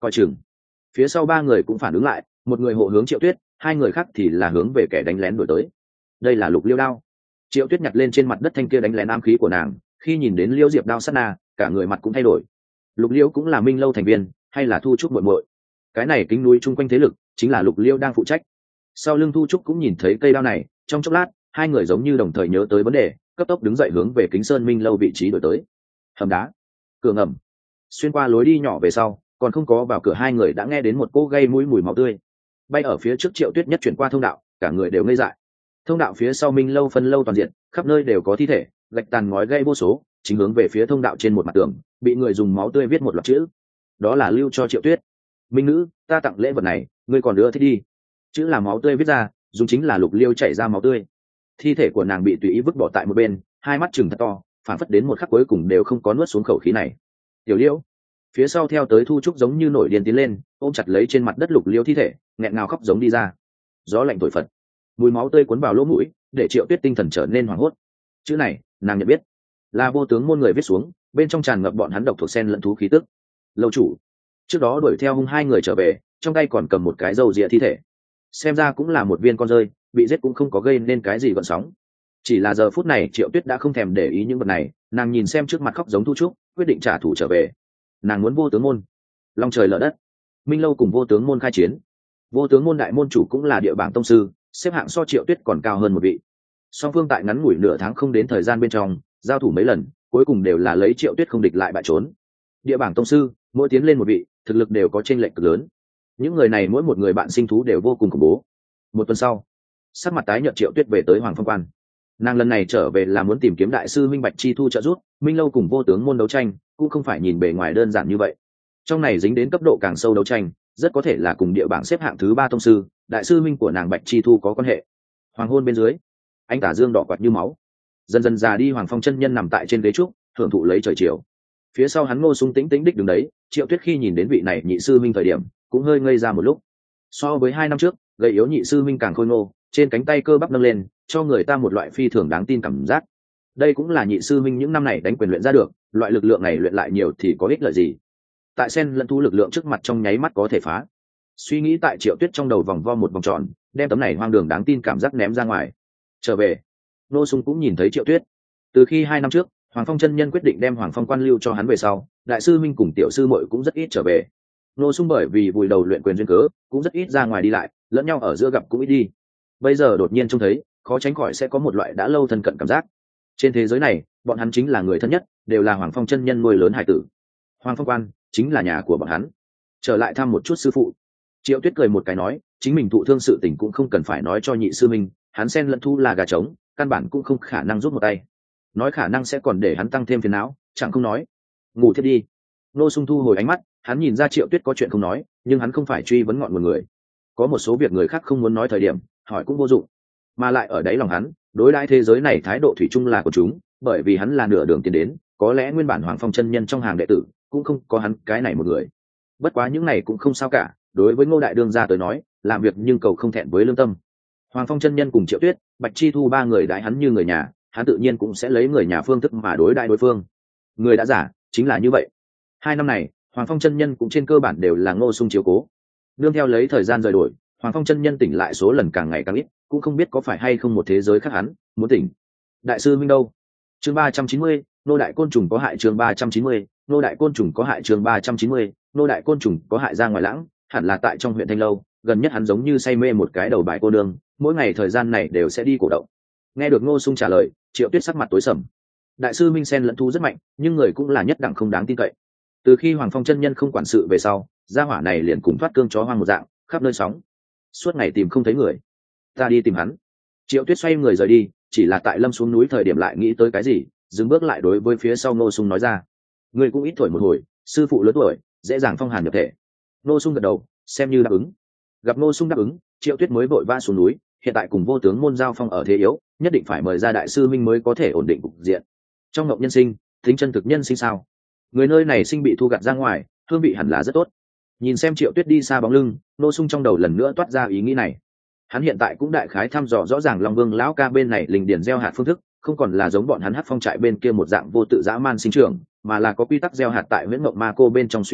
[SPEAKER 1] coi chừng. Phía sau ba người cũng phản ứng lại, một người hộ hướng Triệu Tuyết, hai người khác thì là hướng về kẻ đánh lén đuổi tới. Đây là Lục Liêu đao. Triệu Tuyết nhặt lên trên mặt đất thanh kia đánh lén ám khí của nàng, khi nhìn đến Liêu Diệp đao sát na, cả người mặt cũng thay đổi. Lục Liêu cũng là Minh Lâu thành viên, hay là Thu Trúc muội muội? Cái này kính núi chung quanh thế lực, chính là Lục Liêu đang phụ trách. Sau lưng Thu Trúc cũng nhìn thấy cây đao này, trong chốc lát, hai người giống như đồng thời nhớ tới vấn đề, cấp tốc đứng dậy hướng về Kính Sơn Minh Lâu vị trí đổi tới. Hầm đá, cửa ngầm. Xuyên qua lối đi nhỏ về sau, còn không có vào cửa, hai người đã nghe đến một cỗ gây mũi mùi máu tươi. Bay ở phía trước Triệu Tuyết nhất chuyển qua thông đạo, cả người đều ngây dại. Thông đạo phía sau Minh Lâu phân lâu toàn diện, khắp nơi đều có thi thể, gạch tàn ngói gây vô số, chính hướng về phía thông đạo trên một mặt tường, bị người dùng máu tươi viết một loạt chữ. Đó là lưu cho Triệu Tuyết. Minh nữ, ta tặng lễ vật này, ngươi còn đưa thích đi. Chữ là máu tươi viết ra, dùng chính là Lục Liêu chảy ra máu tươi. Thi thể của nàng bị tùy ý vứt bỏ tại một bên, hai mắt trừng thật to, phản phất đến một khắc cuối cùng đều không có nuốt xuống khẩu khí này. Tiểu Liêu, phía sau theo tới Thu Trúc giống như nổi điên tiến lên, ôm chặt lấy trên mặt đất Lục Liêu thi thể, nghẹn ngào khóc giống đi ra. Gió lạnh thổi phật, mùi máu tươi cuốn vào lỗ mũi, để Triệu Tuyết tinh thần trở nên hoảng hốt. Chữ này nàng nhận biết, là Vô Tướng môn người viết xuống, bên trong tràn ngập bọn hắn độc thuộc sen lẫn thú khí tức. Lâu chủ trước đó đuổi theo hung hai người trở về, trong tay còn cầm một cái râu rịa thi thể, xem ra cũng là một viên con rơi, bị giết cũng không có gây nên cái gì gợn sóng. Chỉ là giờ phút này Triệu Tuyết đã không thèm để ý những vật này, nàng nhìn xem trước mặt khóc giống Thu Trúc, quyết định trả thù trở về. Nàng muốn Vô Tướng môn long trời lở đất. Minh Lâu cùng Vô Tướng môn khai chiến. Vô Tướng môn đại môn chủ cũng là địa bảng tông sư, xếp hạng so Triệu Tuyết còn cao hơn một vị. Song phương tại ngắn ngủi nửa tháng không đến thời gian bên trong giao thủ mấy lần, cuối cùng đều là lấy Triệu Tuyết không địch lại bại trốn. Địa bảng tông sư mỗi tiến lên một vị, thực lực đều có chênh lệch cực lớn. Những người này mỗi một người bạn sinh thú đều vô cùng khủng bố. Một tuần sau, sắc mặt tái nhợt Triệu Tuyết về tới Hoàng Phong Quan. Nàng lần này trở về là muốn tìm kiếm đại sư Minh Bạch Chi Thu trợ giúp. Minh Lâu cùng Vô Tướng môn đấu tranh cũng không phải nhìn bề ngoài đơn giản như vậy, trong này dính đến cấp độ càng sâu đấu tranh, rất có thể là cùng địa bảng xếp hạng thứ ba tông sư đại sư Minh của nàng Bạch Chi Thu có quan hệ. Hoàng hôn bên dưới, anh tả dương đỏ quạt như máu, dần dần già đi. Hoàng Phong chân nhân nằm tại trên ghế trúc, hưởng thụ lấy trời chiều. Phía sau hắn Ngô Sung tĩnh tĩnh đích đứng đấy. Triệu Tuyết khi nhìn đến vị này nhị sư Minh thời điểm cũng hơi ngây ra một lúc. So với hai năm trước, gầy yếu nhị sư Minh càng khôi ngô, trên cánh tay cơ bắp nâng lên, cho người ta một loại phi thường đáng tin cảm giác. Đây cũng là nhị sư Minh những năm này đánh quyền luyện ra được, loại lực lượng này luyện lại nhiều thì có ích lợi gì? Tại sen lẫn thú lực lượng trước mặt trong nháy mắt có thể phá. Suy nghĩ tại Triệu Tuyết trong đầu vòng vo một vòng tròn, đem tấm này hoang đường đáng tin cảm giác ném ra ngoài. Trở về, Ngô Sung cũng nhìn thấy Triệu Tuyết. Từ khi hai năm trước Hoàng Phong chân nhân quyết định đem Hoàng Phong Quan lưu cho hắn về sau, đại sư Minh cùng tiểu sư muội cũng rất ít trở về. Ngô Sung bởi vì vùi đầu luyện quyền duyên cớ, cũng rất ít ra ngoài đi lại, lẫn nhau ở giữa gặp cũng ít đi. Bây giờ đột nhiên trông thấy, khó tránh khỏi sẽ có một loại đã lâu thân cận cảm giác. Trên thế giới này, bọn hắn chính là người thân nhất, đều là Hoàng Phong chân nhân nuôi lớn hải tử. Hoàng Phong Quan chính là nhà của bọn hắn. Trở lại thăm một chút sư phụ. Triệu Tuyết cười một cái nói, chính mình thụ thương sự tình cũng không cần phải nói cho nhị sư Minh, hắn sen lẫn thu là gà trống, căn bản cũng không khả năng rút một tay. Nói khả năng sẽ còn để hắn tăng thêm phiền não, chẳng không nói. Ngủ thiết đi. Ngô Sung thu hồi ánh mắt, hắn nhìn ra Triệu Tuyết có chuyện không nói, nhưng hắn không phải truy vấn ngọn nguồn người. Có một số việc người khác không muốn nói thời điểm, hỏi cũng vô dụng. Mà lại ở đáy lòng hắn, đối đãi thế giới này thái độ thủy chung là của chúng, bởi vì hắn là nửa đường tiến đến, có lẽ nguyên bản Hoàng Phong chân nhân trong hàng đệ tử cũng không có hắn cái này một người. Bất quá những này cũng không sao cả, đối với Ngô đại đương gia tới nói, làm việc nhưng cầu không thẹn với lương tâm. Hoàng Phong chân nhân cùng Triệu Tuyết, Bạch Chi Thu ba người đãi hắn như người nhà, hắn tự nhiên cũng sẽ lấy người nhà phương thức mà đối đãi đối phương. Người đã giả, chính là như vậy. Hai năm này, Hoàng Phong chân nhân cũng trên cơ bản đều là Ngô Sung chiếu cố. Nương theo lấy thời gian rời đổi, Hoàng Phong chân nhân tỉnh lại số lần càng ngày càng ít, cũng không biết có phải hay không một thế giới khác hắn muốn tỉnh. Đại sư Minh đâu? Chương ba trăm chín mươi, nô đại côn trùng có hại. Chương ba trăm chín mươi, nô đại côn trùng có hại. Chương ba trăm chín mươi, nô đại côn trùng có hại. Ra ngoài lãng, hẳn là tại trong huyện Thanh Lâu, gần nhất hắn giống như say mê một cái đầu bài cô nương, mỗi ngày thời gian này đều sẽ đi cổ động. Nghe được Ngô Sung trả lời, Triệu Tuyết sắc mặt tối sầm. Đại sư Minh sen lẫn thu rất mạnh, nhưng người cũng là nhất đẳng không đáng tin cậy. Từ khi Hoàng Phong chân nhân không quản sự về sau, gia hỏa này liền cùng thoát cương chó hoang một dạng, khắp nơi sóng, suốt ngày tìm không thấy người. Ta đi tìm hắn. Triệu Tuyết xoay người rời đi, chỉ là tại lâm xuống núi thời điểm lại nghĩ tới cái gì, dừng bước lại đối với phía sau Ngô Sung nói ra: người cũng ít tuổi một hồi, sư phụ lớn tuổi, dễ dàng phong hàn nhập thể. Ngô Sung gật đầu, xem như đáp ứng. Gặp Ngô Sung đáp ứng, Triệu Tuyết mới vội vã xuống núi. Hiện tại cùng Vô Tướng môn giao phong ở thế yếu, nhất định phải mời ra đại sư Minh mới có thể ổn định cục diện. Trong ngộng nhân sinh, tính chân thực nhân sinh sao? Người nơi này sinh bị thu gặt ra ngoài, hương vị hẳn là rất tốt. Nhìn xem Triệu Tuyết đi xa bóng lưng, Ngô Sung trong đầu lần nữa toát ra ý nghĩ này. Hắn hiện tại cũng đại khái thăm dò rõ ràng Long Vương lão ca bên này linh điển gieo hạt phương thức, không còn là giống bọn hắn Hắc Phong trại bên kia một dạng vô tự dã man sinh trưởng, mà là có quy tắc gieo hạt tại Huyễn Mộng Ma Cô bên trong suy nghĩ,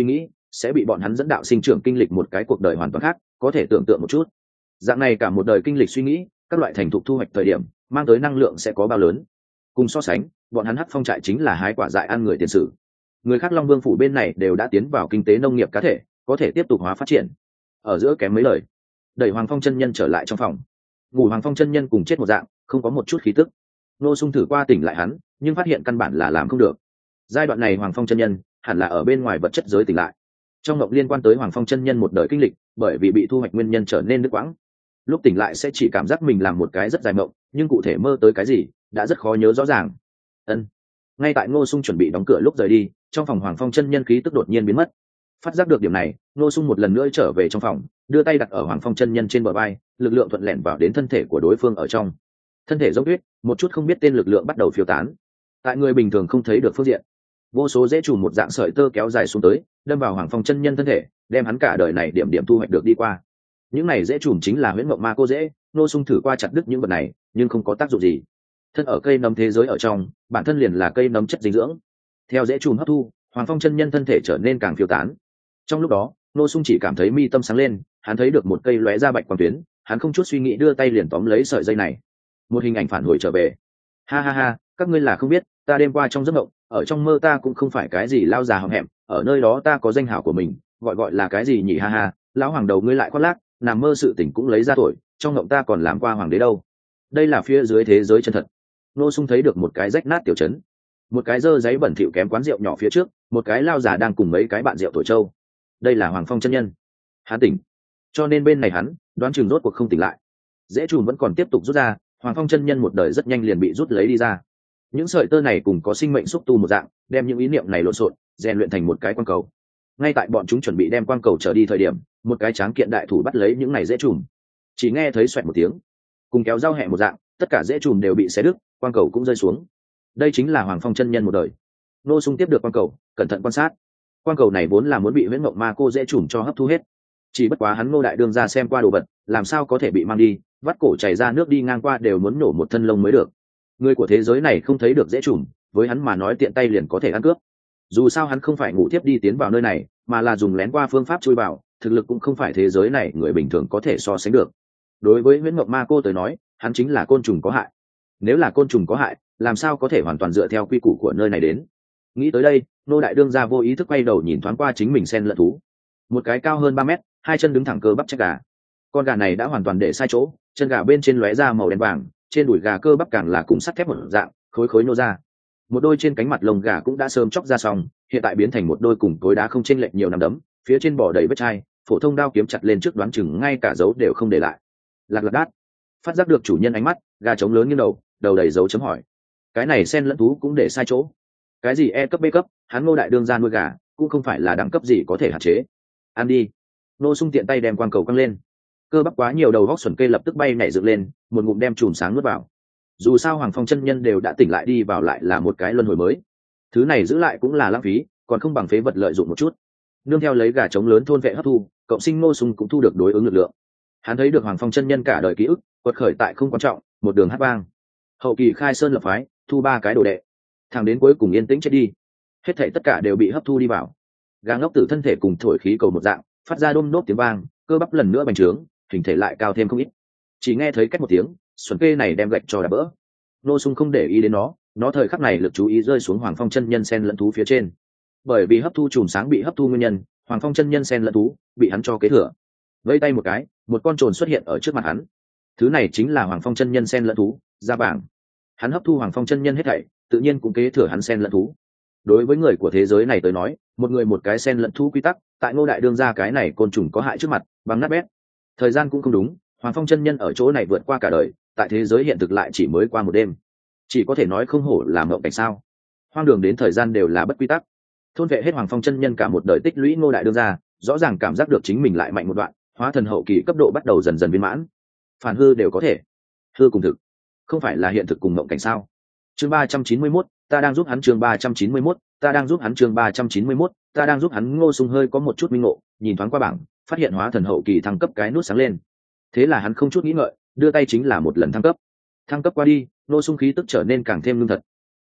[SPEAKER 1] sẽ bị bọn hắn dẫn đạo sinh trưởng kinh lịch một cái cuộc đời hoàn toàn khác, có thể tưởng tượng một chút dạng này cả một đời kinh lịch suy nghĩ các loại thành thục thu hoạch thời điểm mang tới năng lượng sẽ có bao lớn. Cùng so sánh, bọn hắn Hắc Phong trại chính là hái quả dại ăn người tiền sử. Người khác Long Vương phủ bên này đều đã tiến vào kinh tế nông nghiệp cá thể, có thể tiếp tục hóa phát triển. Ở giữa kém mấy lời, đẩy Hoàng Phong chân nhân trở lại trong phòng. Ngủ Hoàng Phong chân nhân cùng chết một dạng, không có một chút khí tức. Nô Sung thử qua tỉnh lại hắn, nhưng phát hiện căn bản là làm không được. Giai đoạn này Hoàng Phong chân nhân hẳn là ở bên ngoài vật chất giới tỉnh lại. Trong mộng liên quan tới Hoàng Phong chân nhân một đời kinh lịch, bởi vì bị thu hoạch nguyên nhân trở nên đứt quãng. Lúc tỉnh lại sẽ chỉ cảm giác mình làm một cái rất dài mộng, nhưng cụ thể mơ tới cái gì đã rất khó nhớ rõ ràng. Ân. Ngay tại Ngô Sung chuẩn bị đóng cửa lúc rời đi, trong phòng Hoàng Phong chân nhân khí tức đột nhiên biến mất. Phát giác được điểm này, Ngô Sung một lần nữa trở về trong phòng, đưa tay đặt ở Hoàng Phong chân nhân trên bờ vai, lực lượng thuận lẻn vào đến thân thể của đối phương ở trong. Thân thể giống tuyết, một chút không biết tên lực lượng bắt đầu phiêu tán. Tại người bình thường không thấy được phương diện, vô số dễ trùm một dạng sợi tơ kéo dài xuống tới, đâm vào Hoàng Phong chân nhân thân thể, đem hắn cả đời này điểm điểm thu hoạch được đi qua. Những này dễ trùm chính là huyễn mộng ma cô dễ, Ngô Sung thử qua chặt đứt những vật này, nhưng không có tác dụng gì. Thân ở cây nấm thế giới ở trong, bản thân liền là cây nấm chất dinh dưỡng. Theo dễ trùm hấp thu, Hoàng Phong chân nhân thân thể trở nên càng phiêu tán. Trong lúc đó, Ngô Sung chỉ cảm thấy mi tâm sáng lên, hắn thấy được một cây lóe ra bạch quang tuyến, hắn không chút suy nghĩ đưa tay liền tóm lấy sợi dây này. Một hình ảnh phản hồi trở về. Ha ha ha, các ngươi là không biết, ta đêm qua trong giấc mộng, ở trong mơ ta cũng không phải cái gì lao già hậm hẹm, ở nơi đó ta có danh hảo của mình, gọi gọi là cái gì nhỉ? Ha ha, lão hoàng đầu ngươi lại khoác lác, nằm mơ sự tỉnh cũng lấy ra tuổi, trong mộng ta còn làm qua hoàng đế đâu. Đây là phía dưới thế giới chân thật. Ngô Sung thấy được một cái rách nát tiểu trấn, một cái dơ giấy bẩn thỉu kém quán rượu nhỏ phía trước, một cái lao già đang cùng mấy cái bạn rượu tuổi trâu. Đây là Hoàng Phong chân nhân. Hắn tỉnh, cho nên bên này hắn đoán chừng rốt cuộc không tỉnh lại. Dễ trùm vẫn còn tiếp tục rút ra, Hoàng Phong chân nhân một đời rất nhanh liền bị rút lấy đi ra. Những sợi tơ này cùng có sinh mệnh xúc tu một dạng, đem những ý niệm này lộn xộn, rèn luyện thành một cái quang cầu. Ngay tại bọn chúng chuẩn bị đem quang cầu trở đi thời điểm, một cái tráng kiện đại thủ bắt lấy những này dễ trùm. Chỉ nghe thấy xoẹt một tiếng, cùng kéo dao hẹ một dạng, tất cả dễ trùm đều bị xé đứt, quang cầu cũng rơi xuống. Đây chính là Hoàng Phong chân nhân một đời. Ngô Sung tiếp được quang cầu, cẩn thận quan sát. Quang cầu này vốn là muốn bị huyễn mộng ma cô dễ trùm cho hấp thu hết, chỉ bất quá hắn Ngô đại đương ra xem qua đồ vật, làm sao có thể bị mang đi, vắt cổ chảy ra nước đi ngang qua đều muốn nổ một thân lông mới được. Người của thế giới này không thấy được dễ trùm, với hắn mà nói tiện tay liền có thể ăn cướp. Dù sao hắn không phải ngủ tiếp đi tiến vào nơi này, mà là dùng lén qua phương pháp chui vào, thực lực cũng không phải thế giới này người bình thường có thể so sánh được. Đối với huyễn mộng ma cô tới nói, hắn chính là côn trùng có hại. Nếu là côn trùng có hại, làm sao có thể hoàn toàn dựa theo quy củ của nơi này đến? Nghĩ tới đây, Ngô đại đương gia vô ý thức quay đầu nhìn thoáng qua chính mình sen lẫn thú. Một cái cao hơn ba mét, hai chân đứng thẳng cơ bắp chắc gà. Con gà này đã hoàn toàn để sai chỗ, chân gà bên trên lóe ra màu đen vàng, trên đùi gà cơ bắp càng là cùng sắt thép một dạng, khối khối nô ra. Một đôi trên cánh mặt lông gà cũng đã sớm chóc ra xong, hiện tại biến thành một đôi cùng cối đá không chênh lệch nhiều nắm đấm, phía trên bò đầy vết chai, phổ thông đao kiếm chặt lên trước đoán chừng ngay cả dấu đều không để lại. Lạc lạc đát. Phát giác được chủ nhân ánh mắt, gà trống lớn như đầu, đầu đầy dấu chấm hỏi. Cái này sen lẫn thú cũng để sai chỗ. Cái gì E cấp B cấp, hắn Ngô đại đương gia nuôi gà, cũng không phải là đẳng cấp gì có thể hạn chế. Ăn đi. Ngô Sung tiện tay đem quang cầu căng lên. Cơ bắp quá nhiều đầu góc xuẩn cây lập tức bay nhảy dựng lên, một ngụm đem chùm sáng nuốt vào. Dù sao Hoàng Phong chân nhân đều đã tỉnh lại đi vào lại là một cái luân hồi mới. Thứ này giữ lại cũng là lãng phí, còn không bằng phế vật lợi dụng một chút. Nương theo lấy gà trống lớn thôn vệ hấp thu, cộng sinh Ngô Sung cũng thu được đối ứng lực lượng. Hắn thấy được Hoàng Phong chân nhân cả đời ký ức, quật khởi tại không quan trọng, một đường hát vang. Hậu kỳ khai sơn lập phái, thu ba cái đồ đệ, thẳng đến cuối cùng yên tĩnh chết đi. Hết thảy tất cả đều bị hấp thu đi vào. Gà ngốc tử thân thể cùng thổi khí cầu một dạng, phát ra đôm đốt tiếng vang, cơ bắp lần nữa bành trướng, hình thể lại cao thêm không ít. Chỉ nghe thấy cách một tiếng, xuẩn kê này đem gạch cho đập vỡ. Ngô Sung không để ý đến nó, nó thời khắc này lực chú ý rơi xuống Hoàng Phong chân nhân sen lẫn thú phía trên. Bởi vì hấp thu chùm sáng bị hấp thu nguyên nhân, Hoàng Phong chân nhân sen lẫn thú bị hắn cho kế thừa. Vẫy tay một cái, một con trồn xuất hiện ở trước mặt hắn. Thứ này chính là Hoàng Phong chân nhân sen lẫn thú, da bảng. Hắn hấp thu Hoàng Phong chân nhân hết thảy, tự nhiên cũng kế thừa hắn sen lẫn thú. Đối với người của thế giới này tới nói, một người một cái sen lẫn thú quy tắc, tại Ngô đại đương gia cái này côn trùng có hại trước mặt, bằng nát bét. Thời gian cũng không đúng, Hoàng Phong chân nhân ở chỗ này vượt qua cả đời, tại thế giới hiện thực lại chỉ mới qua một đêm. Chỉ có thể nói không hổ là mộng cảnh sao. Hoang đường đến thời gian đều là bất quy tắc. Thôn vệ hết Hoàng Phong chân nhân cả một đời tích lũy Ngô đại đương gia, rõ ràng cảm giác được chính mình lại mạnh một đoạn, hóa thần hậu kỳ cấp độ bắt đầu dần dần viên mãn. Phản hư đều có thể. Hư cùng thực, không phải là hiện thực cùng mộng cảnh sao? Chương ba trăm chín mươi mốt, ta đang giúp hắn chương ba trăm chín mươi mốt, ta đang giúp hắn chương ba trăm chín mươi mốt, ta đang giúp hắn. Ngô Sung hơi có một chút minh ngộ, nhìn thoáng qua bảng, phát hiện hóa thần hậu kỳ thăng cấp cái nút sáng lên. Thế là hắn không chút nghĩ ngợi, đưa tay chính là một lần thăng cấp. Thăng cấp qua đi, Ngô Sung khí tức trở nên càng thêm lương thật.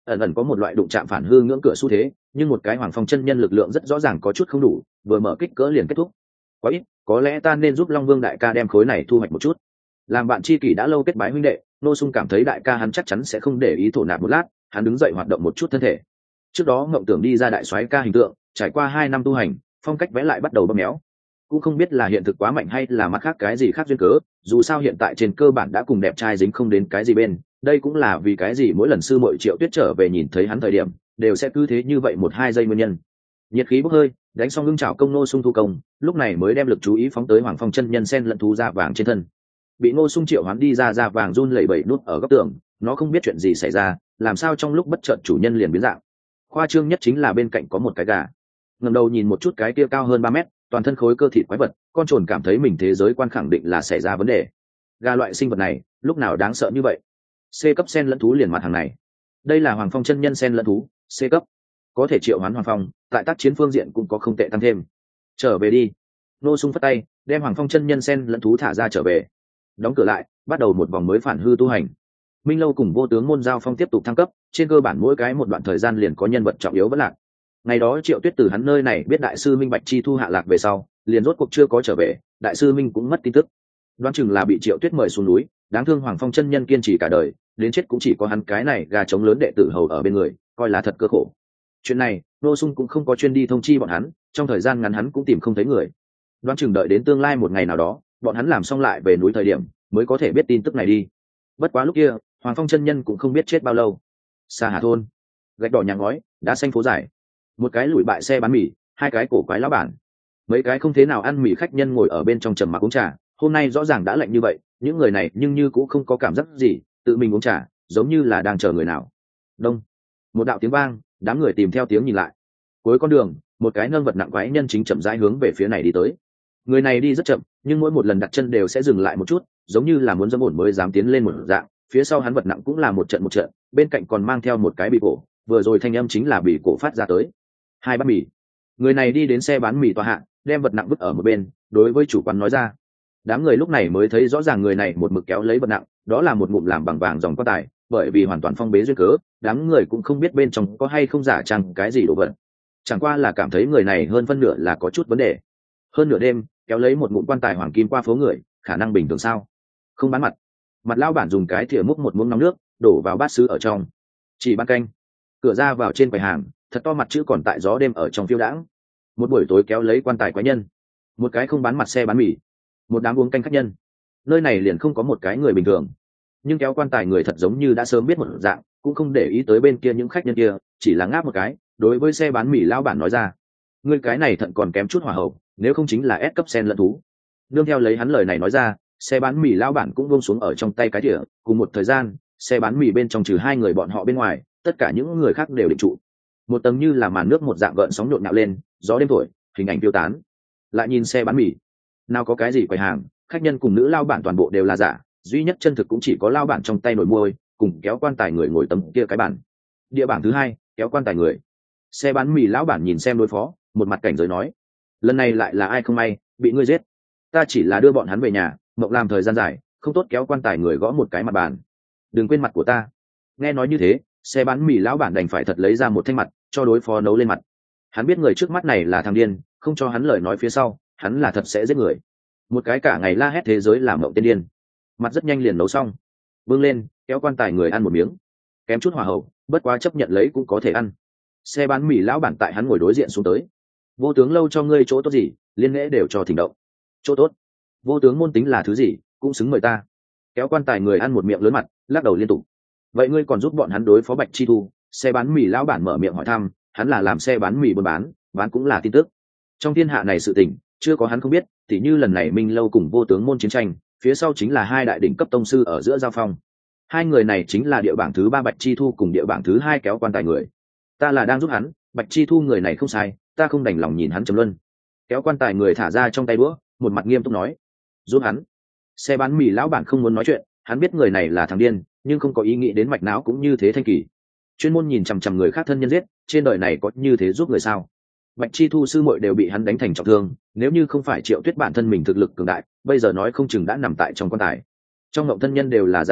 [SPEAKER 1] ẩn ẩn có một loại đụng chạm phản hư ngưỡng cửa xu thế, nhưng một cái Hoàng Phong chân nhân lực lượng rất rõ ràng có chút không đủ, vừa mở kích cỡ liền kết thúc. Quá ít, có lẽ ta nên giúp Long Vương đại ca đem khối này thu hoạch một chút. Làm bạn tri kỷ đã lâu kết bái huynh đệ, Ngô Sung cảm thấy đại ca hắn chắc chắn sẽ không để ý thổ nạp một lát, hắn đứng dậy hoạt động một chút thân thể. Trước đó ngộng tưởng đi ra đại soái ca hình tượng, trải qua hai năm tu hành, phong cách vẽ lại bắt đầu bơm méo. Cũng không biết là hiện thực quá mạnh hay là mặt khác cái gì khác duyên cớ, dù sao hiện tại trên cơ bản đã cùng đẹp trai dính không đến cái gì bên, đây cũng là vì cái gì mỗi lần sư muội Triệu Tuyết trở về nhìn thấy hắn thời điểm, đều sẽ cứ thế như vậy một hai giây nguyên nhân. Nhiệt khí bốc hơi, đánh xong ngưng chảo công Ngô Sung thu công, lúc này mới đem lực chú ý phóng tới Hoàng Phong chân nhân sen lẫn thú da vàng trên thân. Bị Ngô Sung triệu hoán đi ra da vàng run lẩy bẩy nút ở góc tường, nó không biết chuyện gì xảy ra, làm sao trong lúc bất chợt chủ nhân liền biến dạng. Khoa trương nhất chính là bên cạnh có một cái gà. Ngẩng đầu nhìn một chút cái kia cao hơn ba mét, toàn thân khối cơ thịt quái vật, con trồn cảm thấy mình thế giới quan khẳng định là xảy ra vấn đề. Gà loại sinh vật này, lúc nào đáng sợ như vậy? C cấp sen lẫn thú liền mặt hàng này. Đây là Hoàng Phong chân nhân sen lẫn thú, C cấp. Có thể triệu hoán Hoàng Phong, tại tác chiến phương diện cũng có không tệ tăng thêm. Trở về đi. Ngô Sung phất tay, đem Hoàng Phong chân nhân sen lẫn thú thả ra trở về. Đóng cửa lại, bắt đầu một vòng mới phản hư tu hành. Minh Lâu cùng Vô Tướng môn giao phong tiếp tục thăng cấp, trên cơ bản mỗi cái một đoạn thời gian liền có nhân vật trọng yếu vẫn lạc. Ngày đó Triệu Tuyết từ hắn nơi này biết đại sư Minh Bạch Chi thu hạ lạc về sau, liền rốt cuộc chưa có trở về, đại sư Minh cũng mất tin tức. Đoán chừng là bị Triệu Tuyết mời xuống núi, đáng thương Hoàng Phong chân nhân kiên trì cả đời, đến chết cũng chỉ có hắn cái này gà trống lớn đệ tử hầu ở bên người, coi là thật cơ khổ. Chuyện này, Ngô Sung cũng không có chuyên đi thông chi bọn hắn, trong thời gian ngắn hắn cũng tìm không thấy người. Đoán chừng đợi đến tương lai một ngày nào đó, bọn hắn làm xong lại về núi thời điểm, mới có thể biết tin tức này đi. Bất quá lúc kia, Hoàng Phong chân nhân cũng không biết chết bao lâu. Xa Hà thôn, gạch đỏ nhà ngói, đá xanh phố dài, một cái lùi bại xe bán mì, hai cái cổ quái lão bản, mấy cái không thế nào ăn mì khách nhân ngồi ở bên trong trầm mặc uống trà. Hôm nay rõ ràng đã lạnh như vậy, những người này nhưng như cũng không có cảm giác gì, tự mình uống trà, giống như là đang chờ người nào. Đông, một đạo tiếng vang, đám người tìm theo tiếng nhìn lại. Cuối con đường, một cái nâng vật nặng quái nhân chính chậm rãi hướng về phía này đi tới. Người này đi rất chậm, nhưng mỗi một lần đặt chân đều sẽ dừng lại một chút, giống như là muốn dẫm ổn mới dám tiến lên một dạng. Phía sau hắn vật nặng cũng là một trận một trận, bên cạnh còn mang theo một cái bì cổ, vừa rồi thanh âm chính là bì cổ phát ra tới. Hai bát mì. Người này đi đến xe bán mì tòa hạ, đem vật nặng vứt ở một bên, đối với chủ quán nói ra. Đám người lúc này mới thấy rõ ràng người này một mực kéo lấy vật nặng, đó là một ngụm làm bằng vàng dòng quan tài, bởi vì hoàn toàn phong bế duyên cớ, đám người cũng không biết bên trong có hay không giả trang cái gì đồ vật. Chẳng qua là cảm thấy người này hơn phân nửa là có chút vấn đề. Hơn nửa đêm, kéo lấy một ngụm quan tài hoàng kim qua phố người, khả năng bình thường sao? Không bán mặt. Mặt lao bản dùng cái thìa múc một muỗng nóng nước, đổ vào bát sứ ở trong. Chỉ ban canh. Cửa ra vào trên quầy hàng, thật to mặt chữ còn tại gió đêm ở trong phiêu đãng. Một buổi tối kéo lấy quan tài quái nhân, một cái không bán mặt xe bán mì, một đám uống canh khách nhân. Nơi này liền không có một cái người bình thường, nhưng kéo quan tài người thật giống như đã sớm biết một dạng, cũng không để ý tới bên kia những khách nhân kia, chỉ là ngáp một cái, đối với xe bán mì lao bản nói ra: ngươi cái này thận còn kém chút hỏa hậu, nếu không chính là ép cấp sen lẫn thú. Nương theo lấy hắn lời này nói ra, xe bán mì lao bản cũng buông xuống ở trong tay cái thìa. Cùng một thời gian, xe bán mì bên trong trừ hai người bọn họ bên ngoài, tất cả những người khác đều định trụ. Một tầng như là màn nước một dạng gợn sóng nhộn nhạo lên, gió đêm thổi, hình ảnh tiêu tán. Lại nhìn xe bán mì, nào có cái gì quầy hàng, khách nhân cùng nữ lao bản toàn bộ đều là giả, duy nhất chân thực cũng chỉ có lao bản trong tay nổi môi, cùng kéo quan tài người ngồi tấm kia cái bản. Địa bảng thứ hai, kéo quan tài người. Xe bán mì lão bản nhìn xem đối phó, một mặt cảnh giới nói: lần này lại là ai không may, bị ngươi giết. Ta chỉ là đưa bọn hắn về nhà, mộng làm thời gian dài, không tốt kéo quan tài người gõ một cái mặt bàn. Đừng quên mặt của ta. Nghe nói như thế, xe bán mì lão bản đành phải thật lấy ra một thanh mặt, cho đối phó nấu lên mặt. Hắn biết người trước mắt này là thằng điên, không cho hắn lời nói phía sau, hắn là thật sẽ giết người. Một cái cả ngày la hét thế giới làm mộng tên điên. Mặt rất nhanh liền nấu xong, vươn lên, kéo quan tài người ăn một miếng, kém chút hỏa hậu, bất quá chấp nhận lấy cũng có thể ăn. Xe bán mì lão bản tại hắn ngồi đối diện xuống tới: vô tướng lâu cho ngươi chỗ tốt gì, liên lễ đều cho thỉnh động. Chỗ tốt? Vô tướng môn tính là thứ gì, cũng xứng mời ta. Kéo quan tài người ăn một miệng lớn mặt, lắc đầu liên tục. Vậy ngươi còn giúp bọn hắn đối phó Bạch Chi Thu? Xe bán mì lão bản mở miệng hỏi thăm, hắn là làm xe bán mì buôn bán, bán cũng là tin tức. Trong thiên hạ này sự tình, chưa có hắn không biết, tỉ như lần này Minh Lâu cùng vô tướng môn chiến tranh, phía sau chính là hai đại đỉnh cấp tông sư ở giữa giao phong. Hai người này chính là địa bảng thứ ba Bạch Chi Thu cùng địa bảng thứ hai kéo quan tài người. Ta là đang giúp hắn, Bạch Chi Thu người này không sai, ta không đành lòng nhìn hắn trầm luân. Kéo quan tài người thả ra trong tay đũa, một mặt nghiêm túc nói: giúp hắn. Xe bán mì lão bản không muốn nói chuyện, hắn biết người này là thằng điên, nhưng không có ý nghĩ đến mạch não cũng như thế thanh kỳ. Chuyên môn nhìn chằm chằm người khác thân nhân giết, trên đời này có như thế giúp người sao? Bạch Chi Thu sư muội đều bị hắn đánh thành trọng thương, nếu như không phải Triệu Tuyết bản thân mình thực lực cường đại, bây giờ nói không chừng đã nằm tại trong quan tài. Trong ngộng thân nhân đều là giả tượng,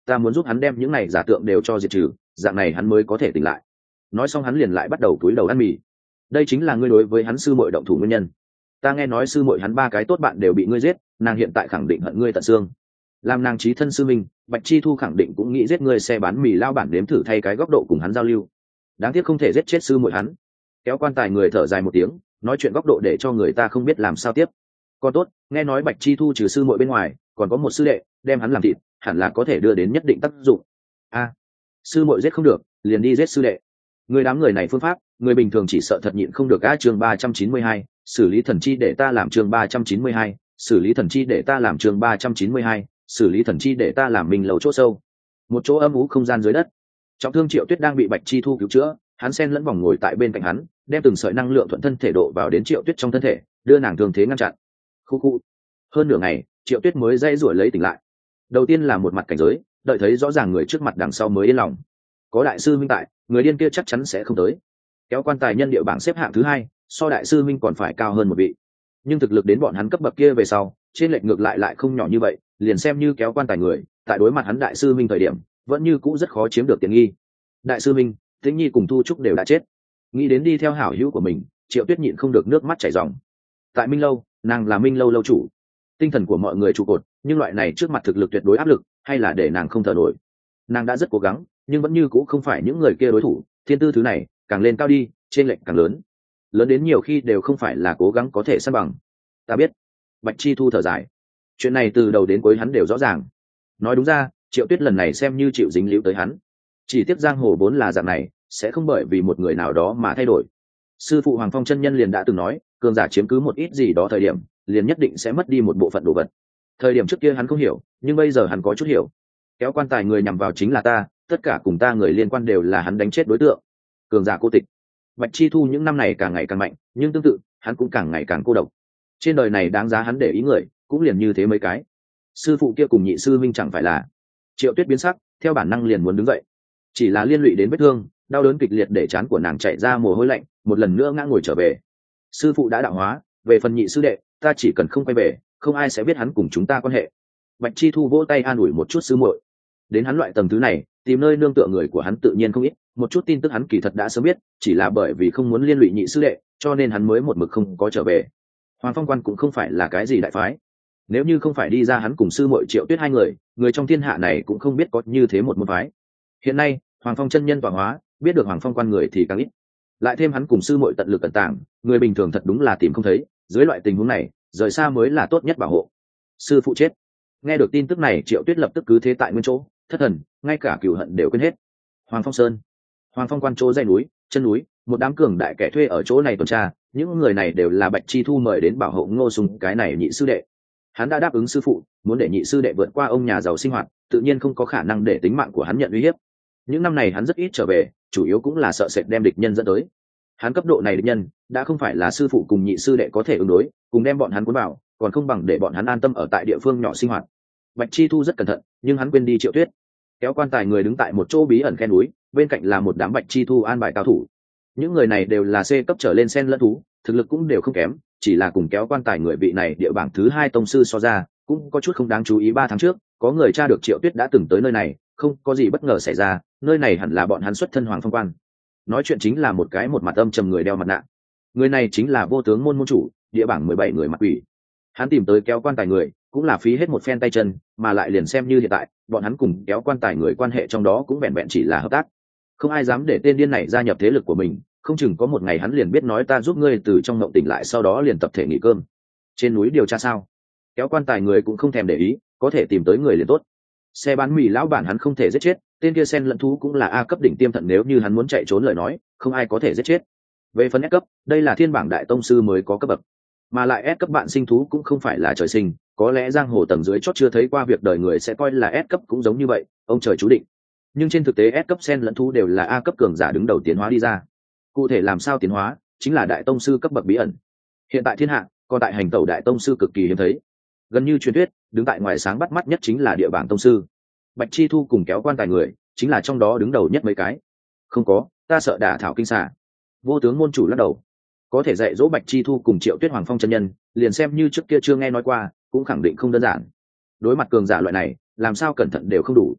[SPEAKER 1] ta muốn giúp hắn đem những này giả tượng đều cho diệt trừ, dạng này hắn mới có thể tỉnh lại. Nói xong hắn liền lại bắt đầu túi đầu ăn mì. Đây chính là ngươi đối với hắn sư muội động thủ nguyên nhân. Ta nghe nói sư muội hắn ba cái tốt bạn đều bị ngươi giết, nàng hiện tại khẳng định hận ngươi tận xương. Làm nàng chí thân sư minh, Bạch Chi Thu khẳng định cũng nghĩ giết ngươi xe bán mì lao bản, đếm thử thay cái góc độ cùng hắn giao lưu. Đáng tiếc không thể giết chết sư muội hắn. Kéo quan tài người thở dài một tiếng, nói chuyện góc độ để cho người ta không biết làm sao tiếp. Còn tốt, nghe nói Bạch Chi Thu trừ sư muội bên ngoài, còn có một sư đệ, đem hắn làm thịt, hẳn là có thể đưa đến nhất định tác dụng. A, sư muội giết không được, liền đi giết sư đệ. Người đám người này phương pháp, người bình thường chỉ sợ thật nhịn không được. A chương ba trăm chín mươi hai, xử lý thần chi để ta làm chương ba trăm chín mươi hai, xử lý thần chi để ta làm chương ba trăm chín mươi hai, xử lý thần chi để ta làm mình lầu chỗ sâu. Một chỗ âm u không gian dưới đất. Trọng thương Triệu Tuyết đang bị Bạch Chi Thu cứu chữa, hắn xen lẫn vòng ngồi tại bên cạnh hắn, đem từng sợi năng lượng thuận thân thể độ vào đến Triệu Tuyết trong thân thể, đưa nàng thương thế ngăn chặn. Khu khu. Hơn nửa ngày, Triệu Tuyết mới dây rủi lấy tỉnh lại. Đầu tiên là một mặt cảnh giới, đợi thấy rõ ràng người trước mặt đằng sau mới yên lòng. Có đại sư minh tại, người điên kia chắc chắn sẽ không tới. Kéo quan tài nhân địa bảng xếp hạng thứ hai, so đại sư minh còn phải cao hơn một vị. Nhưng thực lực đến bọn hắn cấp bậc kia về sau, trên lệch ngược lại lại không nhỏ như vậy, liền xem như kéo quan tài người, tại đối mặt hắn đại sư minh thời điểm, vẫn như cũ rất khó chiếm được tiện nghi. Đại sư minh, Tĩnh Nhi cùng Thu Trúc đều đã chết. Nghĩ đến đi theo hảo hữu của mình, Triệu Tuyết nhịn không được nước mắt chảy ròng. Tại Minh lâu, nàng là Minh lâu lâu chủ, tinh thần của mọi người trụ cột, nhưng loại này trước mặt thực lực tuyệt đối áp lực, hay là để nàng không thở nổi. Nàng đã rất cố gắng, nhưng vẫn như cũ không phải những người kia đối thủ. Thiên tư thứ này càng lên cao đi, trên lệch càng lớn, lớn đến nhiều khi đều không phải là cố gắng có thể san bằng. Ta biết. Bạch Chi Thu thở dài. Chuyện này từ đầu đến cuối hắn đều rõ ràng. Nói đúng ra, Triệu Tuyết lần này xem như chịu dính líu tới hắn. Chỉ tiếc giang hồ vốn là dạng này, sẽ không bởi vì một người nào đó mà thay đổi. Sư phụ Hoàng Phong chân nhân liền đã từng nói, cường giả chiếm cứ một ít gì đó thời điểm, liền nhất định sẽ mất đi một bộ phận đồ vật. Thời điểm trước kia hắn không hiểu, nhưng bây giờ hắn có chút hiểu. Kéo quan tài người nhằm vào chính là ta, tất cả cùng ta người liên quan đều là hắn đánh chết đối tượng. Cường giả cô tịch. Bạch Chi Thu những năm này càng ngày càng mạnh, nhưng tương tự, hắn cũng càng ngày càng cô độc. Trên đời này đáng giá hắn để ý người, cũng liền như thế mấy cái. Sư phụ kia cùng nhị sư minh chẳng phải là. Triệu Tuyết biến sắc, theo bản năng liền muốn đứng dậy. Chỉ là liên lụy đến vết thương, đau đớn kịch liệt để trán của nàng chạy ra mồ hôi lạnh, một lần nữa ngã ngồi trở về. Sư phụ đã đạo hóa, về phần nhị sư đệ, ta chỉ cần không quay về, không ai sẽ biết hắn cùng chúng ta quan hệ. Bạch Chi Thu vỗ tay an ủi một chút sư muội. Đến hắn loại tầng thứ này, tìm nơi nương tựa người của hắn tự nhiên không ít, một chút tin tức hắn kỳ thật đã sớm biết, chỉ là bởi vì không muốn liên lụy nhị sư đệ, cho nên hắn mới một mực không có trở về. Hoàng Phong Quan cũng không phải là cái gì đại phái, nếu như không phải đi ra hắn cùng sư muội Triệu Tuyết hai người, người trong thiên hạ này cũng không biết có như thế một môn phái. Hiện nay, Hoàng Phong chân nhân tọa hóa, biết được Hoàng Phong Quan người thì càng ít. Lại thêm hắn cùng sư muội tận lực cẩn tàng, người bình thường thật đúng là tìm không thấy, dưới loại tình huống này, rời xa mới là tốt nhất bảo hộ. Sư phụ chết. Nghe được tin tức này, Triệu Tuyết lập tức cứ thế tại nguyên chỗ, thất thần, ngay cả cừu hận đều quên hết. Hoàng Phong Sơn, Hoàng Phong Quan chỗ dãy núi, chân núi, một đám cường đại kẻ thuê ở chỗ này tuần tra, những người này đều là Bạch Chi Thu mời đến bảo hộ Ngô Sùng cái này nhị sư đệ. Hắn đã đáp ứng sư phụ, muốn để nhị sư đệ vượt qua ông nhà giàu sinh hoạt, tự nhiên không có khả năng để tính mạng của hắn nhận uy hiếp. Những năm này hắn rất ít trở về, chủ yếu cũng là sợ sệt đem địch nhân dẫn tới. Hắn cấp độ này địch nhân, đã không phải là sư phụ cùng nhị sư đệ có thể ứng đối, cùng đem bọn hắn cuốn vào, còn không bằng để bọn hắn an tâm ở tại địa phương nhỏ sinh hoạt. Bạch Chi Thu rất cẩn thận, nhưng hắn quên đi Triệu Tuyết. Kéo quan tài người đứng tại một chỗ bí ẩn khe núi, bên cạnh là một đám Bạch Chi Thu an bài cao thủ. Những người này đều là C cấp trở lên sen lẫn thú, thực lực cũng đều không kém, chỉ là cùng kéo quan tài người vị này địa bảng thứ hai tông sư so ra, cũng có chút không đáng chú ý. Ba tháng trước, có người tra được Triệu Tuyết đã từng tới nơi này, không có gì bất ngờ xảy ra, nơi này hẳn là bọn hắn xuất thân Hoàng Phong Quan. Nói chuyện chính là một cái một mặt âm trầm người đeo mặt nạ. Người này chính là Vô Tướng môn môn chủ, địa bảng mười bảy người mặt quỷ. Hắn tìm tới kéo quan tài người, cũng là phí hết một phen tay chân, mà lại liền xem như hiện tại, bọn hắn cùng kéo quan tài người quan hệ trong đó cũng vẹn vẹn chỉ là hợp tác. Không ai dám để tên điên này gia nhập thế lực của mình, không chừng có một ngày hắn liền biết nói ta giúp ngươi từ trong mộng tỉnh lại, sau đó liền tập thể nghỉ cơm. Trên núi điều tra sao? Kéo quan tài người cũng không thèm để ý, có thể tìm tới người liền tốt. Xe bán mì lão bản hắn không thể giết chết, tên kia sen lẫn thú cũng là A cấp đỉnh tiêm thận, nếu như hắn muốn chạy trốn lời nói, không ai có thể giết chết. Về phần S cấp, đây là thiên bảng đại tông sư mới có cấp bậc, mà lại S cấp bạn sinh thú cũng không phải là trời sinh, có lẽ giang hồ tầng dưới chót chưa thấy qua việc đời người sẽ coi là S cấp cũng giống như vậy, ông trời chú định. Nhưng trên thực tế S cấp sen lẫn thú đều là A cấp cường giả đứng đầu tiến hóa đi ra. Cụ thể làm sao tiến hóa, chính là đại tông sư cấp bậc bí ẩn. Hiện tại thiên hạ, còn tại hành tẩu đại tông sư cực kỳ hiếm thấy. Gần như truyền thuyết, đứng tại ngoài sáng bắt mắt nhất chính là địa bảng tông sư. Bạch Chi Thu cùng kéo quan tài người, chính là trong đó đứng đầu nhất mấy cái. Không có, ta sợ đả thảo kinh xà. Vô Tướng môn chủ lắc đầu. Có thể dạy dỗ Bạch Chi Thu cùng Triệu Tuyết Hoàng Phong chân nhân, liền xem như trước kia chưa nghe nói qua, cũng khẳng định không đơn giản. Đối mặt cường giả loại này, làm sao cẩn thận đều không đủ.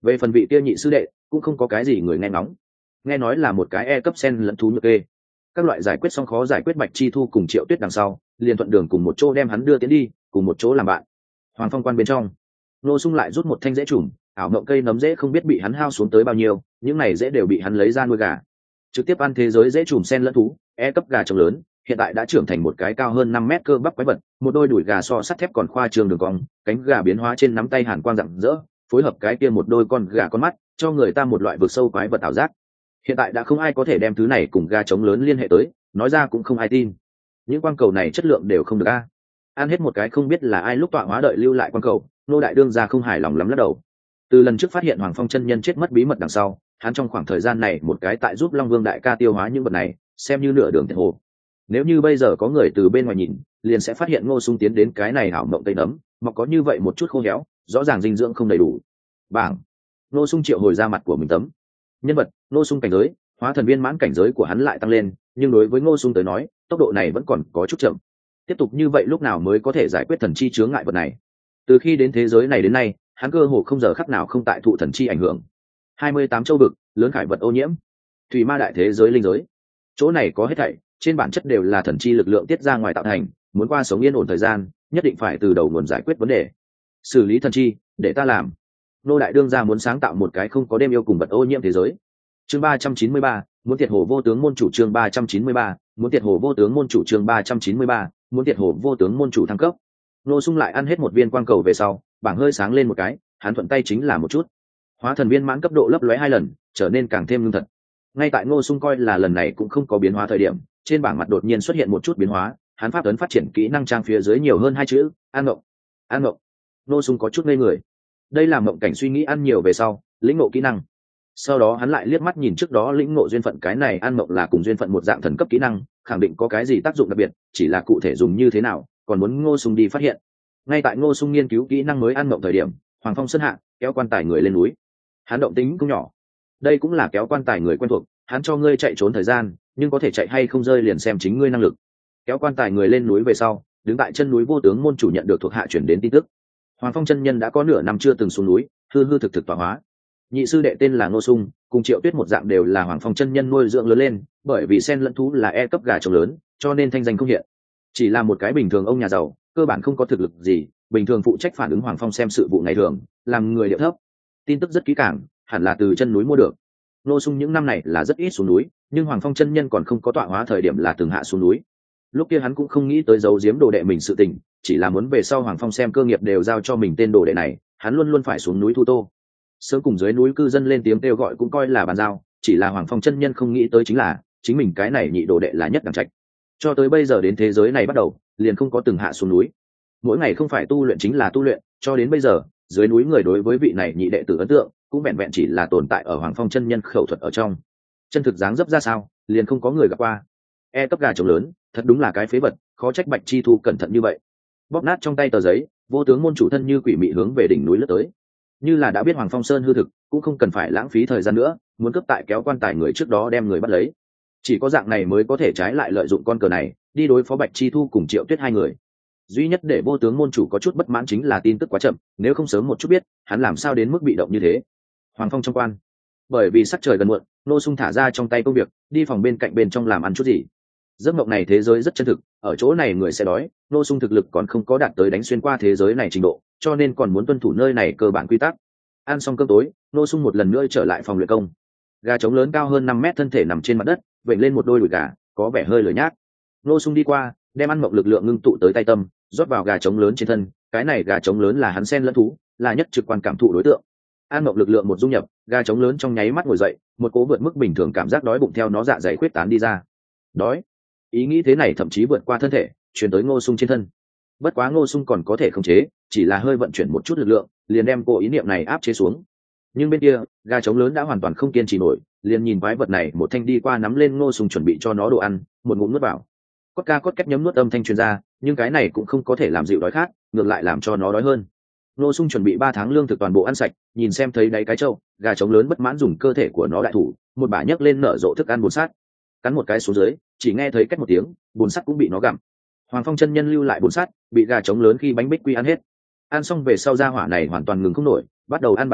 [SPEAKER 1] Về phần vị kia nhị sư đệ cũng không có cái gì người nghe ngóng, nghe nói là một cái e cấp sen lẫn thú nhược kê. Các loại giải quyết xong khó giải quyết Bạch Chi Thu cùng Triệu Tuyết đằng sau liền thuận đường cùng một chỗ đem hắn đưa tiến đi, cùng một chỗ làm bạn. Hoàng Phong quan bên trong, Ngô Sung lại rút một thanh dễ trùm, ảo mộng cây nấm dễ không biết bị hắn hao xuống tới bao nhiêu, những này dễ đều bị hắn lấy ra nuôi gà, trực tiếp ăn thế giới dễ trùm sen lẫn thú e cấp gà trống lớn, hiện tại đã trưởng thành một cái cao hơn năm mét cơ bắp quái vật, một đôi đùi gà so sắt thép còn khoa trương đường cong, cánh gà biến hóa trên nắm tay hàn quang rạng rỡ, phối hợp cái kia một đôi con gà con mắt, cho người ta một loại vực sâu quái vật ảo giác. Hiện tại đã không ai có thể đem thứ này cùng gà trống lớn liên hệ tới, nói ra cũng không ai tin. Những quang cầu này chất lượng đều không được a. Ăn hết một cái không biết là ai lúc tọa hóa đợi lưu lại quang cầu, nô đại đương ra không hài lòng lắm lắc đầu. Từ lần trước phát hiện Hoàng Phong chân nhân chết mất bí mật đằng sau, hắn trong khoảng thời gian này một cái tại giúp Long Vương đại ca tiêu hóa những vật này, xem như nửa đường thiệt hồ. Nếu như bây giờ có người từ bên ngoài nhìn, liền sẽ phát hiện Ngô Sung tiến đến cái này hảo mộng tây nấm, mọc có như vậy một chút khô héo, rõ ràng dinh dưỡng không đầy đủ. Bảng. Ngô Sung triệu hồi ra mặt của mình tấm. Nhân vật: Ngô Sung cảnh giới, hóa thần viên mãn cảnh giới của hắn lại tăng lên, nhưng đối với Ngô Sung tới nói, tốc độ này vẫn còn có chút chậm. Tiếp tục như vậy lúc nào mới có thể giải quyết thần chi chướng ngại vật này? Từ khi đến thế giới này đến nay, hắn cơ hồ không giờ khắc nào không tại thụ thần chi ảnh hưởng. hai mươi tám châu vực, lớn khải vật ô nhiễm, thủy ma đại thế giới linh giới, chỗ này có hết thảy, trên bản chất đều là thần chi lực lượng tiết ra ngoài tạo thành, muốn qua sống yên ổn thời gian, nhất định phải từ đầu nguồn giải quyết vấn đề. Xử lý thần chi, để ta làm. Nô đại đương gia muốn sáng tạo một cái không có đêm yêu cùng vật ô nhiễm thế giới. Chương ba trăm chín mươi ba, muốn tiệt hồ vô tướng môn chủ. Chương ba trăm chín mươi ba, muốn tiệt hồ vô tướng môn chủ. Chương ba trăm chín mươi ba, muốn tiệt hồ vô tướng môn chủ thăng cấp. Nô Sung lại ăn hết một viên quang cầu về sau, bảng hơi sáng lên một cái, hắn thuận tay chính là một chút. Hóa thần viên mãn cấp độ lấp lóe hai lần, trở nên càng thêm lương thật. Ngay tại Ngô Sung coi là lần này cũng không có biến hóa thời điểm, trên bảng mặt đột nhiên xuất hiện một chút biến hóa, hắn pháp ấn phát triển kỹ năng trang phía dưới nhiều hơn hai chữ: An Ngộng. An Ngộng. Ngô Sung có chút ngây người. Đây là mộng cảnh suy nghĩ ăn nhiều về sau, lĩnh ngộ kỹ năng. Sau đó hắn lại liếc mắt nhìn trước đó lĩnh ngộ duyên phận, cái này An Ngộng là cùng duyên phận một dạng thần cấp kỹ năng, khẳng định có cái gì tác dụng đặc biệt, chỉ là cụ thể dùng như thế nào, còn muốn Ngô Sung đi phát hiện. Ngay tại Ngô Sung nghiên cứu kỹ năng mới An Ngộng thời điểm, Hoàng Phong sơn hạ kéo quan tài người lên núi. Hắn động tính cũng nhỏ, đây cũng là kéo quan tài người quen thuộc, hắn cho ngươi chạy trốn thời gian, nhưng có thể chạy hay không rơi liền xem chính ngươi năng lực. Kéo quan tài người lên núi về sau, đứng tại chân núi vô tướng môn chủ nhận được thuộc hạ chuyển đến tin tức. Hoàng Phong chân nhân đã có nửa năm chưa từng xuống núi, hư hư thực thực tọa hóa. Nhị sư đệ tên là Ngô Sung, cùng Triệu Tuyết một dạng đều là Hoàng Phong chân nhân nuôi dưỡng lớn lên, bởi vì sen lẫn thú là e cấp gà trống lớn, cho nên thanh danh không hiện. Chỉ là một cái bình thường ông nhà giàu, cơ bản không có thực lực gì, bình thường phụ trách phản ứng Hoàng Phong xem sự vụ ngày thường, làm người điệu thấp. Tin tức rất kỹ càng, hẳn là từ chân núi mua được. Ngô Sung những năm này là rất ít xuống núi, nhưng Hoàng Phong chân nhân còn không có tọa hóa thời điểm là từng hạ xuống núi. Lúc kia hắn cũng không nghĩ tới giấu giếm đồ đệ mình sự tình, chỉ là muốn về sau Hoàng Phong xem cơ nghiệp đều giao cho mình tên đồ đệ này, hắn luôn luôn phải xuống núi thu tô. Sớm cùng dưới núi cư dân lên tiếng kêu gọi cũng coi là bàn giao, chỉ là Hoàng Phong chân nhân không nghĩ tới chính là chính mình cái này nhị đồ đệ là nhất đẳng trạch. Cho tới bây giờ đến thế giới này bắt đầu, liền không có từng hạ xuống núi. Mỗi ngày không phải tu luyện chính là tu luyện, cho đến bây giờ, dưới núi người đối với vị này nhị đệ tử ấn tượng cũng vẹn vẹn chỉ là tồn tại ở Hoàng Phong chân nhân khẩu thuật ở trong. Chân thực dáng dấp ra sao, liền không có người gặp qua. E cấp gà trống lớn, thật đúng là cái phế vật, khó trách Bạch Chi Thu cẩn thận như vậy. Bóp nát trong tay tờ giấy, vô tướng môn chủ thân như quỷ mị hướng về đỉnh núi lướt tới. Như là đã biết Hoàng Phong sơn hư thực, cũng không cần phải lãng phí thời gian nữa, muốn cướp tại kéo quan tài người trước đó đem người bắt lấy. Chỉ có dạng này mới có thể trái lại lợi dụng con cờ này, đi đối phó Bạch Chi Thu cùng Triệu Tuyết hai người. Duy nhất để vô tướng môn chủ có chút bất mãn chính là tin tức quá chậm, nếu không sớm một chút biết, hắn làm sao đến mức bị động như thế. Hoàng Phong trong quan, bởi vì sắc trời gần muộn, Ngô Sung thả ra trong tay công việc, đi phòng bên cạnh bên trong làm ăn chút gì. Giấc mộng này thế giới rất chân thực, ở chỗ này người sẽ đói, Ngô Sung thực lực còn không có đạt tới đánh xuyên qua thế giới này trình độ, cho nên còn muốn tuân thủ nơi này cơ bản quy tắc. Ăn xong cơm tối, Ngô Sung một lần nữa trở lại phòng luyện công. Gà trống lớn cao hơn năm mét thân thể nằm trên mặt đất, vểnh lên một đôi đùi gà, có vẻ hơi lười nhác. Ngô Sung đi qua, đem ăn mộng lực lượng ngưng tụ tới tay tâm, rót vào gà trống lớn trên thân, cái này gà trống lớn là hắn sen lẫn thú, là nhất trực quan cảm thụ đối tượng. An mộng lực lượng một dung nhập, gà trống lớn trong nháy mắt ngồi dậy, một cố vượt mức bình thường cảm giác đói bụng theo nó dạ dày khuyết tán đi ra. Đói, ý nghĩ thế này thậm chí vượt qua thân thể, truyền tới Ngô Sung trên thân. Bất quá Ngô Sung còn có thể khống chế, chỉ là hơi vận chuyển một chút lực lượng, liền đem cố ý niệm này áp chế xuống. Nhưng bên kia, gà trống lớn đã hoàn toàn không kiên trì nổi, liền nhìn quái vật này một thanh đi qua nắm lên Ngô Sung chuẩn bị cho nó đồ ăn, một ngụm nuốt vào. Cốt ca cốt két nhấm nuốt âm thanh truyền ra, nhưng cái này cũng không có thể làm dịu đói khát, ngược lại làm cho nó đói hơn. Ngô Sung chuẩn bị ba tháng lương thực toàn bộ ăn sạch, nhìn xem thấy đáy cái trâu, gà trống lớn bất mãn dùng cơ thể của nó đại thủ, một bả nhấc lên nở rộ thức ăn bùn sắt, cắn một cái xuống dưới, chỉ nghe thấy két một tiếng, bùn sắt cũng bị nó gặm. Hoàng Phong chân nhân lưu lại bùn sắt, bị gà trống lớn khi bánh bích quy ăn hết. Ăn xong về sau ra hỏa này hoàn toàn ngừng không nổi, bắt đầu ăn bàn ghế,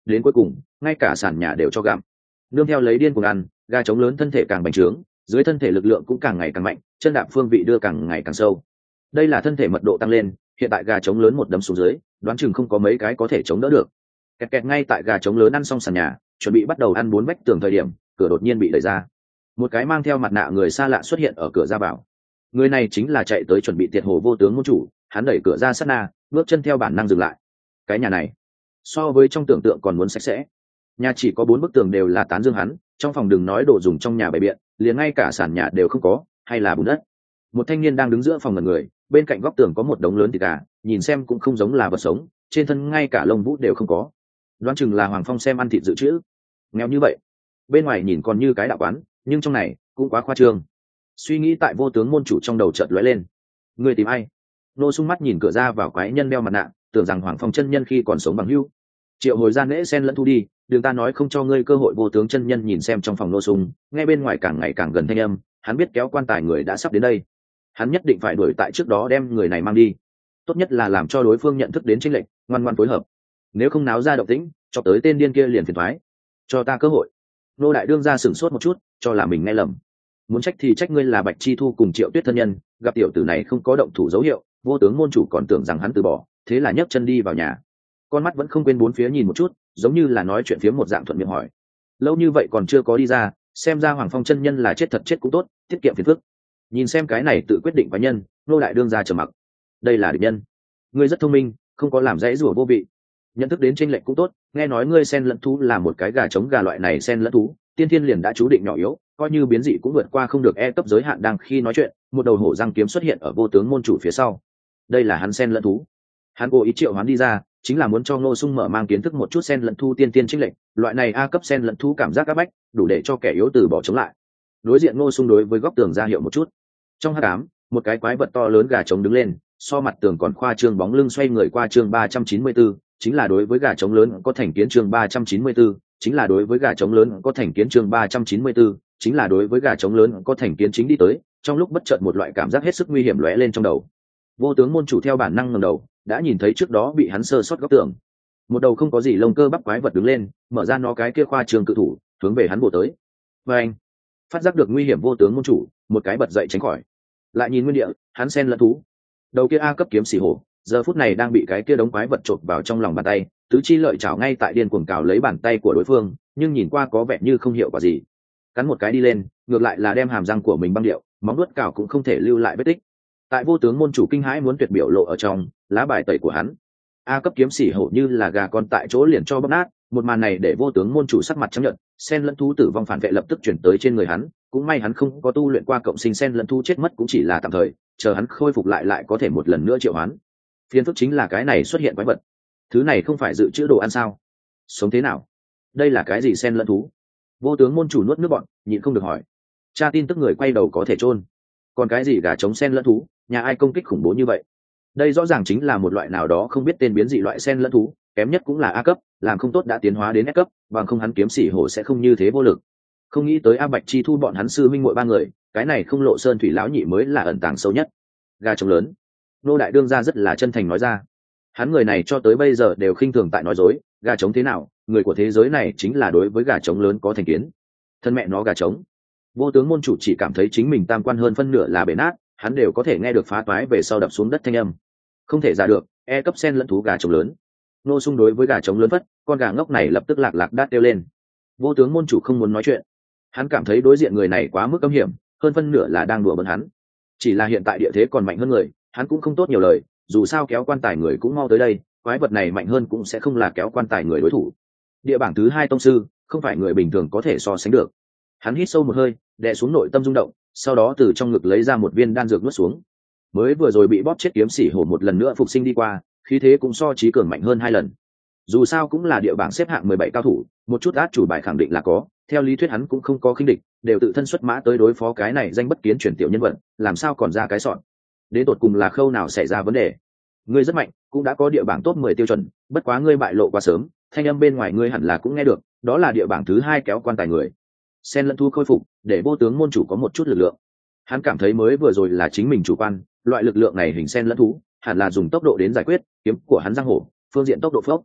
[SPEAKER 1] đến cuối cùng ngay cả sàn nhà đều cho gặm. Nương theo lấy điên cuồng ăn, gà trống lớn thân thể càng bành trướng, dưới thân thể lực lượng cũng càng ngày càng mạnh, chân đạp phương vị đưa càng ngày càng sâu. Đây là thân thể mật độ tăng lên, hiện tại gà trống lớn một đấm xuống dưới, đoán chừng không có mấy cái có thể chống đỡ được. Kẹt kẹt, ngay tại gà trống lớn ăn xong sàn nhà, chuẩn bị bắt đầu ăn bốn vách tường thời điểm, cửa đột nhiên bị đẩy ra. Một cái mang theo mặt nạ người xa lạ xuất hiện ở cửa ra vào. Người này chính là chạy tới chuẩn bị tiệt hồ vô tướng môn chủ, hắn đẩy cửa ra sát na, bước chân theo bản năng dừng lại. Cái nhà này so với trong tưởng tượng còn muốn sạch sẽ. Nhà chỉ có bốn bức tường đều là tán dương hắn, trong phòng đừng nói đồ dùng trong nhà bày biện, liền ngay cả sàn nhà đều không có, hay là bùn đất. Một thanh niên đang đứng giữa phòng ngần người, bên cạnh góc tường có một đống lớn thịt gà, nhìn xem cũng không giống là vật sống, trên thân ngay cả lông vũ đều không có. Đoán chừng là Hoàng Phong xem ăn thịt dự trữ. Nghèo như vậy, bên ngoài nhìn còn như cái đạo quán, nhưng trong này cũng quá khoa trương. Suy nghĩ tại vô tướng môn chủ trong đầu chợt lóe lên. Người tìm ai? Nô Sung mắt nhìn cửa ra vào quái nhân đeo mặt nạ, tưởng rằng Hoàng Phong chân nhân khi còn sống bằng hữu. Triệu hồi ra nễ sen lẫn thu đi, đừng ta nói không cho ngươi cơ hội. Vô tướng chân nhân nhìn xem trong phòng Nô Sung, nghe bên ngoài càng ngày càng gần thanh âm, hắn biết kéo quan tài người đã sắp đến đây, hắn nhất định phải đuổi tại trước đó đem người này mang đi, tốt nhất là làm cho đối phương nhận thức đến chênh lệch, ngoan ngoan phối hợp, nếu không náo ra động tĩnh cho tới tên điên kia liền phiền thoái. Cho ta cơ hội. Nô đại đương ra sửng sốt một chút, cho là mình nghe lầm. Muốn trách thì trách ngươi là Bạch Chi Thu cùng Triệu Tuyết thân nhân, gặp tiểu tử này không có động thủ dấu hiệu, vô tướng môn chủ còn tưởng rằng hắn từ bỏ, thế là nhấc chân đi vào nhà. Con mắt vẫn không quên bốn phía nhìn một chút, giống như là nói chuyện phía một dạng thuận miệng hỏi. Lâu như vậy còn chưa có đi ra, xem ra Hoàng Phong chân nhân là chết thật chết cũng tốt, tiết kiệm phiền phức. Nhìn xem cái này tự quyết định cá nhân, nô đại đương ra trầm mặc. Đây là địch nhân. Ngươi rất thông minh, không có làm dãy rủa vô vị. Nhận thức đến chênh lệch cũng tốt, nghe nói ngươi sen lẫn thú là một cái gà trống gà loại này sen lẫn thú, tiên thiên liền đã chú định nhỏ yếu, coi như biến dị cũng vượt qua không được e cấp giới hạn. Đang khi nói chuyện, một đầu hổ răng kiếm xuất hiện ở vô tướng môn chủ phía sau. Đây là hắn sen lẫn thú. Hắn cố ý triệu hoán đi ra, chính là muốn cho Ngô Sung mở mang kiến thức một chút sen lẫn thú tiên tiên chênh lệch, loại này a cấp sen lẫn thú cảm giác áp bách, đủ để cho kẻ yếu từ bỏ chống lại. Đối diện Ngô Sung đối với góc tường ra hiệu một chút. Trong hắc ám, một cái quái vật to lớn gà trống đứng lên, so mặt tường còn khoa trương bóng lưng xoay người qua. Chương ba trăm chín mươi bốn, chính là đối với gà trống lớn có thành kiến. Chương ba trăm chín mươi 4, chính là đối với gà trống lớn có thành kiến. Chương ba trăm chín mươi 4, chính là đối với gà trống lớn có thành kiến. Chính đi tới, trong lúc bất chợt một loại cảm giác hết sức nguy hiểm lóe lên trong đầu. Vô tướng môn chủ theo bản năng ngẩng đầu, đã nhìn thấy trước đó bị hắn sơ sót góc tường, một đầu không có gì lông cơ bắp quái vật đứng lên, mở ra nó cái kia khoa trương cự thủ, hướng về hắn bổ tới. Và anh phát giác được nguy hiểm, vô tướng môn chủ một cái bật dậy tránh khỏi. Lại nhìn nguyên địa, hắn sen lẫn thú, đầu kia a cấp kiếm xỉ hổ, giờ phút này đang bị cái kia đống quái vật chộp vào trong lòng bàn tay, tứ chi lợi chảo ngay tại điên cuồng cào lấy bàn tay của đối phương, nhưng nhìn qua có vẻ như không hiệu quả gì. Cắn một cái đi lên, ngược lại là đem hàm răng của mình băng điệu, móng vuốt cào cũng không thể lưu lại vết tích. Tại vô tướng môn chủ kinh hãi muốn tuyệt biểu lộ ở trong lá bài tẩy của hắn, a cấp kiếm xỉ hổ như là gà con tại chỗ liền cho bóp nát. Một màn này để vô tướng môn chủ sắc mặt chấp nhận, sen lẫn thú tử vong phản vệ lập tức chuyển tới trên người hắn, cũng may hắn không có tu luyện qua cộng sinh sen lẫn thú, chết mất cũng chỉ là tạm thời, chờ hắn khôi phục lại lại có thể một lần nữa triệu hoán. Phiền phức chính là cái này xuất hiện quái vật, thứ này không phải dự trữ đồ ăn sao? Sống thế nào? Đây là cái gì sen lẫn thú? Vô tướng môn chủ nuốt nước bọn, nhịn không được hỏi. Cha tin tức người quay đầu có thể chôn, còn cái gì gà trống sen lẫn thú, nhà ai công kích khủng bố như vậy? Đây rõ ràng chính là một loại nào đó không biết tên biến dị loại sen lẫn thú, kém nhất cũng là a cấp, làm không tốt đã tiến hóa đến S cấp, bằng không hắn kiếm xỉ hổ sẽ không như thế vô lực. Không nghĩ tới A Bạch Chi Thu bọn hắn sư minh muội ba người, cái này không lộ sơn thủy lão nhị mới là ẩn tàng sâu nhất. Gà trống lớn, nô đại đương ra rất là chân thành nói ra. Hắn người này cho tới bây giờ đều khinh thường tại nói dối, gà trống thế nào, người của thế giới này chính là đối với gà trống lớn có thành kiến. Thân mẹ nó gà trống. Vô tướng môn chủ chỉ cảm thấy chính mình tam quan hơn phân nửa là bể nát, hắn đều có thể nghe được phá toái về sau đập xuống đất thanh âm. Không thể ra được, e cấp sen lẫn thú gà trống lớn. Nô Sung đối với gà trống lớn vất, con gà ngốc này lập tức lạc lạc đát kêu lên. Vô tướng môn chủ không muốn nói chuyện, hắn cảm thấy đối diện người này quá mức âm hiểm, hơn phân nửa là đang đùa bỡn hắn. Chỉ là hiện tại địa thế còn mạnh hơn người, hắn cũng không tốt nhiều lời, dù sao kéo quan tài người cũng mau tới đây, quái vật này mạnh hơn cũng sẽ không là kéo quan tài người đối thủ. Địa bảng thứ hai tông sư, không phải người bình thường có thể so sánh được. Hắn hít sâu một hơi, đè xuống nội tâm rung động, sau đó từ trong ngực lấy ra một viên đan dược nuốt xuống. Mới vừa rồi bị bóp chết kiếm xỉ hổ một lần nữa phục sinh đi qua, khí thế cũng so trí cường mạnh hơn hai lần. Dù sao cũng là địa bảng xếp hạng mười bảy cao thủ, một chút át chủ bài khẳng định là có, theo lý thuyết hắn cũng không có khinh địch, đều tự thân xuất mã tới đối phó cái này danh bất kiến chuyển tiểu nhân vật, làm sao còn ra cái sọn. Đến tột cùng là khâu nào xảy ra vấn đề? Ngươi rất mạnh, cũng đã có địa bảng top mười tiêu chuẩn, bất quá ngươi bại lộ quá sớm, thanh âm bên ngoài ngươi hẳn là cũng nghe được, đó là địa bảng thứ hai kéo quan tài người. Sen lẫn thu khôi phục, để vô tướng môn chủ có một chút lực lượng. Hắn cảm thấy mới vừa rồi là chính mình chủ quan, loại lực lượng này hình sen lẫn thú, hẳn là dùng tốc độ đến giải quyết, kiếm của hắn giang hổ, phương diện tốc độ phốc.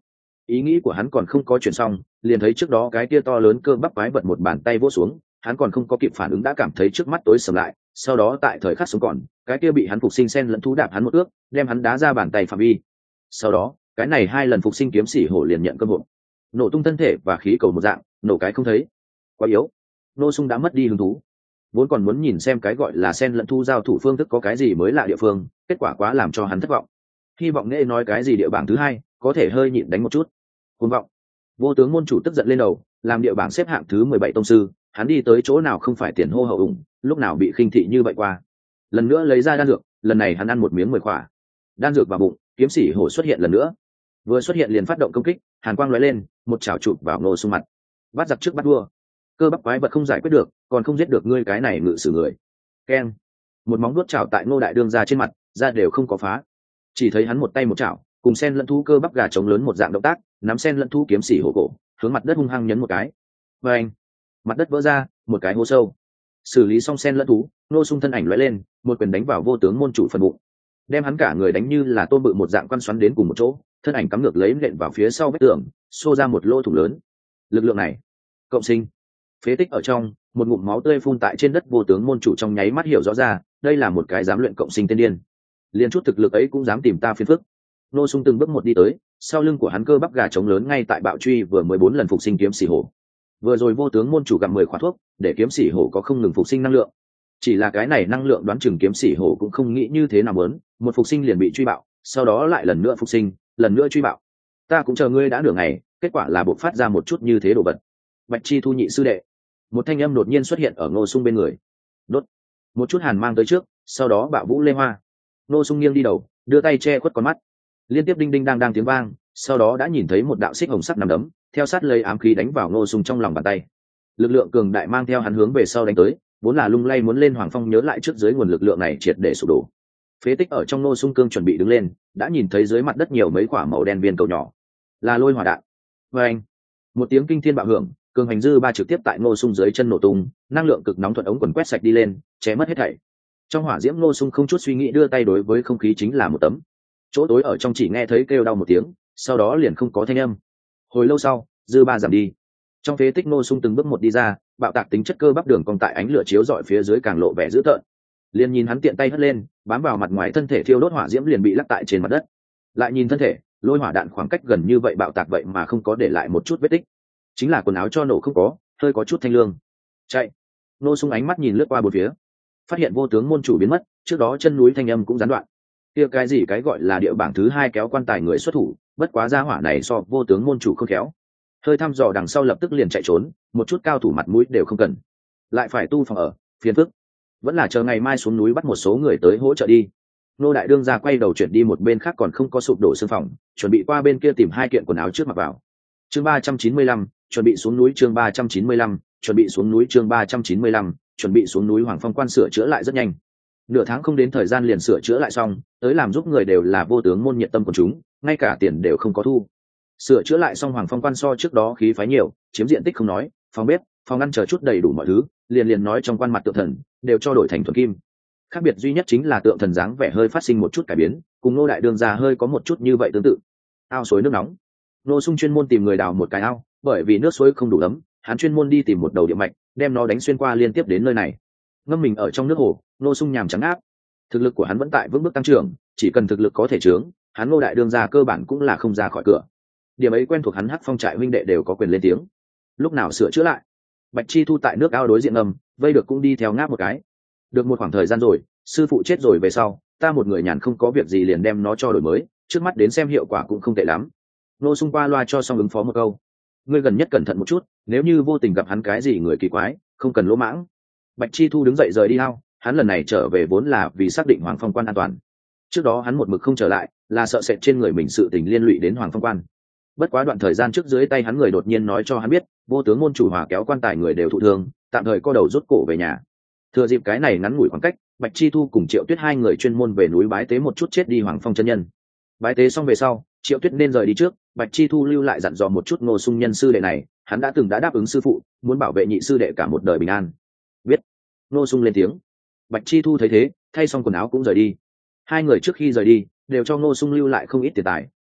[SPEAKER 1] Ý nghĩ của hắn còn không có chuyển xong, liền thấy trước đó cái kia to lớn cơ bắp quái vật một bàn tay vỗ xuống, hắn còn không có kịp phản ứng đã cảm thấy trước mắt tối sầm lại, sau đó tại thời khắc sống còn, cái kia bị hắn phục sinh sen lẫn thú đạp hắn một ước, đem hắn đá ra bàn tay phạm vi. Sau đó, cái này hai lần phục sinh kiếm sĩ hổ liền nhận cơ hội, nổ tung thân thể và khí cầu một dạng, nổ cái không thấy. Quá yếu. Nô Sung đã mất đi hứng thú. Vốn còn muốn nhìn xem cái gọi là sen lẫn thu giao thủ phương thức có cái gì mới lạ địa phương, kết quả quá làm cho hắn thất vọng. Hy vọng nghệ nói cái gì địa bảng thứ hai, có thể hơi nhịn đánh một chút. Cuồng vọng. Vô tướng môn chủ tức giận lên đầu, làm địa bảng xếp hạng thứ mười bảy tông sư, hắn đi tới chỗ nào không phải tiền hô hậu ủng, lúc nào bị khinh thị như vậy qua. Lần nữa lấy ra đan dược, lần này hắn ăn một miếng mười khỏa. Đan dược vào bụng, kiếm sĩ hổ xuất hiện lần nữa. Vừa xuất hiện liền phát động công kích, hàn quang lóe lên, một chảo chụp vào Ngô Sung mặt. Bắt giặc trước bắt vua. Cơ bắp quái vật không giải quyết được, còn không giết được ngươi cái này ngự sử người. Keng. Một móng vuốt chảo tại Ngô đại đương ra trên mặt, da đều không có phá. Chỉ thấy hắn một tay một chảo, cùng sen lẫn thú cơ bắp gà trống lớn một dạng động tác, nắm sen lẫn thú kiếm sĩ hổ cổ, hướng mặt đất hung hăng nhấn một cái. Và anh, mặt đất vỡ ra, một cái hố sâu. Xử lý xong sen lẫn thú, Ngô Sung thân ảnh lóe lên, một quyền đánh vào vô tướng môn chủ phần bụng, đem hắn cả người đánh như là tôm bự một dạng quan xoắn đến cùng một chỗ, thân ảnh cắm ngược lấy nện vào phía sau vách tường, xô ra một lỗ thủng lớn. Lực lượng này, cộng sinh. Phế tích ở trong, một ngụm máu tươi phun tại trên đất, vô tướng môn chủ trong nháy mắt hiểu rõ ra, đây là một cái dám luyện cộng sinh tiên điên. Liên chút thực lực ấy cũng dám tìm ta phiền phức. Ngô Sung từng bước một đi tới, sau lưng của hắn cơ bắp gà trống lớn ngay tại bạo truy vừa mới bốn lần phục sinh kiếm sĩ hổ. Vừa rồi vô tướng môn chủ gặm mười khóa thuốc, để kiếm sĩ hổ có không ngừng phục sinh năng lượng. Chỉ là cái này năng lượng đoán chừng kiếm sĩ hổ cũng không nghĩ như thế nào muốn, một phục sinh liền bị truy bạo, sau đó lại lần nữa phục sinh, lần nữa truy bạo. Ta cũng chờ ngươi đã nửa ngày, kết quả là bộc phát ra một chút như thế đồ vật. Bạch Chi Thu nhị sư đệ. Một thanh âm đột nhiên xuất hiện ở Ngô Sung bên người. Đốt. Một chút hàn mang tới trước, sau đó bạo vũ lê hoa. Ngô Sung nghiêng đi đầu, đưa tay che khuất con mắt. Liên tiếp đinh đinh đang đang tiếng vang, sau đó đã nhìn thấy một đạo xích hồng sắc nằm đấm, theo sát lấy ám khí đánh vào Ngô Sung trong lòng bàn tay. Lực lượng cường đại mang theo hắn hướng về sau đánh tới, vốn là lung lay muốn lên Hoàng Phong nhớ lại trước dưới nguồn lực lượng này triệt để sụp đổ. Phế tích ở trong Ngô Sung cương chuẩn bị đứng lên, đã nhìn thấy dưới mặt đất nhiều mấy quả màu đen viên cầu nhỏ, là lôi hỏa đạn. Và anh, một tiếng kinh thiên bạo hưởng, cường hành dư ba trực tiếp tại Ngô Sung dưới chân nổ tung, năng lượng cực nóng thuận ống quần quét sạch đi lên, che mất hết thảy. Trong hỏa diễm Ngô Sung không chút suy nghĩ đưa tay đối với không khí chính là một tấm. Chỗ tối ở trong chỉ nghe thấy kêu đau một tiếng, sau đó liền không có thanh âm. Hồi lâu sau, dư ba giảm đi. Trong phế tích Ngô Sung từng bước một đi ra, bạo tạc tính chất cơ bắp đường cong tại ánh lửa chiếu rọi phía dưới càng lộ vẻ dữ tợn. Liền nhìn hắn tiện tay hất lên, bám vào mặt ngoài thân thể thiêu đốt hỏa diễm liền bị lắc tại trên mặt đất. Lại nhìn thân thể, lôi hỏa đạn khoảng cách gần như vậy bạo tạc vậy mà không có để lại một chút vết tích. Chính là quần áo cho nổ không có, hơi có chút thanh lương. Chạy. Ngô Sung ánh mắt nhìn lướt qua bốn phía, phát hiện vô tướng môn chủ biến mất, trước đó chân núi thanh âm cũng gián đoạn. Kia cái gì cái gọi là địa bảng thứ hai kéo quan tài người xuất thủ, bất quá gia hỏa này so vô tướng môn chủ không khéo. Hơi thăm dò đằng sau lập tức liền chạy trốn, một chút cao thủ mặt mũi đều không cần. Lại phải tu phòng ở, phiền phức. Vẫn là chờ ngày mai xuống núi bắt một số người tới hỗ trợ đi. Nô đại đương ra quay đầu chuyển đi một bên khác còn không có sụp đổ xương phòng, chuẩn bị qua bên kia tìm hai kiện quần áo trước mặc vào. Chương ba trăm chín mươi lăm, chuẩn bị xuống núi chương ba trăm chín mươi lăm, chuẩn bị xuống núi chương ba trăm chín mươi lăm, chuẩn bị xuống núi Hoàng Phong quan sửa chữa lại rất nhanh. Nửa tháng không đến thời gian liền sửa chữa lại xong, tới làm giúp người đều là vô tướng môn nhiệt tâm của chúng, ngay cả tiền đều không có thu. Sửa chữa lại xong Hoàng Phong quan so trước đó khí phái nhiều, chiếm diện tích không nói, phòng bếp, phòng ăn chờ chút đầy đủ mọi thứ, liền liền nói trong quan mặt tượng thần đều cho đổi thành thuần kim. Khác biệt duy nhất chính là tượng thần dáng vẻ hơi phát sinh một chút cải biến, cùng Nô đại đương gia hơi có một chút như vậy tương tự. Ao suối nước nóng. Nô Sung chuyên môn tìm người đào một cái ao, bởi vì nước suối không đủ ấm, hắn chuyên môn đi tìm một đầu địa mạch, đem nó đánh xuyên qua liên tiếp đến nơi này. Ngâm mình ở trong nước hồ, Nô Sung nhàm trắng áp. Thực lực của hắn vẫn tại vững bước tăng trưởng, chỉ cần thực lực có thể trướng, hắn Ngô đại đương gia cơ bản cũng là không ra khỏi cửa. Điểm ấy quen thuộc hắn Hắc Phong trại huynh đệ đều có quyền lên tiếng. Lúc nào sửa chữa lại? Bạch Chi Thu tại nước ao đối diện ngầm, vây được cũng đi theo ngáp một cái. Được một khoảng thời gian rồi, sư phụ chết rồi về sau, ta một người nhàn không có việc gì liền đem nó cho đổi mới, trước mắt đến xem hiệu quả cũng không tệ lắm. Nô Sung qua loa cho xong ứng phó một câu. Ngươi gần nhất cẩn thận một chút, nếu như vô tình gặp hắn cái gì người kỳ quái, không cần lỗ mãng. Bạch Chi Thu đứng dậy rời đi ao, hắn lần này trở về vốn là vì xác định Hoàng Phong quan an toàn. Trước đó hắn một mực không trở lại, là sợ sệt trên người mình sự tình liên lụy đến Hoàng Phong quan. Bất quá đoạn thời gian trước dưới tay hắn người đột nhiên nói cho hắn biết, vô tướng môn chủ hòa kéo quan tài người đều thụ thương, tạm thời co đầu rút cổ về nhà. Thừa dịp cái này ngắn ngủi khoảng cách, Bạch Chi Thu cùng Triệu Tuyết hai người chuyên môn về núi bái tế một chút chết đi Hoàng Phong chân nhân. Bái tế xong về sau, Triệu Tuyết nên rời đi trước, Bạch Chi Thu lưu lại dặn dò một chút Ngô Sung nhân sư đệ này, hắn đã từng đã đáp ứng sư phụ, muốn bảo vệ nhị sư đệ cả một đời bình an. Biết. Ngô Sung lên tiếng. Bạch Chi Thu thấy thế, thay xong quần áo cũng rời đi. Hai người trước khi rời đi, đều cho Ngô Sung lưu lại không ít tiền tài,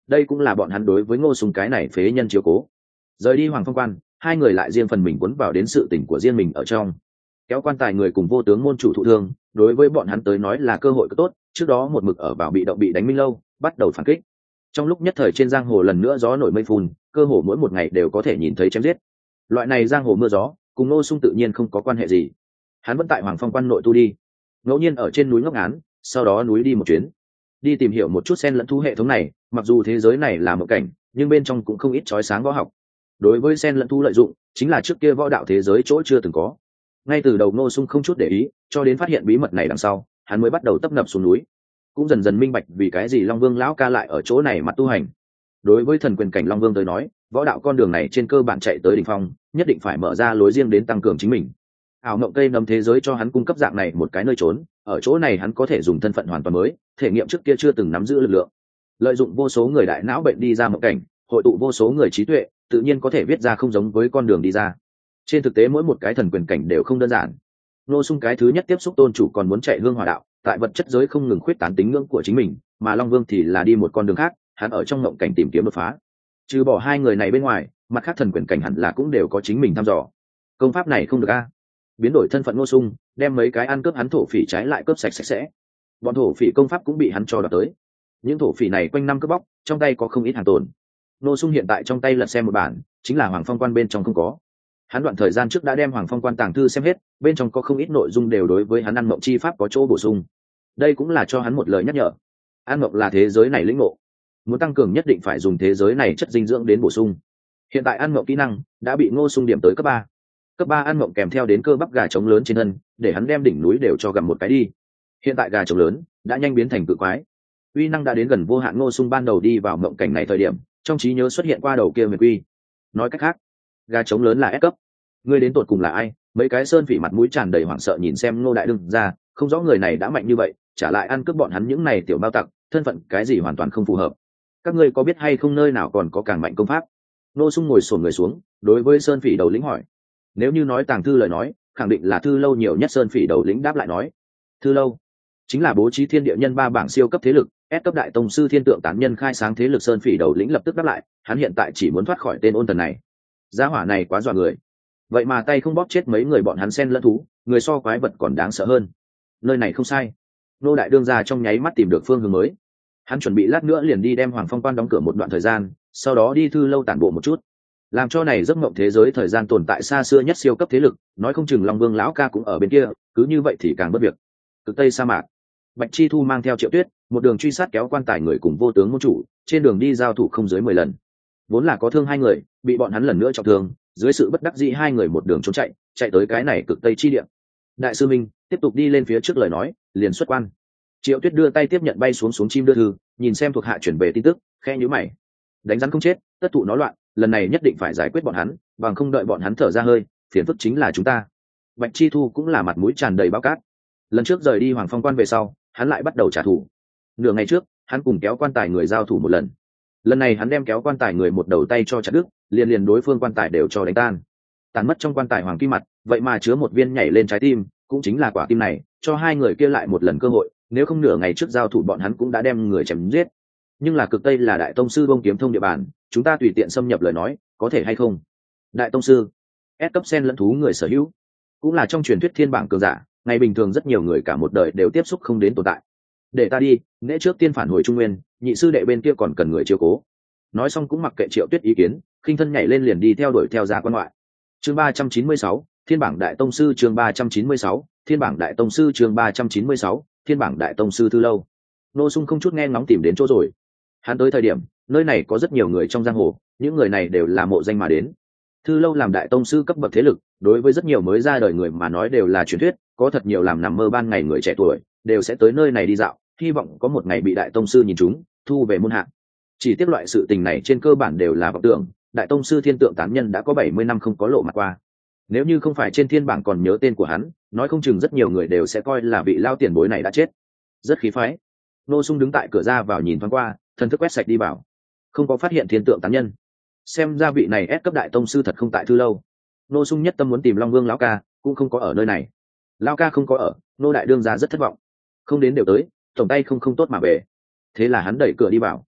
[SPEAKER 1] đây cũng là bọn hắn đối với Ngô Sung cái này phế nhân chiếu cố. Rời đi Hoàng Phong Quan, hai người lại riêng phần mình cuốn vào đến sự tình của riêng mình ở trong. Kéo quan tài người cùng Vô Tướng môn chủ thụ thương, đối với bọn hắn tới nói là cơ hội tốt, trước đó một mực ở vào bị động bị đánh Minh Lâu, bắt đầu phản kích. Trong lúc nhất thời trên giang hồ lần nữa gió nổi mây phun, cơ hồ mỗi một ngày đều có thể nhìn thấy chém giết. Loại này giang hồ mưa gió, cùng Ngô Sung tự nhiên không có quan hệ gì. Hắn vẫn tại Hoàng Phong Quan nội tu đi, ngẫu nhiên ở trên núi ngốc ngán, sau đó núi đi một chuyến, đi tìm hiểu một chút xen lẫn thú hệ thống này. Mặc dù thế giới này là một cảnh, nhưng bên trong cũng không ít chói sáng võ học. Đối với xen lẫn thú lợi dụng, chính là trước kia võ đạo thế giới chỗ chưa từng có. Ngay từ đầu Ngô Sung không chút để ý, cho đến phát hiện bí mật này đằng sau, hắn mới bắt đầu tấp nập xuống núi, cũng dần dần minh bạch vì cái gì Long Vương lão ca lại ở chỗ này mặt tu hành. Đối với thần quyền cảnh Long Vương tới nói, võ đạo con đường này trên cơ bản chạy tới đỉnh phong, nhất định phải mở ra lối riêng đến tăng cường chính mình. Ảo mộng cây nấm thế giới cho hắn cung cấp dạng này một cái nơi trốn, ở chỗ này hắn có thể dùng thân phận hoàn toàn mới, thể nghiệm trước kia chưa từng nắm giữ lực lượng, lợi dụng vô số người đại não bệnh đi ra mộng cảnh, hội tụ vô số người trí tuệ, tự nhiên có thể viết ra không giống với con đường đi ra. Trên thực tế mỗi một cái thần quyền cảnh đều không đơn giản. Ngô Sung cái thứ nhất tiếp xúc tôn chủ còn muốn chạy hương hỏa đạo, tại vật chất giới không ngừng khuyết tán tính ngưỡng của chính mình, mà Long Vương thì là đi một con đường khác, hắn ở trong mộng cảnh tìm kiếm đột phá. Trừ bỏ hai người này bên ngoài, mặt khác thần quyền cảnh hẳn là cũng đều có chính mình thăm dò. Công pháp này không được a. Biến đổi thân phận Ngô Sung, đem mấy cái ăn cướp hắn thổ phỉ trái lại cướp sạch sạch sẽ. Bọn thổ phỉ công pháp cũng bị hắn cho đoạt tới. Những thổ phỉ này quanh năm cướp bóc, trong tay có không ít hàng tồn. Ngô Sung hiện tại trong tay lật xem một bản, chính là Hoàng Phong Quan bên trong không có. Hắn đoạn thời gian trước đã đem Hoàng Phong Quan tàng thư xem hết, bên trong có không ít nội dung đều đối với hắn ăn mộng chi pháp có chỗ bổ sung. Đây cũng là cho hắn một lời nhắc nhở. Ăn mộng là thế giới này lĩnh ngộ, muốn tăng cường nhất định phải dùng thế giới này chất dinh dưỡng đến bổ sung. Hiện tại ăn mộng kỹ năng đã bị Ngô Sung điểm tới cấp ba. Cấp ba ăn mộng kèm theo đến cơ bắp gà trống lớn trên thân, để hắn đem đỉnh núi đều cho gặm một cái đi. Hiện tại gà trống lớn đã nhanh biến thành cự quái, uy năng đã đến gần vô hạn. Ngô Sung ban đầu đi vào mộng cảnh này thời điểm, trong trí nhớ xuất hiện qua đầu kia Nguyệt Quy. Nói cách khác, gà trống lớn là ép cấp. Ngươi đến tột cùng là ai? Mấy cái sơn phỉ mặt mũi tràn đầy hoảng sợ nhìn xem Ngô Đại Đương ra, không rõ người này đã mạnh như vậy, trả lại ăn cướp bọn hắn những này tiểu bao tặc, thân phận cái gì hoàn toàn không phù hợp. Các ngươi có biết hay không nơi nào còn có càng mạnh công pháp? Ngô Sung ngồi xổm người xuống, đối với sơn phỉ đầu lĩnh hỏi. Nếu như nói tàng thư lời nói, khẳng định là Thư Lâu nhiều nhất. Sơn phỉ đầu lĩnh đáp lại nói. Thư Lâu chính là bố trí thiên địa nhân ba bảng siêu cấp thế lực, S cấp đại tông sư thiên tượng tán nhân khai sáng thế lực. Sơn phỉ đầu lĩnh lập tức đáp lại, hắn hiện tại chỉ muốn thoát khỏi tên ôn tần này. Gia hỏa này quá dọa người, vậy mà tay không bóp chết mấy người bọn hắn xen lẫn thú, người so quái vật còn đáng sợ hơn. Nơi này không sai. Nô Đại Đương gia trong nháy mắt tìm được phương hướng mới. Hắn chuẩn bị lát nữa liền đi đem Hoàng Phong Quan đóng cửa một đoạn thời gian, sau đó đi Thư Lâu tản bộ một chút, làm cho này giấc mộng thế giới thời gian tồn tại xa xưa nhất siêu cấp thế lực, nói không chừng Long Vương lão ca cũng ở bên kia, cứ như vậy thì càng bất việc. Cực Tây sa mạc, Bạch Chi Thu mang theo Triệu Tuyết, một đường truy sát kéo quan tài người cùng Vô Tướng môn chủ, trên đường đi giao thủ không dưới mười lần. Vốn là có thương hai người, bị bọn hắn lần nữa trọng thương, dưới sự bất đắc dĩ hai người một đường trốn chạy, chạy tới cái này Cực Tây chi địa. Đại sư Minh tiếp tục đi lên phía trước lời nói, liền xuất quan. Triệu Tuyết đưa tay tiếp nhận bay xuống xuống chim đưa thư, nhìn xem thuộc hạ chuyển về tin tức, khẽ nhíu mày. Đánh rắn không chết, tất thụ nó loạn, lần này nhất định phải giải quyết bọn hắn, bằng không đợi bọn hắn thở ra hơi, phiền phức chính là chúng ta. Bạch Chi Thu cũng là mặt mũi tràn đầy báo cát. Lần trước rời đi Hoàng Phong Quan về sau, hắn lại bắt đầu trả thù. Nửa ngày trước, hắn cùng kéo quan tài người giao thủ một lần. Lần này hắn đem kéo quan tài người một đầu tay cho chặt đứt, liền liền đối phương quan tài đều cho đánh tan. Tàn mất trong quan tài hoàng kim mặt, vậy mà chứa một viên nhảy lên trái tim, cũng chính là quả tim này, cho hai người kia lại một lần cơ hội, nếu không nửa ngày trước giao thủ bọn hắn cũng đã đem người chém giết. Nhưng là Cực Tây là đại tông sư bông kiếm thông địa bàn, chúng ta tùy tiện xâm nhập lời nói, có thể hay không? Đại tông sư, S cấp sen lẫn thú người sở hữu, cũng là trong truyền thuyết thiên bảng cường giả, ngày bình thường rất nhiều người cả một đời đều tiếp xúc không đến tồn tại. Để ta đi, nễ trước tiên phản hồi Trung Nguyên, nhị sư đệ bên kia còn cần người chiếu cố. Nói xong cũng mặc kệ Triệu Tuyết ý kiến, khinh thân nhảy lên liền đi theo đuổi theo ra quan ngoại. Chương ba trăm chín mươi sáu, Thiên bảng đại tông sư. Chương ba trăm chín mươi sáu, Thiên bảng đại tông sư. Chương ba trăm chín mươi sáu, Thiên bảng đại tông sư. Thư Lâu, Ngô Sung không chút nghe ngóng tìm đến chỗ rồi. Hắn tới thời điểm, nơi này có rất nhiều người trong giang hồ, những người này đều là mộ danh mà đến. Thư Lâu làm đại tông sư cấp bậc thế lực, đối với rất nhiều mới ra đời người mà nói đều là truyền thuyết, có thật nhiều làm nằm mơ ban ngày người trẻ tuổi đều sẽ tới nơi này đi dạo, hy vọng có một ngày bị đại tông sư nhìn chúng, thu về môn hạ. Chỉ tiếc loại sự tình này trên cơ bản đều là vọng tưởng, đại tông sư thiên tượng tán nhân đã có bảy mươi năm không có lộ mặt qua. Nếu như không phải trên thiên bảng còn nhớ tên của hắn, nói không chừng rất nhiều người đều sẽ coi là vị lao tiền bối này đã chết. Rất khí phái. Ngô Sung đứng tại cửa ra vào nhìn thoáng qua, thần thức quét sạch đi vào, không có phát hiện thiên tượng tán nhân. Xem ra vị này ép cấp đại tông sư thật không tại Thư Lâu. Ngô Sung nhất tâm muốn tìm Long Vương lão ca, cũng không có ở nơi này. Lão ca không có ở, Ngô đại đương gia rất thất vọng. Không đến đều tới, tổng tay không không tốt mà về. Thế là hắn đẩy cửa đi vào.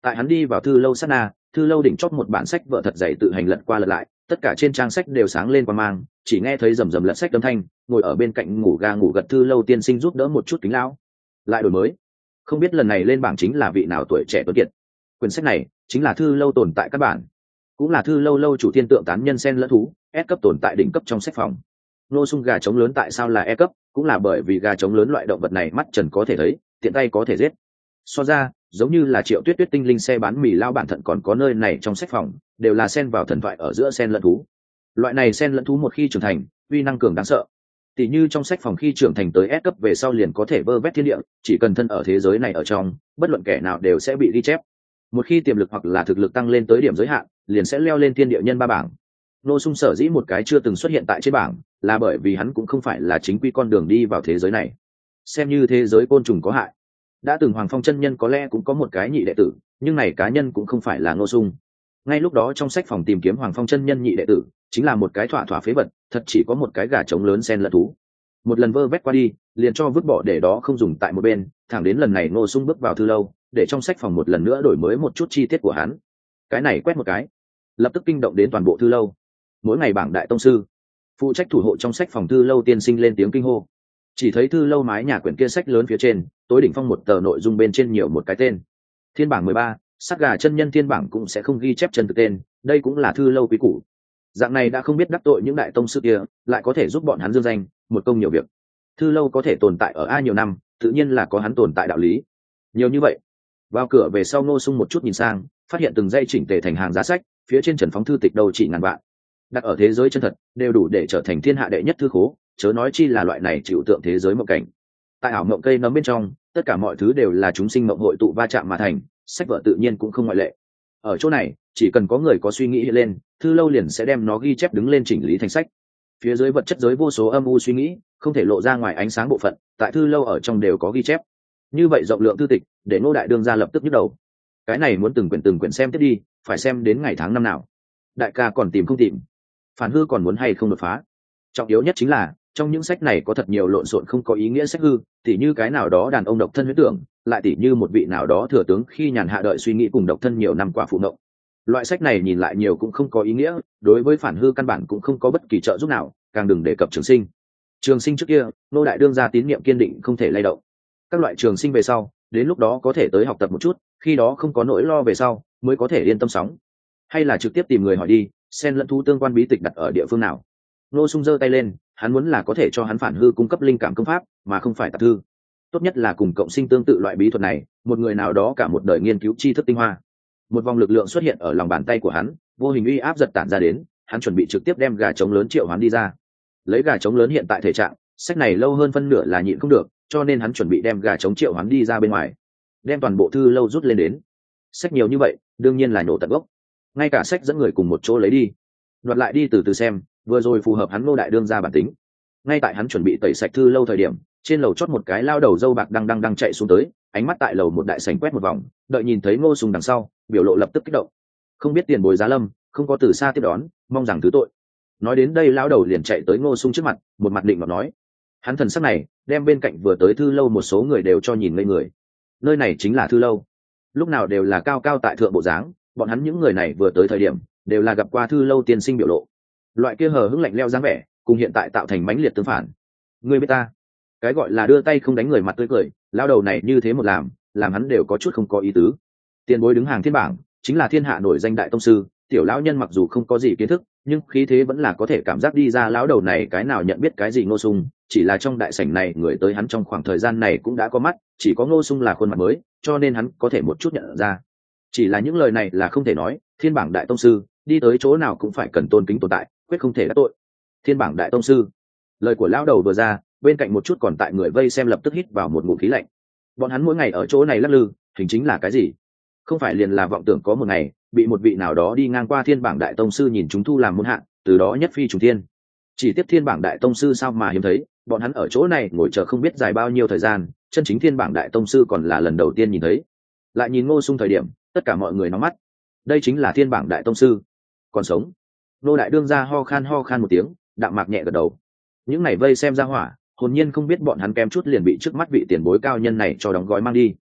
[SPEAKER 1] Tại hắn đi vào thư lâu sát na, thư lâu đỉnh chót một bản sách vợ thật dày tự hành lật qua lật lại, tất cả trên trang sách đều sáng lên qua mang, chỉ nghe thấy rầm rầm lật sách âm thanh. Ngồi ở bên cạnh ngủ ga ngủ gật thư lâu tiên sinh giúp đỡ một chút kính lão, lại đổi mới. Không biết lần này lên bảng chính là vị nào tuổi trẻ tuấn kiệt. Quyển sách này chính là thư lâu tồn tại các bản, cũng là thư lâu lâu chủ thiên tượng tán nhân sen lẫn thú S cấp tồn tại đỉnh cấp trong sách phòng. Ngô Sung gà trống lớn tại sao là E cấp, cũng là bởi vì gà trống lớn loại động vật này mắt trần có thể thấy, tiện tay có thể giết. So ra, giống như là Triệu Tuyết Tuyết tinh linh xe bán mì lao bản thận còn có nơi này trong sách phòng, đều là sen vào thần thoại ở giữa sen lẫn thú. Loại này sen lẫn thú một khi trưởng thành, uy năng cường đáng sợ. Tỷ như trong sách phòng khi trưởng thành tới S cấp về sau liền có thể vơ vét thiên địa, chỉ cần thân ở thế giới này ở trong, bất luận kẻ nào đều sẽ bị ghi chép. Một khi tiềm lực hoặc là thực lực tăng lên tới điểm giới hạn, liền sẽ leo lên thiên địa nhân ba bảng. Ngô Sung sở dĩ một cái chưa từng xuất hiện tại trên bảng, là bởi vì hắn cũng không phải là chính quy con đường đi vào thế giới này. Xem như thế giới côn trùng có hại. Đã từng Hoàng Phong chân nhân có lẽ cũng có một cái nhị đệ tử, nhưng này cá nhân cũng không phải là Ngô Sung. Ngay lúc đó trong sách phòng tìm kiếm Hoàng Phong chân nhân nhị đệ tử, chính là một cái thỏa thỏa phế vật, thật chỉ có một cái gà trống lớn sen lẫn thú. Một lần vơ vét qua đi, liền cho vứt bỏ để đó không dùng tại một bên, thẳng đến lần này Ngô Sung bước vào thư lâu, để trong sách phòng một lần nữa đổi mới một chút chi tiết của hắn. Cái này quét một cái, lập tức kinh động đến toàn bộ thư lâu. Mỗi ngày bảng đại tông sư, phụ trách thủ hộ trong sách phòng thư lâu tiên sinh lên tiếng kinh hô. Chỉ thấy thư lâu mái nhà quyển kia sách lớn phía trên, tối đỉnh phong một tờ nội dung bên trên nhiều một cái tên. Thiên bảng mười ba, sát gà chân nhân thiên bảng cũng sẽ không ghi chép chân thực tên, đây cũng là thư lâu quý củ. Dạng này đã không biết đắc tội những đại tông sư kia, lại có thể giúp bọn hắn dương danh, một công nhiều việc. Thư lâu có thể tồn tại ở A nhiều năm, tự nhiên là có hắn tồn tại đạo lý. Nhiều như vậy. Vào cửa về sau Ngô Sung một chút nhìn sang, phát hiện từng dây chỉnh tề thành hàng giá sách, phía trên trần phóng thư tịch đầu chỉ ngàn vạn. Đặt ở thế giới chân thật, đều đủ để trở thành thiên hạ đệ nhất thư khố, chớ nói chi là loại này chịu tượng thế giới mộng cảnh. Tại ảo mộng cây nấm bên trong, tất cả mọi thứ đều là chúng sinh mộng hội tụ va chạm mà thành, sách vở tự nhiên cũng không ngoại lệ. Ở chỗ này, chỉ cần có người có suy nghĩ lên, thư lâu liền sẽ đem nó ghi chép đứng lên chỉnh lý thành sách. Phía dưới vật chất giới vô số âm u suy nghĩ, không thể lộ ra ngoài ánh sáng bộ phận, tại thư lâu ở trong đều có ghi chép. Như vậy rộng lượng thư tịch, để Ngô đại đương gia lập tức nhức đầu. Cái này muốn từng quyển từng quyển xem tiếp đi, phải xem đến ngày tháng năm nào. Đại ca còn tìm không tìm? Phản hư còn muốn hay không đột phá? Trọng yếu nhất chính là, trong những sách này có thật nhiều lộn xộn không có ý nghĩa sách hư, tỉ như cái nào đó đàn ông độc thân huyết tưởng, lại tỉ như một vị nào đó thừa tướng khi nhàn hạ đợi suy nghĩ cùng độc thân nhiều năm quả phụ mộng. Loại sách này nhìn lại nhiều cũng không có ý nghĩa, đối với phản hư căn bản cũng không có bất kỳ trợ giúp nào, càng đừng đề cập trường sinh. Trường sinh trước kia, Ngô đại đương gia tín niệm kiên định không thể lay động. Các loại trường sinh về sau, đến lúc đó có thể tới học tập một chút, khi đó không có nỗi lo về sau, mới có thể yên tâm sóng. Hay là trực tiếp tìm người hỏi đi, sen lẫn thú tương quan bí tịch đặt ở địa phương nào. Ngô Sung giơ tay lên, hắn muốn là có thể cho hắn phản hư cung cấp linh cảm công pháp, mà không phải tạp thư. Tốt nhất là cùng cộng sinh tương tự loại bí thuật này, một người nào đó cả một đời nghiên cứu tri thức tinh hoa. Một vòng lực lượng xuất hiện ở lòng bàn tay của hắn, vô hình uy áp giật tản ra đến, hắn chuẩn bị trực tiếp đem gà trống lớn triệu hoán đi ra. Lấy gà trống lớn hiện tại thể trạng, sách này lâu hơn phân nửa là nhịn không được, cho nên hắn chuẩn bị đem gà trống triệu hoán đi ra bên ngoài, đem toàn bộ thư lâu rút lên đến. Sách nhiều như vậy, đương nhiên là nổ tận gốc. Ngay cả sách dẫn người cùng một chỗ lấy đi, đoạt lại đi từ từ xem, vừa rồi phù hợp hắn Ngô đại đương gia bản tính. Ngay tại hắn chuẩn bị tẩy sạch thư lâu thời điểm, trên lầu chót một cái lao đầu dâu bạc đang đang đang chạy xuống tới, ánh mắt tại lầu một đại sảnh quét một vòng, đợi nhìn thấy Ngô Sung đằng sau, biểu lộ lập tức kích động. Không biết tiền bối giá lâm, không có từ xa tiếp đón, mong rằng thứ tội. Nói đến đây lão đầu liền chạy tới Ngô Sung trước mặt, một mặt định mà nói. Hắn thần sắc này, đem bên cạnh vừa tới thư lâu một số người đều cho nhìn ngây người. Nơi này chính là thư lâu, lúc nào đều là cao cao tại thượng bộ dáng, bọn hắn những người này vừa tới thời điểm, đều là gặp qua thư lâu tiên sinh biểu lộ. Loại kia hờ hững lạnh lẽo dáng vẻ, cùng hiện tại tạo thành mãnh liệt tương phản. Ngươi biết ta, cái gọi là đưa tay không đánh người mặt tươi cười, lão đầu này như thế một làm, làm hắn đều có chút không có ý tứ. Tiền bối đứng hàng thiên bảng, chính là thiên hạ nổi danh đại tông sư, tiểu lão nhân mặc dù không có gì kiến thức, nhưng khí thế vẫn là có thể cảm giác đi ra lão đầu này cái nào nhận biết cái gì. Ngô Sung, chỉ là trong đại sảnh này người tới hắn trong khoảng thời gian này cũng đã có mắt, chỉ có Ngô Sung là khuôn mặt mới, cho nên hắn có thể một chút nhận ra. Chỉ là những lời này là không thể nói, thiên bảng đại tông sư, đi tới chỗ nào cũng phải cần tôn kính tồn tại, quyết không thể đắc tội. Thiên bảng đại tông sư, lời của lão đầu vừa ra, bên cạnh một chút còn tại người vây xem lập tức hít vào một ngụm khí lạnh. Bọn hắn mỗi ngày ở chỗ này lắc lư, hình chính là cái gì? Không phải liền là vọng tưởng có một ngày bị một vị nào đó đi ngang qua thiên bảng đại tông sư nhìn chúng thu làm môn hạng, từ đó nhất phi trùng thiên. Chỉ tiếp thiên bảng đại tông sư sao mà hiếm thấy, bọn hắn ở chỗ này ngồi chờ không biết dài bao nhiêu thời gian, chân chính thiên bảng đại tông sư còn là lần đầu tiên nhìn thấy. Lại nhìn Ngô Sung thời điểm, tất cả mọi người nóng mắt. Đây chính là thiên bảng đại tông sư, còn sống. Nô đại đương gia ho khan ho khan một tiếng, đạm mạc nhẹ gật đầu. Những này vây xem ra hỏa, hồn nhiên không biết bọn hắn kém chút liền bị trước mắt vị tiền bối cao nhân này cho đóng gói mang đi.